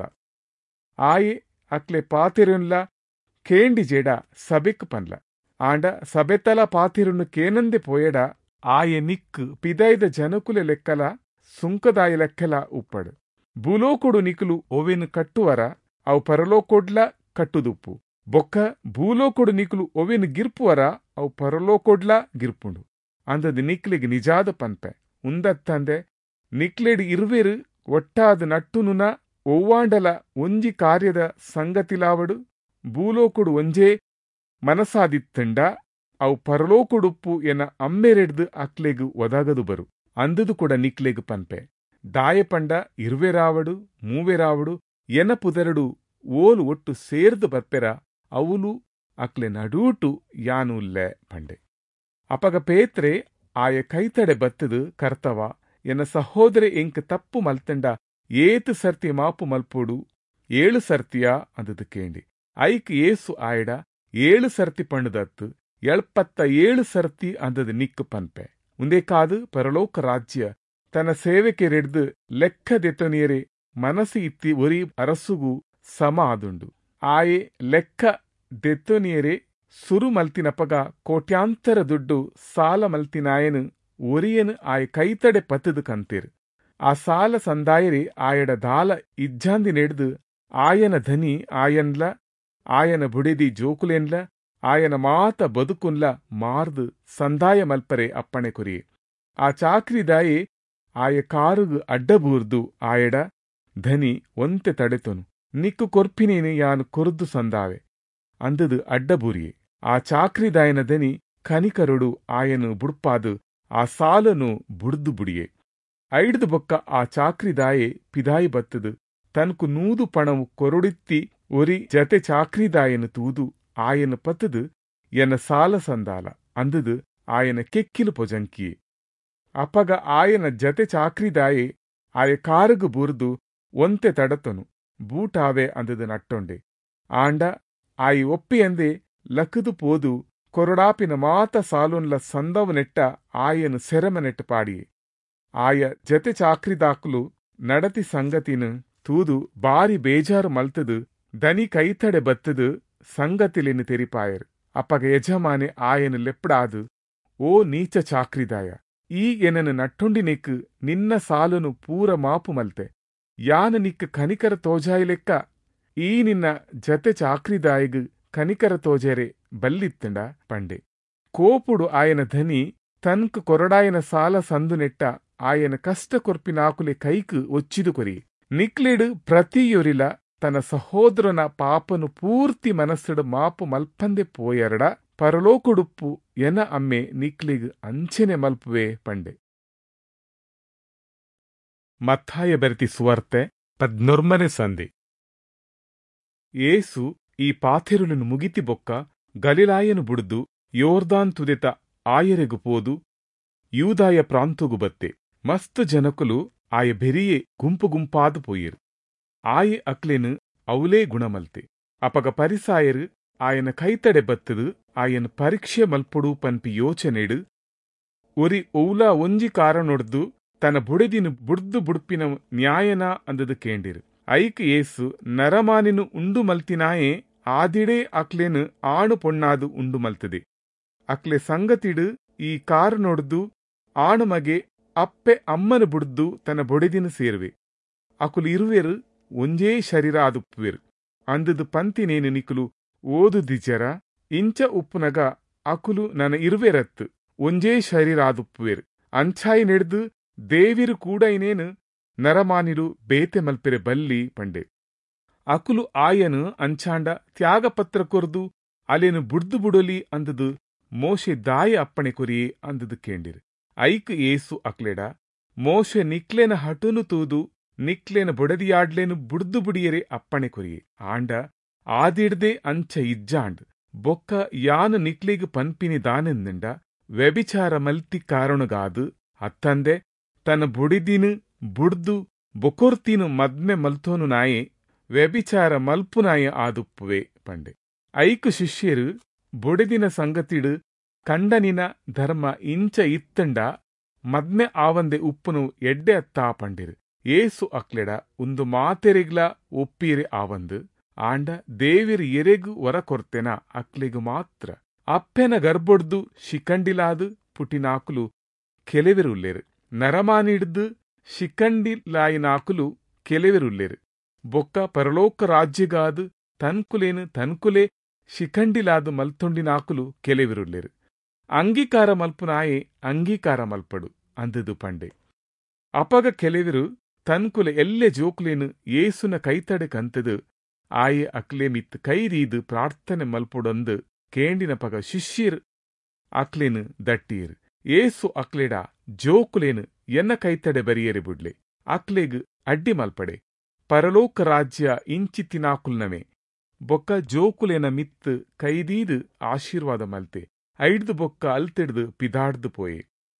ಆಯೆ ಅಕ್ಲೆ ಪಾತೆರುನ್ಲ ಕೇಂಡಿ ಜೇಡ ಸಬೆಕ್ ಪನ್ಲ. ಆಂಡ ಸಬೆತಲ ಪಾತೆರುನು ಕೇನಂದೆ ಪೋಯಡ ಆಯೆ ನಿಕ್ಕು ಪಿದೈದ ಜನಕುಲೆ ಲೆಕ್ಕಲ ಸುಂಕದಾಯ ಲೆಕ್ಕಲ ಉಪ್ಪಡು. ಭೂಲೋಕೊಡು ನಿಕುಲು ಒವೆನು ಕಟ್ಟುವರ ಅವು ಪರಲೋಕೊಡ್ಲ ಕಟ್ಟುದುಪ್ಪು. ಬೊಕ್ಕ ಭೂಲೋಕೊಡು ನಿಕುಲು ಒವೆನು ಗಿರ್ಪುವರ ಅವು ಪರಲೋಕೊಡ್ಲ ಗಿರ್ಪುಂಡು. ಅಂದದು ನಿಕ್ಲೆಗ್ ನಿಜಾದ ಪನ್ಪೆ. ಉಂದತ್ತಂದೆ ನಿಕ್ಲೆಡ್ ಇರುವೆರು ಒಟ್ಟಾದ ನಟ್ಟುನುನ ಒವ್ವಾಂಡಲ ಒಂಜಿ ಕಾರ್ಯದ ಸಂಗತಿಲಾವಡು ಭೂಲೋಕೊಡು ಒಂಜೇ ಮನಸಾದಿತ್ತಂಡ ಅವು ಪರಲೋಕೊಡುಪ್ಪು ಎನ ಅಮ್ಮೆರೆಡ್ದು ಅಕ್ಲೆಗು ಒದಗದು ಬರು. ಅಂದದು ಕೂಡ ನಿಕ್ಲೆಗ್ ಪನ್ಪೆ. ದಾಯಪಂಡ ಇರುವೆರಾವಡು ಮೂವೆರಾವಡು ಎನ ಪುದರಡು ಓಲು ಒಟ್ಟು ಸೇರ್ದು ಬರ್ಪೆರ ಅವಳು ಅಕ್ಲೆ ನಡೂಟು ಯಾನುಲ್ಲೆ ಪಂಡೆ. ಅಪಗ ಪೇತ್ರೆ ಆಯ ಕೈತಡೆ ಬತ್ತದು ಕರ್ತವ ಎನ ಸಹೋದರೆ ಎಂಕ್ ತಪ್ಪು ಮಲ್ತಂಡ ಏತು ಸರ್ತಿ ಮಾಪು ಮಲ್ಪೋಡು 7 ಸರ್ತಿಯಾ ಅಂದದು ಕೇಂಡಿ. ಐಕ್ ಏಸು ಆಯಡ 7 ಸರ್ತಿ ಪಂಡುದತ್ತು 77 ಸರ್ತಿ ಅಂದದು ನಿಕ್ಕು ಪನ್ಪೆ. ಉಂದೇ ಕಾದು ಪರಲೋಕ ರಾಜ್ಯ ತನ್ನ ಸೇವೆಕೆರೆಡ್ದು ಲೆಕ್ಕದೆತ್ತೊನಿಯರೆ ಮನಸ್ಸು ಇತ್ತಿ ಒರಿ ಅರಸುಗೂ ಸಮ ಆದುಂಡು. ಆಯೆ ಲೆಕ್ಕ ದೆತ್ತೊನಿಯರೆ ಸುರು ಮಲ್ತಿನಪಗ ಕೋಟ್ಯಾಂತರ ದುಡ್ಡು ಸಾಲ ಮಲ್ತಿನಾಯನು ಒರಿಯನು ಆಯ ಕೈತಡೆ ಪತ್ತದು ಕಂತೀರು. ಆ ಸಾಲ ಸಂದಾಯರೆ ಆಯಡ ದಾಲ ಇಜ್ಜಾಂದಿ ನೆಡ್ದು ಆಯನ ಧನಿ ಆಯನ್ಲ ಆಯನ ಬುಡೆದಿ ಜೋಕುಲೆನ್ಲ ಆಯನ ಮಾತ ಬದುಕುನ್ಲ ಮಾರ್ದು ಸಂದಾಯ ಮಲ್ಪರೆ ಅಪ್ಪಣೆ ಕೊರಿಯೆ. ಆ ಚಾಕ್ರಿದಾಯೆ ಆಯ ಕಾರುಗು ಅಡ್ಡಬೂರ್ದು ಆಯಡ ಧನಿ ಒಂತೆ ತಡೆತೊನು ನಿಕ್ಕು ಕೊರ್ಪಿನೇನು ಯಾನು ಕೊರ್ದು ಸಂದಾವೆ ಅಂದದು ಅಡ್ಡಬೂರಿಯೆ. ಆ ಚಾಕ್ರಿದಾಯನ ಧನಿ ಕನಿಕರೊಡು ಆಯನು ಬುಡ್ಪಾದು ಆ ಸಾಲನು ಬುಡ್ದು ಬುಡಿಯೆ. ಐಡ್ದು ಬೊಕ್ಕ ಆ ಚಾಕ್ರಿದಾಯೆ ಪಿದಾಯಿ ಬತ್ತದು ತನ್ಕು 100 ಪಣವು ಕೊರೊಡಿತ್ತಿ ಒರಿ ಜತೆ ಚಾಕ್ರಿದಾಯನು ತೂದು ಆಯನ ಪತ್ತದು ಎನ್ನ ಸಾಲ ಸಂದಾಲ ಅಂದದು ಆಯನ ಕೆಕ್ಕಿಲು ಪೊಜಂಕಿಯೆ. ಅಪಗ ಆಯನ ಜತೆ ಚಾಕ್ರಿದಾಯೆ ಆಯ ಕಾರುಗು ಬುರ್ದು ಒಂತೆ ತಡತೊನು ಬೂಟಾವೆ ಅಂದದು ನಟ್ಟೊಂಡೆ. ಆಂಡ ಆಯಿ ಒಪ್ಪಿಯಂದೆ ಲಕದು ಪೋದು ಕೊರಡಾಪಿನ ಮಾತ ಸಾಲುನ್ಲ ಸಂದವ ನೆಟ್ಟ ಆಯನು ಸೆರಮ ನೆಟ್ಟು ಪಾಡಿಯೆ. ಆಯ ಜತೆ ಚಾಕ್ರಿದಾಕುಲು ನಡತಿ ಸಂಗತಿನು ತೂದು ಬಾರಿ ಬೇಜಾರು ಮಲ್ತದು ದನಿ ಕೈತಡೆ ಬತ್ತದು ಸಂಗತಿಲೆನು ತೆರಿಪಾಯರು. ಅಪ್ಪಗ ಯಜಮಾನೆ ಆಯನು ಲೆಪ್ಪಡಾದು, ಓ ನೀಚ ಚಾಕ್ರಿದಾಯ, ಈ ಎನನು ನಟ್ಟುಂಡಿನೆಕ್ಕು ನಿನ್ನ ಸಾಲನು ಪೂರ ಮಾಪು ಮಲ್ತೆ ಯಾನ ನಿಕ್ಕ ಕನಿಕರ ತೋಜಾಯಿ ಲೆಕ್ಕ ಈ ನಿನ್ನ ಜತೆ ಚಾಕ್ರಿದಾಯಿಗು ಕನಿಕರ ತೋಜರೆ ಬಲ್ಲಿತ್ತಂಡ ಪಂಡೆ. ಕೋಪುಡು ಆಯನ ಧನಿ ತನ್ಕು ಕೊರಡಾಯನ ಸಾಲ ಸಂದು ನೆಟ್ಟ ಆಯನ ಕಷ್ಟ ಕೊರ್ಪಿನಾಕುಲೆ ಕೈಕು ಒಚ್ಚಿದು ಕೊರಿ. ನಿಕ್ಲೆಡು ಪ್ರತಿಯೊರಿಲ ತನ್ನ ಸಹೋದರನ ಪಾಪನು ಪೂರ್ತಿ ಮನಸ್ಸಡು ಮಾಪು ಮಲ್ಪಂದೆ ಪೋಯರಡ ಪರಲೋಕೊಡುಪ್ಪು ಎನ ಅಮ್ಮೆ ನಿಕ್ಲೆಗ್ ಅಂಚೆನೆ ಮಲ್ಪುವೆ ಪಂಡೆ. ಮತ್ತಾಯ ಬೆರೆತಿ ಸುವಾರ್ತೆ 14ನೇ ಸಂಧಿ. ಏಸು ಈ ಪಾಥೆರುಲನ್ನು ಮುಗಿತಿ ಬೊಕ್ಕ ಗಲಿಲಾಯನು ಬುಡ್ದು ಯೋರ್ದಾನ್ ತುದೆತ ಆಯರೆಗು ಪೋದು ಯೂದಾಯ ಪ್ರಾಂತುಗು ಬತ್ತೆ. ಮಸ್ತ್ ಜನಕುಲು ಆಯ ಬೆರಿಯೇ ಗುಂಪು ಗುಂಪಾದು ಪೋಯಿರು. ಆಯೆ ಅಕ್ಲೆನು ಅವಲೇ ಗುಣಮಲ್ತೆ. ಅಪಗ ಪರಿಸಾಯರು ಆಯನ ಕೈತಡೆ ಬತ್ತದು ಆಯನ ಪರೀಕ್ಷೆ ಮಲ್ಪೊಡು ಪನ್ಪಿ ಯೋಚನೆಡು ಒರಿ ಒವ್ಲಾ ಒಂಜಿ ಕಾರಣೊಡ್ದು ತನ್ನ ಬುಡೆದಿನು ಬುಡ್ದು ಬುಡ್ಪಿನ ನ್ಯಾಯನ ಅಂದದು ಕೇಂಡಿರು. ಐಕ್ ಏಸು ನರಮಾನಿನು ಉಂಡು ಮಲ್ತಿನಾಯೇ ಆದಿಡೇ ಅಕ್ಲೆನು ಆಣು ಪೊಣ್ಣಾದು ಉಂಡು ಮಲ್ತದೆ. ಅಕ್ಲೆ ಸಂಗತಿಡು ಈ ಕಾರಣೊಡ್ದು ಆಣು ಮಗೆ ಅಪ್ಪೆ ಅಮ್ಮನು ಬುಡ್ದು ತನ್ನ ಬೊಡೆದಿನ ಸೇರುವೆ. ಅಕುಲು ಇರುವೆರು ಒಂಜೇ ಶರೀರ ಆದುಪ್ಪುವೆರು ಅಂದದು ಪಂತಿನೇನು ನಿಕುಲು ಓದುದಿಜರ ಇಂಚ ಉಪ್ಪುನಗ ಅಕುಲು ನನ ಇರುವೆರತ್ತು ಒಂಜೇ ಶರೀರಾದುಪ್ಪುವೆರು ಅಂಚಾಯಿ ನೆಡ್ದು ದೇವಿರು ಕೂಡ ಇನೇನು ನರಮಾನಿಲು ಬೇತೆ ಮಲ್ಪೆರೆ ಬಲ್ಲಿ ಪಂಡೆ. ಅಕುಲು ಆಯನು ಅಂಚಾಂಡ ತ್ಯಾಗಪತ್ರ ಕೊರ್ದು ಅಲೆನು ಬುಡ್ದು ಬುಡೊಲಿ ಅಂದದು ಮೋಶೆ ದಾಯ ಅಪ್ಪಣೆ ಕೊರಿಯೇ ಅಂದದು ಕೇಂಡಿರು. ಐಕ್ ಏಸು ಅಕ್ಲೆಡ ಮೋಶೆ ನಿಕ್ಲೆನ ಹಟುನು ತೂದು ನಿಕ್ಲೆನ ಬುಡದಿಯಾಡ್ಲೆನು ಬುಡ್ದು ಬುಡಿಯರೆ ಅಪ್ಪಣೆ ಕೊರಿಯೇ ಆಂಡ ಆದಿಡ್ದೆ ಅಂಚ ಇಜ್ಜಾಂಡ್ ಬೊಕ್ಕ ಯಾನು ನಿಕ್ಲೆಗ್ ಪನ್ಪಿನಿ ದಾನೆಂದಂಡ ವ್ಯಭಿಚಾರ ಮಲ್ತಿ ಕಾರಣಗಾದು ಅತ್ತಂದೆ ತನ್ನ ಬುಡಿದಿನು ಬುಡ್ದು ಬೊಕೊರ್ತಿನು ಮದ್ಮೆ ಮಲ್ತೋನು ನಾಯೆ ವ್ಯಭಿಚಾರ ಮಲ್ಪುನಾಯ ಆದುಪ್ಪುವೆ ಪಂಡೆ. ಐಕು ಶಿಷ್ಯರು ಬುಡಿದಿನ ಸಂಗತಿಡು ಕಂಡನಿನ ಧರ್ಮ ಇಂಚ ಇತ್ತಂಡ ಮದ್ಮೆ ಆವಂದೆ ಉಪ್ಪುನು ಎಡ್ಡೆ ಅತ್ತಾ ಪಂಡಿರು. ಏಸು ಅಕ್ಲೆಡ ಒಂದು ಮಾತೆರೆಗ್ಲ ಒಪ್ಪೀರೆ ಆವಂದು ಆಂಡ ದೇವಿರು ಎರೆಗು ಹೊರ ಕೊರ್ತೆನ ಅಕ್ಲೆಗು ಮಾತ್ರ ಅಪ್ಪೆನ ಗರ್ಬೊಡ್ದು ಶಿಕಂಡಿಲಾದು ಪುಟಿನಾಕುಲು ಕೆಲವೆರುಲ್ಲೆರು ನರಮಾನಿಡ್ದು ಶಿಕಂಡಿಲಾಯಿನಾಕುಲು ಕೆಲವೆರುಲ್ಲೆರು ಬೊಕ್ಕ ಪರಲೋಕ ರಾಜ್ಯಗಾದು ತನ್ಕುಲೇನು ತನ್ಕುಲೆ ಶಿಖಂಡಿಲಾದು ಮಲ್ತೊಂಡಿನಾಕುಲು ಕೆಲವಿರುಲ್ಲೆರು ಅಂಗೀಕಾರ ಮಲ್ಪುನಾಯೆ ಅಂಗೀಕಾರ ಮಲ್ಪಡು ಅಂದದು ಪಂಡೆ. ಅಪಗ ಕೆಲವಿರು ತನ್ಕುಲೆ ಎಲ್ಲೆ ಜೋಕುಲೇನು ಏಸುನ ಕೈತಡೆ ಕಂತದು ಆಯೆ ಅಕ್ಲೆ ಮಿತ್ ಕೈರೀದು ಪ್ರಾರ್ಥನೆ ಮಲ್ಪೊಡೊಂದು ಕೇಂಡಿನ ಪಗ ಶಿಷ್ಯರು ಅಕ್ಲೇನು ದಟ್ಟೀರು. ಏಸು ಅಕ್ಲೆಡ ಜೋಕುಲೇನು ಎನ್ನ ಕೈತಡೆ ಬರಿಯರೆ ಬುಡ್ಲೆ ಅಕ್ಲೆಗ್ ಅಡ್ಡಿ ಮಲ್ಪಡೆ ಪರಲೋಕ ರಾಜ್ಯ ಇಂಚಿ ತಿನಾಕುಲ್ನವೆ ಬೊಕ್ಕ ಜೋಕುಲೆನ ಮಿತ್ ಕೈದೀದು ಆಶೀರ್ವಾದ ಮಲ್ತೆ ಐಡ್ದು ಬೊಕ್ಕ ಅಲ್ತೆಡ್ದು ಪಿದಾಡ್ದು ಪೋಯೆ.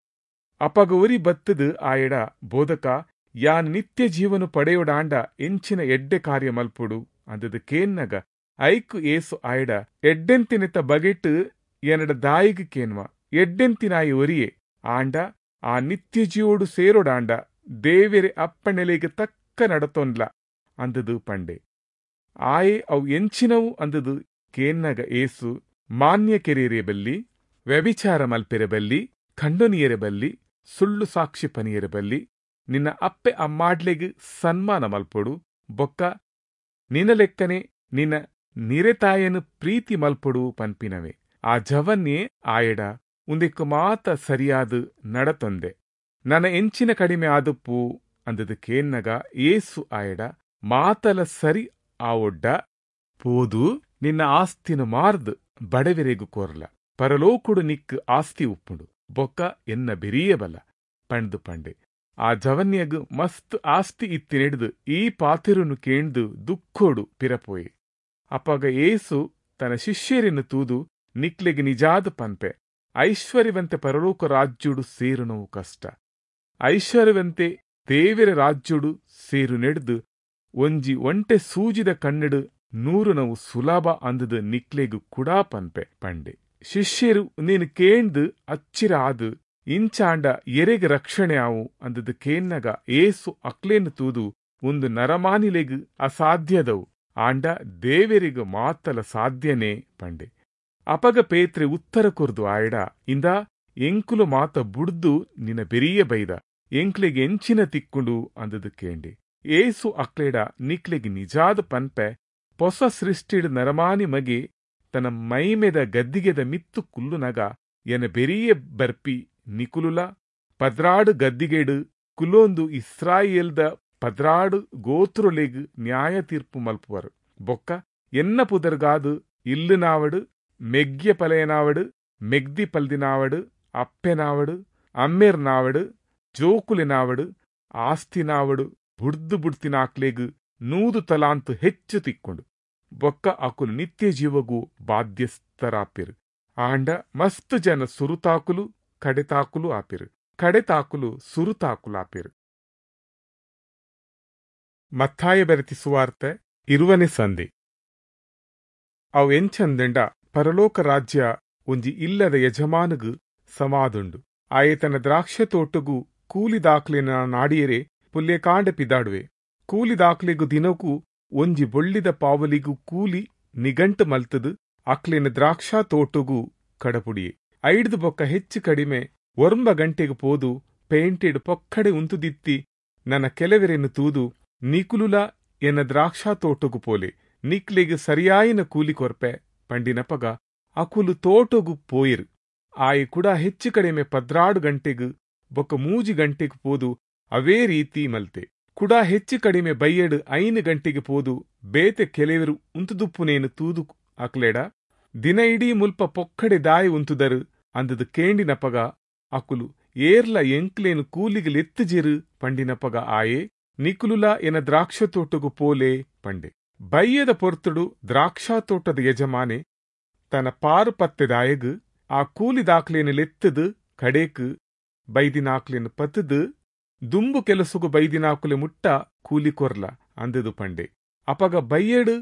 ಅಪಗ ಒರಿ ಬತ್ತದು ಆಯಡ ಬೋಧಕ ಯಾನ್ ನಿತ್ಯ ಜೀವನು ಪಡೆಯೊಡಾಂಡ ಎಂಚಿನ ಎಡ್ಡೆ ಕಾರ್ಯ ಮಲ್ಪೊಡು ಅಂದದು ಕೇನ್ನಗ ಐಕು ಏಸು ಆಯಡ ಎಡ್ಡೆಂತಿನೆತ ಬಗೆಟ್ ಎನಡ ದಾಯಿಗ್ ಕೇನ್ವ ಎಡ್ಡೆಂತಿನಾಯಿ ಒರಿಯೆ ಆಂಡ ಆ ನಿತ್ಯ ಜೀವೋಡು ಸೇರೊಡಾಂಡ ದೇವೆರೆ ಅಪ್ಪಣೆಲೆಗೆ ತಕ್ಕ ನಡತೊನ್ಲ ಅಂದದು ಪಂಡೆ. ಆಯೆ ಅವು ಎಂಚಿನವು ಅಂದದು ಕೇನ್ನಗ ಏಸು ಮಾನ್ಯ ಕೆರೆಯರೆ ಬಲ್ಲಿ ವ್ಯಭಿಚಾರ ಮಲ್ಪೆರೆ ಬಲ್ಲಿ ಖಂಡನಿಯರೆ ಬಲ್ಲಿ ಸುಳ್ಳು ಸಾಕ್ಷಿ ಪನಿಯರೆ ಬಲ್ಲಿ ನಿನ್ನ ಅಪ್ಪೆ ಅಮ್ಮಾಡ್ಲೆಗ್ ಸನ್ಮಾನ ಮಲ್ಪೊಡು ಬೊಕ್ಕ ನಿನ್ನ ಲೆಕ್ಕನೆ ನಿನ್ನ ನಿರೆತಾಯನು ಪ್ರೀತಿ ಮಲ್ಪೊಡು ಪನ್ಪಿನವೆ. ಆ ಜವನ್ಯೇ ಆಯಡ ಉಂದೆಕ್ಕು ಮಾತ ಸರಿಯಾದು ನಡತೊಂದೆ ನನ್ನ ಎಂಚಿನ ಕಡಿಮೆ ಆದುಪ್ಪು ಅಂದದು ಕೇನ್ನಗ ಏಸು ಆಯಡ ಮಾತಲ ಸರಿ ಆ ಒಡ್ಡ ಪೋದು ನಿನ್ನ ಆಸ್ತಿನು ಮಾರ್ದು ಬಡವೆರೆಗು ಕೋರ್ಲ ಪರಲೋಕುಡು ನಿಕ್ ಆಸ್ತಿ ಉಪ್ಪುಡು ಬೊಕ್ಕ ಎನ್ನ ಬೆರಿಯಬಲ್ಲ ಪಣ್ದು ಪಂಡೆ. ಆ ಜವನ್ಯಗು ಮಸ್ತ್ ಆಸ್ತಿ ಇತ್ತಿ ನೆಡ್ದು ಈ ಪಾತಿರುನು ಕೇಂದು ದುಃಖೋಡು ಪಿರಪೋಯೆ. ಅಪಗ ಏಸು ತನ್ನ ಶಿಷ್ಯರಿನ್ನು ತೂದು ನಿಕ್ಲೆಗೆ ನಿಜಾದ ಪನ್ಪೆ ಐಶ್ವರ್ಯವಂತೆ ಪರಲೋಕ ರಾಜ್ಯುಡು ಸೇರುನವು ಕಷ್ಟ ಐಶ್ವರ್ಯವಂತೆ ದೇವೆರ ರಾಜ್ಯುಡು ಸೇರು ನೆಡ್ದು ಒಂಜಿ ಒಂಟೆ ಸೂಜಿದ ಕಣ್ಣಡು 100 ನವು ಸುಲಭ ಅಂದದು ನಿಕ್ಲೆಗು ಕುಡಾ ಪನ್ಪೆ ಪಂಡೆ. ಶಿಷ್ಯರು ನೀನು ಕೇಂದು ಅಚ್ಚಿರ ಆದು ಇಂಚಾಂಡ ಎರೆಗೆ ರಕ್ಷಣೆ ಆವು ಅಂದದು ಕೇನ್ನಗ ಏಸು ಅಕ್ಲೇನು ತೂದು ಒಂದು ನರಮಾನಿಲೆಗು ಅಸಾಧ್ಯದವು ಆಂಡ ದೇವೆರಿಗು ಮಾತಲ ಸಾಧ್ಯನೇ ಪಂಡೆ. ಅಪಗ ಪೇತ್ರೆ ಉತ್ತರ ಕೊರ್ದು ಆಯಡ ಇಂದ ಎಂಕುಲು ಮಾತ ಬುಡ್ದು ನಿನ್ನ ಬೆರಿಯ ಬೈದ ಎಂಕ್ಲೆಗೆ ಎಂಚಿನ ತಿಕ್ಕುಂಡು ಅಂದದು ಕೇಂಡೆ. ಏಸು ಅಕ್ಲೆಡ ನಿಕ್ಲೆಗೆ ನಿಜಾದ ಪನ್ಪೆ ಪೊಸ ಸೃಷ್ಟಿಡ್ ನರಮಾನಿ ಮಗೆ ತನ್ನ ಮೈಮೆದ ಗದ್ದಿಗೆದ ಮಿತ್ತು ಕುಲ್ಲುನಗ ಎನ ಬೆರಿಯ ಬರ್ಪಿ ನಿಕುಲುಲ ಪದ್ರಾಡು ಗದ್ದಿಗೆಡು ಕುಲೊಂದು ಇಸ್ರಾಯೇಲ್ದ ಪದ್ರಾಡು ಗೋತ್ರೊಲೆಗ್ ನ್ಯಾಯ ತೀರ್ಪು ಮಲ್ಪುವರು ಬೊಕ್ಕ ಎನ್ನ ಪುದರ್ಗಾದು ಇಲ್ಲುನಾವಡು ಮೆಗ್ಗ್ಯ ಪಲೆಯನಾವಡು ಮೆಗ್ದಿ ಪಲ್ದಿನಾವಡು ಅಪ್ಪೆನಾವಡು ಅಮ್ಮೆರ್ನಾವಡು ಜೋಕುಲೆನಾವಡು ಆಸ್ತಿನಾವಡು ಬುಡ್ದು ಬುಡ್ತಿನಾಕ್ಲೆಗ್ 100 ತಲಾಂತು ಹೆಚ್ಚು ತಿಕ್ಕೊಂಡು ಬೊಕ್ಕ ಅಕುಲು ನಿತ್ಯ ಜೀವಗೂ ಬಾಧ್ಯಸ್ಥರಾಪಿರು ಆಂಡ ಮಸ್ತ್ ಜನ ಸುರುತಾಕುಲು ಕಡೆತಾಕುಲು ಆಪಿರು ಕಡೆತಾಕುಲು ಸುರುತಾಕುಲು ಆಪಿರು. ಮತ್ತಾಯ ಬೆರೆತಿ ಸುವಾರ್ತೆ 20ನೇ ಸಂಧಿ. ಅವು ಎಂಚಂದೆಂಡ ಪರಲೋಕ ರಾಜ್ಯ ಒಂಜಿ ಇಲ್ಲದ ಯಜಮಾನಗು ಸಮಾದುಂಡು ಆಯತನ ದ್ರಾಕ್ಷ ತೋಟಗೂ ಕೂಲಿ ದಾಖಲೆನ ನಾಡಿಯರೆ ಪುಲ್ಯ ಕಾಂಡ ಪಿದಾಡುವೆ. ಕೂಲಿ ದಾಖಲೆಗು ದಿನಕ್ಕೂ ಒಂಜಿ ಬೊಳ್ಳಿದ ಪಾವಲಿಗೂ ಕೂಲಿ ನಿಗಂಟು ಮಲ್ತದು ಅಕ್ಲೆನ ದ್ರಾಕ್ಷಾ ತೋಟಗೂ ಕಡಪುಡಿಯೆ ಐಡ್ದು ಬೊಕ್ಕ ಹೆಚ್ಚು ಕಡಿಮೆ 1 ಗಂಟೆಗೆ ಪೋದು ಪೇಂಟೆಡ್ ಪೊಕ್ಕಡೆ ಉಂತುದಿತ್ತಿ ನನ್ನ ಕೆಲವೆರೆನ್ನು ತೂದು ನಿಕುಲುಲ ಎನ್ನ ದ್ರಾಕ್ಷಾ ತೋಟಗೂ ಪೋಲೆ ನಿಕ್ಲೆಗೆ ಸರಿಯಾಯಿನ ಕೂಲಿ ಕೊರ್ಪೆ ಪಂಡಿನಪಗ ಅಕುಲು ತೋಟೊಗು ಪೋಯಿರು. ಆಯೆ ಕೂಡ ಹೆಚ್ಚು ಕಡಿಮೆ 16 ಗಂಟೆಗು ಬೊಕ್ಕ 3 ಗಂಟೆಗೆ ಪೋದು ಅವೇ ರೀತಿ ಮಲ್ತೆ. ಕೂಡ ಹೆಚ್ಚು ಕಡಿಮೆ ಬೈಯಡು 5 ಗಂಟೆಗೆ ಪೋದು ಬೇತೆ ಕೆಲವರು ಉಂತುದುಪ್ಪುನೇನು ತೂದು ಅಕ್ಲೆಡ. ದಿನ ಇಡೀ ಮುಲ್ಪ ಪೊಕ್ಕಡೆ ದಾಯಿ ಉಂತುದರು ಅಂದದು ಕೇಂಡಿನಪಗ ಅಕುಲು ಏರ್ಲ ಎಂಕ್ಲೇನು ಕೂಲಿಗೆ ಲೆತ್ತುಜೆರು ಪಂಡಿನಪಗ ಆಯೆ ನಿಕುಲುಲ ಎನ ದ್ರಾಕ್ಷ ತೋಟಗು ಪೋಲೆ ಪಂಡೆ. ಬಯ್ಯದ ಪೊರ್ತುಡು ದ್ರಾಕ್ಷಾ ತೋಟದ ಯಜಮಾನೆ ತನ್ನ ಪಾರು ಪತ್ತೆದಾಯಗು ಆ ಕೂಲಿ ದಾಕ್ಲೇನು ಲೆತ್ತದು ಕಡೇಕು ಬೈದಿನಾಕ್ಲೇನು ಪತ್ತದು ದುಂಬು ಕೆಲಸಗು ಬೈದಿನಾಕುಲೆ ಮುಟ್ಟ ಕೂಲಿ ಕೊರ್ಲ ಅಂದದು ಪಂಡೆ. ಅಪಗ ಬಯ್ಯಡು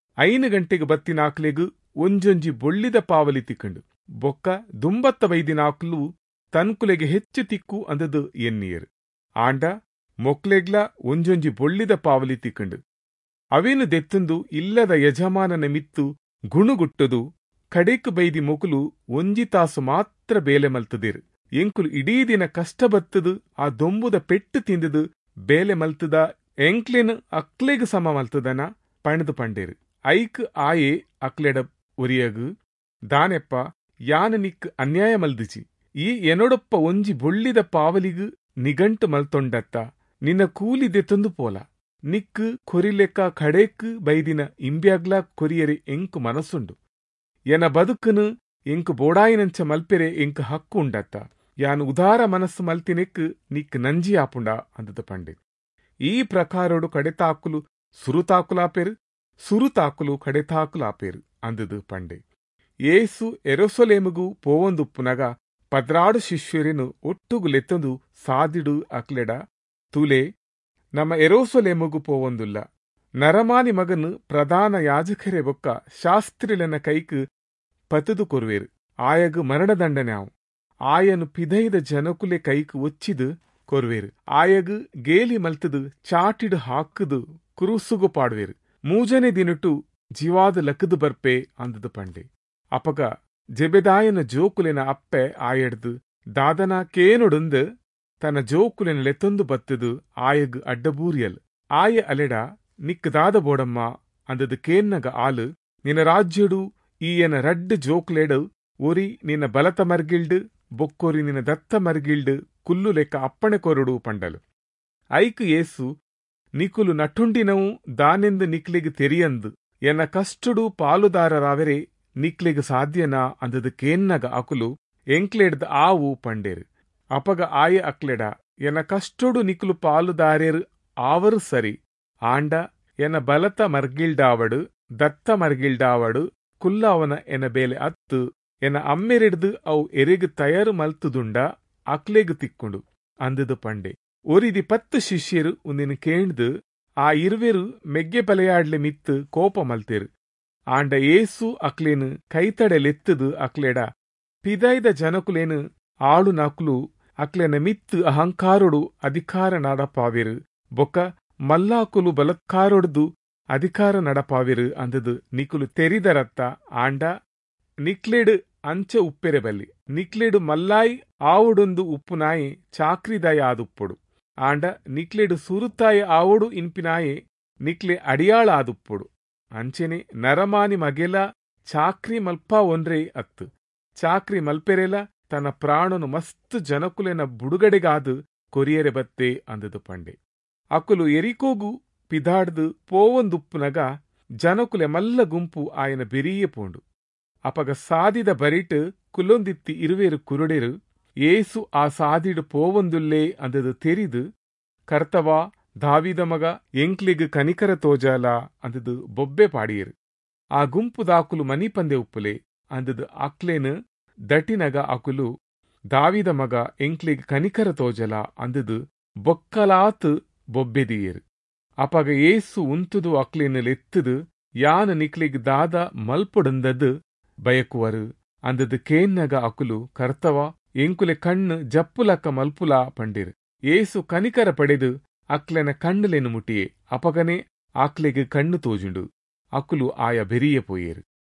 5 ಗಂಟೆಗೆ ಬತ್ತಿನಾಕ್ಲೆಗು ಒಂಜೊಂಜಿ ಬೊಳ್ಳಿದ ಪಾವಲಿ ತಿಕ್ಕಂಡು ಬೊಕ್ಕ ದುಂಬತ್ತ ಬೈದಿನಾಕ್ಲು ತನ್ಕುಲೆಗೆ ಹೆಚ್ಚು ತಿಕ್ಕು ಅಂದದು ಎನ್ನಿಯರು. ಆಂಡ ಮೊಕ್ಲೆಗ್ಲ ಒಂಜೊಂಜಿ ಬೊಳ್ಳಿದ ಪಾವಲಿ ತಿಕ್ಕಂಡು ಅವೇನು ದೆತ್ತಂದು ಇಲ್ಲದ ಯಜಮಾನನ ಮಿತ್ತು ಗುಣುಗುಟ್ಟದು ಕಡೇಕು ಬೈದಿ ಮೊಕುಲು ಒಂಜಿ ತಾಸು ಮಾತ್ರ ಬೇಲೆ ಮಲ್ತದಿರು. ಎಂಕುಲು ಇಡೀ ದಿನ ಕಷ್ಟ ಬತ್ತದು ಆ ದೊಂಬುದ ಪೆಟ್ಟು ತಿಂದದು ಬೇಲೆ ಮಲ್ತದ ಎಂಕ್ಲೇನು ಅಕ್ಲೆಗು ಸಮ ಮಲ್ತದನ ಪಣದು ಪಂಡೇರು. ಐಕ್ ಆಯೆ ಅಕ್ಲೆಡ ಒರಿಯಗು ದಾನೆಪ್ಪ ಯಾನ ನಿಕ್ ಅನ್ಯಾಯ ಮಲ್ದಿಚಿ ಈ ಎನೊಡಪ್ಪ ಒಂಜಿ ಬೊಳ್ಳಿದ ಪಾವಲಿಗು ನಿಗಂಟು ಮಲ್ತೊಂಡತ್ತ ನಿನ್ನ ಕೂಲಿದೆ ತಂದು ಪೋಲ ನಿಕ್ ಕೊರಿಲೆಕ್ಕ ಕಡೇಕ್ ಬೈದಿನ ಇಂಬ್ಯಾಗ್ಲ ಕೊರಿಯರೆ ಎಂಕು ಮನಸ್ಸುಂಡು ಎನ ಬದುಕುನು ಎಂಕು ಬೋಡಾಯಿನಂಚ ಮಲ್ಪೆರೆ ಎಂಕು ಹಕ್ಕು ಉಂಡತ್ತ ಯಾನು ಉದಾರ ಮನಸ್ಸು ಮಲ್ತಿನೆಕ್ ನಿಕ್ ನಂಜಿ ಆಪುಂಡ ಅಂದದ ಪಂಡೆ. ಈ ಪ್ರಕಾರೋಡು ಕಡೆತಾಕುಲು ಸುರುತಾಕುಲಾಪೇರು ಸುರುತಾಕುಲು ಕಡೆತಾಕುಲಾಪೇರು ಅಂದದು ಪಂಡೆ. ಏಸು ಎರುಸಲೇಮುಗು ಪೋವೊಂದುಪ್ಪುನಗ 16 ಶಿಷ್ಯರೇನು ಒಟ್ಟುಗು ಲೆತ್ತೊಂದು ಸಾದಿಡು ಅಕ್ಲೆಡ ತುಲೆ ನಮ್ಮ ಎರುಸಲೇಮುಗು ಪೋವೊಂದುಲ್ಲ. ನರಮಾನಿ ಮಗನು ಪ್ರಧಾನ ಯಾಜಕರೆ ಬೊಕ್ಕ ಶಾಸ್ತ್ರಿಲೆನ ಕೈಕ್ ಪತದು ಕೊರುವೇರು. ಆಯಗು ಮರಣದಂಡನ್ಯಾವು ಆಯನು ಪಿದೈದ ಜನಕುಲೆ ಕೈಕ್ ಒಚ್ಚಿದು ಕೊರುವೇರು. ಆಯಗು ಗೇಲಿ ಮಲ್ತದು ಚಾಟಿಡು ಹಾಕುದು ಕುರುಸುಗು ಪಾಡುವೇರು. 3ನೇ ದಿನಟು ಜೀವಾದ ಲಕದು ಬರ್ಪೆ ಅಂದದು ಪಂಡೆ. ಅಪಗ ಜೆಬೆದಾಯನ ಜೋಕುಲೆನ ಅಪ್ಪೆ ಆಯಡ್ದು ದಾದನ ಕೇನೊಡುಂದು ತನ್ನ ಜೋಕುಲೆನ ಲೆತ್ತೊಂದು ಬತ್ತದು ಆಯಗು ಅಡ್ಡಬೂರಿಯಲ್. ಆಯ ಅಲೆಡ ನಿಕ್ ದಾದ ಬೋಡಮ್ಮ ಅಂದದು ಕೇನ್ನಗ ಆಲು ನಿನ್ನ ರಾಜ್ಯಡು ಈಯನ ರಡ್ಡು ಜೋಕ್ಲೆಡು ಒರಿ ನಿನ್ನ ಬಲತ ಮರ್ಗಿಲ್ಡು ಬೊಕ್ಕೊರಿ ನಿನ್ನ ದತ್ತ ಮರ್ಗಿಲ್ಡು ಕುಲ್ಲು ಲೆಕ್ಕ ಅಪ್ಪಣೆ ಕೊರಡು ಪಂಡಲು. ಐಕ್ ಏಸು ನಿಕುಲು ನಟುಂಡಿನವು ದಾನೆಂದು ನಿಕ್ಲೆಗು ತೆರಿಯಂದು ಎನ್ನ ಕಷ್ಟುಡು ಪಾಲುದಾರರಾವೆರೆ ನಿಕ್ಲೆಗು ಸಾಧ್ಯನಾ ಅಂದದು ಕೇನ್ನಗ ಅಕುಲು ಎಂಕ್ಲೆಡ್ದ ಆವು ಪಂಡೇರು. ಅಪಗ ಆಯ ಅಕ್ಲೆಡ ಎನ್ನ ಕಷ್ಟೊಡು ನಿಕುಲು ಪಾಲುದಾರೆರು ಆವರು ಸರಿ ಆಂಡ ಎನ್ನ ಬಲತ ಮರ್ಗಿಲ್ಡಾವಡು ದತ್ತ ಮರ್ಗಿಲ್ಡಾವಡು ಕುಲ್ಲ ಅವನ ಎನ ಬೇಲೆ ಅತ್ತು ಎನ ಅಮ್ಮೆರೆಡ್ದು ಅವು ಎರೆಗು ತಯಾರು ಮಲ್ತುದುಂಡ ಅಕ್ಲೆಗು ತಿಕ್ಕುಂಡು ಅಂದದು ಪಂಡೆ. ಒರಿದಿ 10 ಶಿಷ್ಯರು ಒಂದಿನ ಕೇಣ್ದು ಆ ಇರುವೆರು ಮೆಗ್ಗೆ ಬಲೆಯಾಡ್ಲೆ ಮಿತ್ತು ಕೋಪ ಮಲ್ತೇರು. ಆಂಡ ಏಸು ಅಕ್ಲೇನು ಕೈತಡೆಲೆತ್ತದು ಅಕ್ಲೆಡ ಪಿದೈದ ಜನಕುಲೇನು ಆಳು ನಕುಲು ಅಕ್ಲೆನ ಮಿತ್ತು ಅಹಂಕಾರೊಡು ಅಧಿಕಾರ ನಡಪಾವೆರು ಬೊಕ್ಕ ಮಲ್ಲಾಕುಲು ಬಲತ್ಕಾರೊಡ್ದು ಅಧಿಕಾರ ನಡಪಾವೆರು ಅಂದದು ನಿಕುಲು ತೆರಿದರತ್ತ. ಆಂಡ ನಿಕ್ಲೆಡು ಅಂಚ ಉಪ್ಪೆರೆ ಬಲ್ಲಿ ನಿಕ್ಲೆಡು ಮಲ್ಲಾಯಿ ಆವುಡೊಂದು ಉಪ್ಪುನಾಯೆ ಚಾಕ್ರಿದಾಯ ಆದುಪ್ಪೊಡು. ಆಂಡ ನಿಕ್ಲೆಡು ಸುರುತಾಯ ಆವೊಡು ಇನ್ಪಿನಾಯೆ ನಿಕ್ಲೆ ಅಡಿಯಾಳ ಆದುಪ್ಪೊಡು. ಅಂಚೆನೆ ನರಮಾನಿ ಮಗೆಲ ಚಾಕ್ರಿ ಮಲ್ಪ ಒಂಡ್ರೆ ಅತ್ತು ಚಾಕ್ರಿ ಮಲ್ಪೆರೆಲ ತನ್ನ ಪ್ರಾಣನು ಮಸ್ತ್ ಜನಕುಲೆನ ಬುಡುಗಡೆಗಾದು ಕೊರಿಯರೆ ಬತ್ತೆ ಅಂದದು ಪಂಡೆ. ಅಕುಲು ಎರಿಕೋಗು ಪಿದಾಡ್ದು ಪೋವೊಂದುಪ್ಪುನಗ ಜನಕುಲೆ ಮಲ್ಲ ಗುಂಪು ಆಯನ ಬೆರಿಯೆ ಪೋಂಡು. ಅಪಗ ಸಾದಿದ ಬರಿಟ್ ಕುಲೊಂದಿತ್ತಿ ಇರುವೆರು ಕುರುಡೆರು ಏಸು ಆ ಸಾದಿಡು ಪೋವೊಂದುಲ್ಲೇ ಅಂದದು ತೆರಿದು ಕರ್ತವಾ ದಾವಿದ ಮಗ ಎಂಕ್ಲಿಗು ಕನಿಕರ ತೋಜಾಲ ಅಂದದು ಬೊಬ್ಬೆ ಪಾಡಿಯರು. ಆ ಗುಂಪು ದಾಕುಲು ಮನಿ ಪಂದೆ ಉಪ್ಪುಲೆ ಅಂದದು ಅಕ್ಲೇನು ದಟಿನಗ ಅಕುಲು ದಾವಿದ ಮಗ ಎಂಕ್ಲಿಗು ಕನಿಕರ ತೋಜಲ ಅಂದದು ಬೊಕ್ಕಲಾತು ಬೊಬ್ಬೆದಿಯರು. ಅಪಗ ಏಸು ಉಂತುದು ಅಕ್ಲೇನು ಲೆತ್ತದು ಯಾನ ನಿಕ್ಲಿಗ್ ದಾದ ಮಲ್ಪೊಡಂದದು ಬಯಕುವರು ಅಂದದು ಕೇನ್ನಗ ಅಕುಲು ಕರ್ತವ ಎಂಕುಲೆ ಕಣ್ಣು ಜಪ್ಪುಲಕ್ಕ ಮಲ್ಪುಲಾ ಪಂಡಿರು. ಏಸು ಕನಿಕರ ಪಡೆದು ಅಕ್ಲೆನ ಕಣ್ಣುಲೆನು ಮುಟಿಯೇ ಅಪಗನೆ ಆಕ್ಲೆಗೆ ಕಣ್ಣು ತೋಜುಂಡು ಅಕುಲು ಆಯ ಬೆರಿಯ ಪೋಯೇರು.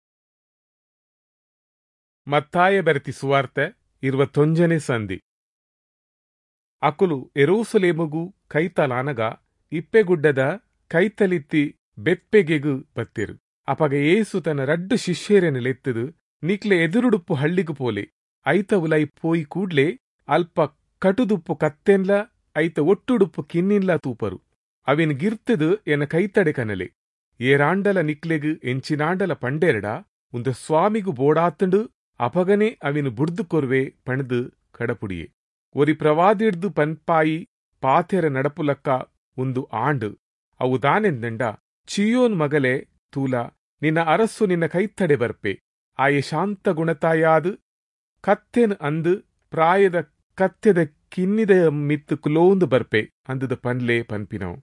ಮತ್ತಾಯ ಬೆರತಿ ಸುವಾರ್ತೆ 29ನೇ ಸಂಧಿ. ಅಕುಲು ಎರುಸಲೇಮುಗು ಕೈತಲಾನಗ ಇಪ್ಪೆಗುಡ್ಡದ ಕೈತಲಿತ್ತಿ ಬೆಪ್ಪೆಗೆಗು ಬತ್ತಿರು. ಅಪಗ ಏಸು ತನ್ನ ರಡ್ಡು ಶಿಷ್ಯರನ್ನು ಲೆತ್ತದು ನಿಕ್ಲೆ ಎದುರುಡುಪ್ಪು ಹಳ್ಳಿಗು ಪೋಲೆ ಐತ ಉಲೈ ಪೋಯಿ ಕೂಡ್ಲೆ ಅಲ್ಪ ಕಟುದುಪ್ಪು ಕತ್ತೆನ್ಲ ಐತ ಒಟ್ಟುಡುಪ್ಪು ಕಿನ್ನಿನ್ಲ ತೂಪರು ಅವಿನ್ ಗಿರ್ತದು ಎನ ಕೈತಡೆ ಕನಲೆ ಏರಾಂಡಲ ನಿಕ್ಲೆಗು ಎಂಚಿನಾಂಡಲ ಪಂಡೆರಡ ಉಂದು ಸ್ವಾಮಿಗು ಬೋಡಾತಂಡು ಅಪಗನೆ ಅವಿನು ಬುಡ್ದು ಕೊರ್ವೆ ಪಣದು ಕಡಪುಡಿಯೆ ಒರಿ ಪ್ರವಾದಿಡ್ದು ಪನ್ಪಾಯಿ ಪಾತೆರ ನಡಪುಲಕ್ಕ ಒಂದು ಆಂಡು ಅವು ದಾನೆಂದಂಡ ಚಿಯೋನ್ ಮಗಲೆ ತೂಲ ನಿನ್ನ ಅರಸ್ಸು ನಿನ್ನ ಕೈತಡೆ ಬರ್ಪೆ ಆಯೆ ಶಾಂತ ಗುಣತಾಯಾದು ಕತ್ತೆನ್ ಅಂದು ಪ್ರಾಯದ ಕತ್ತೆದ ಕಿನ್ನಿದ ಮಿತ್ತು ಕುಲೋಂದು ಬರ್ಪೆ ಅಂದದ ಪನ್ಲೆ ಪನ್ಪಿನವು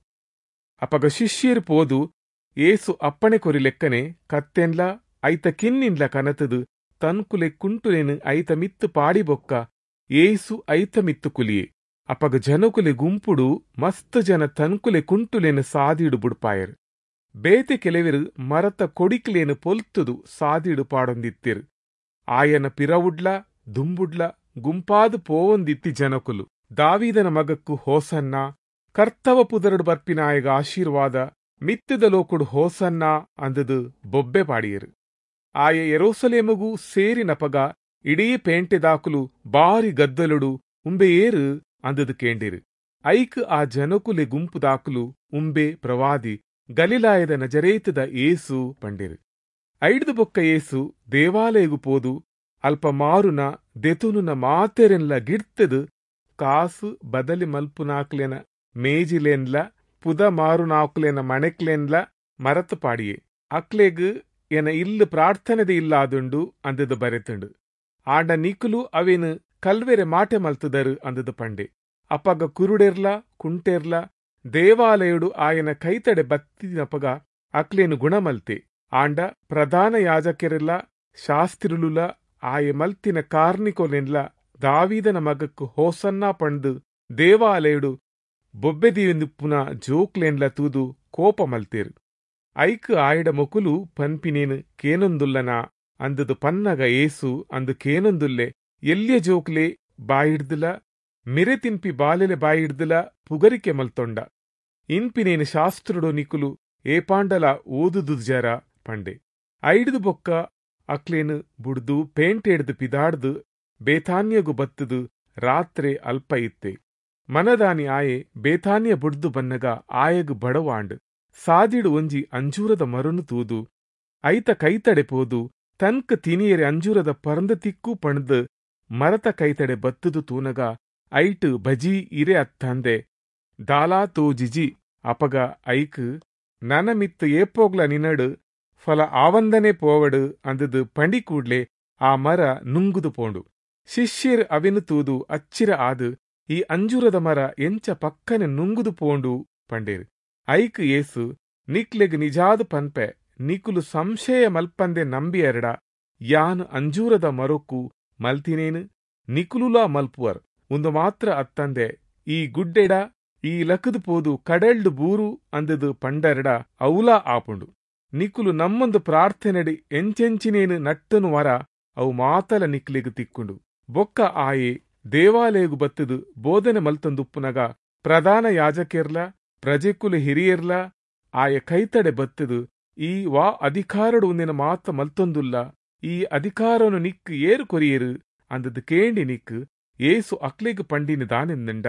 ಅಪಗ ಶಿಷ್ಯರು ಪೋದು ಏಸು ಅಪ್ಪಣೆ ಕೊರಿ ಲೆಕ್ಕನೆ ಕತ್ತೆನ್ಲ ಐತ ಕಿನ್ನಿನ್ಲ ಕನತದು ತನ್ಕುಲೆ ಕುಂಟುಲೆನು ಐತ ಮಿತ್ತು ಪಾಡಿ ಬೊಕ್ಕ ಏಸು ಐತ ಮಿತ್ತು ಕುಲಿಯೆ ಅಪಗ ಜನಕುಲೆ ಗುಂಪುಡು ಮಸ್ತ್ ಜನ ತನ್ಕುಲೆ ಕುಂಟುಲೆನು ಸಾದಿಡು ಬುಡ್ಪಾಯರು ಬೇತೆ ಕೆಲವೆರು ಮರತ ಕೊಡಿಕ್ಲೇನು ಪೊಲ್ತುದು ಸಾದಿಡು ಪಾಡೊಂದಿತ್ತಿರು ಆಯನ ಪಿರವುಡ್ಲ ದುಂಬುಡ್ಲ ಗುಂಪಾದು ಪೋವೊಂದಿತ್ತಿ ಜನಕುಲು ದಾವೀದನ ಮಗಕ್ಕು ಹೋಸನ್ನ ಕರ್ತವ ಪುದರಡು ಬರ್ಪಿನಾಯಗ ಆಶೀರ್ವಾದ ಮಿತ್ತಿದ ಲೋಕುಡು ಹೋಸನ್ನ ಅಂದದು ಬೊಬ್ಬೆ ಪಾಡಿಯರು ಆಯ ಎರೋಸಲೇಮಗೂ ಸೇರಿನಪಗ ಇಡೀ ಪೇಂಟೆದಾಕುಲು ಬಾರಿ ಗದ್ದಲುಡು ಉಂಬೆ ಏರು ಅಂದದು ಕೇಂಡಿರು ಐಕ್ ಆ ಜನಕುಲೆ ಗುಂಪು ದಾಕುಲು ಉಂಬೆ ಪ್ರವಾದಿ ಗಲಿಲಾಯದ ನಜರೇತದ ಏಸು ಪಂಡಿರು ಐಡ್ದು ಬೊಕ್ಕ ಏಸು ದೇವಾಲಯಗು ಪೋದು ಅಲ್ಪ ಮಾರುನ ದೆತುನುನ ಮಾತೆರೆನ್ಲ ಗಿಡ್ತದು ಕಾಸು ಬದಲಿ ಮಲ್ಪುನಾಕ್ಲೆನ ಮೇಜಿಲೆನ್ಲ ಪುದ ಮಾರುನಾಕ್ಲೆನ ಮಣೆಕ್ಲೆನ್ಲ ಮರತು ಪಾಡಿಯೆ ಅಕ್ಲೆಗ್ ಎನ ಇಲ್ಲು ಪ್ರಾರ್ಥನೆದೆ ಇಲ್ಲಾದುಂಡು ಅಂದದು ಬರೆತುಂಡು ಆಂಡ ನಿಕುಲು ಅವೇನು ಕಲ್ವೆರೆ ಮಾಟೆ ಮಲ್ತುದರು ಅಂದದು ಪಂಡೆ ಅಪ್ಪಗ ಕುರುಡೆರ್ಲ ಕುಂಟೆರ್ಲ ದೇವಾಲಯುಡು ಆಯನ ಕೈತಡೆ ಬತ್ತಿನಪಗ ಅಕ್ಲೇನು ಗುಣಮಲ್ತೆ ಆಂಡ ಪ್ರಧಾನ ಯಾಜಕೆರೆಲ್ಲ ಶಾಸ್ತ್ರಿಲುಲ ಆಯ ಮಲ್ತಿನ ಕಾರ್ನಿಕೊಲೆನ್ಲ ದಾವೀದನ ಮಗಕ್ಕು ಹೋಸನ್ನ ಪಂಡು ದೇವಾಲಯುಡು ಬೊಬ್ಬೆದಿಯುಂದುಪ್ಪುನ ಜೋಕ್ಲೆನ್ಲ ತೂದು ಕೋಪ ಮಲ್ತೇರು ಐಕ್ ಆಯ್ಡ ಮೊಕುಲು ಪನ್ಪಿನೇನು ಕೇನೊಂದುಲ್ಲನಾ ಅಂದದು ಪನ್ನಗ ಏಸು ಅಂದು ಕೇನೊಂದುಲ್ಲೆ ಎಲ್ಯ ಜೋಕ್ಲೆ ಬಾಯಿಡ್ದುಲ ಮಿರೆ ತಿನ್ಪಿ ಬಾಲೆಲೆ ಬಾಯಿಡ್ದುಲ ಪುಗರಿಕೆ ಮಲ್ತೊಂಡ ಇನ್ಪಿನೇನು ಶಾಸ್ತ್ರುಡು ನಿಕುಲು ಏಪಾಂಡಲ ಓದುದು ಜರ ಪಂಡೆ ಐಡ್ದು ಬೊಕ್ಕ ಅಕ್ಲೇನು ಬುಡ್ದು ಪೇಂಟೆಡ್ದು ಪಿದಾಡ್ದು ಬೇತಾನ್ಯಗು ಬತ್ತದು ರಾತ್ರೆ ಅಲ್ಪ ಇತ್ತೆ ಮನದಾನಿ ಆಯೆ ಬೇತಾನ್ಯ ಬುಡ್ದು ಬನ್ನಗ ಆಯಗು ಬಡವಾಂಡ್ ಸಾದಿಡು ಒಂಜಿ ಅಂಜೂರದ ಮರುನು ತೂದು ಐತ ಕೈತಡೆ ಪೋದು ತನ್ಕ ತಿನಿಯರೆ ಅಂಜೂರದ ಪರಂದ ತಿಕ್ಕೂ ಪಣದು ಮರತ ಕೈತಡೆ ಬತ್ತದು ತೂನಗ ಐಟು ಬಜಿ ಇರೆ ಅತ್ತಂದೆ ದಾಲಾ ತೋಜಿಜಿ ಅಪಗ ಐಕ್ ನನ ಮಿತ್ತು ಏಪೋಗ್ಲ ನಿನಡು ಫಲ ಆವಂದನೆ ಪೋವಡು ಅಂದದು ಪಂಡಿ ಕೂಡ್ಲೆ ಆ ಮರ ನುಂಗುದು ಪೋಂಡು ಶಿಷ್ಯರ್ ಅವೆನು ತೂದು ಅಚ್ಚಿರ ಆದು ಈ ಅಂಜೂರದ ಮರ ಎಂಚ ಪಕ್ಕನೆ ನುಂಗುದು ಪೋಂಡು ಪಂಡೇರು ಐಕ್ ಏಸು ನಿಕ್ಲೆಗ್ ನಿಜಾದು ಪನ್ಪೆ ನಿಕುಲು ಸಂಶಯ ಮಲ್ಪಂದೆ ನಂಬಿಯರಡ ಯಾನು ಅಂಜೂರದ ಮರೊಕ್ಕು ಮಲ್ತಿನೇನು ನಿಕುಲುಲಾ ಮಲ್ಪುವರ್ ಒಂದು ಮಾತ್ರ ಅತ್ತಂದೆ ಈ ಗುಡ್ಡೆಡ ಈ ಲಕದು ಪೋದು ಕಡೆಲ್ಡು ಬೂರು ಅಂದದು ಪಂಡರಡ ಅವುಲಾ ಆಪುಂಡು ನಿಕುಲು ನಮ್ಮೊಂದು ಪ್ರಾರ್ಥನೆಡಿ ಎಂಚೆಂಚಿನೇನು ನಟ್ಟನು ವರ ಅವು ಮಾತಲ ನಿಕ್ಲೆಗು ತಿಕ್ಕುಂಡು ಬೊಕ್ಕ ಆಯೆ ದೇವಾಲಯಗು ಬತ್ತದು ಬೋಧನೆ ಮಲ್ತೊಂದುಪ್ಪುನಗ ಪ್ರಧಾನ ಯಾಜಕೆರ್ಲ ಪ್ರಜೆಕುಲು ಹಿರಿಯರ್ಲ ಆಯ ಕೈತಡೆ ಬತ್ತದು ಈ ವಾ ಅಧಿಕಾರಡು ಒಂದಿನ ಮಾತ ಮಲ್ತೊಂದುಲ್ಲ ಈ ಅಧಿಕಾರನು ನಿಕ್ ಏರು ಕೊರಿಯರು ಅಂದದು ಕೇಂಡಿ ನಿಕ್ ಏಸು ಅಕ್ಲೆಗು ಪಂಡಿನ ದಾನೆಂದಂಡ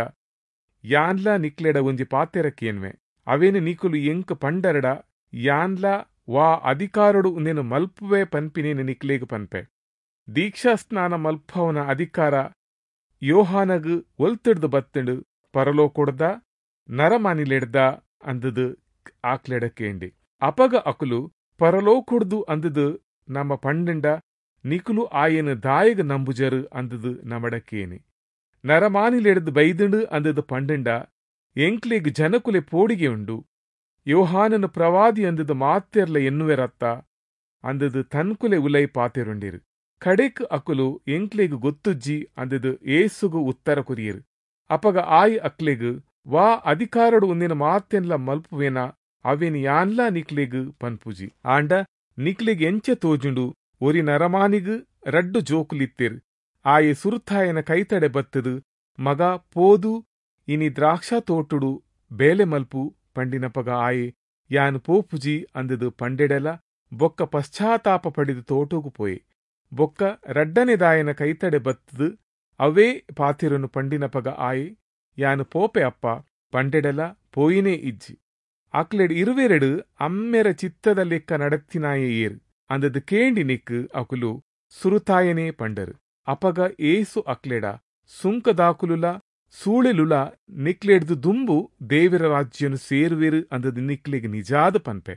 ಯಾನ್ಲ ನಿಕ್ಲೆಡ ಒಂಜಿ ಪಾತೆರಕ್ಕೇನ್ವೆ ಅವೇನು ನಿಕುಲು ಎಂಕ್ ಪಂಡರಡ ಯಾನ್ಲ ವಾ ಅಧಿಕಾರಡು ಒಂದಿನ ಮಲ್ಪುವೆ ಪನ್ಪಿನೇನು ನಿಕ್ಲೆಗು ಪನ್ಪೆ ದೀಕ್ಷಾ ಸ್ನಾನ ಮಲ್ಪವನ ಅಧಿಕಾರ ಯೋಹಾನಗು ಒಲ್ತಿಡ್ದು ಬತ್ತಂಡು ಪರಲೋಕೊಡ್ದ ನರಮಾನಿಲೆಡ್ದ ಅಂದದು ಆಕ್ಲೆಡ ಕೇಂಡಿ ಅಪಗ ಅಕುಲು ಪರಲೋಕೊಡ್ದು ಅಂದದು ನಮ್ಮ ಪಂಡಂಡ ನಿಕುಲು ಆಯನ ದಾಯಗ ನಂಬುಜರು ಅಂದದು ನಮಡ ಕೇನೆ ನರಮಾನಿಲೆಡ್ದು ಬೈದುಂಡು ಅಂದದು ಪಂಡಂಡ ಎಂಕ್ಲೆಗ್ ಜನಕುಲೆ ಪೋಡಿಗೆ ಉಂಡು ಯೋಹಾನನು ಪ್ರವಾದಿ ಅಂದದು ಮಾತೆರ್ಲ ಎನ್ನುವೆರತ್ತ ಅಂದದು ತನ್ಕುಲೆ ಉಲೈ ಪಾತೆರುಂಡಿರು ಕಡೆಕ್ ಅಕುಲು ಎಂಕ್ಲೆಗ್ ಗೊತ್ತುಜ್ಜಿ ಅಂದದು ಏಸುಗು ಉತ್ತರ ಕುರಿಯರು ಅಪಗ ಆಯ್ ಅಕ್ಲೆಗ್ ವಾ ಅಧಿಕಾರಡು ಒಂದಿನ ಮಾತೆನ್ಲ ಮಲ್ಪುವೆನ ಅವೆನ್ ಯಾನ್ಲ ನಿಕ್ಲೆಗ್ ಪನ್ಪುಜಿ ಆಂಡ ನಿಕ್ಲೆಗ್ ಎಂಚ ತೋಜುಂಡು ಒರಿ ನರಮಾನಿಗ್ ರಡ್ಡು ಜೋಕುಲಿತ್ತೆರ್ ಆಯೆ ಸುರುತಾಯನ ಕೈತಡೆ ಬತ್ತದು ಮಗ ಪೋದು ಇನಿ ದ್ರಾಕ್ಷಾ ತೋಟುಡು ಬೇಲೆ ಮಲ್ಪು ಪಂಡಿನಪಗ ಆಯೆ ಯಾನ್ ಪೋಪುಜಿ ಅಂದದು ಪಂಡೆಡೆಲ ಬೊಕ್ಕ ಪಶ್ಚಾತ್ತಾಪ ಪಡೆದು ತೋಟೋಗು ಪೋಯೆ ಬೊಕ್ಕ ರಡ್ಡನೆದಾಯನ ಕೈತಡೆ ಬತ್ತದು ಅವೇ ಪಾತಿರನು ಪಂಡಿನಪಗ ಆಯೆ ಯಾನು ಪೋಪೆ ಅಪ್ಪ ಪಂಡೆಡಲ ಪೋಯಿನೇ ಇಜ್ಜಿ ಅಕ್ಲೆಡ್ ಇರುವೆರೆಡು ಅಮ್ಮೆರ ಚಿತ್ತದ ಲೆಕ್ಕ ನಡತ್ತಿನಾಯೇ ಏರು ಅಂದದು ಕೇಂಡಿ ನಿಕ್ಕು ಅಕುಲು ಸುರುತಾಯನೇ ಪಂಡರು ಅಪಗ ಏಸು ಅಕ್ಲೆಡ ಸುಂಕದಾಕುಲುಲ ಸೂಳೆಲುಲ ನಿಕ್ಲೆಡ್ದು ದುಂಬು ದೇವಿರ ರಾಜ್ಯನು ಸೇರುವೆರು ಅಂದದು ನಿಕ್ಲೆಗ್ ನಿಜಾದ ಪನ್ಪೆ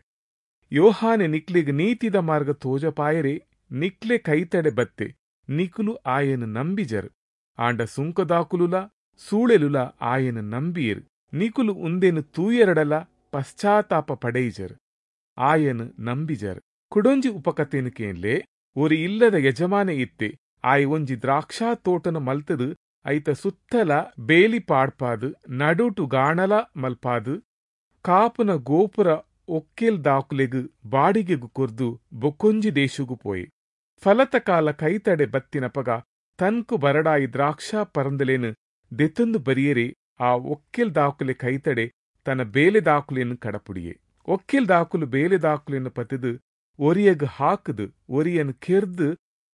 ಯೋಹಾನೆ ನಿಕ್ಲೆಗ್ ನೀತಿದ ಮಾರ್ಗ ತೋಜಪಾಯರೆ ನಿಕ್ಲೆ ಕೈತಡೆ ಬತ್ತೆ ನಿಕುಲು ಆಯನು ನಂಬಿಜರು ಆಂಡ ಸುಂಕದಾಕುಲುಲ ಸೂಳೆಲುಲ ಆಯನು ನಂಬಿಯರು ನಿಕುಲು ಉಂದೆನು ತೂಯರಡಲ ಪಶ್ಚಾತ್ತಾಪ ಪಡೆಯಿಜರು ಆಯನು ನಂಬಿಜರು ಕುಡೊಂಜಿ ಉಪಕಥೆನು ಕೇನ್ಲೆ ಒರಿ ಇಲ್ಲದ ಯಜಮಾನೆ ಇತ್ತೆ ಆಯ್ ಒಂಜಿ ದ್ರಾಕ್ಷಾ ತೋಟನು ಮಲ್ತದು ಐತ ಸುತ್ತಲ ಬೇಲಿ ಪಾಡ್ಪಾದು ನಡುಟು ಗಾಣಲ ಮಲ್ಪಾದು ಕಾಪುನ ಗೋಪುರ ಒಕ್ಕೆಲ್ ದಾಕುಲೆಗು ಬಾಡಿಗೆಗು ಕೊರ್ದು ಬೊಕ್ಕೊಂಜಿ ದೇಶುಗು ಪೋಯಿ ಫಲತ ಕಾಲ ಕೈತಡೆ ಬತ್ತಿನಪಗ ತನ್ಕು ಬರಡಾಯಿ ದ್ರಾಕ್ಷಾ ಪರಂದಲೇನು ದೆತ್ತೊಂದು ಬರಿಯರೆ ಆ ಒಕ್ಕೆಲ್ ದಾಕುಲೆ ಕೈತಡೆ ತನ್ನ ಬೇಲೆ ದಾಕುಲೆಯನ್ನು ಕಡಪುಡಿಯೆ ಒಕ್ಕೆಲ್ ದಾಕುಲು ಬೇಲೆ ದಾಕುಲೆಯನ್ನು ಪತಿದು ಒರಿಯಗ್ ಹಾಕದು ಒರಿಯನ್ ಕೆರ್ದು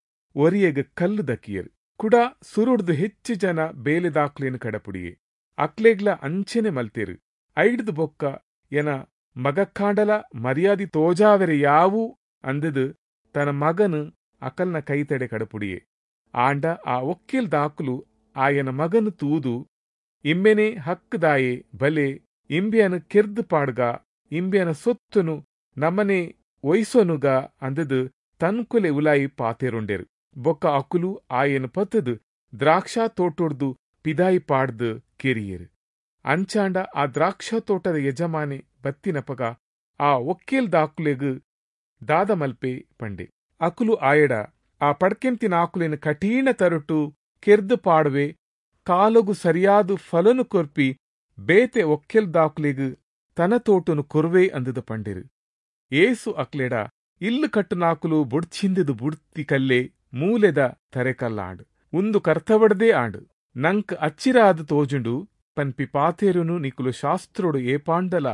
ಒರಿಯಗ್ ಕಲ್ಲು ದಕ್ಕಿಯರು ಕುಡ ಸುರುಡ್ದು ಹೆಚ್ಚು ಜನ ಬೇಲೆ ದಾಕುಲೆಯನ್ನು ಕಡಪುಡಿಯೆ ಅಕ್ಲೆಗ್ಲ ಅಂಚೆನೆ ಮಲ್ತೇರು ಐಡ್ದು ಬೊಕ್ಕ ಎನ ಮಗಕ್ಕಾಂಡಲ ಮರ್ಯಾದಿ ತೋಜಾವೆರೆ ಯಾವು ಅಂದದು ತನ್ನ ಮಗನು ಅಕಲ್ನ ಕೈತಡೆ ಕಡಪುಡಿಯೆ ಆಂಡ ಆ ಒಕ್ಕೆಲ್ ದಾಕುಲು ಆಯನ ಮಗನು ತೂದು ಇಮ್ಮೆನೆ ಹಕ್ಕದಾಯೆ ಬಲೆ ಇಂಬಿಯನ ಕೆರ್ದು ಪಾಡ್ಗ ಇಂಬಿಯನ ಸೊತ್ತುನು ನಮ್ಮನೆ ಒಯ್ಸೊನುಗ ಅಂದದು ತನ್ಕುಲೆ ಉಲಾಯಿ ಪಾತೆರೊಂಡೆರು ಬೊಕ್ಕ ಅಕುಲು ಆಯನ ಪತ್ತದು ದ್ರಾಕ್ಷಾ ತೋಟೊಡ್ದು ಪಿದಾಯಿ ಪಾಡ್ದು ಕೆರಿಯರು ಅಂಚಾಂಡ ಆ ದ್ರಾಕ್ಷಾ ತೋಟದ ಯಜಮಾನೆ ಬತ್ತಿನಪಗ ಆ ಒಕ್ಕೆಲ್ ದಾಕುಲೆಗು ದಾದ ಮಲ್ಪೆ ಪಂಡೆ ಅಕುಲು ಆಯಡ ಆ ಪಡ್ಕೆಂತಿನ ಆಕುಲೆನ ಕಠೀಣ ತರುಟು ಕೆರ್ದು ಪಾಡುವೆ ಕಾಲಗು ಸರಿಯಾದು ಫಲನು ಕೊರ್ಪಿ ಬೇತೆ ಒಕ್ಕೆಲ್ ದಾಕುಲೆಗು ತನ ತೋಟನು ಕೊರ್ವೆ ಅಂದದು ಪಂಡೆರು ಏಸು ಅಕ್ಲೆಡ ಇಲ್ಲು ಕಟ್ಟು ನಾಕುಲು ಬುಡ್ಚಿಂದದು ಬುಡ್ತಿ ಕಲ್ಲೆ ಮೂಲೆದ ತರೆಕಲ್ಲಾಂಡು ಉಂದು ಕರ್ತವಡ್ದೇ ಆಂಡು ನಂಕ್ ಅಚ್ಚಿರಾದು ತೋಜುಂಡು ಪನ್ಪಿ ಪಾತೇರುನು ನಿಕುಲು ಶಾಸ್ತ್ರೋಡು ಏಪಾಂಡಲ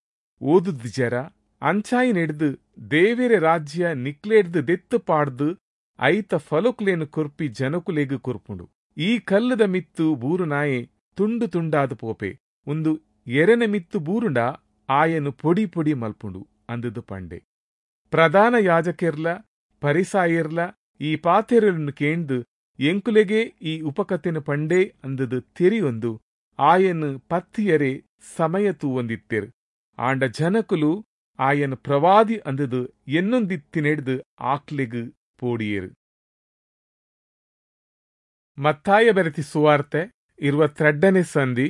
ಓದುದು ಜರ ಅಂಚಾಯಿ ನೆಡ್ದು ದೇವೇರೆ ರಾಜ್ಯ ನಿಕ್ಲೇಡ್ದು ದೆತ್ತು ಪಾಡ್ದು ಐತ ಫಲುಕ್ಲೇನು ಕೊರ್ಪಿ ಜನಕುಲೆಗು ಕೊರ್ಪುಂಡು ಈ ಕಲ್ಲದ ಮಿತ್ತು ಬೂರುನಾಯೆ ತುಂಡು ತುಂಡಾದು ಪೋಪೆ ಒಂದು ಎರೆನ ಮಿತ್ತು ಬೂರುಂಡ ಆಯನು ಪೊಡಿ ಪೊಡಿ ಮಲ್ಪುಂಡು ಅಂದದು ಪಂಡೆ ಪ್ರಧಾನ ಯಾಜಕೆರ್ಲ ಪರಿಸಾಯರ್ಲ ಈ ಪಾತೆರನ್ನು ಕೇಂದು ಎಂಕುಲೆಗೆ ಈ ಉಪಕಥೆನು ಪಂಡೆ ಅಂದದು ತೆರಿಯೊಂದು ಆಯನು ಪತ್ತಿಯರೆ ಸಮಯ ತೂವೊಂದಿತ್ತೆರು ಆಂಡ ಜನಕುಲು ಆಯನು ಪ್ರವಾದಿ ಅಂದದು ಎನ್ನೊಂದಿತ್ತಿನೆಡ್ದು ಆಕ್ಲೆಗು ಪೋಡಿಯರು ಮತ್ತಾಯ ಬೆರೆತಿ ಸುವಾರ್ತೆ 22ನೇ ಸಂಧಿ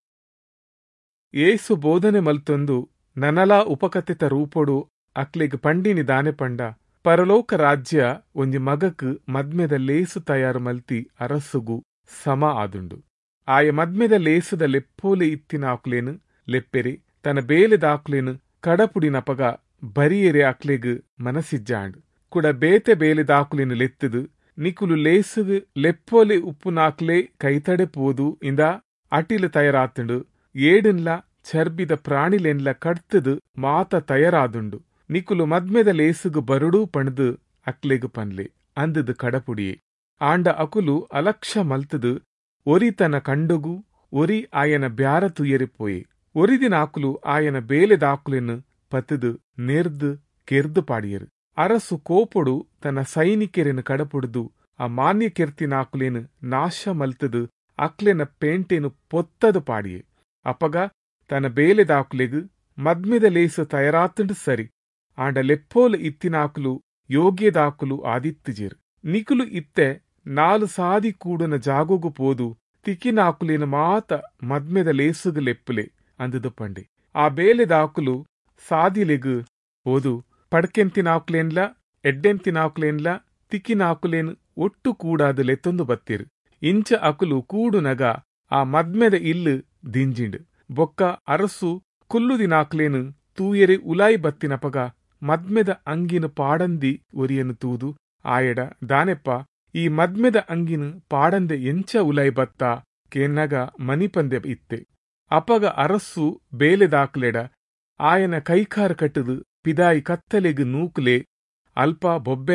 ಏಸು ಬೋಧನೆ ಮಲ್ತೊಂದು ನನಲಾ ಉಪಕಥಿತ ರೂಪೊಡು ಅಕ್ಲೆಗ್ ಪಂಡಿನಿ ದಾನೆ ಪಂಡ ಪರಲೋಕ ರಾಜ್ಯ ಒಂಜಿ ಮಗಕ್ ಮದ್ಮೆದ ಲೇಸು ತಯಾರು ಮಲ್ತಿ ಅರಸುಗು ಸಮ ಆದುಂಡು ಆಯ ಮದ್ಮೆದ ಲೇಸುದ ಲೆಪ್ಪೋಲೆ ಇತ್ತಿನ ಆಕ್ಲೇನು ಲೆಪ್ಪೆರೆ ತನ್ನ ಬೇಲೆದ ಆಕ್ಲೇನು ಕಡಪುಡಿನಪಗ ಬರಿಯೆರೆ ಅಕ್ಲೆಗ್ ಮನಸಿಜ್ಜಾಂಡು ಕುಡ ಬೇತೆ ಬೇಲೆದ ಆಕ್ಲೇನು ಲೆತ್ತದು ನಿಕುಲು ಲೇಸುಗು ಲೆಪ್ಪೋಲೆ ಉಪ್ಪುನಾಕ್ಲೆ ಕೈತಡೆ ಪೋದು ಇಂದ ಅಟಿಲು ತಯಾರಾತುಂಡು ಏಡುನ್ಲ ಚರ್ಬಿದ ಪ್ರಾಣಿಲೆನ್ಲ ಕಡ್ತದು ಮಾತ ತಯಾರಾದುಂಡು ನಿಕುಲು ಮದ್ಮೆದ ಲೇಸುಗು ಬರುಡೂ ಪಣ್ದು ಅಕ್ಲೆಗು ಪನ್ಲೆ ಅಂದದು ಕಡಪುಡಿಯೇ ಆಂಡ ಅಕುಲು ಅಲಕ್ಷ ಮಲ್ತದು ಒರಿ ತನ ಕಂಡುಗು ಒರಿ ಆಯನ ಬ್ಯಾರ ತುಯರಿಪೋಯೆ ಒರಿದಿನ ಆಕುಲು ಆಯನ ಬೇಲೆದಾಕುಲೆನ್ನು ಪತ್ತದು ನೆರ್ದು ಕೆರ್ದು ಪಾಡಿಯರು ಅರಸು ಕೋಪೊಡು ತನ್ನ ಸೈನಿಕೆರೆನು ಕಡಪುಡ್ದು ಆ ಮಾನ್ಯ ಕೆರ್ತಿನಾಕುಲೇನು ನಾಶ ಮಲ್ತದು ಅಕ್ಲೆನ ಪೇಂಟೆನು ಪೊತ್ತದು ಪಾಡಿಯೆ ಅಪಗ ತನ್ನ ಬೇಲೆದಾಕುಲೆಗು ಮದ್ಮೆದ ಲೇಸು ತಯಾರಾತುಂಡು ಸರಿ ಆಂಡ ಲೆಪ್ಪೋಲು ಇತ್ತಿನಾಕುಲು ಯೋಗ್ಯದಾಕುಲು ಆದಿತ್ತುಜೇರು ನಿಕುಲು ಇತ್ತೆ 4 ಸಾದಿ ಕೂಡನ ಜಾಗೋಗು ಪೋದು ತಿಕ್ಕಿನಾಕುಲೇನು ಮಾತ ಮದ್ಮೆದ ಲೇಸುಗು ಲೆಪ್ಪುಲೆ ಅಂದದು ಪಂಡೆ ಆ ಬೇಲೆದಾಕುಲು ಸಾದಿಲೆಗು ಪೋದು ಪಡ್ಕೆಂತಿನಾಕುಲೇನ್ಲ ಎಡ್ಡೆಂತಿನಾಕುಲೇನ್ಲ ತಿಕ್ಕಿನಾಕುಲೇನು ಒಟ್ಟು ಕೂಡಾದು ಲೆತ್ತೊಂದು ಬತ್ತಿರು ಇಂಚ ಅಕುಲು ಕೂಡುನಗ ಆ ಮದ್ಮೆದ ಇಲ್ಲು ದಿಂಜಿಂಡು ಬೊಕ್ಕ ಅರಸು ಕುಲ್ಲುದಿನಾಕ್ಲೇನು ತೂಯರೆ ಉಲಾಯಿ ಬತ್ತಿನಪಗ ಮದ್ಮೆದ ಅಂಗಿನು ಪಾಡಂದಿ ಒರಿಯನು ತೂದು ಆಯಡ ದಾನೆಪ್ಪ ಈ ಮದ್ಮೆದ ಅಂಗಿನು ಪಾಡಂದೆ ಎಂಚ ಉಲಾಯಿ ಬತ್ತಾ ಕೇನ್ನಗ ಮನಿಪಂದೆ ಇತ್ತೆ ಅಪಗ ಅರಸ್ಸು ಬೇಲೆದಾಕ್ಲೆಡ ಆಯನ ಕೈಕಾರ್ ಕಟ್ಟದು ಪಿದಾಯಿ ಕತ್ತಲೆಗು ನೂಕುಲೆ ಅಲ್ಪ ಬೊಬ್ಬೆಲ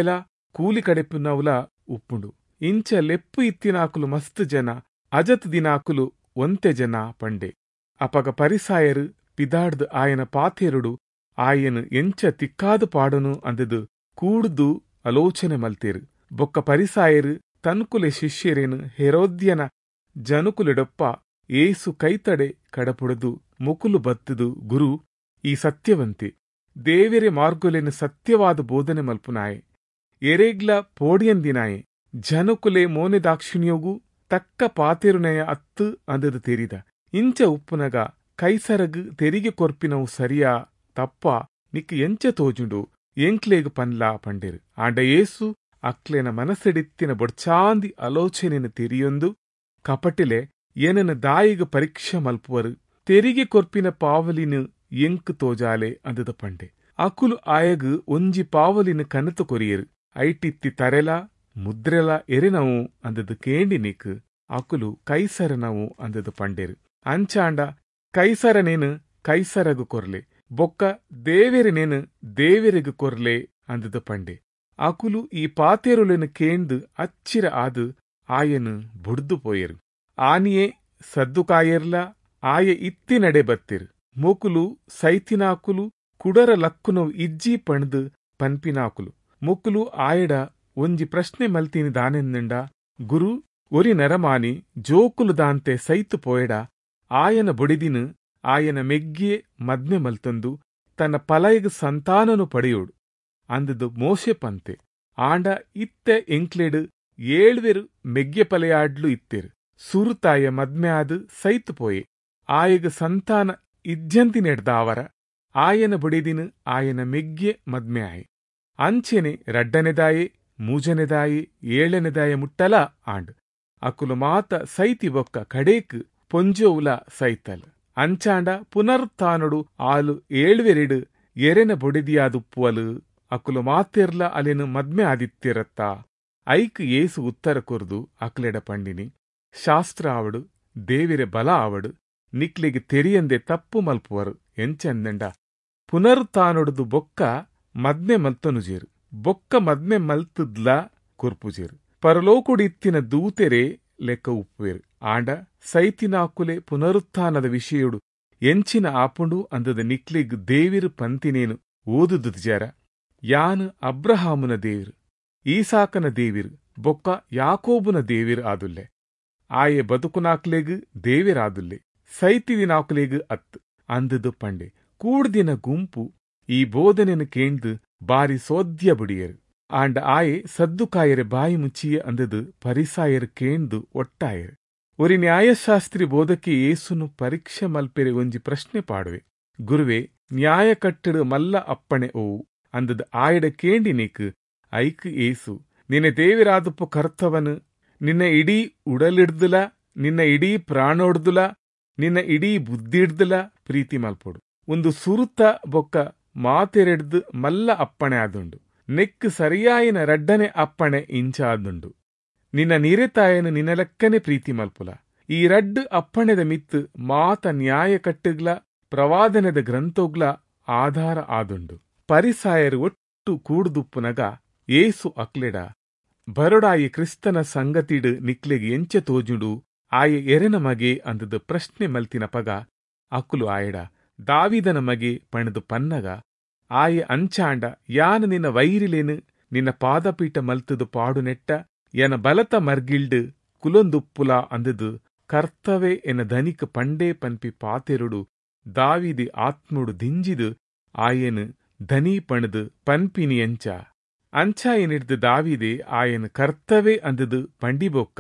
ಕೂಲಿ ಕಡೆಪಿನವುಲ ಉಪ್ಪುಂಡು. ಇಂಚ ಲೆಪ್ಪು ಇತ್ತಿನಾಕುಲು ಮಸ್ತ್ ಜನ ಅಜತ್ ದಿನಾಕುಲು ಒಂತೆ ಜನ ಪಂಡೆ. ಅಪಗ ಪರಿಸಾಯರು ಪಿದಾಡ್ದು ಆಯನ ಪಾತೇರುಡು ಆಯನು ಎಂಚ ತಿಕ್ಕಾದು ಪಾಡನು ಅಂದದು ಕೂಡ್ದು ಆಲೋಚನೆ ಮಲ್ತೇರು. ಬೊಕ್ಕ ಪರಿಸಾಯರು ತನ್ಕುಲೆ ಶಿಷ್ಯರೇನು ಹೆರೋದ್ಯನ ಜನುಕುಲೆಡೊಪ್ಪ ಏಸು ಕೈತಡೆ ಕಡಪುಡದು ಮುಕುಲು ಬತ್ತದು ಗುರು ಈ ಸತ್ಯವಂತೆ ದೇವೆರೆ ಮಾರ್ಗೊಲೆನು ಸತ್ಯವಾದ ಬೋಧನೆ ಮಲ್ಪುನಾಯೆ ಎರೆಗ್ಲ ಪೋಡಿಯಂದಿನಾಯೆ ಜನುಕುಲೆ ಮೋನೆ ದಾಕ್ಷಿಣ್ಯೋಗೂ ತಕ್ಕ ಪಾತೆರುನಯ ಅತ್ತು ಅಂದದು ತೆರಿದ. ಇಂಚ ಉಪ್ಪುನಗ ಕೈಸರಗು ತೆರಿಗೆ ಕೊರ್ಪಿನವು ಸರಿಯಾ ತಪ್ಪ ನಿಕ್ ಎಂಚ ತೋಜುಂಡು ಎಂಕ್ಲೇಗು ಪನ್ಲಾ ಪಂಡೆರು. ಆಂಡ ಏಸು ಅಕ್ಲೆನ ಮನಸ್ಸೆಡಿತ್ತಿನ ಬೊಡ್ಚಾಂದಿ ಆಲೋಚನೆನು ತೆರಿಯೊಂದು ಕಪಟಿಲೆ ಏನನ ದಾಯಿಗು ಪರೀಕ್ಷೆ ಮಲ್ಪುವರು ತೆರಿಗೆ ಕೊರ್ಪಿನ ಪಾವಲಿನು ಎಂಕ್ ತೋಜಾಲೆ ಅಂದದ ಪಂಡೆ. ಅಕುಲು ಆಯಗು ಒಂಜಿ ಪಾವಲಿನ ಕನತು ಕೊರಿಯರು ಐಟಿತ್ತಿ ತರೆಲ ಮುದ್ರೆಲ ಎರೆನವು ಅಂದದು ಕೇಂಡಿ ನಿಕ್ ಅಕುಲು ಕೈಸರನವು ಅಂದದು ಪಂಡೆರು. ಅಂಚಾಂಡ ಕೈಸರನೇನು ಕೈಸರಗು ಕೊರ್ಲೆ ಬೊಕ್ಕ ದೇವೆರೆನೇನು ದೇವೆರೆಗು ಕೊರ್ಲೆ ಅಂದದು ಪಂಡೆ. ಅಕುಲು ಈ ಪಾತೆರುಲೆನು ಕೇಂದು ಅಚ್ಚಿರ ಆದು ಆಯನು ಬುಡ್ದು ಪೋಯರು. ಆನಿಯೇ ಸದ್ದುಕಾಯರ್ಲ ಆಯ ಇತ್ತಿ ನಡೆ ಬತ್ತಿರು. ಮುಕುಲು ಸೈತಿನಾಕುಲು ಕುಡರ ಲಕ್ಕುನವು ಇಜ್ಜಿ ಪಣ್ದು ಪನ್ಪಿನಾಕುಲು. ಮುಕುಲು ಆಯಡ ಒಂಜಿ ಪ್ರಶ್ನೆ ಮಲ್ತೀನಿ ದಾನೆಂದುಂಡ ಗುರು ಒರಿ ನರಮಾನಿ ಜೋಕುಲು ದಾಂತೆ ಸೈತು ಪೋಯಡ ಆಯನ ಬೊಡಿದಿನು ಆಯನ ಮೆಗ್ಗಿಯೇ ಮದ್ಮೆ ಮಲ್ತೊಂದು ತನ್ನ ಪಲಯಗು ಸಂತಾನನು ಪಡೆಯೋಡು ಅಂದದು ಮೋಶೆ ಪಂತೆ. ಆಂಡ ಇತ್ತೆ ಎಂಕ್ಲೆಡು ಏಳ್ವೆರು ಮೆಗ್ಗೆ ಪಲೆಯಾಡ್ಲು ಇತ್ತೆರು. ಸುರುತಾಯ ಮದ್ಮೆ ಆದು ಸೈತು ಪೋಯೆ ಆಯಗು ಸಂತಾನ ಇಜ್ಜಂತಿನೆಡ್ದಾವರ ಆಯನ ಬೊಡಿದಿನು ಆಯನ ಮೆಗ್ಗೆ ಮದ್ಮೆ ಆಯೆ. ಅಂಚೆನೆ ರಡ್ಡನೆದಾಯೆ ಮೂಜನೆದಾಯೆ ಏಳನೆದಾಯ ಮುಟ್ಟಲ ಆಂಡ್ ಅಕುಲು ಮಾತ ಸೈತಿ ಬೊಕ್ಕ ಕಡೇಕ್ ಪೊಂಜೋವುಲ ಸೈತಲ್. ಅಂಚಾಂಡ ಪುನರುತ್ಥಾನೊಡು ಆಲು ಏಳ್ವೆರೆಡು ಎರೆನ ಬೊಡಿದಿಯಾದುಪ್ಪುವಲು ಅಕುಲು ಮಾತೆರ್ಲ ಅಲೆನು ಮದ್ಮೆ ಆದಿತ್ತಿರತ್ತ. ಐಕ್ ಏಸು ಉತ್ತರ ಕೊರ್ದು ಅಕ್ಲೆಡ ಪಂಡಿನಿ ಶಾಸ್ತ್ರ ಆವಡು ದೇವಿರೆ ಬಲ ಆವಡು ನಿಕ್ಲೆಗೆ ತೆರಿಯಂದೆ ತಪ್ಪು ಮಲ್ಪುವರು ಎಂಚಂದಂಡ ಪುನರುತ್ಥಾನೊಡ್ದು ಬೊಕ್ಕ ಮದ್ಮೆ ಮಲ್ತನುಜೇರು ಬೊಕ್ಕ ಮದ್ಮೆ ಮಲ್ತದ್ಲ ಕೊರ್ಪುಜೇರು ಪರಲೋಕುಡಿತ್ತಿನ ದೂತೆರೆ ಲೆಕ್ಕ ಉಪ್ಪುವೆರು. ಆಂಡ ಸೈತಿನಾಕುಲೆ ಪುನರುತ್ಥಾನದ ವಿಷಯುಡು ಎಂಚಿನ ಆಪುಂಡು ಅಂದದ ನಿಕ್ಲೆಗ್ ದೇವಿರು ಪಂತಿನೇನು ಓದುದು ಜರ. ಯಾನು ಅಬ್ರಹಾಮುನ ದೇವಿರು ಈಸಾಕನ ದೇವಿರು ಬೊಕ್ಕ ಯಾಕೋಬುನ ದೇವಿರು ಆದುಲ್ಲೆ. ಆಯೆ ಬದುಕುನಾಕ್ಲೆಗ್ ದೇವಿರಾದುಲ್ಲೆ ಸೈತಿದಿನಾಕುಲೆಗ್ ಅತ್ ಅಂದದು ಪಂಡೆ. ಕೂಡ್ದಿನ ಗುಂಪು ಈ ಬೋಧನೆನು ಕೇಂದು ಬಾರಿ ಸೋದ್ಯ ಬುಡಿಯರು. ಆಂಡ ಆಯೆ ಸದ್ದುಕಾಯರೆ ಬಾಯಿ ಮುಚ್ಚಿಯೆ ಅಂದದು ಪರಿಸಾಯರು ಕೇಂದು ಒಟ್ಟಾಯರು. ಒರಿ ನ್ಯಾಯಶಾಸ್ತ್ರಿ ಬೋಧಕ್ಕೆ ಏಸುನು ಪರೀಕ್ಷೆ ಮಲ್ಪೆರೆ ಒಂಜಿ ಪ್ರಶ್ನೆ ಪಾಡುವೆ. ಗುರುವೆ ನ್ಯಾಯ ಕಟ್ಟಡು ಮಲ್ಲ ಅಪ್ಪಣೆ ಓವು ಅಂದದು ಆಯಡ ಕೇಂಡಿ ನೀಕ್ ಐಕ್ ಏಸು ನಿನ್ನ ದೇವಿರಾದುಪ್ಪು ಕರ್ತವನು ನಿನ್ನ ಇಡೀ ಉಡಲಿಡ್ದುಲ ನಿನ್ನ ಇಡೀ ಪ್ರಾಣೋಡ್ದುಲ ನಿನ್ನ ಇಡೀ ಬುದ್ಧಿಡ್ದುಲ ಪ್ರೀತಿ ಮಲ್ಪೊಡು. ಒಂದು ಸುರುತ ಬೊಕ್ಕ ಮಾತೆರೆಡ್ದು ಮಲ್ಲ ಅಪ್ಪಣೆ ಆದುಂಡು. ನೆಕ್ ಸರಿಯಾಯಿನ ರಡ್ಡನೆ ಅಪ್ಪಣೆ ಇಂಚ ಆದುಂಡು. ನಿನ್ನ ನೀರೆತಾಯನು ನಿನ್ನ ಲೆಕ್ಕನೆ ಪ್ರೀತಿ ಮಲ್ಪುಲ. ಈ ರಡ್ಡು ಅಪ್ಪಣೆದ ಮಿತ್ತು ಮಾತ ನ್ಯಾಯ ಕಟ್ಟುಗ್ಲ ಪ್ರವಾದನೆದ ಗ್ರಂಥೋಗ್ಲ ಆಧಾರ ಆದುಂಡು. ಪರಿಸಾಯರು ಒಟ್ಟು ಕೂಡುದುಪ್ಪುನಗ ಏಸು ಅಕ್ಲೆಡ ಬರೊಡಾಯಿ ಕ್ರಿಸ್ತನ ಸಂಗತಿಡು ನಿಕ್ಲೆಗೆ ಎಂಚ ತೋಜುಂಡು ಆಯೆ ಎರೆನ ಮಗೆ ಅಂದದು ಪ್ರಶ್ನೆ ಮಲ್ತಿನ ಪಗ ಅಕುಲು ಆಯಡ ದಾವಿದನ ಮಗೆ ಪಣದು ಪನ್ನಗ ಆಯೆ ಅಂಚಾಂಡ ಯಾನು ನಿನ್ನ ವೈರಿಲೇನು ನಿನ್ನ ಪಾದಪೀಠ ಮಲ್ತದು ಪಾಡು ನೆಟ್ಟ ಎನ ಬಲತ ಮರ್ಗಿಲ್ಡು ಕುಲೊಂದುಪ್ಪುಲ ಅಂದದು ಕರ್ತವೆ ಎನ ಧನಿಕ್ ಪಂಡೇ ಪನ್ಪಿ ಪಾತೆರುಡು ದಾವಿದಿ ಆತ್ಮುಡು ದಿಂಜಿದು ಆಯೆನು ಧನಿ ಪಣದು ಪನ್ಪಿನಿ ಎಂಚ ಅಂಚಾಯನಿಡ್ದು ದಾವಿದೆ ಆಯನು ಕರ್ತವೆ ಅಂದದು ಪಂಡಿಬೊಕ್ಕ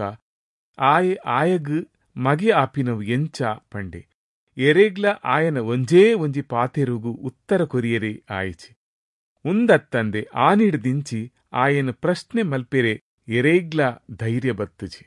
ಆಯೆ ಆಯಗು ಮಗೆ ಆಪಿನವು ಎಂಚ ಪಂಡೆ. ಎರೆಗ್ಲ ಆಯನ ಒಂಜೇ ಒಂಜಿ ಪಾತೆರುಗು ಉತ್ತರ ಕೊರಿಯರೆ ಆಯಿಚಿ ಉಂದತ್ತಂದೆ ಆನಿಡ್ ದಿಂಚಿ ಆಯನು ಪ್ರಶ್ನೆ ಮಲ್ಪೆರೆ ಎರೆಗ್ಲ ಧೈರ್ಯ ಬತ್ತುಜಿ.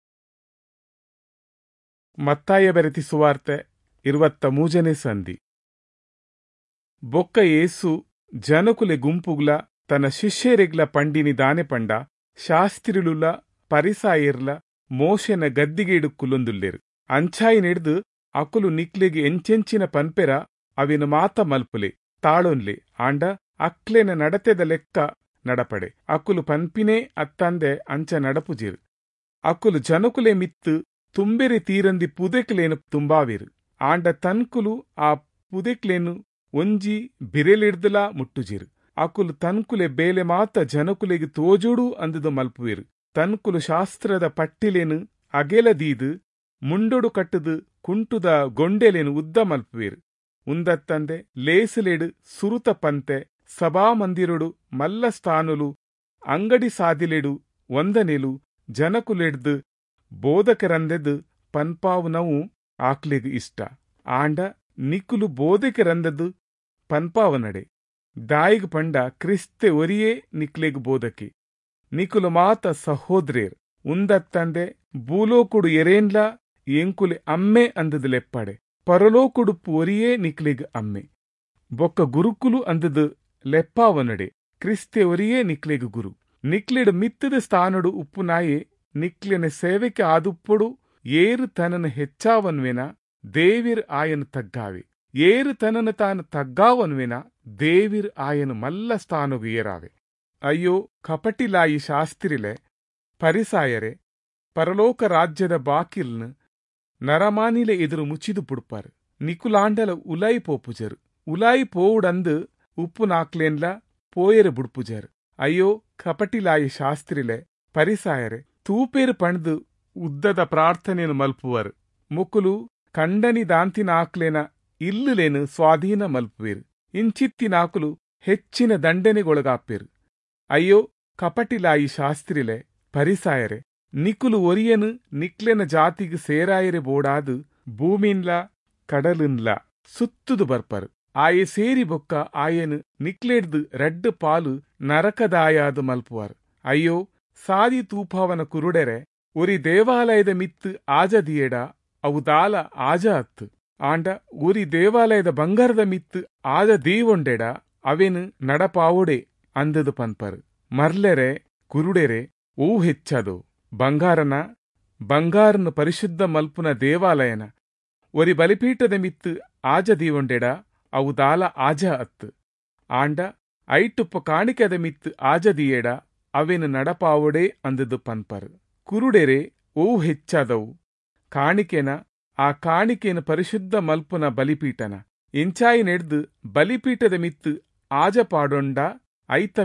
ಮತ್ತಾಯ ಬೆರೆತಿ ಸುವಾರ್ತೆ 23ನೇ ಸಂಧಿ. ಬೊಕ್ಕ ಏಸು ಜನಕುಲೆ ಗುಂಪುಗ್ಲ ತನ್ನ ಶಿಷ್ಯರೆಗ್ಲ ಪಂಡಿನಿ ದಾನೆ ಪಂಡ ಶಾಸ್ತ್ರಿಲುಲ ಪರಿಸಾಯರ್ಲ ಮೋಶೆನ ಗದ್ದಿಗೇಡು ಕುಲೊಂದುಲ್ಲೆರು. ಅಂಚಾಯಿನೆಡ್ದು ಅಕುಲು ನಿಕ್ಲೆಗೆ ಎಂಚೆಂಚಿನ ಪನ್ಪೆರ ಅವೆನು ಮಾತ ಮಲ್ಪುಲೆ ತಾಳೊನ್ಲೆ. ಆಂಡ ಅಕ್ಲೆನ ನಡತೆದ ಲೆಕ್ಕ ನಡಪಡೆ. ಅಕ್ಕುಲು ಪನ್ಪಿನೇ ಅತ್ತಂದೆ ಅಂಚ ನಡಪುಜಿರು. ಅಕ್ಕುಲು ಜನಕುಲೆ ಮಿತ್ತು ತುಂಬೆರೆ ತೀರಂದಿ ಪುದೆಕ್ಲೇನು ತುಂಬಾವಿರು. ಆಂಡ ತನ್ಕುಲು ಆ ಪುದೆಕ್ಲೇನು ಒಂಜಿ ಬಿರೆಲಿಡ್ದಲ ಮುಟ್ಟುಜಿರು. ಅಕ್ಕುಲು ತನ್ಕುಲೆ ಬೇಲೆ ಮಾತ ಜನಕುಲೆಗೆ ತೋಜುಡು ಅಂದದು ಮಲ್ಪುವೆರು. ತನ್ಕುಲು ಶಾಸ್ತ್ರದ ಪಟ್ಟಿಲೇನು ಅಗೆಲದೀದು ಮುಂಡೊಡು ಕಟ್ಟದು ಕುಂಟುದ ಗೊಂಡೆಲೇನು ಉದ್ದ ಮಲ್ಪುವೆರು. ಉಂದತ್ತಂದೆ ಲೇಸುಲೆಡು ಸುರುತ ಪಂತೆ ಸಭಾಮಂದಿರುಡು ಮಲ್ಲ ಸ್ಥಾನುಲು ಅಂಗಡಿ ಸಾದಿಲೆಡು ಒಂದನೆಲು ಜನಕುಲೆಡ್ದು ಬೋಧಕರಂದೆದು ಪನ್ಪಾವುನವು ಆಕ್ಲೆಗ್ ಇಷ್ಟ. ಆಂಡ ನಿಕುಲು ಬೋಧಕರಂದದು ಪನ್ಪಾವನಡೆ ದಾಯಿಗ್ ಪಂಡ ಕ್ರಿಸ್ತೆ ಒರಿಯೇ ನಿಕ್ಲೆಗ್ ಬೋಧಕಿ. ನಿಕುಲು ಮಾತ ಸಹೋದ್ರೇರ್ ಉಂದತ್ತಂದೆ ಭೂಲೋಕುಡು ಎರೇನ್ಲ ಎಂಕುಲೆ ಅಮ್ಮೆ ಅಂದದು ಲೆಪ್ಪಡೆ. ಪರಲೋಕುಡುಪ್ಪು ಒರಿಯೇ ನಿಕ್ಲೆಗ್ ಅಮ್ಮೆ. ಬೊಕ್ಕ ಗುರುಕುಲು ಅಂದದು ಲೆಪ್ಪಾವನಡೆ ಕ್ರಿಸ್ತೆ ಒರಿಯೇ ನಿಕ್ಲೆಗ್ ಗುರು. ನಿಕ್ಲೆಡು ಮಿತ್ತದ ಸ್ಥಾನಡು ಉಪ್ಪುನಾಯೆ ನಿಕ್ಲೆನ ಸೇವೆಕೆ ಆದುಪ್ಪೊಡು ಏರು ತನನ ಹೆಚ್ಚಾವನ್ವೆನ ದೇವಿರ್ ಆಯನು ತಗ್ಗಾವೆ. ಏರು ತನನ ತಾನು ತಗ್ಗಾವನ್ವೆನ ದೇವಿರ್ ಆಯನು ಮಲ್ಲ ಸ್ಥಾನಗು ಏರಾವೆ. ಅಯ್ಯೋ ಕಪಟಿಲಾಯಿ ಶಾಸ್ತ್ರಿಲೆ ಪರಿಸಾಯರೆ ಪರಲೋಕ ರಾಜ್ಯದ ಬಾಕಿಲ್ನ ನರಮಾನಿಲೆ ಎದುರು ಮುಚ್ಚಿದು ಪುಡ್ಪಾರು. ನಿಕುಲಾಂಡಲ ಉಲಾಯಿ ಪೋಪುಜರು. ಉಲಾಯಿ ಪೋವುಡಂದು ಉಪ್ಪು ನಾಕ್ಲೇನ್ಲ ಪೋಯರು ಬುಡ್ಪುಜರು. ಅಯ್ಯೋ ಕಪಟಿಲಾಯಿ ಶಾಸ್ತ್ರಿಲೆ ಪರಿಸಾಯರೆ ತೂಪೇರು ಪಣ್ದು ಉದ್ದದ ಪ್ರಾರ್ಥನೆಯನ್ನು ಮಲ್ಪುವರು. ಮುಕುಲು ಕಂಡನಿ ದಾಂತಿನಾಕ್ಲೇನ ಇಲ್ಲುಲೇನು ಸ್ವಾಧೀನ ಮಲ್ಪುವೆರು. ಇಂಚಿತ್ತಿನಾಕುಲು ಹೆಚ್ಚಿನ ದಂಡನೆಗೊಳಗಾಪೆರು. ಅಯ್ಯೋ ಕಪಟಿಲಾಯಿ ಶಾಸ್ತ್ರಿಲೆ ಪರಿಸಾಯರೆ ನಿಕುಲು ಒರಿಯನು ನಿಕ್ಲೆನ ಜಾತಿಗೆ ಸೇರಾಯರೆ ಬೋಡಾದು ಭೂಮಿನ್ಲ ಕಡಲಿನ್ಲ ಸುತ್ತುದು ಬರ್ಪರು. ಆಯೆ ಸೇರಿ ಬೊಕ್ಕ ಆಯನು ನಿಕ್ಲೆಡ್ದು ರೆಡ್ಡು ಪಾಲು ನರಕದಾಯಾದು ಮಲ್ಪುವಾರು. ಅಯ್ಯೋ ಸಾದಿ ತೂಪಾವನ ಕುರುಡೆರೆ ಒರಿ ದೇವಾಲಯದ ಮಿತ್ತು ಆಜದಿಯೇಡ ಅವು ದಾಲ ಆಜ ಅತ್ತು. ಆಂಡ ಒರಿ ದೇವಾಲಯದ ಬಂಗಾರದ ಮಿತ್ತು ಆಜ ದೀವೊಂಡೆಡ ಅವೆನು ನಡಪಾವುಡೆ ಅಂದದು ಪನ್ಪರು. ಮರ್ಲೆರೆ ಕುರುಡೆರೆ ಓ ಹೆಚ್ಚದು ಬಂಗಾರನ ಪರಿಶುದ್ಧ ಮಲ್ಪುನ ದೇವಾಲಯನ ಒರಿ ಬಲಿಪೀಠದ ಮಿತ್ತು ಆಜ ದೀವೊಂಡೆಡ ಅವು ದಾಲ ಆಜ ಅತ್ತು. ಆಂಡ ಐಟುಪ್ಪ ಕಾಣಿಕೆದ ಮಿತ್ತು ಆಜದಿಯೇಡ ಅವೆನು ನಡಪಾವುಡೆ ಅಂದದು ಪನ್ಪರು. ಕುರುಡೆರೆ ಓ ಹೆಚ್ಚಾದವು ಕಾಣಿಕೆನ ಆ ಕಾಣಿಕೆನ ಪರಿಶುದ್ಧ ಮಲ್ಪುನ ಬಲಿಪೀಠನ ಎಂಚಾಯಿ ನೆಡ್ದು ಬಲಿಪೀಠದ ಮಿತ್ತು ಆಜ ಪಾಡೊಂಡ ಐತ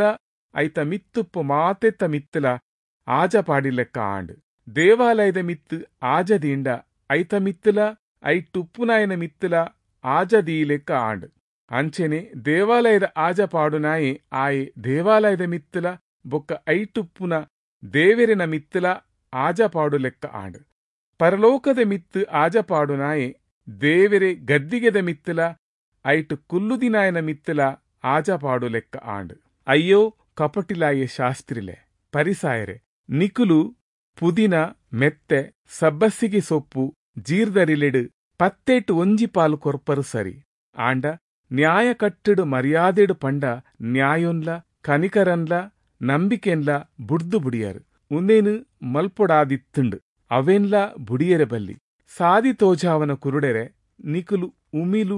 ಮಿತ್ತುಪ್ಪು ಮಾತೆತ್ತ ಮಿತ್ತಲ ಆಜ ಪಾಡಿಲೆಕ್ಕ ಆಂಡ್. ದೇವಾಲಯದ ಮಿತ್ತು ಆಜದೀಂಡ ಐತ ಮಿತ್ತಲ ಐಟುಪ್ಪುನಾಯನ ಮಿತ್ತಲ ಆಜದೀಲೆಕ್ಕ ಆಂಡ್. ಅಂಚೆನೆ ದೇವಾಲಯದ ಆಜ ಪಾಡುನಾಯೆ ಆಯೆ ದೇವಾಲಯದ ಮಿತ್ತಲ ಬೊಕ್ಕ ಐಟುಪ್ಪುನ ದೇವೆರಿನ ಮಿತ್ತಲ ಆಜ ಪಾಡು ಲೆಕ್ಕ ಆಂಡ್. ಪರಲೋಕದ ಮಿತ್ತು ಆಜ ಪಾಡುನಾಯೆ ದೇವೆರೆ ಗದ್ದಿಗೆದ ಮಿತ್ತಲ ಐಟು ಕುಲ್ಲುದಿನಾಯನ ಮಿತ್ತಲ ಆಜ ಪಾಡು ಲೆಕ್ಕ ಆಂಡ್. ಅಯ್ಯೋ ಕಪಟಿಲಾಯೆ ಶಾಸ್ತ್ರಿಲೆ ಪರಿಸಾಯರೆ ನಿಕುಲು ಪುದಿನ ಮೆತ್ತೆ ಸಬ್ಬಸ್ಸಿಗೆ ಸೊಪ್ಪು ಜೀರ್ದರಿಲೆಡು ಪತ್ತೇಟು ಒಂಜಿ ಪಾಲು ಕೊರ್ಪರು ಸರಿ. ಆಂಡ ನ್ಯಾಯ ಕಟ್ಟುಡು ಮರ್ಯಾದೆಡು ಪಂಡ ನ್ಯಾಯೊನ್ಲ ಕನಿಕರನ್ಲ ನಂಬಿಕೆನ್ಲ ಬುಡ್ದು ಬುಡಿಯರು. ಉಂದೇನು ಮಲ್ಪೊಡಾದಿತ್ತುಂಡು ಅವೆನ್ಲ ಬುಡಿಯರೆ ಬಲ್ಲಿ. ಸಾದಿ ತೋಜಾವನ ಕುರುಡೆರೆ ನಿಕುಲು ಉಮಿಲು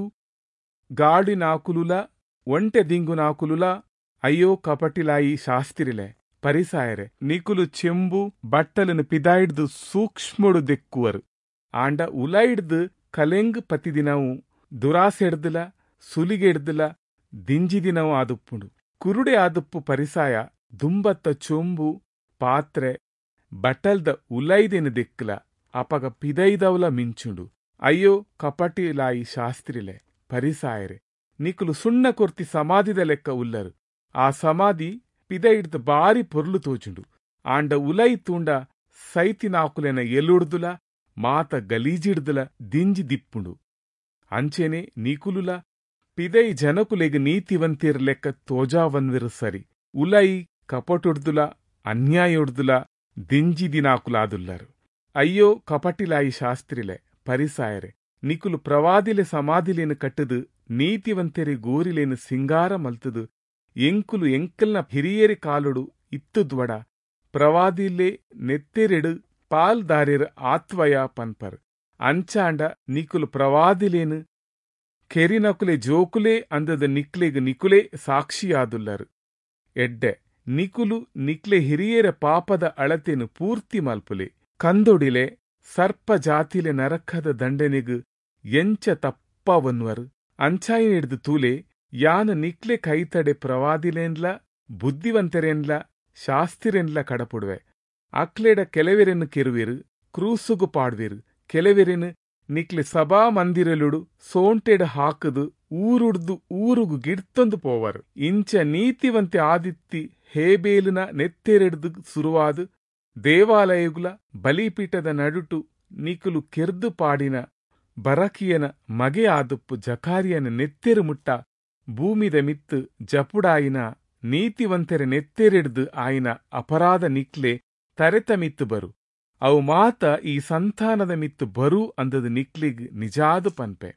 ಗಾಡಿನಾಕುಲುಲ ಒಂಟೆ ದಿಂಗುನಾಕುಲುಲ. ಅಯ್ಯೋ ಕಪಟಿಲಾಯಿ ಶಾಸ್ತ್ರಿಲೆ ಪರಿಸಾಯರೆ ನಿಕುಲು ಚೆಂಬು ಬಟ್ಟಲನು ಪಿದಾಯಿಡ್ದು ಸೂಕ್ಷ್ಮಡು ದೆಕ್ಕುವರು. ಆಂಡ ಉಲಾಯಿಡ್ದು ಕಲೆಂಗ್ ಪತಿದಿನವು ದುರಾಸೆಡ್ದಲ ಸುಲಿಗೆಡ್ದಲ ದಿಂಜಿದಿನವು ಆದುಪ್ಪುಂಡು. ಕುರುಡೆ ಆದುಪ್ಪು ಪರಿಸಾಯ ದುಂಬತ್ತ ಚೊಂಬು ಪಾತ್ರೆ ಬಟ್ಟಲ್ದ ಉಲೈದೆನು ದೆಕ್ಕಲ ಅಪಗ ಪಿದೈದವಲ ಮಿಂಚುಂಡು. ಅಯ್ಯೋ ಕಪಟಿಲಾಯಿ ಶಾಸ್ತ್ರಿಲೆ ಪರಿಸಾಯರೆ ನಿಕುಲು ಸುಣ್ಣ ಕೊರ್ತಿ ಸಮಾಧಿದ ಲೆಕ್ಕ ಉಲ್ಲರು. ಆ ಸಮಾಧಿ ಪಿದೈಡ್ದು ಬಾರಿ ಪೊರ್ಲು ತೋಜುಂಡು. ಆಂಡ ಉಲೈ ತೂಂಡ ಸೈತಿನಾಕುಲೆನ ಎಲುಡ್ದುಲ ಮಾತ ಗಲೀಜಿಡ್ದುಲ ದಿಂಜಿ ದಿಪ್ಪುಂಡು. ಅಂಚೆನೆ ನಿಕುಲುಲ ಪಿದೈ ಜನಕುಲೆಗ್ ನೀತಿವಂತಿರ್ ಲೆಕ್ಕ ತೋಜಾವನ್ವಿರು ಸರಿ. ಉಲೈ ಕಪಟುಡ್ದುಲ ಅನ್ಯಾಯೊಡ್ದುಲ ದಿಂಜಿದಿನಾಕುಲಾದುಲ್ಲರು. ಅಯ್ಯೋ ಕಪಟಿಲಾಯಿ ಶಾಸ್ತ್ರಿಲೆ ಪರಿಸಾಯರೆ ನಿಕುಲು ಪ್ರವಾದಿಲೆ ಸಮಾಧಿಲೇನು ಕಟ್ಟದು ನೀತಿವಂತೆರೆ ಗೋರಿಲೇನು ಸಿಂಗಾರ ಮಲ್ತದು ಎಂಕುಲು ಎಂಕಲ್ನ ಹಿರಿಯರಿ ಕಾಲುಡು ಇತ್ತುದ್ವಡ ಪ್ರವಾದಿಲೆ ನೆತ್ತೆರೆಡು ಪಾಲ್ದಾರೆರು ಆತ್ವಯ ಪನ್ಪರ್. ಅಂಚಾಂಡ ನಿಕುಲು ಪ್ರವಾದಿಲೇನು ಕೆರಿನಕುಲೆ ಜೋಕುಲೆ ಅಂದದ ನಿಕ್ಲೆಗ್ ನಿಕುಲೆ ಸಾಕ್ಷಿಯಾದುಲ್ಲರು. ಎಡ್ಡೆ ನಿಕುಲು ನಿಕ್ಲೆ ಹಿರಿಯರ ಪಾಪದ ಅಳತೆನು ಪೂರ್ತಿ ಮಲ್ಪುಲೆ ಕಂದೊಡಿಲೆ ಸರ್ಪ ಜಾತಿಲೆ ನರಕದ ದಂಡನೆಗು ಎಂಚ ತಪ್ಪವನ್ವರು ಅಂಚಾಯಿ ಹಿಡ್ದು ತೂಲೆ ಯಾನ ನಿಕ್ಲೆ ಕೈತಡೆ ಪ್ರವಾದಿಲೆನ್ಲ ಬುದ್ಧಿವಂತರೆನ್ಲ ಶಾಸ್ತಿರೆನ್ಲ ಕಡಪುಡುವೆ ಅಕ್ಲೆಡ ಕೆಲವೆರೆನು ಕೆರುವೆರು ಕ್ರೂಸುಗು ಪಾಡ್ವೆರು ಕೆಲವೆರೆನು ನಿಕ್ಲೆ ಸಭಾ ಮಂದಿರಲುಡು ಸೋಂಟೆಡ ಹಾಕದು ಊರುಡ್ದು ಊರುಗು ಗಿಡ್ತೊಂದು ಪೋವರು ಇಂಚ ನೀತಿವಂತೆ ಆದಿತ್ತಿ ಹೇಬೇಲಿನ ನೆತ್ತೆರೆಡ್ದು ಸುರುವಾದು ದೇವಾಲಯಗುಲ ಬಲಿಪೀಠದ ನಡುಟು ನಿಕುಲು ಕೆರ್ದು ಪಾಡಿನ ಬರಕಿಯನ ಮಗೆ ಆದುಪ್ಪು ಜಕಾರಿಯನ ನೆತ್ತೆರು ಮುಟ್ಟ ಭೂಮಿದ ಮಿತ್ತು ಜಪುಡಾಯಿನ ನೀತಿವಂತೆರ ನೆತ್ತೆರೆಡ್ದು ಆಯಿನ ಅಪರಾಧ ನಿಕ್ಲೆ ತರೆತ ಮಿತ್ತು ಬರು ಅವು ಮಾತ ಈ ಸಂತಾನದ ಮಿತ್ತು ಬರು ಅಂದದು ನಿಕ್ಲಿಗ್ ನಿಜಾದು ಪನ್ಪೆ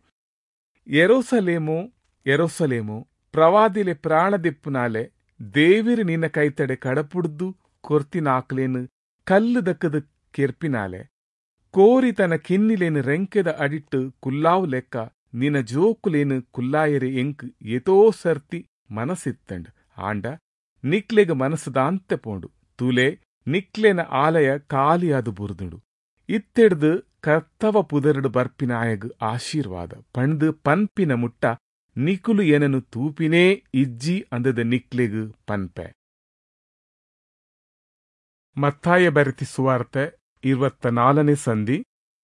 ಎರೋಸಲೇಮೋ ಪ್ರವಾದಿಲೆ ಪ್ರಾಣದೆಪ್ಪುನಾಲೆ ದೇವಿರು ನಿನ್ನ ಕೈತಡೆ ಕಡಪುಡ್ದು ಕೊರ್ತಿನಾಕ್ಲೇನು ಕಲ್ಲು ದಕ್ಕದ ಕೆರ್ಪಿನಾಲೆ ಕೋರಿ ತನ ಕಿನ್ನಿಲೇನು ರೆಂಕೆದ ಅಡಿಟ್ಟು ಕುಲ್ಲಾವು ಲೆಕ್ಕ ನಿನ್ನ ಜೋಕುಲೇನು ಕುಲ್ಲಾಯರೆ ಎಂಕ್ ಎತೋ ಸರ್ತಿ ಮನಸ್ಸಿತ್ತಂಡ್ ಆಂಡ ನಿಕ್ಲೆಗ ಮನಸ್ಸುದಾಂತೆ ಪೋಂಡು ತುಲೆ ನಿಕ್ಲೆನ ಆಲಯ ಕಾಲಿಯಾದು ಬುರ್ದುಡು ಇತ್ತೆಡ್ದು ಕರ್ತವ ಪುದರುಡು ಬರ್ಪಿನಾಯಗ್ ಆಶೀರ್ವಾದ ಪಣ್ದು ಪನ್ಪಿನ ಮುಟ್ಟ ನಿಕುಲು ಏನನು ತೂಪಿನೇ ಇಜ್ಜಿ ಅಂದದ ನಿಕ್ಲೆಗು ಪನ್ಪೆ. ಮತ್ತಾಯ ಬರೆತಿ ಸುವಾರ್ತೆ 24ನೇ ಸಂಧಿ.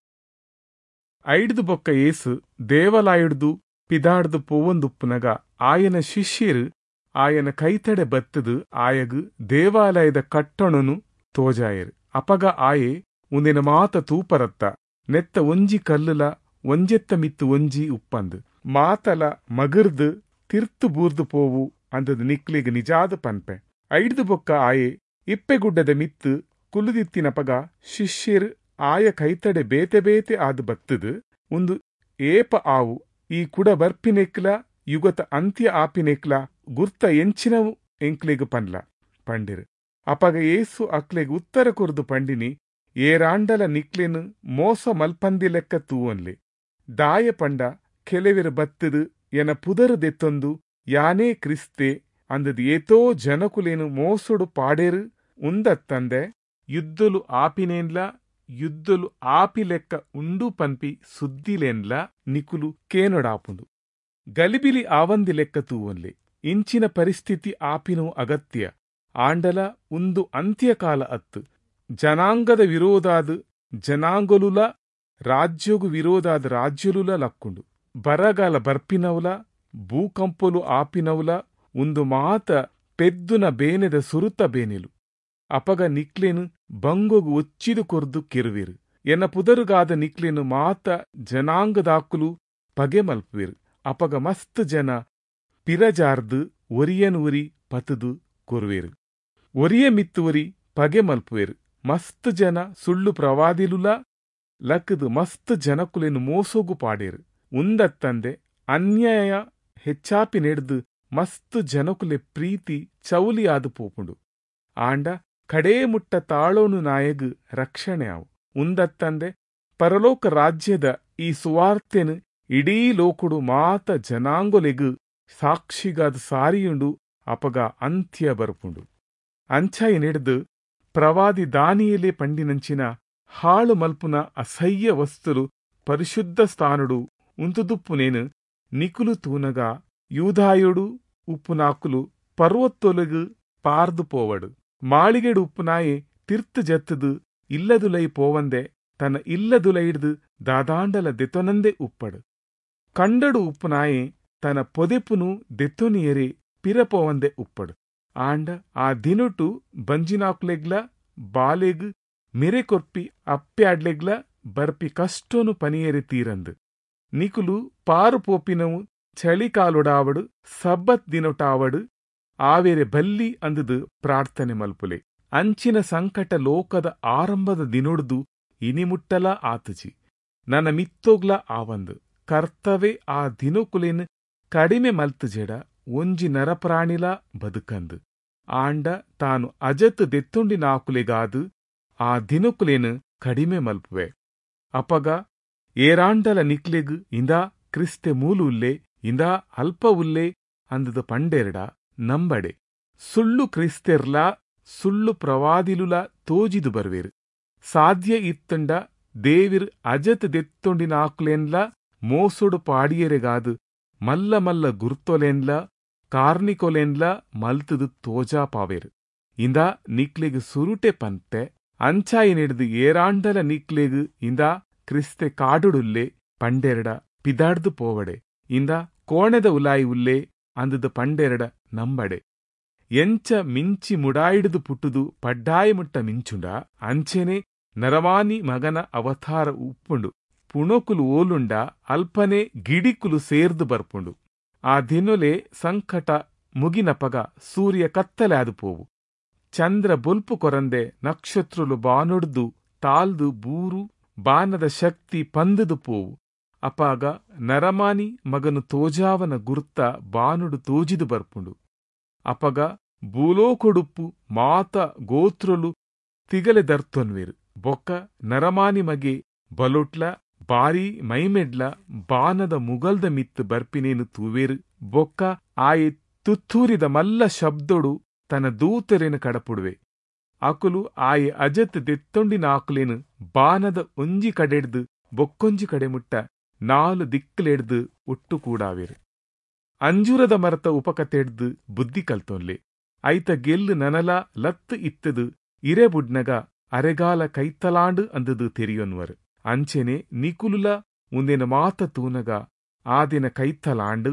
ಐಡ್ದು ಬೊಕ್ಕ ಏಸು ದೇವಲಾಯಿಡ್ದು ಪಿದಾಡ್ದು ಪೋವೊಂದುಪ್ಪುನಗ ಆಯನ ಶಿಷ್ಯರು ಆಯನ ಕೈತಡೆ ಬತ್ತದು ಆಯಗು ದೇವಾಲಯದ ಕಟ್ಟಣನು ತೋಜಾಯರು ಅಪಗ ಆಯೆ ಉಂದಿನ ಮಾತ ತೂಪರತ್ತ ನೆತ್ತ ಒಂಜಿ ಕಲ್ಲುಲ ಒಂಜೆತ್ತ ಮಿತ್ತು ಒಂಜಿ ಉಪ್ಪಂದು ಮಾತಲ ಮಗರ್ದು ತಿರ್ತು ಬೂರ್ದು ಪೋವು ಅಂದದು ನಿಕ್ಲಿಗೆ ನಿಜಾದ ಪನ್ಪೆ. ಐಡ್ದು ಬೊಕ್ಕ ಆಯೆ ಇಪ್ಪೆಗುಡ್ಡದ ಮಿತ್ತು ಕುಲುದಿತ್ತಿನಪಗ ಶಿಷ್ಯರು ಆಯ ಕೈತಡೆ ಬೇತೆ ಬೇತೆ ಆದು ಬತ್ತದು ಒಂದು ಏಪ ಆವು ಈ ಕುಡ ಬರ್ಪಿನೆಕ್ಲ ಯುಗತ ಅಂತ್ಯ ಆಪಿನೆಕ್ಲ ಗುರ್ತ ಎಂಚಿನವು ಎಂಕ್ಲೆಗು ಪನ್ಲ ಪಂಡಿರು ಅಪಗ ಏಸು ಅಕ್ಲೆಗ್ ಉತ್ತರ ಕೊರ್ದು ಪಂಡಿನಿ ಏರಾಂಡಲ ನಿಕ್ಲೆನು ಮೋಸ ಮಲ್ಪಂದಿ ಲೆಕ್ಕ ತೂವನ್ಲೆ ದಾಯ ಪಂಡ ಕೆಲವೆರು ಬತ್ತದು ಎನ ಪುದರು ದೆತ್ತೊಂದು ಯಾನೇ ಕ್ರಿಸ್ತೆ ಅಂದದು ಏತೋ ಜನಕುಲೇನು ಮೋಸೊಡು ಪಾಡೇರು ಉಂದತ್ತಂದೆ ಯುದ್ಧಲು ಆಪಿನೇನ್ಲ ಯುದ್ಧಲು ಆಪಿ ಲೆಕ್ಕ ಉಂಡು ಪನ್ಪಿ ಸುದ್ದಿಲೆನ್ಲ ನಿಕುಲು ಕೇನೊಡಾಪುಂಡು ಗಲಿಬಿಲಿ ಆವಂದಿ ಲೆಕ್ಕ ತೂವನ್ಲೆ ಇಂಚಿನ ಪರಿಸ್ಥಿತಿ ಆಪಿನೋ ಅಗತ್ಯ ಆಂಡಲ ಉಂದು ಅಂತ್ಯಕಾಲ ಅತ್ತು ಜನಾಂಗದ ವಿರೋಧಾದ ಜನಾಂಗಲುಲ ರಾಜ್ಯಗು ವಿರೋಧಾದ ರಾಜ್ಯಲುಲ ಲಕ್ಕುಂಡು ಬರಗಾಲ ಬರ್ಪಿನವುಲ ಭೂಕಂಪಲು ಆಪಿನವುಲ ಒಂದು ಮಾತ ಪೆದ್ದುನ ಬೇನೆದ ಸುರುತ ಬೇನೆಲು ಅಪಗ ನಿಕ್ಲೆನು ಬಂಗೊಗು ಒಚ್ಚಿದು ಕೊರ್ದು ಕೆರುವೆರು ಎನ್ನ ಪುದರುಗಾದ ನಿಕ್ಲೆನು ಮಾತ ಜನಾಂಗದಾಕುಲು ಪಗೆ ಮಲ್ಪುವೆರು ಅಪಗ ಮಸ್ತ್ ಜನ ಪಿರಜಾರ್ದು ಒರಿಯನ್ ಉರಿ ಪತದು ಕೊರುವೆರು ಒರಿಯ ಮಿತ್ತುವರಿ ಪಗೆ ಮಲ್ಪುವೆರು ಮಸ್ತ್ ಜನ ಸುಳ್ಳು ಪ್ರವಾದಿಲುಲ ಲಕ್ಕದು ಮಸ್ತ್ ಜನಕುಲೆನು ಮೋಸೋಗು ಪಾಡೇರು ಉಂದತ್ತಂದೆ ಅನ್ಯಾಯ ಹೆಚ್ಚಾಪಿ ನೆಡ್ದು ಮಸ್ತ್ ಜನಕುಲೆ ಪ್ರೀತಿ ಚೌಲಿ ಆದು ಪೋಪುಂಡು ಆಂಡ ಕಡೇ ಮುಟ್ಟ ತಾಳೋನು ನಾಯಗು ರಕ್ಷಣೆ ಆವು ಉಂದತ್ತಂದೆ ಪರಲೋಕ ರಾಜ್ಯದ ಈ ಸುವಾರ್ತೆನು ಇಡೀ ಲೋಕುಡು ಮಾತ ಜನಾಂಗೊಲೆಗು ಸಾಕ್ಷಿಗಾದ ಸಾರಿಯುಂಡು ಅಪಗ ಅಂತ್ಯ ಬರ್ಪುಂಡು ಅಂಚಾಯಿ ನೆಡ್ದು ಪ್ರವಾದಿ ದಾನಿಯಲೇ ಪಂಡಿನಂಚಿನ ಹಾಳು ಮಲ್ಪುನ ಅಸಹ್ಯ ವಸ್ತುಲು ಪರಿಶುದ್ಧ ಸ್ಥಾನುಡು ಉಂತುದುಪ್ಪುನೇನು ನಿಕುಲು ತೂನಗ ಯೂದಾಯುಡು ಉಪ್ಪುನಾಕುಲು ಪರ್ವತ್ತೊಲಗು ಪಾರ್ದು ಪೋವಡು ಮಾಳಿಗೆಡು ಉಪ್ಪುನಾಯೆ ತಿರ್ತು ಜತ್ತದು ಇಲ್ಲದುಲೈ ಪೋವಂದೆ ತನ್ನ ಇಲ್ಲದುಲೈ ಹಿಡ್ದು ದಾದಾಂಡಲ ದೆತೊನಂದೆ ಉಪ್ಪಡು ಕಂಡಡು ಉಪ್ಪುನಾಯೆ ತನ್ನ ಪೊದೆಪುನು ದೆತ್ತೊನಿಯರೆ ಪಿರಪೋವಂದೆ ಉಪ್ಪಡು ಆಂಡ ಆ ದಿನುಟು ಬಂಜಿನಾಕ್ಲೆಗ್ಲ ಬಾಲೆಗು ಮೆರೆ ಕೊರ್ಪಿ ಅಪ್ಪ್ಯಾಡ್ಲೆಗ್ಲ ಬರ್ಪಿ ಕಷ್ಟೋನು ಪನಿಯರೆ ತೀರಂದು ನಿಕುಲು ಪಾರು ಪೋಪಿನವು ಚಳಿಕಾಲೊಡಾವಡು ಸಬ್ಬತ್ ದಿನೊಟಾವಡು ಆವೇರೆ ಬಲ್ಲಿ ಅಂದದು ಪ್ರಾರ್ಥನೆ ಮಲ್ಪುಲೆ ಅಂಚಿನ ಸಂಕಟ ಲೋಕದ ಆರಂಭದ ದಿನೊಡ್ದು ಇನಿಮುಟ್ಟಲ ಆತುಜಿ ನನ್ನ ಮಿತ್ತೋಗ್ಲ ಆವಂದು ಕರ್ತವೆ ಆ ದಿನಕುಲೆನ್ ಕಡಿಮೆ ಮಲ್ತು ಜೆಡ ಒಂಜಿ ನರಪ್ರಾಣಿಲ ಬದುಕಂದು ಆಂಡ ತಾನು ಅಜತ್ ದೆತ್ತುಂಡಿನಾಕುಲೆಗಾದು ಆ ದಿನಕುಲೆನ್ ಕಡಿಮೆ ಮಲ್ಪುವೆ ಅಪಗ ಏರಾಂಡಲ ನಿಕ್ಲೆಗು ಇಂದಾ ಕ್ರಿಸ್ತೆ ಮೂಲು ಉಲ್ಲೆ ಇಂದಾ ಅಲ್ಪ ಉಲ್ಲೆ ಅಂದದ ಪಂಡೆರಡ ನಂಬಡೆ ಸುಳ್ಳು ಕ್ರಿಸ್ತೆರ್ಲ ಸುಳ್ಳು ಪ್ರವಾದಿಲುಲ ತೋಜಿದು ಬರ್ವೇರು. ಸಾಧ್ಯ ಇತ್ತಂಡ ದೇವಿರ್ ಅಜತ್ ದೆತ್ತೊಂಡಿನಾಕ್ಲೆನ್ಲ ಮೋಸೊಡು ಪಾಡಿಯರೆಗಾದು ಮಲ್ಲ ಮಲ್ಲ ಗುರ್ತೊಲೆನ್ಲ ಕಾರ್ನಿಕೊಲೆನ್ಲ ಮಲ್ತದು ತೋಜಾ ಪಾವೇರು. ಇಂದ ನಿಕ್ಲೆಗ್ ಸುರುಟೆ ಪಂತೆ ಅಂಚಾಯಿನೆಡ್ದು ಏರಾಂಡಲ ನಿಕ್ಲೆಗ್ ಇಂದ ಕ್ರಿಸ್ತೆ ಕಾಡುಡುಲ್ಲೆ ಪಂಡೆರಡ ಪಿದಾಡ್ದು ಪೋವಡೆ. ಇಂದ ಕೋಣೆದ ಉಲಾಯಿ ಉಲ್ಲೆ ಅಂದದು ಪಂಡೆರಡ ನಂಬಡೆ. ಎಂಚ ಮಿಂಚಿ ಮುಡಾಯಿಡ್ದು ಪುಟ್ಟುದು ಪಡ್ಡಾಯ ಮುಟ್ಟ ಮಿಂಚುಂಡ ಅಂಚೆನೆ ನರವಾನಿ ಮಗನ ಅವತಾರ ಉಪ್ಪುಂಡು. ಪುಣಕುಲು ಓಲುಂಡ ಅಲ್ಪನೆ ಗಿಡಿಕುಲು ಸೇರ್ದು ಬರ್ಪುಂಡು. ಆ ದಿನೊಲೆ ಸಂಕಟ ಮುಗಿನಪಗ ಸೂರ್ಯ ಕತ್ತಲೆ ಆದು ಪೋವು. ಚಂದ್ರ ಬೊಲ್ಪು ಕೊರಂದೆ ನಕ್ಷತ್ರಲು ಬಾನೊಡ್ದು ತಾಲ್ದು ಬೂರು ಬಾನದ ಶಕ್ತಿ ಪಂದದು ಪೋವು. ಅಪಾಗ ನರಮಾನಿ ಮಗನು ತೋಜಾವನ ಗುರ್ತ ಬಾನುಡು ತೋಜಿದು ಬರ್ಪುಂಡು. ಅಪಗ ಬೂಲೋಕೊಡುಪ್ಪು ಮಾತ ಗೋತ್ರಲು ತಿಗಲೆ ದರ್ತೊನ್ವೇರು. ಬೊಕ್ಕ ನರಮಾನಿ ಮಗೆ ಬಲೊಟ್ಲ ಬಾರಿ ಮೈಮೆಡ್ಲ ಬಾನದ ಮುಗಲ್ದ ಮಿತ್ತು ಬರ್ಪಿನೇನು ತೂವೇರು. ಬೊಕ್ಕ ಆಯೆ ತುತ್ತೂರಿದ ಮಲ್ಲ ಶಬ್ದೊಡು ತನ್ನ ದೂತರೇನು ಕಡಪುಡುವೆ. ಅಕುಲು ಆಯೆ ಅಜತ್ ದೆತ್ತೊಂಡಿನಾಕುಲೇನು ಬಾನದ ಒಂಜಿ ಕಡೆಡ್ದು ಬೊಕ್ಕೊಂಜಿ ಕಡೆ ಮುಟ್ಟ 4 ದಿಕ್ಕಲೆಡ್ದು ಒಟ್ಟು ಕೂಡಾವೇರು. ಅಂಜೂರದ ಮರತ ಉಪಕತೆಡ್ದು ಬುದ್ಧಿ ಕಲ್ತೊನ್ಲೆ. ಐತ ಗೆಲ್ಲು ನನಲ ಲತ್ತು ಇತ್ತದು ಇರೆ ಬುಡ್ನಗ ಅರೆಗಾಲ ಕೈತಲಾಂಡು ಅಂದದು ತೆರಿಯೊನ್ವರು. ಅಂಚೆನೆ ನಿಕುಲುಲ ಮುಂದಿನ ಮಾತ ತೂನಗ ಆದಿನ ಕೈತಲಾಂಡು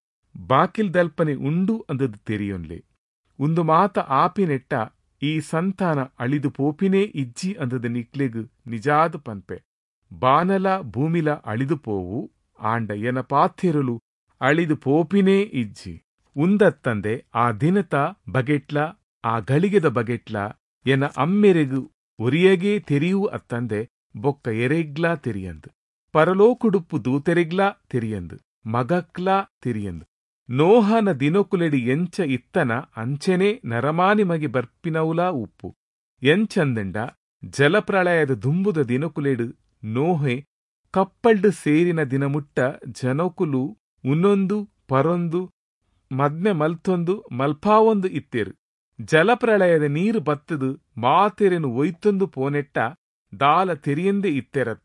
ಬಾಕಿಲ್ ದಲ್ಪನೆ ಉಂಡು ಅಂದದು ತೆರಿಯೊನ್ಲೆ. ಒಂದು ಮಾತ ಆಪಿನೆಟ್ಟ ಈ ಸಂತಾನ ಅಳಿದು ಪೋಪಿನೇ ಇಜ್ಜಿ ಅಂದದ ನಿಕ್ಲೆಗು ನಿಜಾದು ಪನ್ಪೆ. ಬಾನಲ ಭೂಮಿಲ ಅಳಿದು ಪೋವು ಆಂಡ ಎನ ಪಾಥೆರುಲು ಅಳಿದು ಪೋಪಿನೇ ಇಜ್ಜಿ. ಉಂದತ್ತಂದೆ ಆ ದಿನತ ಬಗೆಟ್ಲ ಆ ಗಳಿಗೆದ ಬಗೆಟ್ಲ ಎನ ಅಮ್ಮೆರೆಗು ಒರಿಯಗೇ ತೆರಿಯೂ ಅತ್ತಂದೆ ಬೊಕ್ಕ ಎರೆಗ್ಲಾ ತೆರಿಯಂದು. ಪರಲೋಕುಡುಪ್ಪು ದೂತೆರೆಗ್ಲಾ ತೆರಿಯಂದು ಮಗಕ್ಲಾ ತೆರಿಯಂದು. ನೋಹನ ದಿನೊಕುಲೆಡಿ ಎಂಚ ಇತ್ತನ ಅಂಚೆನೆ ನರಮಾನಿ ಮಗೆ ಬರ್ಪಿನವುಲಾ ಉಪ್ಪು. ಎಂಚಂದೆಂಡ ಜಲಪ್ರಳಯದ ದುಂಬುದ ದಿನಕುಲೆಡು ನೋಹೆ ಕಪ್ಪಲ್ಡು ಸೇರಿನ ದಿನಮುಟ್ಟ ಜನಕುಲು ಉನ್ನೊಂದು ಪರೊಂದು ಮದ್ಮೆ ಮಲ್ತೊಂದು ಮಲ್ಪಾವೊಂದು ಇತ್ತೆರು. ಜಲಪ್ರಳಯದ ನೀರು ಬತ್ತದು ಮಾತೆರೆನು ಒಯ್ತೊಂದು ಪೋನೆಟ್ಟ ದಾಲ ತೆರಿಯಂದೆ ಇತ್ತೆರತ್ತ.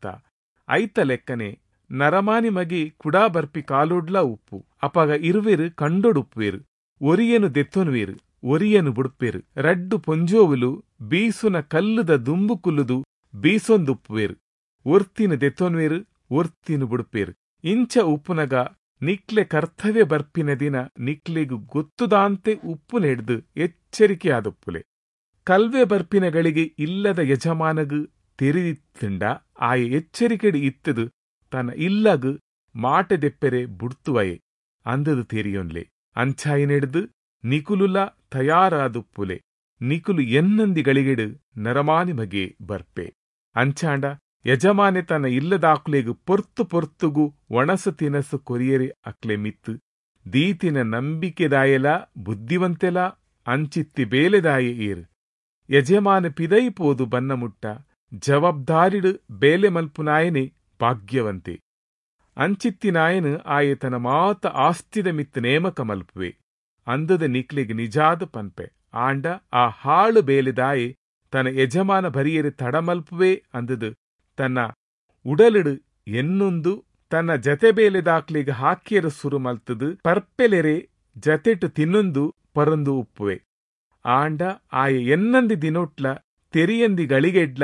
ಐತ ಲೆಕ್ಕನೆ ನರಮಾನಿ ಮಗೆ ಕುಡಾ ಬರ್ಪಿ ಕಾಲೋಡ್ಲಾ ಉಪ್ಪು. ಅಪಗ ಇರುವೆರು ಕಂಡೊಡುಪ್ಪುವೆರು. ಒರಿಯನು ದೆತ್ತೊನ್ವೇರು ಒರಿಯನು ಬುಡ್ಪೇರು. ರಡ್ಡು ಪೊಂಜೋವುಲು ಬೀಸುನ ಕಲ್ಲುದ ದುಂಬು ಕುಲ್ಲುದು ಬೀಸೊಂದುಪ್ಪುವೆರು. ಒರ್ತಿನು ದೆತ್ತೊನ್ವೇರು ಒರ್ತಿನು ಬುಡ್ಪೇರು. ಇಂಚ ಉಪ್ಪುನಗ ನಿಕ್ಲೆ ಕರ್ತವ್ಯ ಬರ್ಪಿನ ದಿನ ನಿಕ್ಲೆಗು ಗೊತ್ತುದಾಂತೆ ಉಪ್ಪು ನೆಡ್ದು ಎಚ್ಚರಿಕೆ ಆದೊಪ್ಪುಲೆ. ಕಲ್ವೆ ಬರ್ಪಿನಗಳಿಗೆ ಇಲ್ಲದ ಯಜಮಾನಗು ತೆರಿದಿತ್ತುಂಡ ಆಯ ಎಚ್ಚರಿಕೆಡು ಇತ್ತದು ತನ್ನ ಇಲ್ಲಗು ಮಾಟೆದೆಪ್ಪೆರೆ ಬುಡ್ತುವಯೆ ಅಂದದು ತೆರಿಯೊನ್ಲೆ. ಅಂಚಾಯಿನೆಡ್ದು ನಿಕುಲುಲ ತಯಾರಾದುಪ್ಪುಲೆ. ನಿಕುಲು ಎನ್ನಂದಿಗಳಿಗೆಡು ನರಮಾನಿ ಮಗೆ ಬರ್ಪೆ. ಅಂಚಾಂಡ ಯಜಮಾನೆ ತನ್ನ ಇಲ್ಲದಾಕ್ಲೆಗು ಪೊರ್ತು ಪೊರ್ತುಗು ಒಣಸು ತಿನಸು ಕೊರಿಯರೆ ಅಕ್ಲೆ ಮಿತ್ತು. ದೀತಿನ ನಂಬಿಕೆದಾಯಲ ಬುದ್ಧಿವಂತೆಲ ಅಂಚಿತ್ತಿ ಬೇಲೆದಾಯೆ ಏರು. ಯಜಮಾನ ಪಿದೈಪೋದು ಬನ್ನಮುಟ್ಟ ಜವಾಬ್ದಾರಿಡು ಬೇಲೆ ಮಲ್ಪುನಾಯನೆ ಭಾಗ್ಯವಂತೆ. ಅಂಚಿತ್ತಿನಾಯನು ಆಯತನ ಮಾತ ಆಸ್ತಿದ ಮಿತ್ತು ನೇಮಕ ಮಲ್ಪುವೆ ಅಂದದ ನಿಕ್ಲೆಗೆ ನಿಜಾದ ಪನ್ಪೆ. ಆಂಡ ಆ ಹಾಳು ಬೇಲೆದಾಯೆ ತನ್ನ ಯಜಮಾನ ಬರಿಯರೆ ತಡಮಲ್ಪುವೆ ಅಂದದು ತನ್ನ ಉಡಲಿಡು ಎನ್ನೊಂದು ತನ್ನ ಜತೆ ಬೇಲೆದಾಕ್ಲಿಗೆ ಹಾಕಿಯರ ಸುರು ಮಲ್ತದು ಪರ್ಪೆಲೆರೆ ಜತೆಟು ತಿನ್ನೊಂದು ಪರೊಂದು ಉಪ್ಪುವೆ. ಆಂಡ ಆಯ ಎನ್ನಂದಿ ದಿನೊಟ್ಲ ತೆರಿಯಂದಿ ಗಳಿಗೆಡ್ಲ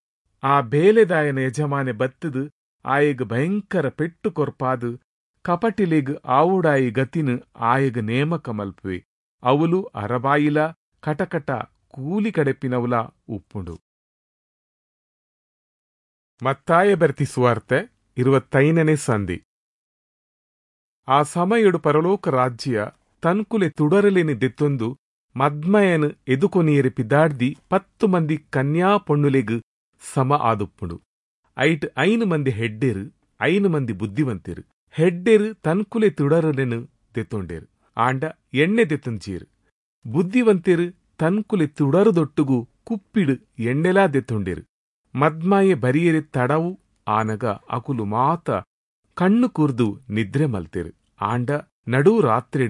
ಆ ಬೇಲೆದಾಯನ ಯಜಮಾನೆ ಬತ್ತದು ಆಯಗ ಭಯಂಕರ ಪೆಟ್ಟು ಕೊರ್ಪಾದು ಕಪಟಿಲೆಗ್ ಆವುಡಾಯಿ ಗತಿನು ಆಯಗ ನೇಮಕ ಮಲ್ಪುವೆ. ಅವಳು ಅರಬಾಯಿಲ ಕಟಕಟ ಕೂಲಿ ಕಡೆಪಿನವುಲ ಉಪ್ಪುಂಡು. ಮತ್ತಾಯ ಬರ್ತಿ ಸುವಾರ್ತೆ 25ನೇ ಸಂಧಿ. ಆ ಸಮಯಡು ಪರಲೋಕ ರಾಜ್ಯ ತನ್ಕುಲೆ ತುಡರಲೆನಿ ದೆತ್ತೊಂದು ಮದ್ಮಯನು ಎದುಕೊನಿಯರೆ ಪಿದಾಡ್ದಿ 10 ಮಂದಿ ಕನ್ಯಾ ಪೊಣ್ಣುಲೆಗ್ ಸಮ ಆದುಪ್ಪುಂಡು. ಐಟ್ 5 ಮಂದಿ ಹೆಡ್ಡೆರು 5 ಮಂದಿ ಬುದ್ಧಿವಂತೆರು. ಹೆಡ್ಡೆರು ತನ್ಕುಲೆ ತುಡರಲೆನು ದೆತ್ತೊಂಡೆರು ಆಂಡ ಎಣ್ಣೆ ದೆತ್ತೊಂಜೀರು. ಬುದ್ಧಿವಂತೆರು ತನ್ಕುಲೆ ತುಡರದೊಟ್ಟುಗು ಕುಪ್ಪಿಡು ಎಣ್ಣೆಲಾ ದೆತ್ತೊಂಡೆರು. ಮದ್ಮಾಯೆ ಬರಿಯರೆ ತಡವು ಆನಗ ಅಕುಲು ಮಾತ ಕಣ್ಣು ಕುರ್ದು ನಿದ್ರೆ ಮಲ್ತೆರು. ಆಂಡ ನಡೂ ರಾತ್ರೆಡು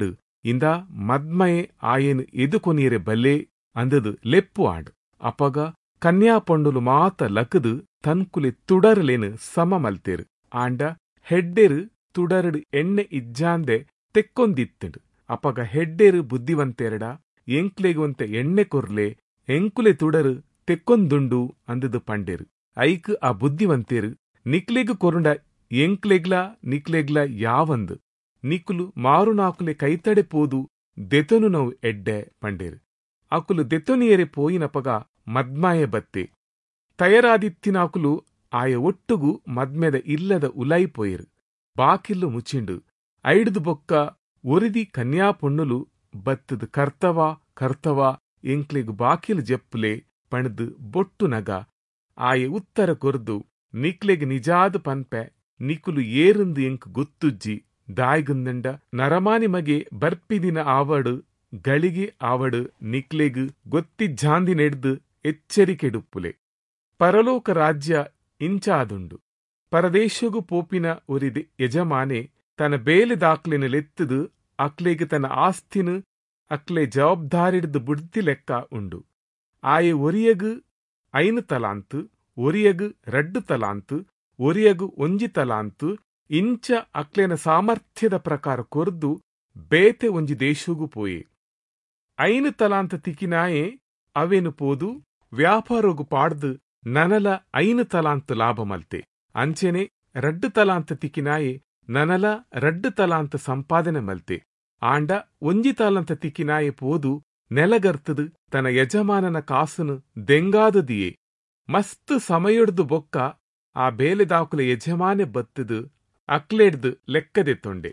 ಇಂದ ಮದ್ಮಯೆ ಆಯೆನು ಎದುಕೊನಿಯರೆ ಬಲೆ ಅಂದದು ಲೆಪ್ಪು ಆಂಡು. ಅಪಗ ಕನ್ಯಾ ಪೊಂಡುಲು ಮಾತ ಲಕದು ತನ್ಕುಲೆ ತುಡರ್ಲೇನು ಸಮ ಮಲ್ತೇರು. ಆಂಡ ಹೆಡ್ಡೆರು ತುಡರಡು ಎಣ್ಣೆ ಇಜ್ಜಾಂದೆ ತೆಕ್ಕೊಂದಿತ್ತುಂಡು. ಅಪಗ ಹೆಡ್ಡೆರು ಬುದ್ಧಿವಂತೆರಡ ಎಂಕ್ಲೆಗುವಂತೆ ಎಣ್ಣೆ ಕೊರ್ಲೆ ಎಂಕುಲೆ ತುಡರು ತೆಕ್ಕೊಂದುಂಡು ಅಂದದು ಪಂಡೇರು. ಐಕ್ ಆ ಬುದ್ಧಿವಂತೇರು ನಿಕ್ಲೆಗು ಕೊರುಂಡ ಎಂಕ್ಲೆಗ್ಲ ನಿಕ್ಲೆಗ್ಲ ಯಾವಂದು ನಿಕುಲು ಮಾರುನಾಕುಲೆ ಕೈತಡೆ ಪೋದು ದೆತೊನು ನಾವು ಎಡ್ಡೆ ಪಂಡೇರು. ಅಕುಲು ದೆತೊನಿಯರೆ ಪೋಯಿನಪಗ ಮದ್ಮಾಯೆ ಬತ್ತೆ ತಯರಾದಿತ್ತಿನಾಕುಲು ಆಯ ಒಟ್ಟುಗು ಮದ್ಮೆದ ಇಲ್ಲದ ಉಲೈ ಪೋಯಿರು. ಬಾಕಿಲ್ಲು ಮುಚ್ಚಿಂಡು ಐಡ್ದು ಬೊಕ್ಕ ಒರಿದಿ ಕನ್ಯಾ ಪೊಣ್ಣುಲು ಬತ್ತದು ಕರ್ತವಾ ಎಂಕ್ಲೆಗು ಬಾಕಿಲು ಜೆಪ್ಪುಲೆ ಪಣದು ಬೊಟ್ಟು ನಗ ಆಯ ಉತ್ತರ ಕೊರ್ದು ನಿಕ್ಲೆಗ್ ನಿಜಾದು ಪನ್ಪೆ ನಿಕುಲು ಏರುಂದು ಎಂಕ್ ಗೊತ್ತುಜ್ಜಿ ದಾಯ್ಗುಂದಂಡ ನರಮಾನಿ ಮಗೆ ಬರ್ಪಿದಿನ ಆವಡು ಗಳಿಗೆ ಆವಡು ನಿಕ್ಲೆಗ್ ಗೊತ್ತಿಜ್ಜಾಂದಿ ನೆಡ್ದು ಎಚ್ಚರಿಕೆಡುಪ್ಪುಲೆ. ಪರಲೋಕ ರಾಜ್ಯ ಇಂಚಾದುಂಡು. ಪರದೇಶಗು ಪೋಪಿನ ಒರಿದೆ ಯಜಮಾನೆ ತನ್ನ ಬೇಲೆ ದಾಕ್ಲೆನ ಲೆತ್ತದು ಅಕ್ಲೆಗ್ ತನ್ನ ಆಸ್ತಿನು ಅಕ್ಲೆ ಜವಾಬ್ದಾರಿಡ್ದು ಬುಡ್ತಿ ಲೆಕ್ಕ ಉಂಡು. ಆಯೆ ಒರಿಯಗು 5 ತಲಾಂತು, ಒರಿಯಗು 2 ತಲಾಂತು, ಒರಿಯಗು 1 ತಲಾಂತು ಇಂಚ ಅಕ್ಲೆನ ಸಾಮರ್ಥ್ಯದ ಪ್ರಕಾರ ಕೊರ್ದು ಬೇತೆ ಒಂಜಿ ದೇಶಗೂ ಪೋಯೆ. 5 ತಲಾಂತ ತಿಕ್ಕಿನಾಯೆ ಅವೇನು ಪೋದು ವ್ಯಾಪಾರಗು ಪಾಡ್ದು ನನಲ 5 ತಲಾಂತು ಲಾಭ ಮಲ್ತೆ. ಅಂಚೆನೆ 2 ತಲಾಂತ ತಿಕ್ಕಿನಾಯೆ ನನಲ 2 ತಲಾಂತ ಸಂಪಾದನೆ ಮಲ್ತೆ. ಆಂಡ 1 ತಲಾಂತ ತಿಕ್ಕಿನಾಯೆ ಪೋದು ನೆಲಗರ್ತದು ತನ್ನ ಯಜಮಾನನ ಕಾಸುನು ದೆಂಗಾದದಿಯೇ. ಮಸ್ತ್ ಸಮಯಡ್ದು ಬೊಕ್ಕ ಆ ಬೇಲೆ ದಾಕುಲೆ ಯಜಮಾನೆ ಬತ್ತದು ಅಕ್ಲೆಡ್ದು ಲೆಕ್ಕದೆತ್ತೊಂಡೆ.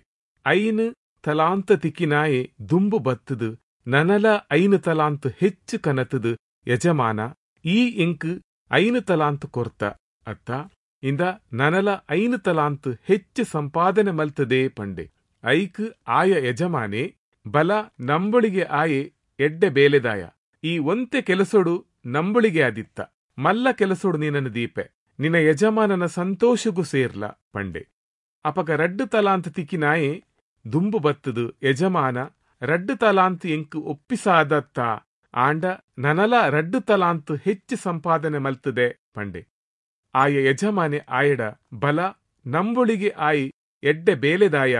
5 ತಲಾಂತ ತಿಕ್ಕಿನಾಯೆ ದುಂಬು ಬತ್ತದು ನನಲ 5 ತಲಾಂತು ಹೆಚ್ಚು ಕನತದು ಯಜಮಾನ ಈ ಎಂಕ್ 5 ತಲಾಂತು ಕೊರ್ತ ಅತ್ತ ಇಂದ ನನಲ 5 ತಲಾಂತು ಹೆಚ್ಚು ಸಂಪಾದನೆ ಮಲ್ತದೇ ಪಂಡೆ. ಐಕ್ ಆಯ ಯಜಮಾನೆ ಬಲ ನಂಬಳಿಗೆ ಆಯೆ ಎಡ್ಡೆ ಬೇಲೆದಾಯ ಈ ಒಂತೆ ಕೆಲಸೊಡು ನಂಬಳಿಗೆ ಆದಿತ್ತ ಮಲ್ಲ ಕೆಲಸೊಡು ನೀನನ್ನು ದೀಪೆ ನಿನ್ನ ಯಜಮಾನನ ಸಂತೋಷಗೂ ಸೇರ್ಲ ಪಂಡೆ. ಅಪಗ 2 ತಲಾಂತ ತಿಕ್ಕಿನಾಯೆ ದುಂಬು ಬತ್ತದು ಯಜಮಾನ 2 ತಲಾಂತು ಎಂಕ್ ಒಪ್ಪಿಸಾದತ್ತ ಆಂಡ ನನಲ 2 ತಲಾಂತು ಹೆಚ್ಚು ಸಂಪಾದನೆ ಮಲ್ತದೆ ಪಂಡೆ. ಆಯ ಯಜಮಾನೆ ಆಯಡ ಬಲ ನಂಬೊಳಿಗೆ ಆಯಿ ಎಡ್ಡೆ ಬೇಲೆದಾಯ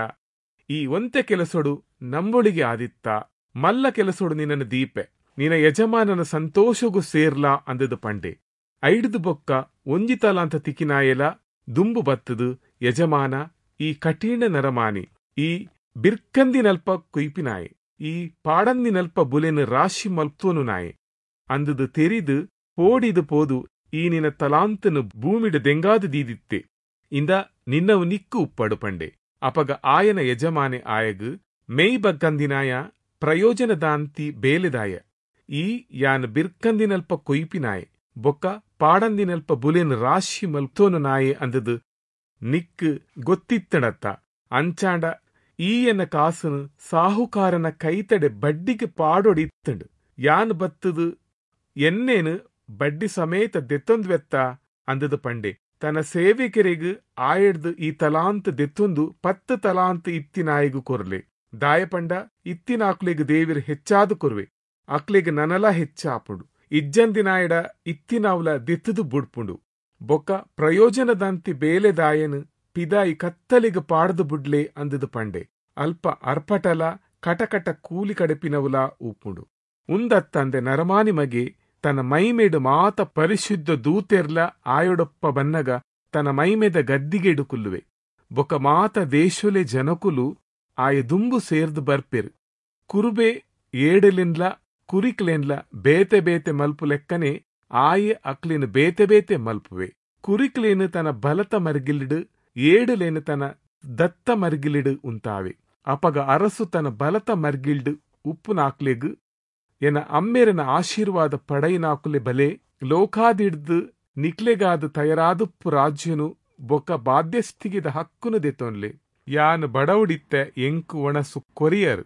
ಈ ಒಂತೆ ಕೆಲಸೊಡು ನಂಬೊಳಿಗೆ ಆದಿತ್ತ ಮಲ್ಲ ಕೆಲಸೊಡು ನಿನ್ನನ್ನು ದೀಪೆ ನಿನ್ನ ಯಜಮಾನನ ಸಂತೋಷಗೂ ಸೇರ್ಲಾ ಅಂದದು ಪಂಡೆ. ಐಡ್ದು ಬೊಕ್ಕ 1 ತಲಾಂತ ತಿಕ್ಕಿನಾಯೆಲ ದುಂಬು ಬತ್ತದು ಯಜಮಾನ ಈ ಕಠಿಣ ನರಮಾನಿ ಈ ಬಿರ್ಕಂದಿನಲ್ಪ ಕುಯ್ಪಿನಾಯೆ ಈ ಪಾಡಂದಿನಲ್ಪ ಬುಲೆನು ರಾಶಿ ಮಲ್ತೋನು ನಾಯೆ ಅಂದದು ತೆರಿದು ಪೋಡಿದು ಪೋದು ಈ ನಿನ್ನ ತಲಾಂತನು ಭೂಮಿಡು ದೆಂಗಾದು ದೀದಿತ್ತೆ ಇಂದ ನಿನ್ನವು ನಿಕ್ಕು ಉಪ್ಪಡು ಪಂಡೆ. ಅಪಗ ಆಯನ ಯಜಮಾನೆ ಆಯಗು ಮೇಯ್ ಬಗ್ಗಂದಿನಾಯ ಪ್ರಯೋಜನದಾಂತಿ ಬೇಲೆದಾಯ ಈ ಯಾನ್ ಬಿರ್ಕಂದಿನಲ್ಪ ಕೊಯ್ಪಿನಾಯೆ ಬೊಕ್ಕ ಪಾಡಂದಿನಲ್ಪ ಬುಲೆನು ರಾಶಿ ಮಲ್ತೋನು ನಾಯೆ ಅಂದದು ನಿಕ್ಕು ಗೊತ್ತಿತ್ತಡತ್ತ. ಅಂಚಾಂಡ ಈ ಎನ್ನ ಕಾಸುನು ಸಾಹುಕಾರನ ಕೈತಡೆ ಬಡ್ಡಿಗೆ ಪಾಡೊಡಿತ್ತಂಡು ಯಾನ್ ಬತ್ತದು ಎನ್ನೇನು ಬಡ್ಡಿ ಸಮೇತ ದೆತ್ತೊಂದ್ವೆತ್ತ ಅಂದದು ಪಂಡೆ. ತನ್ನ ಸೇವೆಕೆರೆಗು ಆಯಡ್ದು ಈ ತಲಾಂತ್ ದೆತ್ತೊಂದು 10 ತಲಾಂತ್ ಇತ್ತಿನಾಯಿಗು ಕೊರ್ಲೆ ದಾಯಪಂಡ ಇತ್ತಿನಾಕ್ಲೆಗು ದೇವಿರು ಹೆಚ್ಚಾದು ಕೊರ್ವೆ ಅಕ್ಲೆಗು ನನಲ ಹೆಚ್ಚಾಪುಂಡು ಇಜ್ಜಂದಿನಾಯಡ ಇತ್ತಿನಾವ್ಲ ದೆತ್ತದು ಬುಡ್ಪುಂಡು ಬೊಕ್ಕ ಪ್ರಯೋಜನದಂತಿ ಬೇಲೆದಾಯನು ಪಿದಾಯಿ ಕತ್ತಲಿಗು ಪಾಡ್ದು ಬುಡ್ಲೆ ಅಂದದು ಪಂಡೆ. ಅಲ್ಪ ಅರ್ಪಟಲ ಕಟಕಟ ಕೂಲಿ ಕಡಪಿನವುಲ ಉಪ್ಪುಂಡು ಉಂದತ್ತಂದೆ ನರಮಾನಿ ಮಗೆ ತನ್ನ ಮೈಮೇಡು ಮಾತ ಪರಿಶುದ್ಧ ದೂತೆರ್ಲ ಆಯೊಡೊಪ್ಪ ಬನ್ನಗ ತನ್ನ ಮೈಮೆದ ಗದ್ದಿಗೆಡು ಕುಲ್ಲುವೆ ಬೊಕ ಮಾತ ದೇಶೊಲೆ ಜನಕುಲು ಆಯ ದುಂಬು ಸೇರ್ದು ಬರ್ಪೆರು ಕುರುಬೆ ಏಡಲೆನ್ಲ ಕುರಿಕ್ಲೆನ್ಲ ಬೇತೆ ಬೇತೆ ಮಲ್ಪು ಲೆಕ್ಕನೆ ಆಯೆ ಅಕ್ಲಿನ ಬೇತೆ ಬೇತೆ ಮಲ್ಪುವೆ. ಕುರಿಕ್ಲೇನು ತನ್ನ ಬಲತ ಮರ್ಗಿಲಿಡು ಏಡಲೇನು ತನ್ನ ದತ್ತ ಮರ್ಗಿಲಿಡು ಉಂತಾವೆ. ಅಪಗ ಅರಸು ತನ್ನ ಬಲತ ಮರ್ಗಿಲ್ಡು ಉಪ್ಪು ನಾಕ್ಲೆಗು ಎನ ಅಮ್ಮೆರನ ಆಶೀರ್ವಾದ ಪಡೈನಾಕುಲೆ ಬಲೆ ಲೋಕಾದಿಡ್ದು ನಿಕ್ಲೆಗಾದು ತಯರಾದುಪ್ಪು ರಾಜ್ಯನು ಬೊಕ ಬಾಧ್ಯಸ್ಥಿಗಿದ ಹಕ್ಕುನು ದೆತೊನ್ಲೆ ಯಾನ್ ಬಡವುಡಿತ್ತೆ ಎಂಕು ಒಣಸು ಕೊರಿಯರು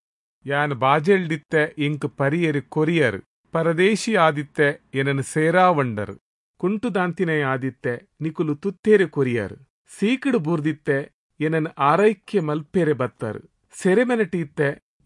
ಯಾನ್ ಬಾಜೆಲ್ಡಿತ್ತೆ ಎಂಕು ಪರಿಯರು ಕೊರಿಯರು ಪರದೇಶಿ ಆದಿತ್ತೆ ಎನನು ಸೇರಾವಂಡರು ಕುಂಟುದಾಂತಿನೇ ಆದಿತ್ತೆ ನಿಕುಲು ತುತ್ತೇರೆ ಕೊರಿಯರು ಸೀಕಿಡು ಬೂರ್ದಿತ್ತೆ ಎನನು ಆರೈಕೆ ಮಲ್ಪೆರೆ ಬತ್ತರು ಸೆರೆಮೆನಟಿತ್ತೆ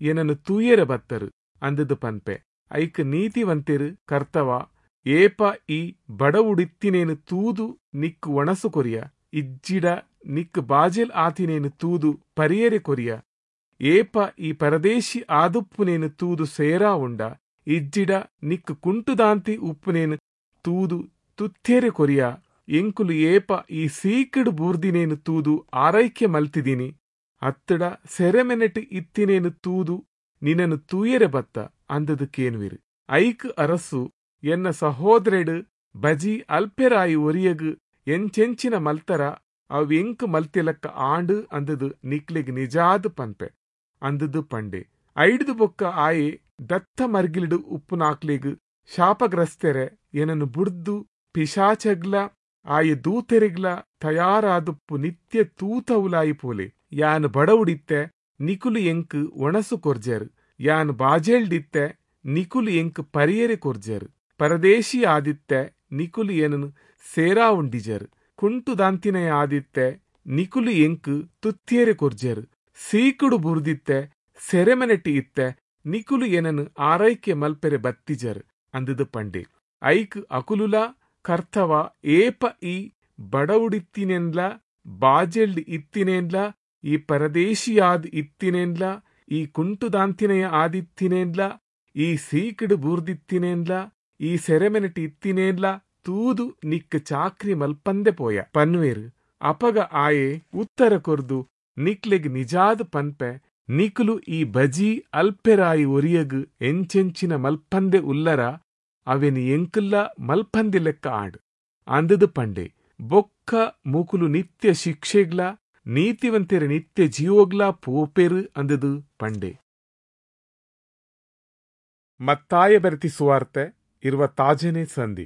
ಏನನ್ನು ತೂಯರೆ ಬತ್ತರು ಅಂದದು ಪನ್ಪೆ. ಐಕ್ ನೀತಿವಂತೆರು ಕರ್ತವ ಏಪ ಈ ಬಡವುಡಿತ್ತಿನೇನು ತೂದು ನಿಕ್ಕು ಒಣಸು ಕೊರಿಯ, ಇಜ್ಜಿಡ ನಿಕ್ಕು ಬಾಜೆಲ್ ಆತಿನೇನು ತೂದು ಪರಿಯರೆ ಕೊರಿಯ, ಏಪ ಈ ಪರದೇಶಿ ಆದುಪ್ಪುನೇನು ತೂದು ಸೇರಾ ಉಂಡ, ಇಜ್ಜಿಡ ನಿಕ್ಕು ಕುಂಟುದಾಂತಿ ಉಪ್ಪುನೇನು ತೂದು ತುತ್ತೇರೆ ಕೊರಿಯ, ಎಂಕುಲು ಏಪ ಈ ಸೀಕಿಡು ಬೂರ್ದಿನೇನು ತೂದು ಆರೈಕೆ ಮಲ್ತಿದೀನಿ, ಅತ್ತಡ ಸೆರೆಮೆನೆಟ್ ಇತ್ತಿನೇನು ತೂದು ನಿನನು ತೂಯರೆ ಬತ್ತ ಅಂದದು ಕೇನ್ವಿರು. ಐಕ್ ಅರಸು ಎನ್ನ ಸಹೋದರೆಡು ಬಜಿ ಅಲ್ಪೆರಾಯಿ ಒರಿಯಗು ಎಂಚೆಂಚಿನ ಮಲ್ತರ ಅವ್ ಎಂಕ್ ಮಲ್ತಿಲಕ್ಕ ಆಂಡು ಅಂದದು ನಿಕ್ಲೆಗ್ ನಿಜಾದು ಪನ್ಪೆ ಅಂದದು ಪಂಡೆ. ಐಡ್ದು ಬೊಕ್ಕ ಆಯೆ ದತ್ತ ಮರ್ಗಿಲಿಡು ಉಪ್ಪು ನಾಕ್ಲೆಗ್ ಶಾಪಗ್ರಸ್ತೆರೆ ಏನನ್ನು ಬುಡ್ದು ಪಿಶಾಚಗ್ಲ ಆಯೆ ದೂತೆರೆಗ್ಲ ತಯಾರಾದುಪ್ಪು ನಿತ್ಯ ತೂತವುಲಾಯಿ ಪೋಲೆ. ಯಾನ್ ಬಡವುಡಿತ್ತೆ ನಿಕುಲು ಎಂಕ್ ಒಣಸು ಕೊರ್ಜರು, ಯಾನ್ ಬಾಜೇಳ್ದಿತ್ತೆ ನಿಕುಲು ಎಂಕ್ ಪರಿಯರೆ ಕೊರ್ಜರು, ಪರದೇಶಿ ಆದಿತ್ತೆ ನಿಕುಲು ಏನನು ಸೇರಾ ಉಂಡಿಜರು, ಕುಂಟು ದಾಂತಿನಯ ಆದಿತ್ತೆ ನಿಕುಲು ಎಂಕ್ ತುತ್ತೇರೆ ಕೊರ್ಜರು, ಸೀಕುಡು ಬುರ್ದಿತ್ತೆ ಸೆರೆಮನೆಟ್ಟಿ ಇತ್ತೆ ನಿಕುಲು ಏನನು ಆರೈಕೆ ಮಲ್ಪೆರೆ ಬತ್ತಿಜರು ಅಂದದು ಪಂಡೆ. ಐಕ್ ಅಕುಲುಲ ಕರ್ತವ ಏಪ ಈ ಬಡವುಡಿತ್ತಿನೆನ್ಲ ಬಾಜೆಲ್ಡ್ ಇತ್ತಿನೇನ್ಲ, ಈ ಪರದೇಶಿಯಾದ್ ಇತ್ತಿನೇನ್ಲ, ಈ ಕುಂಟುದಾಂತಿನೆಯ ಆದಿತ್ತಿನೇನ್ಲ, ಈ ಸೀಕಿಡು ಬೂರ್ದಿತ್ತಿನೇನ್ಲ, ಈ ಸೆರೆಮೆನೆಟಿ ಇತ್ತಿನೇನ್ಲ ತೂದು ನಿಕ್ ಚಾಕ್ರಿ ಮಲ್ಪಂದೆ ಪೋಯ ಪನ್ವೇರು. ಅಪಗ ಆಯೆ ಉತ್ತರ ಕೊರ್ದು ನಿಕ್ಲೆಗ್ ನಿಜಾದ್ ಪನ್ಪೆ ನಿಕುಲು ಈ ಬಜಿ ಅಲ್ಪೆರಾಯಿ ಒರಿಯಗು ಎಂಚೆಂಚಿನ ಮಲ್ಪಂದೆ ಉಲ್ಲರ ಅವೆನು ಎಂಕುಲ್ಲ ಮಲ್ಪಂದೆ ಲೆಕ್ಕ ಆಡು ಅಂದದು ಪಂಡೆ. ಬೊಕ್ಕ ಮುಕುಲು ನಿತ್ಯ ಶಿಕ್ಷೆಗ್ಲ ನೀತಿವಂತೆರ ನಿತ್ಯ ಜೀವೋಗ್ಲ ಪೋಪೆರು ಅಂದದು ಪಂಡೆ. ಮತ್ತಾಯ ಬೆರತಿ ಸುವಾರ್ತೆ 26ನೇ ಸಂಧಿ.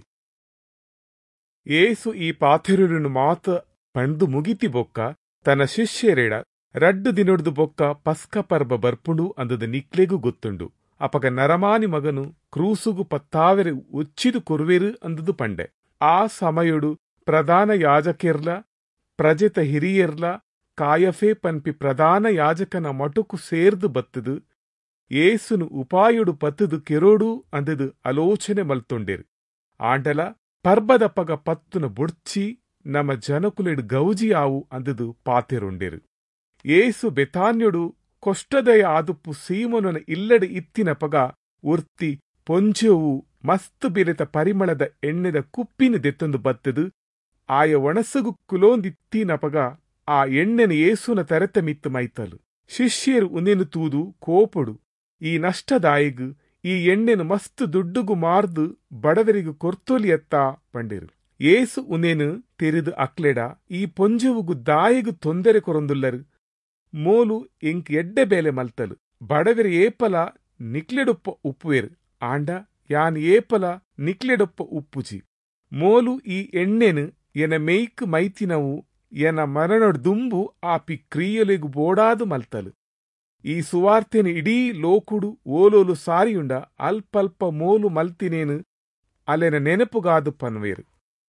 ಏಸು ಈ ಪಾಥೆರುನು ಮಾತ ಪಂಡು ಮುಗಿತಿ ಬೊಕ್ಕ ತನ್ನ ಶಿಷ್ಯರೆಡ ರಡ್ಡು ದಿನೊಡ್ದು ಬೊಕ್ಕ ಪಸ್ಕ ಪರ್ಬ ಬರ್ಪುಂಡು ಅಂದದು ನಿಕ್ಲೆಗೂ ಗೊತ್ತುಂಡು. ಅಪಗ ನರಮಾನಿ ಮಗನು ಕ್ರೂಸುಗು ಪತ್ತಾವೆರೆ ಉಚ್ಚಿದು ಕೊರುವೆರು ಅಂದದು ಪಂಡೆ. ಆ ಸಮಯುಡು ಪ್ರಧಾನ ಯಾಜಕೆರ್ಲ ಪ್ರಜೆತ ಹಿರಿಯರ್ಲ ಕಾಯಫೆ ಪನ್ಪಿ ಪ್ರಧಾನ ಯಾಜಕನ ಮಟುಕು ಸೇರ್ದು ಬತ್ತದು ಏಸುನು ಉಪಾಯುಡು ಪತ್ತದು ಕೆರೋಡು ಅಂದದು ಆಲೋಚನೆ ಮಲ್ತೊಂಡೆರು. ಆಂಡಲ ಪರ್ಬದಪ್ಪಗ ಪತ್ತುನ ಬುಡ್ಚಿ ನಮ ಜನಕುಲೆಡು ಗೌಜಿ ಆವು ಅಂದದು ಪಾತೆರುಂಡೆರು. ಏಸು ಬೆತಾನ್ಯೊಡು ಕೊಷ್ಟದಯ ಆದುಪ್ಪು ಸೀಮೊನನ ಇಲ್ಲಡೆ ಇತ್ತಿನಪಗ ಉರ್ತಿ ಪೊಂಜೆವು ಮಸ್ತು ಬೆಲೆತ ಪರಿಮಳದ ಎಣ್ಣೆದ ಕುಪ್ಪಿನ ದೆತ್ತೊಂದು ಬತ್ತದು. ಆಯ ಒಣಸಗು ಕುಲೋಂದಿತ್ತಿನಪಗ ಆ ಎಣ್ಣೆನ ಏಸುನ ತೆರೆತ ಮಿತ್ತು ಮೈತಲು. ಶಿಷ್ಯರು ಉನೆನು ತೂದು ಕೋಪುಡು ಈ ನಷ್ಟದಾಯಿಗು ಈ ಎಣ್ಣೆನು ಮಸ್ತು ದುಡ್ಡುಗು ಮಾರ್ದು ಬಡವರಿಗು ಕೊರ್ತೊಲಿಯತ್ತಾ ಪಂಡೆರು. ಏಸು ಉನೆನು ತೆರೆದು ಅಕ್ಲೆಡ ಈ ಪೊಂಜೆವುಗು ದಾಯಿಗು ತೊಂದರೆ ಕೊರೊಂದುಲ್ಲರು, ಮೋಲು ಎಂಕ್ ಎಡ್ಡೆ ಬೇಲೆ ಮಲ್ತಲು ಬಡವೆರು ಏಪಲ ನಿಕ್ಲೆಡೊಪ್ಪ ಉಪ್ಪುವೆರು, ಆಂಡ ಯಾನ್ ಏಪಲ ನಿಕ್ಲೆಡೊಪ್ಪ ಉಪ್ಪುಜಿ. ಮೋಲು ಈ ಎಣ್ಣೆನು ಎನ ಮೇಯ್ಕ್ ಮೈತಿನವು ಎನ ಮರಣೊಡ್ ದುಂಬು ಆಪಿ ಕ್ರಿಯಲೆಗು ಬೋಡಾದು ಮಲ್ತಲು. ಈ ಸುವಾರ್ತೆನು ಇಡೀ ಲೋಕುಡು ಓಲೋಲು ಸಾರಿಯುಂಡ ಅಲ್ಪಲ್ಪ ಮೋಲು ಮಲ್ತಿನೇನು ಅಲೆನ ನೆನಪುಗಾದು ಪನ್ವೇರು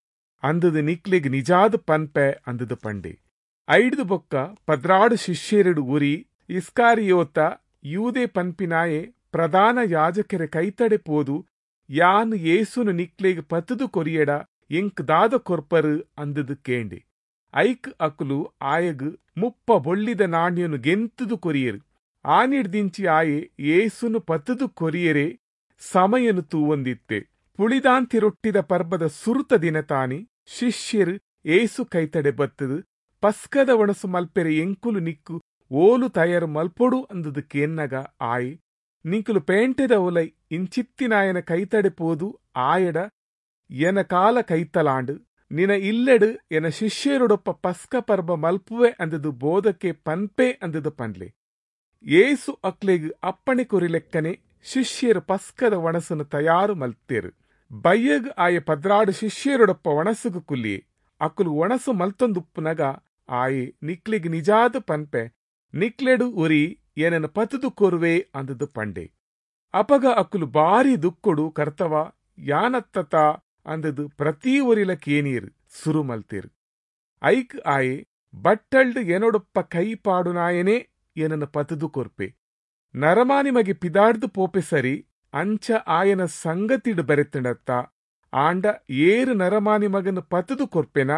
ಅಂದದು ನಿಕ್ಲೆಗ್ ನಿಜಾದು ಪನ್ಪೆ ಅಂದದು ಪಂಡೆ. ಐಡ್ದು ಬೊಕ್ಕ ಪದ್ರಾಡು ಶಿಷ್ಯರೆಡು ಉರಿ ಇಸ್ಕಾರಿಯೋತ ಯೂದೆ ಪನ್ಪಿನಾಯೆ ಪ್ರಧಾನ ಯಾಜಕೆರೆ ಕೈತಡೆ ಪೋದು ಯಾನು ಏಸುನು ನಿಕ್ಲೆಗ್ ಪತದು ಕೊರಿಯಡ ಎಂಕ್ ದಾದ ಕೊರ್ಪರು ಅಂದದು ಕೇಂಡೆ. ಐಕ್ ಅಕುಲು ಆಯಗು ಮುಪ್ಪ ಬೊಳ್ಳಿದ ನಾಣ್ಯನು ಗೆಂತುದು ಕೊರಿಯರು. ಆನಿಡ್ದಿಂಚಿ ಆಯೆ ಏಸುನು ಪತದು ಕೊರಿಯರೆ ಸಮಯನು ತೂವೊಂದಿತ್ತೆ. ಪುಳಿದಾಂತಿ ರೊಟ್ಟಿದ ಪರ್ಬದ ಸುರುತ ದಿನ ತಾನಿ ಶಿಷ್ಯರು ಏಸು ಕೈತಡೆ ಬತ್ತದು ಪಸ್ಕದ ಒಣಸು ಮಲ್ಪೆರೆ ಎಂಕುಲು ನಿಕ್ಕು ಓಲು ತಯಾರು ಮಲ್ಪೊಡು ಅಂದದು ಕೇನ್ನಗ ಆಯೆ ನಿಂಕುಲು ಪೇಂಟೆದ ಒಲೈ ಇಂಚಿತ್ತಿನಾಯನ ಕೈತಡೆ ಪೋದು ಆಯಡ ಎನ ಕಾಲ ಕೈತಲಾಂಡು ನಿನ ಇಲ್ಲೆಡು ಎನ ಶಿಷ್ಯರುಡೊಪ್ಪ ಪಸ್ಕ ಪರ್ಬ ಮಲ್ಪುವೆ ಅಂದದು ಬೋಧಕ್ಕೆ ಪನ್ಪೆ ಅಂದದು ಪನ್ಲೆ. ಏಸು ಅಕ್ಲೆಗು ಅಪ್ಪಣೆ ಕೊರಿಲೆಕ್ಕನೆ ಶಿಷ್ಯರು ಪಸ್ಕದ ಒಣಸನು ತಯಾರು ಮಲ್ತೆರು. ಬಯ್ಯಗ್ ಆಯೆ ಪದ್ರಾಡು ಶಿಷ್ಯರುಡೊಪ್ಪ ಒಣಸುಗು ಕುಲ್ಲಿಯೆ ಅಕುಲು ಒಣಸು ಮಲ್ತೊಂದುಪ್ಪುನಗ ಆಯೆ ನಿಕ್ಲೆಗ್ ನಿಜಾದು ಪನ್ಪೆ ನಿಕ್ಲೆಡು ಉರಿ ಏನನು ಪತದು ಕೊರುವೆ ಅಂದದು ಪಂಡೆ. ಅಪಗ ಅಕುಲು ಬಾರಿ ದುಕ್ಕೊಡು ಕರ್ತವ ಯಾನತ್ತತ ಅಂದದು ಪ್ರತೀ ಒರಿಲ ಕೇನೀರು ಸುರು ಮಲ್ತೆರು. ಐಕ್ ಆಯೆ ಬಟ್ಟಲ್ಡು ಏನೊಡೊಪ್ಪ ಕೈ ಪಾಡುನಾಯನೆ ಏನನು ಪತದು ಕೊರ್ಪೆ ನರಮಾನಿಮಗೆ ಪಿದಾಡ್ದು ಪೋಪೆ ಸರಿ ಅಂಚ ಆಯನ ಸಂಗತಿಡು ಬರೆತಂಡತ್ತ ಆಂಡ ಏರು ನರಮಾನಿ ಮಗನು ಪತದು ಕೊರ್ಪೆನ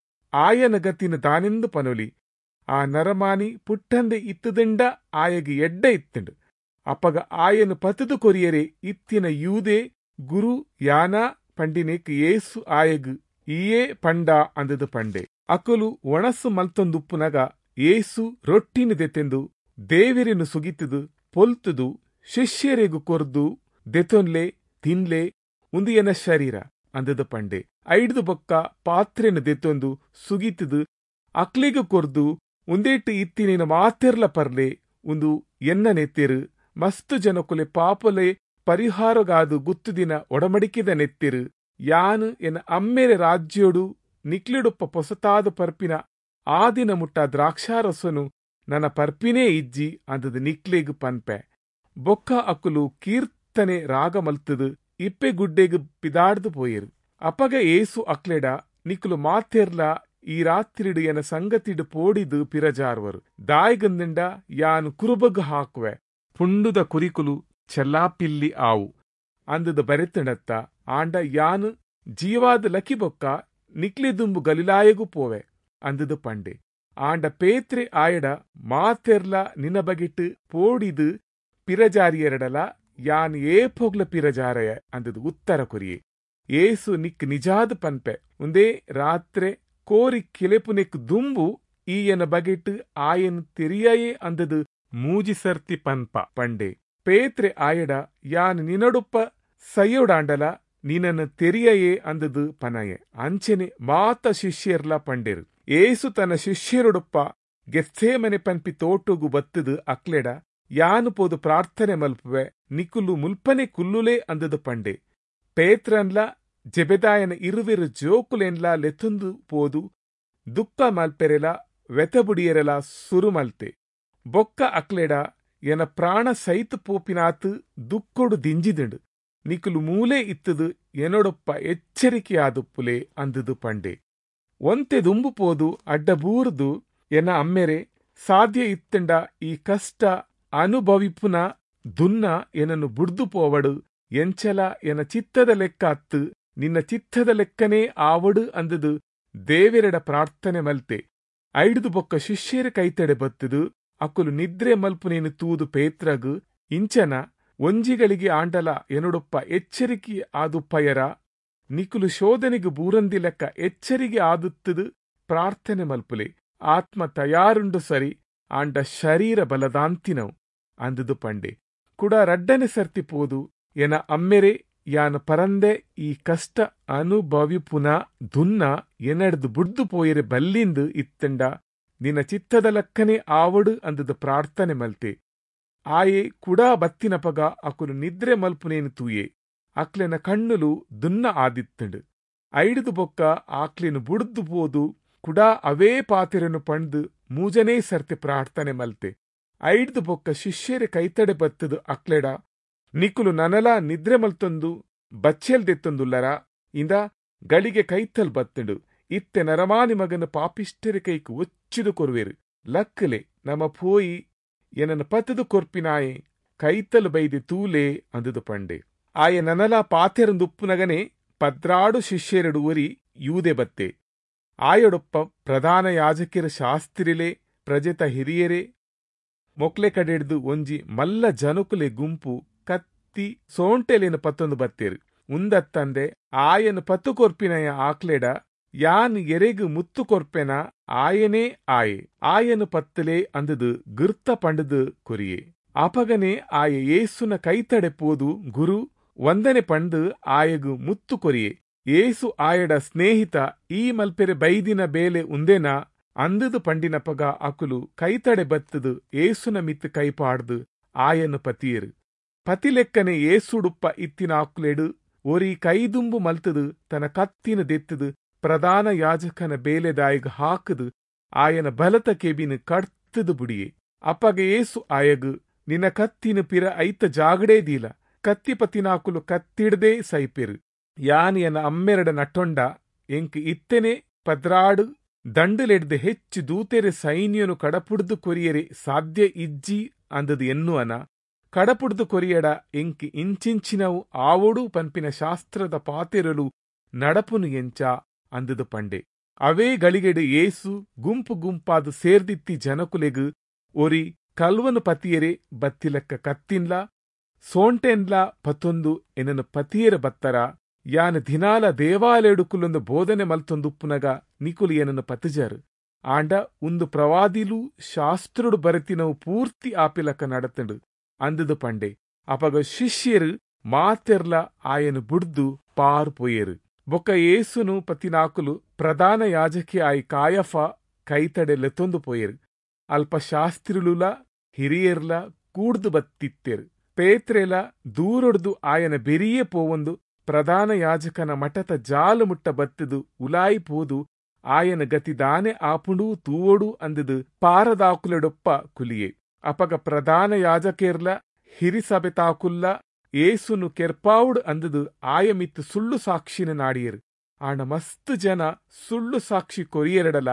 ಆಯನ ಗತಿನ ದಾನೆಂದು ಪನೊಲಿ. ಆ ನರಮಾನಿ ಪುಟ್ಟಂದೆ ಇತ್ತುದಂಡ ಆಯಗೆ ಎಡ್ಡ ಇತ್ತಂಡು. ಅಪ್ಪಗ ಆಯನು ಪತದು ಕೊರಿಯರೆ ಇತ್ತಿನ ಯೂದೆ ಗುರು ಯಾನ ಪಂಡಿನೇಕ್ ಏಸು ಆಯಗು ಈಯೇ ಪಂಡ ಅಂದದು ಪಂಡೆ. ಅಕುಲು ಒಣಸು ಮಲ್ತೊಂದುಪ್ಪುನಗ ಏಸು ರೊಟ್ಟಿನ ದೆತೆಂದು ದೇವಿರಿನು ಸುಗಿತದು ಪೊಲ್ತುದು ಶಿಷ್ಯರೆಗು ಕೊರ್ದು ದೆತೊನ್ಲೆ ತಿನ್ಲೆ ಉಂದು ಎನ ಶರೀರ ಅಂದದು ಪಂಡೆ. ಐಡ್ದು ಬೊಕ್ಕ ಪಾತ್ರೆನು ದೆತೊಂದು ಸುಗಿತದು ಅಕ್ಲಿಗು ಕೊರ್ದು ಉಂದೇಟು ಇತ್ತಿನ ಮಾತೆರ್ಲ ಪರ್ಲೆ ಉಂದು ಎನ್ನ ನೆತ್ತೆರು ಮಸ್ತು ಜನಕುಲೆ ಪಾಪೊಲೆ ಪರಿಹಾರಗಾದು ಗುತ್ತುದಿನ ಒಡಮಡಿಕಿದ ನೆತ್ತೆರು ಯಾನು ಎನ್ನ ಅಮ್ಮೆರೆ ರಾಜ್ಯೋಡು ನಿಕ್ಲಿಡುಪ್ಪ ಪೊಸತಾದ ಪರ್ಪಿನ ಆದಿನ ಮುಟ್ಟ ದ್ರಾಕ್ಷಾರಸನು ನನ್ನ ಪರ್ಪಿನೇ ಇಜ್ಜಿ ಅಂದದು ನಿಕ್ಲೆಗು ಪನ್ಪೆ. ಬೊಕ್ಕ ಅಕುಲು ಕೀರ್ತನೆ ರಾಗ ಮಲ್ತದು ಇಪ್ಪೆ ಗುಡ್ಡೆಗು ಪಿದಾಡ್ದು ಪೋಯರು. ಅಪಗ ಏಸು ಅಕ್ಲೆಡ ನಿಕ್ಲು ಮಾತೆರ್ಲ ಈ ರಾತ್ರಿಡು ಎನ ಸಂಗತಿಡು ಪೋಡಿದು ಪಿರಜಾರ್ವರು ದಾಯ್ಗಂದಿಂಡ ಯಾನು ಕುರುಬಗ್ ಹಾಕುವೆ ಪುಂಡುದ ಕುರಿಕುಲು ಚೆಲ್ಲಾಪಿಲ್ಲಿ ಆವು ಅಂದದು ಬರೆತಂಡತ್ತ ಆಂಡ ಯಾನು ಜೀವಾದ ಲಕಿ ಬೊಕ್ಕ ನಿಕ್ಲಿದುಂಬು ಗಲಿಲಾಯಗೂ ಪೋವೆ ಅಂದದು ಪಂಡೆ. ಆಂಡ ಪೇತ್ರೆ ಆಯಡ ಮಾತೆರ್ಲ ನಿನ ಬಗಿಟ್ಟು ಪೋಡಿದು ಪಿರಜಾರಿಯರಡಲ ಯಾನ್ ಏಪೊಗ್ಲ ಪಿರಜಾರಯ ಅಂದದು ಉತ್ತರ ಕೊರಿಯೆ. ಏಸು ನಿಕ್ ನಿಜಾದ ಪನ್ಪೆ ಉಂದೇ ರಾತ್ರೆ ಕೋರಿ ಕಿಲೆಪುನೆಕ್ ದುಂಬು ಈಯನ ಬಗೆಟ್ ಆಯನ್ ತೆರಿಯಯೇ ಅಂದದು ಮೂಜಿಸರ್ತಿ ಪನ್ಪ ಪಂಡೆ. ಪೇತ್ರೆ ಆಯಡ ಯಾನ್ ನಿನಡುಪ್ಪ ಸಯ್ಯೋಡಾಂಡಲ ನಿನನ್ನು ತೆರಿಯಯೇ ಅಂದದು ಪನಯೆ. ಅಂಚೆನೆ ಮಾತ ಶಿಷ್ಯರ್ಲ ಪಂಡೆರು. ಏಸು ತನ್ನ ಶಿಷ್ಯರುಡುಪ್ಪ ಗೆತ್ಸೇಮನೆ ಪನ್ಪಿ ತೋಟುಗು ಬತ್ತದು ಅಕ್ಲೆಡ ಯಾನು ಪೋದು ಪ್ರಾರ್ಥನೆ ಮಲ್ಪುವೆ ನಿಕುಲು ಮುಲ್ಪನೆ ಕುಲ್ಲುಲೇ ಅಂದದು ಪಂಡೆ. ಪೇತ್ರನ್ಲ ಜೆಬೆದಾಯನ ಇರುವೆರು ಜೋಕುಲೆನ್ಲ ಲೆತುಂದು ಪೋದು ದುಕ್ಕ ಮಲ್ಪೆರೆಲ ವೆತಬುಡಿಯರೆಲ ಸುರುಮಲ್ತೆ. ಬೊಕ್ಕ ಅಕ್ಲೆಡ ಎನ ಪ್ರಾಣ ಸೈತು ಪೋಪಿನಾತು ದುಕ್ಕೊಡು ದಿಂಜಿದುಂಡು ನಿಕುಲು ಮೂಲೆ ಇತ್ತದು ಎನೊಡೊಪ್ಪ ಎಚ್ಚರಿಕೆಯಾದುಪ್ಪುಲೆ ಅಂದದು ಪಂಡೆ. ಒಂತೆ ದುಂಬು ಪೋದು ಅಡ್ಡಬೂರ್ದು ಎನ ಅಮ್ಮೆರೆ ಸಾಧ್ಯ ಇತ್ತಂಡ ಈ ಕಷ್ಟ ಅನುಭವಿಪುನ ದುನ್ನ ಎನನ್ನು ಬುಡ್ದು ಪೋವಡು ಎಂಚಲ ಎನ ಚಿತ್ತದ ಲೆಕ್ಕ ಅತ್ತು ನಿನ್ನ ಚಿತ್ತದ ಲೆಕ್ಕನೇ ಆವಡು ಅಂದದು ದೇವೆರೆಡ ಪ್ರಾರ್ಥನೆ ಮಲ್ತೆ. ಐಡ್ದು ಬೊಕ್ಕ ಶಿಷ್ಯರ ಕೈತಡೆ ಬತ್ತದು ಅಕುಲು ನಿದ್ರೆ ಮಲ್ಪುನೇನು ತೂದು ಪೇತ್ರಗು ಇಂಚನ ಒಂಜಿಗಳಿಗೆ ಆಂಡಲ ಎನೊಡೊಪ್ಪ ಎಚ್ಚರಿಕೆ ಆದುಪ್ಪಯರ ನಿಕುಲು ಶೋಧನೆಗು ಬೂರಂದಿ ಲೆಕ್ಕ ಎಚ್ಚರಿಗೆ ಆದುತ್ತದು ಪ್ರಾರ್ಥನೆ ಮಲ್ಪುಲೆ. ಆತ್ಮ ತಯಾರುಂಡು ಸರಿ ಆಂಡ ಶರೀರ ಬಲದಾಂತಿನವು ಅಂದದು ಪಂಡೆ. ಕುಡ ರಡ್ಡನೆ ಸರ್ತಿ ಪೋದು ಎನ ಅಮ್ಮೆರೆ ಯಾನು ಪರಂದೆ ಈ ಕಷ್ಟ ಅನುಭವಿಪುನ ದುನ್ನ ಎನಡ್ದು ಬುಡ್ದು ಪೋಯರೆ ಬಲ್ಲಿಂದು ಇತ್ತಂಡ ನಿನ್ನ ಚಿತ್ತದ ಲಕ್ಕನೆ ಆವಡು ಅಂದದು ಪ್ರಾರ್ಥನೆ ಮಲ್ತೆ. ಆಯೆ ಕುಡಾ ಬತ್ತಿನಪಗ ಅಕುಲು ನಿದ್ರೆ ಮಲ್ಪುನೇನು ತೂಯೆ ಅಕ್ಲೆನ ಕಣ್ಣುಲು ದುನ್ನ ಆದಿತ್ತಂಡು. ಐಡ್ದು ಬೊಕ್ಕ ಆಕ್ಲೆನು ಬುಡ್ದು ಪೋದು ಕುಡಾ ಅವೇ ಪಾತೆರನು ಪಣ್ದು ಮೂಜನೇ ಸರ್ತಿ ಪ್ರಾರ್ಥನೆ ಮಲ್ತೆ. ಐಡ್ದು ಬೊಕ್ಕ ಶಿಷ್ಯರೆ ಕೈತಡೆ ಬತ್ತದು ಅಕ್ಲೆಡ ನಿಕುಲು ನನಲ ನಿದ್ರೆ ಮಲ್ತೊಂದು ಬಚ್ಚೆಲ್ ದೆತ್ತೊಂದುಲ್ಲರ ಇಂದ ಗಳಿಗೆ ಕೈತಲ್ ಬತ್ತಂಡು ಇತ್ತೆ ನರಮಾನಿ ಮಗನ ಪಾಪಿಷ್ಟರೆ ಕೈಕು ಒಚ್ಚಿದು ಕೊರುವೆರು ಲಕ್ಕಲೆ ನಮ ಪೋಯಿ ಎನನ ಪತದು ಕೊರ್ಪಿನಾಯೆ ಕೈತಲು ಬೈದೆ ತೂಲೆ ಅಂದದು ಪಂಡೆ. ಆಯ ನನಲ ಪಾತೆರಂದುಪ್ಪುನಗನೆ ಪದ್ರಾಡು ಶಿಷ್ಯರೆಡು ಒರಿ ಯೂದೆ ಬತ್ತೆ. ಆಯೊಡೊಪ್ಪ ಪ್ರಧಾನ ಯಾಜಕಿರ ಶಾಸ್ತ್ರಿಲೆ ಪ್ರಜೆತ ಹಿರಿಯರೆ ಮೊಕ್ಲೆ ಕಡೆಡ್ದು ಒಂಜಿ ಮಲ್ಲ ಜನುಕುಲೆ ಗುಂಪು ಕತ್ತಿ ಸೋಂಟೆಲೆನು ಪತ್ತೊಂದು ಬತ್ತೇರು. ಉಂದತ್ತಂದೆ ಆಯನು ಪತ್ತು ಕೊರ್ಪಿನಯ ಆಕ್ಲೆಡ ಯಾನ್ ಎರೆಗು ಮುತ್ತು ಕೊರ್ಪೆನ ಆಯನೇ ಆಯೆ ಆಯನು ಪತ್ತಲೆ ಅಂದದು ಗುರ್ತ ಪಂಡದು ಕೊರಿಯೆ. ಅಪಗನೆ ಆಯ ಏಸುನ ಕೈತಡೆ ಪೋದು ಗುರು ವಂದನೆ ಪಂಡು ಆಯಗು ಮುತ್ತು ಕೊರಿಯೆ. ಏಸು ಆಯಡ ಸ್ನೇಹಿತ ಈ ಮಲ್ಪೆರೆ ಬೈದಿನ ಬೇಲೆ ಉಂದೆನ ಅಂದದು ಪಂಡಿನಪಗ ಅಕುಲು ಕೈತಡೆ ಬತ್ತದು ಏಸುನ ಮಿತ್ತು ಕೈಪಾಡ್ದು ಆಯನು ಪತಿಯರು. ಪತಿಲೆಕ್ಕನೆ ಏಸುಡುಪ್ಪ ಇತ್ತಿನ ಆಕ್ಲೆಡು ಒರಿ ಕೈದುಂಬು ಮಲ್ತದು ತನ್ನ ಕತ್ತಿನ ದೆತ್ತದು ಪ್ರಧಾನ ಯಾಜಕನ ಬೇಲೆದಾಯಗ ಹಾಕದು ಆಯನ ಬಲತ ಕೆಬಿನ ಕಡ್ತದು ಬುಡಿಯೆ. ಅಪಗ ಏಸು ಆಯಗು ನಿನ್ನ ಕತ್ತಿನ ಪಿರ ಐತ ಜಾಗಡೇದೀಲ ಕತ್ತಿಪತಿನಾಕುಲು ಕತ್ತಿಡ್ದೇ ಸೈಪೆರು ಯಾನ್ ಎನ ಅಮ್ಮೆರಡ ನಟೊಂಡ ಎಂಕ್ ಇತ್ತೆನೆ ಪದ್ರಾಡು ದಂಡುಲೆಡ್ದೆ ಹೆಚ್ಚು ದೂತೆರೆ ಸೈನ್ಯನು ಕಡಪುಡ್ದು ಕೊರಿಯರೆ ಸಾಧ್ಯ ಇಜ್ಜಿ ಅಂದದು ಎನ್ನು ಅನ కడపుడుదు కొరియడ ఎంకి ఇంచించినవు ఆవోడు పన్పిన శాస్త్ರದ పాతిరలు నడపును ఎంచా ಅಂದದು ಪಂಡೆ. ಅವೇ ಗಳಿಗೆಡು ಏಸು ಗುಂಪು ಗುಂಪಾದು ಸೇರ್ದಿತ್ತಿ ಜನಕುಲೆಗು ಒರಿ ಕಲ್ವನು ಪತಿಯರೆ ಬತ್ತಿಲಕ್ಕ ಕತ್ತಿನ್ಲ ಸೋಂಟೆನ್ಲ ಪತ್ತೊಂದು ಎನನು ಪತಿಯರ ಬತ್ತರ ಯಾನ ದಿನಾಲ ದೇವಾಲಯಡುಕುಲೊಂದು ಬೋಧನೆ ಮಲ್ತೊಂದುಪ್ಪುನಗ ನಿಕುಲು ಏನನು ಪತಿಜರು ಆಂಡ ಒಂದು ಪ್ರವಾದಿಲು ಶಾಸ್ತ್ರುಡು ಬರೆತಿನವು ಪೂರ್ತಿ ಆಪಿಲಕ್ಕ ನಡತಂಡು ಅಂದದು ಪಂಡೆ. ಅಪಗ ಶಿಷ್ಯರು ಮಾತೆರ್ಲ ಆಯನು ಬುಡ್ದು ಪಾರು ಪೊಯ್ಯರು. ಬೊಕ್ಕ ಏಸುನು ಪತಿನಾಕುಲು ಪ್ರಧಾನ ಯಾಜಕಿ ಆಯಿ ಕಾಯಫ ಕೈತಡೆ ಲೆತೊಂದು ಪೊಯ್ಯರು. ಅಲ್ಪ ಶಾಸ್ತ್ರಿಲುಲ ಹಿರಿಯರ್ಲ ಕೂಡ್ದು ಬತ್ತಿತ್ತೆರು. ಪೇತ್ರೆಲ ದೂರೊಡ್ದು ಆಯನ ಬೆರಿಯೇ ಪೋವೊಂದು ಪ್ರಧಾನ ಯಾಜಕನ ಮಠತ ಜಾಲು ಮುಟ್ಟ ಬತ್ತದು ಉಲಾಯಿ ಪೋದು ಆಯನ ಗತಿದಾನೆ ಆಪುಂಡೂ ತೂವೊಡು ಅಂದದು ಪಾರದಾಕುಲೆಡೊಪ್ಪ ಕುಲಿಯೇ. ಅಪಗ ಪ್ರಧಾನ ಯಾಜಕೇರ್ಲ ಹಿರಿಸಬೆತಾಕುಲ್ಲ ಏಸುನು ಕೆರ್ಪಾವುಡು ಅಂದದು ಆಯಮಿತ್ತು ಸುಳ್ಳು ಸಾಕ್ಷಿನ ನಾಡಿಯರು. ಆಂಡ ಮಸ್ತ್ ಜನ ಸುಳ್ಳು ಸಾಕ್ಷಿ ಕೊರಿಯರಡಲ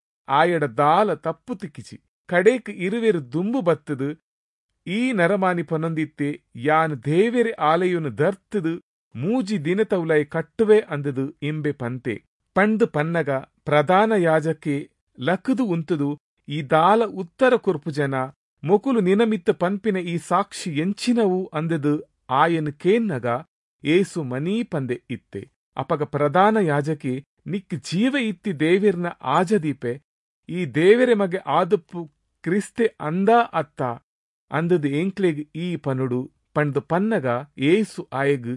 ಆಯಡ ದಾಲ ತಪ್ಪು ತಿಕ್ಕಿಚಿ ಕಡೇಕ್ ಇರುವೆರು ದುಂಬು ಬತ್ತದು ಈ ನರಮಾನಿ ಪನೊಂದಿತ್ತೆ ಯಾನ್ ದೇವೆರೆ ಆಲಯುನು ದರ್ತದು ಮೂಜಿ ದಿನತವುಲೈ ಕಟ್ಟುವೆ ಅಂದದು ಇಂಬೆ ಪಂತೆ. ಪಂಡು ಪನ್ನಗ ಪ್ರಧಾನ ಯಾಜಕ್ಕೆ ಲಕದು ಉಂತದು ಈ ದಾಲ ಉತ್ತರ ಕೊರ್ಪು ಜನ ಮೊಕುಲು ನಿನಮಿತ್ತ ಪನ್ಪಿನ ಈ ಸಾಕ್ಷಿ ಎಂಚಿನವು ಅಂದದು ಆಯನು ಕೇನ್ನಗ ಏಸು ಮನೀ ಪಂದೆ ಇತ್ತೆ. ಅಪಗ ಪ್ರಧಾನ ಯಾಜಕಿ ನಿಕ್ ಜೀವ ಇತ್ತಿ ದೇವೆರ್ನ ಆಜದೀಪೆ ಈ ದೇವೆರೆ ಮಗೆ ಆದಪ್ಪು ಕ್ರಿಸ್ತೆ ಅಂದಾ ಅತ್ತ ಅಂದದು ಎಂಕ್ಲೆಗ್ ಈ ಪನುಡು ಪಂಡು ಪನ್ನಗ ಏಸು ಆಯಗು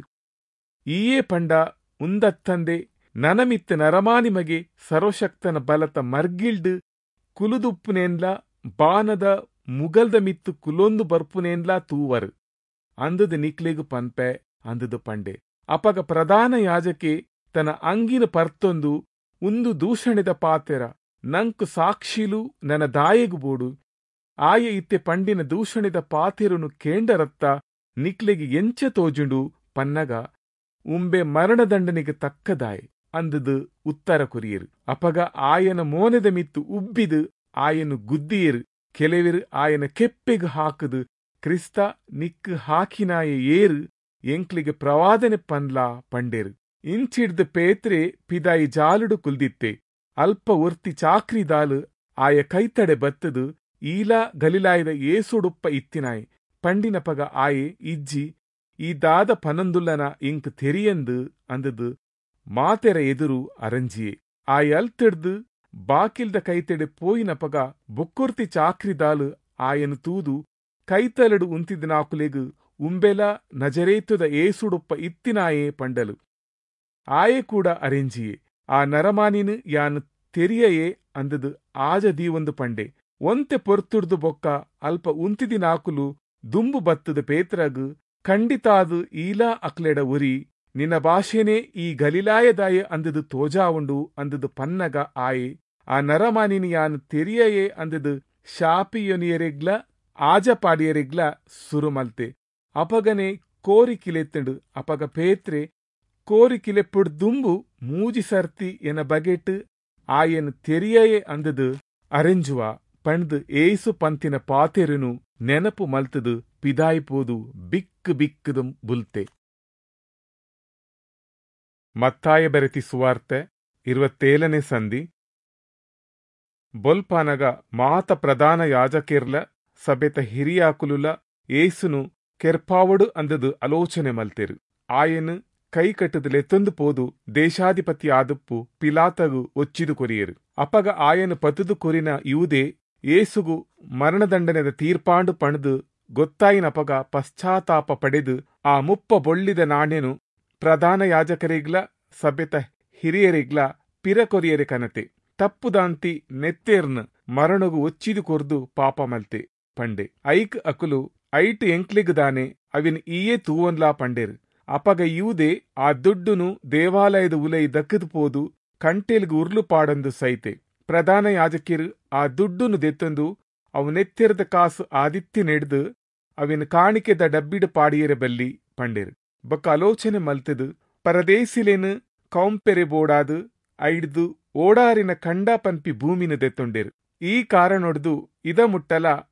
ಈಯೇ ಪಂಡ ಉಂದತ್ತಂದೆ ನನಮಿತ್ತ ನರಮಾನಿಮಗೆ ಸರ್ವಶಕ್ತನ ಬಲತ ಮರ್ಗಿಲ್ಡು ಕುಲುದುಪ್ಪುನೇನ್ಲ ಬಾನದ ಮುಗಲ್ದ ಮಿತ್ತು ಕುಲೊಂದು ಬರ್ಪುನೇನ್ಲ ತೂವರು ಅಂದದು ನಿಕ್ಲೆಗು ಪನ್ಪೆ ಅಂದದು ಪಂಡೆ. ಅಪಗ ಪ್ರಧಾನ ಯಾಜಕೆ ತನ್ನ ಅಂಗಿನ ಪರ್ತೊಂದು ಒಂದು ದೂಷಣೆದ ಪಾತೆರ ನಂಕು ಸಾಕ್ಷಿಲು ನನ್ನ ದಾಯೆಗು ಬೋಡು ಆಯ ಇತ್ತೆ ಪಂಡಿನ ದೂಷಣೆದ ಪಾತೆರುನು ಕೇಂಡರತ್ತ ನಿಕ್ಲೆಗೆ ಎಂಚ ತೋಜುಂಡು ಪನ್ನಗ ಉಂಬೆ ಮರಣದಂಡನೆಗೆ ತಕ್ಕದಾಯೆ ಅಂದದು ಉತ್ತರ ಕೊರಿಯರು. ಅಪಗ ಆಯನ ಮೋನೆದ ಮಿತ್ತು ಉಬ್ಬಿದು ಆಯನು ಗುದ್ದಿಯರು. ಕೆಲವೆರು ಆಯನ ಕೆಪ್ಪೆಗು ಹಾಕದು ಕ್ರಿಸ್ತ ನಿಕ್ ಹಾಕಿನಾಯ ಏರು ಎಂಕ್ಲಿಗೆ ಪ್ರವಾದನೆ ಪನ್ಲಾ ಪಂಡೆರು. ಇಂಚಿಡ್ದು ಪೇತ್ರೆ ಪಿದಾಯಿ ಜಾಲುಡು ಕುಲ್ದಿತ್ತೆ. ಅಲ್ಪ ಒರ್ತಿ ಚಾಕ್ರಿ ದಾಲು ಆಯ ಕೈತಡೆ ಬತ್ತದು ಈಲಾ ಗಲಿಲಾಯದ ಏಸುಡುಪ್ಪ ಇತ್ತಿನಾಯ್ ಪಂಡಿನ ಪಗ ಆಯೆ ಇಜ್ಜಿ ಈ ದಾದ ಪನಂದುಲ್ಲನ ಇಂಕ್ ತೆರಿಯಂದು ಅಂದದು ಮಾತೆರ ಎದುರು ಅರಂಜಿಯೇ. ಆಯ ಅಲ್ತಿಡ್ದು ಬಾಕಿಲ್ದ ಕೈತೆಡೆ ಪೋಯಿನ ಪಗ ಬೊಕ್ಕೊರ್ತಿ ಚಾಕ್ರಿ ದಾಲು ಆಯನು ತೂದು ಕೈತಲಡು ಉಂತಿದ ನಾಕುಲೆಗು ಉಂಬೆಲ ನಜರೇತುದ ಏಸುಡುಪ್ಪ ಇತ್ತಿನಾಯೇ ಪಂಡಲು ಆಯೆ ಕೂಡ ಅರೆಂಜಿಯೇ. ಆ ನರಮಾನಿನು ಯಾನು ತೆರಿಯಯೇ ಅಂದದು ಆಜ ದೀವೊಂದು ಪಂಡೆ. ಒಂತೆ ಪೊರ್ತುಡ್ದು ಬೊಕ್ಕ ಅಲ್ಪ ಉಂತಿದಿ ನಾಕುಲು ದುಂಬು ಬತ್ತದ ಪೇತ್ರಗು ಖಂಡಿತಾದು ಈಲಾ ಅಕ್ಲೆಡ ಉರಿ ನಿನ್ನ ಭಾಷೆನೇ ಈ ಗಲಿಲಾಯದಾಯೆ ಅಂದದು ತೋಜಾವುಂಡು ಅಂದದು ಪನ್ನಗ ಆಯೆ. ಆ ನರಮಾನಿನಿ ಯಾನು ತೆರಿಯಯೇ ಅಂದದು ಶಾಪಿಯೊನಿಯರೆಗ್ಲ ಆಜಪಾಡಿಯರೆಗ್ಲ ಸುರುಮಲ್ತೆ. ಅಪಗನೆ ಕೋರಿಕಿಲೆತ್ತಂಡು ಅಪಗ ಪೇತ್ರೆ ಕೋರಿಕಿಲೆಪ್ಪುಡ್ ದುಂಬು ಮೂಜಿ ಸರ್ತಿ ಎನ ಬಗೆಟ್ ಆಯನು ತೆರಿಯಯೇ ಅಂದದು ಅರೆಂಜುವ ಪಣ್ದು ಏಸು ಪಂತಿನ ಪಾತೆರುನು ನೆನಪು ಮಲ್ತದು ಪಿದಾಯ್ಪೋದು ಬಿಕ್ಕು ಬಿಕ್ಕದು ಬುಲ್ತೆ. ಮತ್ತಾಯ ಬೆರೆತಿ ಸುವಾರ್ತೆ 27ನೇ ಸಂಧಿ. ಬೊಲ್ಪಾನಗ ಮಾತ ಪ್ರಧಾನ ಯಾಜಕೇರ್ಲ ಸಬೆತ ಹಿರಿಯಾಕುಲುಲ ಏಸುನು ಕೆರ್ಪಾವಡು ಅಂದದು ಆಲೋಚನೆ ಮಲ್ತೆರು. ಆಯನು ಕೈ ಕಟ್ಟದು ಲೆತ್ತೊಂದು ಪೋದು ದೇಶಾಧಿಪತಿ ಆದಪ್ಪು ಪಿಲಾತಗು ಒಚ್ಚಿದು ಕೊರಿಯರು. ಅಪಗ ಆಯನು ಪತುದು ಕೊರಿನ ಯೂದೆ ಏಸುಗು ಮರಣದಂಡನೆದ ತೀರ್ಪಾಂಡು ಪಣದು ಗೊತ್ತಾಯಿನಪಗ ಪಶ್ಚಾತ್ತಾಪ ಪಡೆದು ಆ ಮುಪ್ಪ ಬೊಳ್ಳಿದ ನಾಣ್ಯನು ಪ್ರಧಾನ ಯಾಜಕರಿಗ್ಲ ಸಬೆತ ಹಿರಿಯರಿಗ್ಲ ಪಿರ ಕೊರಿಯರೆ ಕನತೆ ತಪ್ಪುದಾಂತಿ ನೆತ್ತೇರ್ನ ಮರಣಗು ಒಚ್ಚಿದು ಕೊರ್ದು ಪಾಪ ಮಲ್ತೆ ಪಂಡೆ. ಐಕ್ ಅಕುಲು ಐಟ್ ಎಂಕ್ಲಿಗದಾನೆ ಅವಿನ ಈಯೇ ತೂವನ್ಲಾ ಪಂಡೆರು. ಅಪಗ ಯೂದೆ ಆ ದುಡ್ಡುನು ದೇವಾಲಯದ ಉಲೈ ದಕ್ಕದು ಪೋದು ಕಂಟೆಲ್ಗು ಉರ್ಲು ಪಾಡಂದು ಸೈತೆ. ಪ್ರಧಾನ ಯಾಜಕಿರು ಆ ದುಡ್ಡುನು ದೆತ್ತಂದು ಅವು ನೆತ್ತೆರದ ಕಾಸು ಆದಿತ್ಯ ನೆಡ್ದು ಅವಿನ ಕಾಣಿಕೆದ ಡಬ್ಬಿಡು ಪಾಡಿಯರೆ ಬಲ್ಲಿ ಪಂಡೆರು. ಬೊಕ್ಕ ಆಲೋಚನೆ ಮಲ್ತದು ಪರದೇಸಿಲೇನು ಕೌಂಪೆರೆ ಬೋಡಾದು ಐಡ್ದು ಓಡಾರಿನ ಕಂಡ ಪನ್ಪಿ ಭೂಮಿನ ದೆತ್ತೊಂಡೆರು. ಈ ಕಾರಣೊಡ್ದು ಇದ ಮುಟ್ಟಲ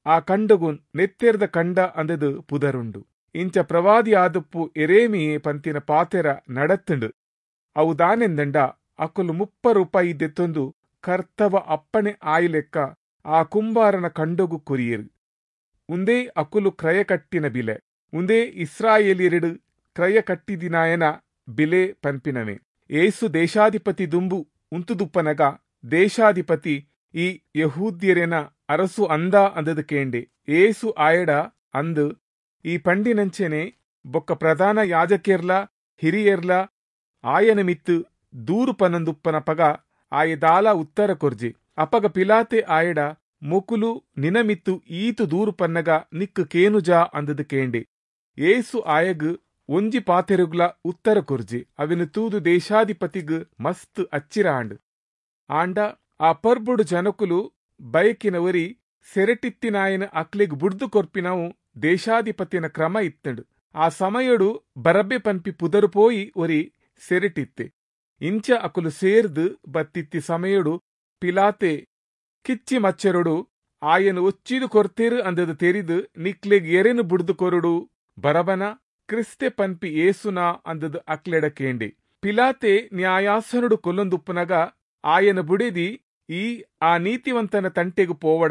ಆ ಕಂಡಗುನ್ ನೆತ್ತೆರ್ದ ಕಂಡ ಅಂದದು ಪುದರುಂಡು. ಇಂಚ ಪ್ರವಾದಿ ಆದುಪ್ಪು ಎರೇಮಿಯೇ ಪಂತಿನ ಪಾತೆರ ನಡತ್ತುಂಡು. ಅವು ದಾನೆಂದಂಡ ಅಕುಲು 30 ರೂಪಾಯಿ ದೆತ್ತೊಂದು ಕರ್ತವ ಅಪ್ಪಣೆ ಆಯ್ಲೆಕ್ಕ ಆ ಕುಂಬಾರನ ಕಂಡಗು ಕೊರಿಯರು. ಉಂದೇ ಅಕುಲು ಕ್ರಯ ಕಟ್ಟಿನ ಬಿಲೆ. ಉಂದೇ ಇಸ್ರಾಯೇಲಿಯರಿಡು ಕ್ರಯ ಕಟ್ಟಿದಿನಾಯನ ಬಿಲೆ ಪನ್ಪಿನವೆ. ಏಸು ದೇಶಾಧಿಪತಿ ದುಂಬು ಉಂತುದುಪ್ಪನಗ ದೇಶಾಧಿಪತಿ ಈ ಯಹೂದ್ಯರೆನ ಅರಸು ಅಂದ ಅಂದದು ಕೇಂಡೆ. ಏಸು ಆಯಡ ಅಂದು ಈ ಪಂಡಿನಂಚೆನೆ ಬೊಕ್ಕ ಪ್ರಧಾನ ಯಾಜಕೇರ್ಲ ಹಿರಿಯರ್ಲ ಆಯನ ಮಿತ್ತು ದೂರು ಪನಂದುಪ್ಪನ ಪಗ ಆಯ ದಾಲ ಉತ್ತರ ಕೊರ್ಜಿ. ಅಪಗ ಪಿಲಾತೆ ಆಯಡ ಮೊಕುಲು ನಿನಮಿತ್ತು ಈತು ದೂರು ಪನ್ನಗ ನಿಕ್ಕು ಕೇನುಜಾ ಅಂದದು ಕೇಂಡೆ. ಏಸು ಆಯಗ್ ಒಂಜಿ ಪಾತೆರುಗ್ಲ ಉತ್ತರ ಕೊರ್ಜಿ. ಅವಿನು ತೂದು ದೇಶಾಧಿಪತಿಗ್ ಮಸ್ತ್ ಅಚ್ಚಿರಾಂಡ್. ಆಂಡ ಆ ಪರ್ಬುಡು ಜನಕುಲು ಬಯಕಿನವರಿ ಸೆರೆಟಿತ್ತಿನಾಯನ ಅಕ್ಲೆಗ್ ಬುಡ್ದು ಕೊರ್ಪಿನವು ದೇಶಾಧಿಪತಿನ ಕ್ರಮ ಇತ್ತಂಡು. ಆ ಸಮಯಡು ಬರಬ್ಬೆ ಪನ್ಪಿ ಪುದರು ಪೋಯಿ ಒರಿ ಸೆರೆಟಿತ್ತೆ. ಇಂಚ ಅಕುಲು ಸೇರ್ದು ಬತ್ತಿತ್ತಿ ಸಮಯಡು ಪಿಲಾತೆ ಕಿಚ್ಚಿ ಮಚ್ಚರೊಡು ಆಯನು ಒಚ್ಚಿದು ಕೊರ್ತೆರು ಅಂದದು ತೆರಿದು ನಿಕ್ಲೆಗ್ ಎರೆನು ಬುಡ್ದು ಕೊರುಡು ಬರಬನ ಕ್ರಿಸ್ತೆ ಪನ್ಪಿ ಏಸುನಾ ಅಂದದು ಅಕ್ಲೆಡ ಕೇಂಡೆ. ಪಿಲಾತೆ ನ್ಯಾಯಾಸನುಡು ಕೊಲ್ಲೊಂದುಪ್ಪುನಗ ಆಯನ ಬುಡೆದಿ ಈ ಆ ನೀತಿವಂತನ ತಂಟೆಗು ಪೋವಡ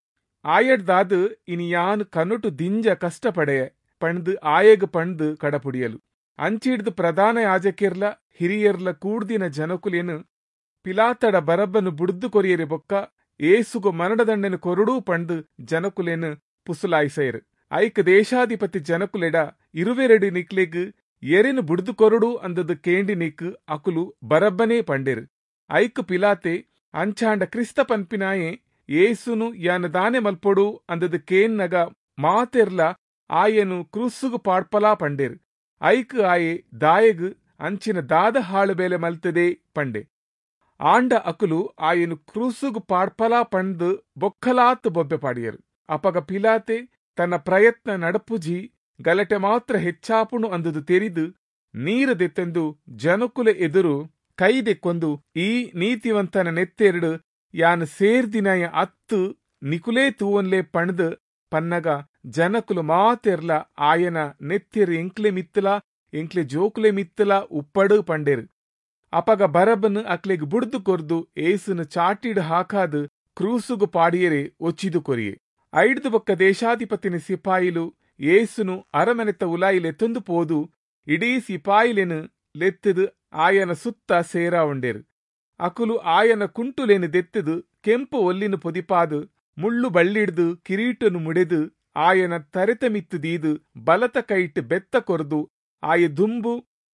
ಆಯಡ್ದಾದು ಇನಿ ಯಾನ್ ಕನುಟು ದಿಂಜ ಕಷ್ಟಪಡೆಯ ಪಣ್ದು ಆಯಗ್ ಪಣ್ದು ಕಡಪುಡಿಯಲು. ಅಂಚಿಡ್ದು ಪ್ರಧಾನ ಯಾಜಕೇರ್ಲ ಹಿರಿಯರ್ಲ ಕೂಡ್ದಿನ ಜನಕುಲೇನು ಪಿಲಾತಡ ಬರಬ್ಬನು ಬುಡ್ದು ಕೊರಿಯರೆ ಬೊಕ್ಕ ಏಸುಗು ಮರಣದಂಡನು ಕೊರುಡೂ ಪಣ್ದು ಜನಕುಲೇನು ಪುಸುಲಾಯಿಸೈರು. ಐಕ್ ದೇಶಾಧಿಪತಿ ಜನಕುಲೆಡ 22 ನಿಕ್ಲೆಗ್ ಎರೆನು ಬುಡ್ದು ಕೊರುಡು ಅಂದದು ಕೇಂಡಿ ನಿಕ್ ಅಕುಲು ಬರಬ್ಬನೇ ಪಂಡೆರು. ಐಕ್ ಪಿಲಾತೆ ಅಂಚಾಂಡ ಕ್ರಿಸ್ತ ಪನ್ಪಿನಾಯೆ ಏಸುನು ಯಾನ ದಾನೆ ಮಲ್ಪೊಡು ಅಂದದು ಕೇನ್ನಗ ಮಾತೆರ್ಲ ಆಯನು ಕ್ರೂಸುಗು ಪಾಡ್ಪಲಾ ಪಂಡೆರು. ಐಕ್ ಆಯೆ ದಾಯಗ್ ಅಂಚಿನ ದಾದ ಹಾಳು ಬೇಲೆ ಮಲ್ತದೆ ಪಂಡೆ. ಆಂಡ ಅಕುಲು ಆಯನು ಕ್ರೂಸುಗು ಪಾಡ್ಪಲಾ ಪಣ್ದು ಬೊಕ್ಕಲಾತ್ ಬೊಬ್ಬೆ ಪಾಡಿಯರು. ಅಪಗ ಪಿಲಾತೆ ತನ್ನ ಪ್ರಯತ್ನ ನಡಪುಜಿ ಗಲಟೆ ಮಾತ್ರ ಹೆಚ್ಚಾಪುಣು ಅಂದುದು ತೆರಿದು ನೀರು ದೆತ್ತೆಂದು ಜನಕುಲೆ ಎದುರು ಕೈದೆಕ್ಕೊಂದು ಈ ನೀತಿವಂತನ ನೆತ್ತೆರಡು ಯಾನು ಸೇರ್ದಿನಯ ಅತ್ತು ನಿಕುಲೇ ತೂವನ್ಲೆ ಪಣ್ದು ಪನ್ನಗ ಜನಕುಲು ಮಾತೆರ್ಲ ಆಯನ ನೆತ್ತೆರು ಎಂಕ್ಲೆ ಮಿತ್ತಲ ಎಂಕ್ಲೆ ಜೋಕುಲೆ ಮಿತ್ತಲ ಉಪ್ಪಡು ಪಂಡೆರು. ಅಪಗ ಬರಬನು ಅಕ್ಲೆಗ್ ಬುಡ್ದು ಕೊರ್ದು ಏಸುನು ಚಾಟಿಡು ಹಾಕಾದು ಕ್ರೂಸುಗು ಪಾಡಿಯರೆ ಒಚ್ಚಿದು ಕೊರಿಯೆ. ಐಡ್ದು ಬೊಕ್ಕ ದೇಶಾಧಿಪತಿನ ಸಿಪಾಯಿಲು ಏಸುನು ಅರಮನೆತ ಉಲಾಯಿಲೆ ತೊಂದು ಪೋದು ಇಡೀ ಸಿಪಾಯಿಲೆನು ಲೆತ್ತದು ಆಯನ ಸುತ್ತ ಸೇರಾ ಉಂಡೆರು. ಅಕುಲು ಆಯನ ಕುಂಟುಲೆನು ದೆತ್ತದು ಕೆಂಪು ಒಲ್ಲಿನ ಪೊದಿಪಾದು ಮುಳ್ಳು ಬಳ್ಳಿಡ್ದು ಕಿರೀಟನು ಮುಡೆದು ಆಯನ ತರೆತ ಮಿತ್ತು ದೀದು ಬಲತ ಕೈಟ್ ಬೆತ್ತ ಕೊರ್ದು ಆಯ ದುಂಬು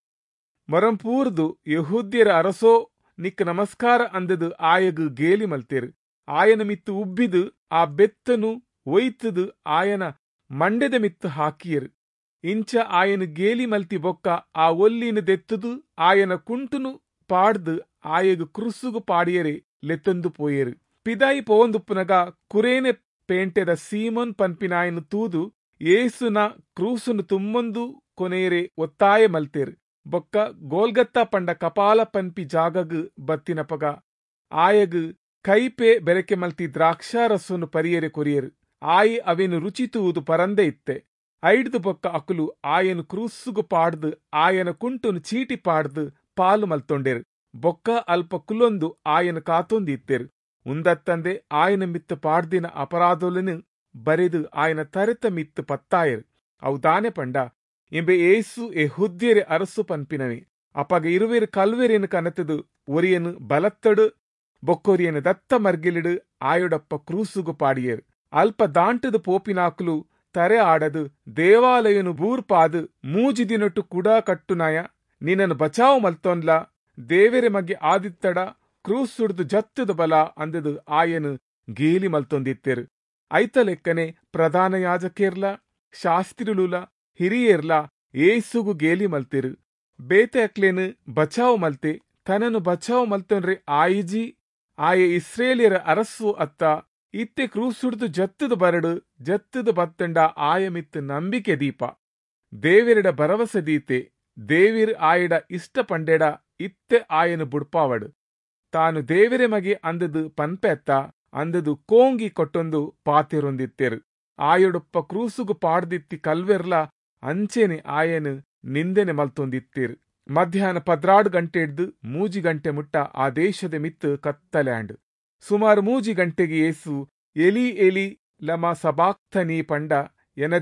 ಮೊರಂಪೂರ್ದು ಯಹೂದ್ಯರ ಅರಸೋ ನಿಕ್ ನಮಸ್ಕಾರ ಅಂದದು ಆಯಗು ಗೇಲಿ ಮಲ್ತೆರು. ಆಯನ ಮಿತ್ತು ಉಬ್ಬಿದು ಆ ಬೆತ್ತನು ಒಯ್ತದು ಆಯನ ಮಂಡೆದ ಮಿತ್ತು ಹಾಕಿಯರು. ಇಂಚ ಆಯನು ಗೇಲಿ ಮಲ್ತಿ ಬೊಕ್ಕ ಆ ಒಲ್ಲಿನ ದೆತ್ತದು ಆಯನ ಕುಂಟುನು ಪಾಡ್ದು ಆಯಗು ಕ್ರುಸುಗು ಪಾಡಿಯರೆ ಲೆತ್ತೊಂದು ಪೋಯರು. ಪಿದಾಯಿ ಪೋವಂದುಪ್ಪುನಗ ಕುರೇನೆ ಪೇಂಟೆದ ಸೀಮೋನ್ ಪನ್ಪಿನಾಯನು ತೂದು ಏಸುನ ಕ್ರೂಸುನು ತುಮ್ಮೊಂದು ಕೊನೆಯರೆ ಒತ್ತಾಯ ಮಲ್ತೆರು. ಬೊಕ್ಕ ಗೋಲ್ಗತ್ತ ಪಂಡ ಕಪಾಲ ಪನ್ಪಿ ಜಾಗಗ್ ಬತ್ತಿನ ಪಗ ಆಯಗ್ ಕೈಪೆ ಬೆರಕೆ ಮಲ್ತಿ ದ್ರಾಕ್ಷಾರಸನು ಪರಿಯರೆ ಕೊರಿಯರು. ಆಯಿ ಅವೆನು ರುಚಿ ತೂದು ಪರಂದೆ ಇತ್ತೆ. ಐಡ್ದು ಬೊಕ್ಕ ಅಕುಲು ಆಯನು ಕ್ರೂಸುಗು ಪಾಡ್ದು ಆಯನ ಕುಂಟುನು ಚೀಟಿ ಪಾಡ್ದು ಪಾಲು ಮಲ್ತೊಂಡೆರು. ಬೊಕ್ಕ ಅಲ್ಪ ಕುಲೊಂದು ಆಯನ ಕಾತೊಂದಿತ್ತೆರು. ಉಂದತ್ತಂದೆ ಆಯನ ಮಿತ್ತು ಪಾಡ್ದಿನ ಅಪರಾಧೋಲನು ಬರೆದು ಆಯನ ತರೆತ ಮಿತ್ತು ಪತ್ತಾಯರು. ಅವು ದಾನೆ ಪಂಡ ಎಂಬೆ ಏಸು ಯಹೂದ್ಯರೆ ಅರಸು ಪನ್ಪಿನವೆ. ಅಪಗ ಇರುವೆರು ಕಲ್ವೆರೇನು ಕನತದು ಒರಿಯನು ಬಲತ್ತಡು ಬೊಕ್ಕೊರಿಯನು ದತ್ತ ಮರ್ಗಿಲಿಡು ಆಯೊಡಪ್ಪ ಕ್ರೂಸುಗು ಪಾಡಿಯರು. ಅಲ್ಪ ದಾಂಟದು ಪೋಪಿನಾಕುಲು ತರೆ ಆಡದು ದೇವಾಲಯನು ಬೂರ್ಪಾದು ಮೂಜಿದಿನೊಟ್ಟು ಕುಡಾ ಕಟ್ಟುನಾಯ ನಿನ್ನನು ಬಚಾವು ಮಲ್ತೊನ್ಲ ದೇವೆರೆ ಮಗೆ ಆದಿತ್ತಡ ಕ್ರೂಸುಡ್ದು ಜತ್ತದ ಬಲ ಅಂದದು ಆಯನು ಗೇಲಿ ಮಲ್ತೊಂದಿತ್ತೆರು. ಐತ ಲೆಕ್ಕನೆ ಪ್ರಧಾನ ಯಾಜಕೇರ್ಲ ಶಾಸ್ತ್ರಿಲುಲ ಹಿರಿಯರ್ಲ ಏಸುಗು ಗೇಲಿ ಮಲ್ತೆರು. ಬೇತೆ ಅಕ್ಲೇನು ಬಚಾವು ಮಲ್ತೆ ತನನು ಬಚಾವು ಮಲ್ತೊನ್ರೆ ಆಯಿಜಿ ಆಯ ಇಸ್ರೇಲಿಯರ ಅರಸು ಅತ್ತ ಇತ್ತೆ ಕ್ರೂಸುಡ್ದು ಜತ್ತದ ಬರಡು ಜತ್ತದ ಬತ್ತಂಡ ಆಯ ಮಿತ್ತು ನಂಬಿಕೆ ದೀಪ ದೇವೆರಡ ಭರವಸೆ ದೀತೆ ದೇವಿರ್ ಆಯಡ ಇಷ್ಟ ಪಂಡೆಡ ಇತ್ತೆ ಆಯನು ಬುಡ್ಪಾವಡು. ತಾನು ದೇವೆರೆ ಮಗೆ ಅಂದದು ಪನ್ಪೆತ್ತ ಅಂದದು ಕೋಂಗಿ ಕೊಟ್ಟೊಂದು ಪಾತೆರೊಂದಿತ್ತೆರು. ಆಯೊಡೊಪ್ಪ ಕ್ರೂಸುಗು ಪಾಡ್ದಿತ್ತಿ ಕಲ್ವೆರ್ಲ ಅಂಚೆನೆ ಆಯನು ನಿಂದೆನೆ ಮಲ್ತೊಂದಿತ್ತಿರು. ಮಧ್ಯಾಹ್ನ 16 ಗಂಟೆ ಹಿಡ್ದು 3 ಗಂಟೆ ಮುಟ್ಟ ಆ ದೇಶದ ಮಿತ್ತು ಕತ್ತಲ್ಯಾಂಡ್. ಸುಮಾರು 3 ಗಂಟೆಗೆ ಏಸು ಎಲಿ ಎಲಿ ಲಮ ಸಬಾಕ್ತನಿ ಪಂಡ ಎನ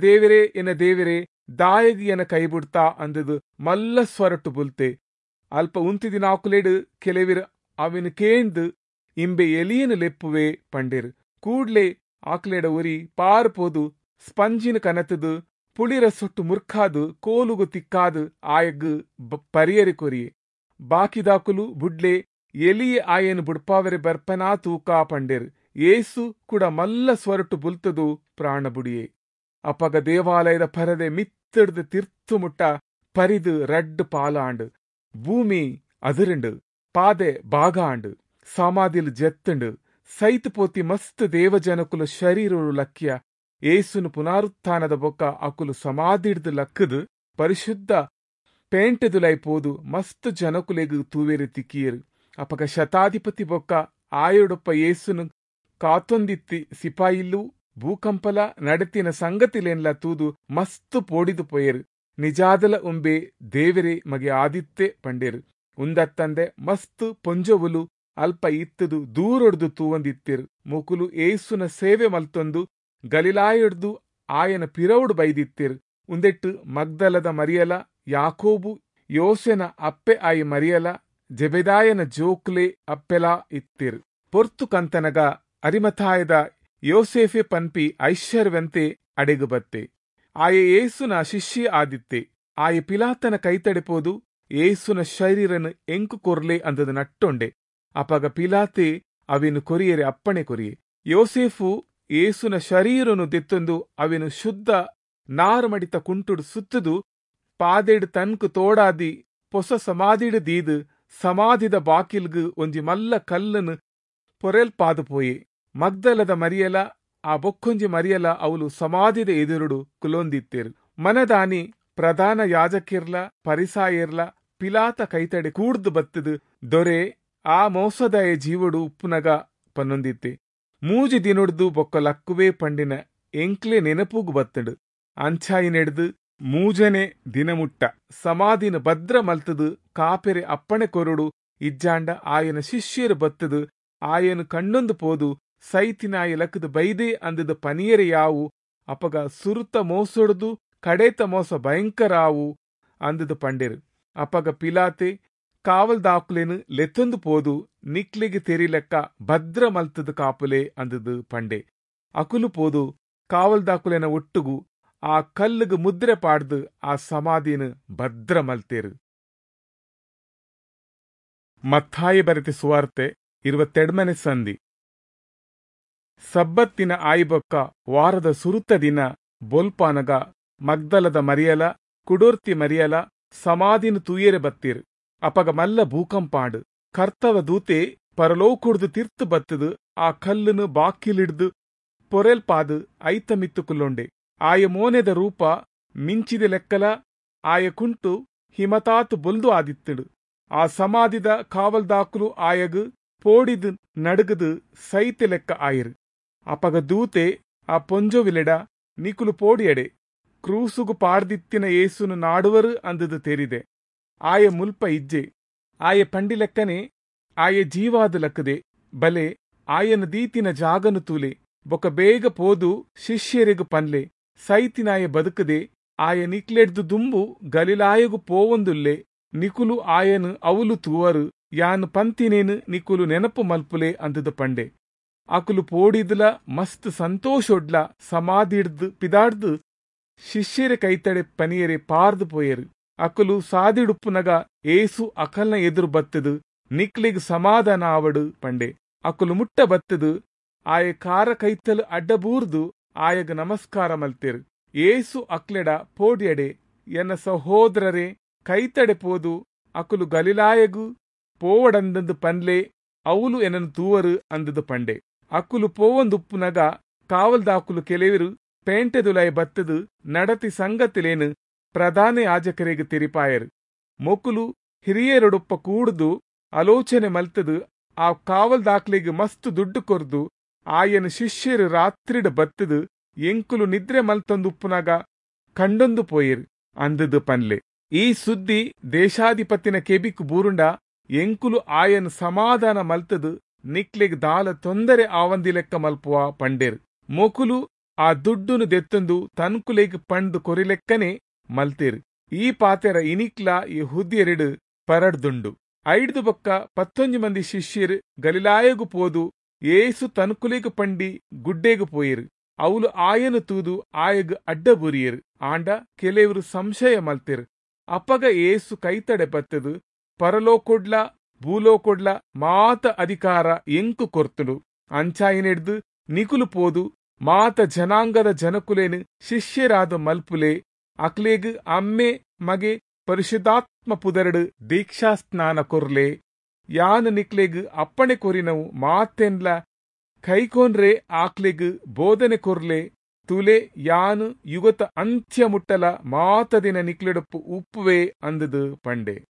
ದೇವರೇ ದಾಯಗಿ ಎನ ಕೈಬಿಡ್ತಾ ಅಂದದು ಮಲ್ಲ ಸ್ವರಟು ಬುಲ್ತೆ. ಅಲ್ಪ ಉಂತಿದಿನ ಆಕುಲೆಡು ಕೆಲವಿರು ಅವನು ಕೇಂದು ಇಂಬೆ ಎಲಿಯನು ಲೆಪ್ಪುವೆ ಪಂಡೆರು. ಕೂಡ್ಲೆ ಆಕ್ಲೆಡ ಉರಿ ಪಾರ್ಪೋದು ಸ್ಪಂಜಿನ ಕನತದು ಪುಳಿರ ಸೊಟ್ಟು ಮುರ್ಖಾದು ಕೋಲುಗು ತಿಕ್ಕಾದು ಆಯಗ್ ಪರಿಯರಿ ಕೊರಿಯೆ. ಬಾಕಿದಾಕುಲು ಬುಡ್ಲೆ ಎಲಿಯೆ ಆಯನು ಬುಡ್ಪಾವರೆ ಬರ್ಪನಾ ತೂಕಾ ಪಂಡೆರು. ಏಸು ಕೂಡ ಮಲ್ಲ ಸ್ವರಟು ಬುಲ್ತದು ಪ್ರಾಣ ಬುಡಿಯೇ. ಅಪಗ ದೇವಾಲಯದ ಪರದೆ ಮಿತ್ತಡ್ದು ತಿರ್ತು ಮುಟ್ಟ ಪರಿದು ರಡ್ಡು ಪಾಲಾಂಡು. ಭೂಮಿ ಅದುರುಂಡು, ಪಾದೆ ಬಾಗಾಂಡು, ಸಮಾಧಿಲು ಜತ್ತುಂಡು. ಸೈತು ಪೋತಿ ಮಸ್ತ್ ದೇವಜನಕುಲು ಶರೀರರು ಲಕ್ಯ. ಏಸುನು ಪುನರುತ್ಥಾನದ ಬೊಕ್ಕ ಅಕುಲು ಸಮಾಧಿಡ್ದು ಲಕ್ಕದು ಪರಿಶುದ್ಧ ಪೇಂಟೆದುಲೈಪೋದು ಮಸ್ತ್ ಜನಕುಲೆಗು ತೂವೆರಿ ತಿಕ್ಕಿಯರು. ಅಪಗ ಶತಾಧಿಪತಿ ಬೊಕ್ಕ ಆಯೋಡೊಪ್ಪ ಏಸುನು ಕಾತೊಂದಿತ್ತಿ ಸಿಪಾಯಿಲ್ಲೂ ಭೂಕಂಪಲ ನಡತಿನ ಸಂಗತಿಲೆನ್ಲ ತೂದು ಮಸ್ತ್ ಪೋಡಿದು ಪೊಯರು. ನಿಜಾದಲ ಉಂಬೆ ದೇವರೇ ಮಗೆ ಆದಿತ್ತೆ ಪಂಡೆರು. ಉಂದತ್ತಂದೆ ಮಸ್ತ್ ಪೊಂಜವುಲು ಅಲ್ಪ ಇತ್ತದು ದೂರೊಡ್ದು ತೂವಂದಿತ್ತಿರು. ಮುಕುಲು ಏಸುನ ಸೇವೆ ಮಲ್ತೊಂದು ಗಲಿಲಾಯೊಡ್ದು ಆಯನ ಪಿರವುಡು ಬೈದಿತ್ತಿರು. ಉಂದೆಟ್ಟು ಮಗ್ದಲದ ಮರಿಯಲ, ಯಾಕೋಬು ಯೋಸೆನ ಅಪ್ಪೆ ಆಯಿ ಮರಿಯಲ, ಜೆಬೆದಾಯನ ಜೋಕ್ಲೆ ಅಪ್ಪೆಲಾ ಇತ್ತಿರು. ಪೊರ್ತು ಕಂತನಗ ಅರಿಮಥಾಯದ ಯೋಸೇಫೆ ಪನ್ಪಿ ಐಶ್ವರ್ಯವಂತೆ ಅಡೆಗು ಬತ್ತೆ. ಆಯ ಏಸುನ ಶಿಷ್ಯ ಆದಿತ್ತೆ. ಆಯ ಪಿಲಾತನ ಕೈತಡೆಪೋದು ಏಸುನ ಶರೀರನು ಎಂಕು ಕೊರ್ಲೆ ಅಂದದು ನಟ್ಟೊಂಡೆ. ಅಪಗ ಪಿಲಾತೆ ಅವಿನು ಕೊರಿಯರೆ ಅಪ್ಪಣೆ ಕೊರಿಯೆ. ಯೋಸೇಫು ಏಸುನ ಶರೀರನು ದೆತ್ತೊಂದು ಅವಿನು ಶುದ್ಧ ನಾರು ಮಡಿತ ಕುಂಟುಡು ಸುತ್ತದು ಪಾದೆಡು ತನ್ಕು ತೋಡಾದಿ ಪೊಸ ಸಮಾಧಿಡು ದೀದು ಸಮಾಧಿದ ಬಾಕಿಲ್ಗು ಒಂಜಿ ಮಲ್ಲ ಕಲ್ಲನು ಪೊರೆಲ್ಪಾದು ಪೋಯೆ. ಮಗ್ದಲದ ಮರಿಯಲ ಆ ಬೊಕ್ಕೊಂಜಿ ಮರಿಯಲ ಅವಳು ಸಮಾಧಿದ ಎದುರುಡು ಕುಲೊಂದಿತ್ತೆರು. ಮನದಾನಿ ಪ್ರಧಾನ ಯಾಜಕಿರ್ಲ ಪರಿಸಾಯರ್ಲ ಪಿಲಾತ ಕೈತಡೆ ಕೂಡ್ದು ಬತ್ತದು ದೊರೆ ಆ ಮೋಸದಾಯ ಜೀವಡು ಉಪ್ಪುನಗ ಪನ್ನೊಂದಿತ್ತೆ. 3 ದಿನೊಡ್ದು ಬೊಕ್ಕ ಲಕ್ಕುವೆ ಪಂಡಿನ ಎಂಕ್ಲೆ ನೆನಪುಗು ಬತ್ತಡು. ಅಂಚಾಯಿ ನೆಡ್ದು 3ನೇ ದಿನಮುಟ್ಟ ಸಮಾಧಿನ ಭದ್ರ ಮಲ್ತದು ಕಾಪೆರೆ ಅಪ್ಪಣೆ ಕೊರಡು ಇಜ್ಜಾಂಡ ಆಯನ ಶಿಷ್ಯರು ಬತ್ತದು. ಆಯನು ಕಣ್ಣೊಂದು ಪೋದು ಸೈತಿನಾಯ ಲಕ್ಕದು ಬೈದೆ ಅಂದದ ಪನಿಯರೆ ಯಾವು. ಅಪಗ ಸುರುತ ಮೋಸೊಡ್ದು ಕಡೇತ ಮೋಸ ಭಯಂಕರಾವು ಅಂದದು ಪಂಡೆರು. ಅಪಗ ಪಿಲಾತೆ ಕಾವಲ್ ದಾಕುಲೆನು ಲೆತ್ತೊಂದು ಪೋದು ನಿಕ್ಲಿಗೆ ತೆರಿಲೆಕ್ಕ ಭದ್ರ ಮಲ್ತದು ಕಾಪುಲೆ ಅಂದದು ಪಂಡೆ. ಅಕುಲು ಪೋದು ಕಾವಲ್ ದಾಕುಲೆನ ಒಟ್ಟುಗು ಆ ಕಲ್ಲುಗು ಮುದ್ರೆ ಪಾಡ್ದು ಆ ಸಮಾಧಿನ ಭದ್ರ ಮಲ್ತೇರು. ಮತ್ತಾಯಿ ಬರೆತ ಸುವಾರ್ತೆ 22ನೇ ಸಂಧಿ. ಸಬ್ಬತ್ತಿನ ಆಯ್ಬೊಕ್ಕ ವಾರದ ಸುರುತ ದಿನ ಬೊಲ್ಪಾನಗ ಮಗ್ದಲದ ಮರಿಯಲ ಕುಡೋರ್ತಿ ಮರಿಯಲ ಸಮಾಧಿನ ತೂಯರೆ ಬತ್ತಿರು. ಅಪಗ ಮಲ್ಲ ಭೂಕಂಪಾಂಡು. ಕರ್ತವ ದೂತೆ ಪರಲೋಕುಡ್ದು ತಿರ್ತು ಬತ್ತದು ಆ ಕಲ್ಲುನು ಬಾಕಿಲಿಡ್ದು ಪೊರೆಲ್ಪಾದು ಐತ ಮಿತ್ತು ಕುಲ್ಲೊಂಡೆ. ಆಯ ಮೋನೆದ ರೂಪ ಮಿಂಚಿದ ಲೆಕ್ಕಲ ಆಯ ಕುಂಟು ಹಿಮತಾತು ಬೊಲ್ದು ಆದಿತ್ತುಡು. ಆ ಸಮಾಧಿದ ಕಾವಲ್ದಾಕುಲು ಆಯಗು ಪೋಡಿದು ನಡುಗದು ಸೈತೆ ಲೆಕ್ಕ ಆಯಿರು. ಅಪಗ ದೂತೆ ಆ ಪೊಂಜೊವಿಲೆಡ ನಿಕುಲು ಪೋಡಿಯಡೆ ಕ್ರೂಸುಗು ಪಾಡ್ದಿತ್ತಿನ ಏಸುನು ನಾಡುವರು ಅಂದದು ತೆರಿದೆ. ಆಯ ಮುಲ್ಪ ಇಜ್ಜೆ ಆಯ ಪಂಡಿಲೆಕ್ಕನೆ ಆಯ ಜೀವಾದ ಲಕ್ಕದೆ ಬಲೆ ಆಯನ ದೀತಿನ ಜಾಗನು ತೂಲೆ ಬೊಕ ಬೇಗ ಪೋದು ಶಿಷ್ಯರಿಗು ಪನ್ಲೆ ಸೈತಿನಾಯ ಬದುಕದೆ ಆಯ ನಿಕ್ಲೆಡ್ದು ದುಂಬು ಗಲಿಲಾಯಗು ಪೋವೊಂದುಲ್ಲೆ. ನಿಕುಲು ಆಯನು ಅವಲು ತೂವರು ಯಾನು ಪಂತಿನೇನು ನಿಕುಲು ನೆನಪು ಮಲ್ಪುಲೆ ಅಂದದು ಪಂಡೆ. ಅಕುಲು ಪೋಡಿದ್ಲ ಮಸ್ತ್ ಸಂತೋಷೊಡ್ಲ ಸಮಾಧಿಡ್ದು ಪಿದಾಡ್ದು ಶಿಷ್ಯರ ಕೈತಡೆ ಪನಿಯರೆ ಪಾರ್ದು ಪೋಯರು. ಅಕುಲು ಸಾದಿಡುಪ್ಪುನಗ ಏಸು ಅಕಲ್ನ ಎದುರು ಬತ್ತದು ನಿಕ್ಲಿಗ್ ಸಮಾಧಾನ ಆವಡು ಪಂಡೆ. ಅಕುಲು ಮುಟ್ಟ ಬತ್ತದು ಆಯ ಕಾರ ಕೈತಲು ಅಡ್ಡಬೂರ್ದು ಆಯಗ ನಮಸ್ಕಾರ ಮಲ್ತೆರು. ಏಸು ಅಕ್ಲೆಡ ಪೋಡಿಯಡೆ ಎನ್ನ ಸಹೋದರರೇ ಕೈತಡೆ ಪೋದು ಅಕುಲು ಗಲಿಲಾಯಗು ಪೋವಡಂದದು ಪನ್ಲೆ ಅವಳು ಎನನು ತೂವರು ಅಂದದು ಪಂಡೆ. ಅಕುಲು ಪೋವಂದುಪ್ಪುನಗ ಕಾವಲ್ದಾಕುಲು ಕೆಲವರು ಪೇಂಟೆದುಲಾಯ ಬತ್ತದು ನಡತಿ ಸಂಗತಿಲೇನು ಪ್ರಧಾನ ಯಾಜಕರಿಗೆ ತಿರಿಪಾಯರು. ಮೊಕುಲು ಹಿರಿಯರೊಡೊಪ್ಪ ಕೂಡ್ದು ಆಲೋಚನೆ ಮಲ್ತದು ಆ ಕಾವಲ್ದಾಕ್ಲಿಗೆ ಮಸ್ತ್ ದುಡ್ಡು ಕೊರ್ದು ಆಯನ ಶಿಷ್ಯರು ರಾತ್ರಿಡ ಬತ್ತದು ಎಂಕುಲು ನಿದ್ರೆ ಮಲ್ತೊಂದುಪ್ಪುನಾಗ ಕಂಡೊಂದು ಪೋಯಿರು ಅಂದದು ಪನ್ಲೆ. ಈ ಸುದ್ದಿ ದೇಶಾಧಿಪತಿನ ಕೆಬಿಕ್ ಬೂರುಂಡ ಎಂಕುಲು ಆಯನ ಸಮಾಧಾನ ಮಲ್ತದು ನಿಕ್ಲೆಗ್ ದಾಲ ತೊಂದರೆ ಆವಂದಿ ಲೆಕ್ಕ ಮಲ್ಪುವ ಪಂಡೇರು. ಮೊಕುಲು ಆ ದುಡ್ಡುನು ದೆತ್ತೊಂದು ತನ್ಕುಲೆಗ್ ಪಂಡು ಕೊರಿಲೆಕ್ಕನೆ ಮಲ್ತೇರು. ಈ ಪಾತೆರ ಇನಿಕ್ಲ ಯೆಹೂದ್ಯರಿಡು ಪರಡ್ದುಂಡು. ಐಡ್ದು ಬೊಕ್ಕ 11 ಮಂದಿ ಶಿಷ್ಯರು ಗಲಿಲಾಯಗು ಪೋದು ಏಸು ತನ್ಕುಲೆಗ್ ಪಂಡಿ ಗುಡ್ಡೆಗು ಪೋಯಿರು. ಅವಳು ಆಯನು ತೂದು ಆಯಗ್ ಅಡ್ಡ ಬುರಿಯರು. ಆಂಡ ಕೆಲವರು ಸಂಶಯ ಮಲ್ತೆರು. ಅಪ್ಪಗ ಏಸು ಕೈತಡೆ ಬತ್ತದು ಪರಲೋಕೊಡ್ಲ ಭೂಲೋಕೊಡ್ಲ ಮಾತ ಅಧಿಕಾರ ಎಂಕು ಕೊರ್ತುಡು. ಅಂಚಾಯಿನೆಡ್ದು ನಿಕುಲು ಪೋದು ಮಾತ ಜನಾಂಗದ ಜನಕುಲೇನು ಶಿಷ್ಯರಾದ ಮಲ್ಪುಲೆ ಅಕ್ಲೇಗ್ ಅಮ್ಮೆ ಮಗೆ ಪರಿಶುದ್ಧಾತ್ಮ ಪುದರಡು ದೀಕ್ಷಾ ಸ್ನಾನ ಕೊರ್ಲೆ. ಯಾನ್ ನಿಕ್ಲೆಗ್ ಅಪ್ಪಣೆ ಕೊರಿನವು ಮಾತೆನ್ಲ ಕೈಕೋನ್ರೆ ಆಕ್ಲೆಗ್ ಬೋಧನೆ ಕೊರ್ಲೆ. ತುಲೆ ಯಾನು ಯುಗತ ಅಂತ್ಯ ಮುಟ್ಟಲ ಮಾತದಿನ ನಿಕ್ಲೆಡಪ್ಪು ಉಪ್ಪುವೆ ಅಂದದು ಪಂಡೆ.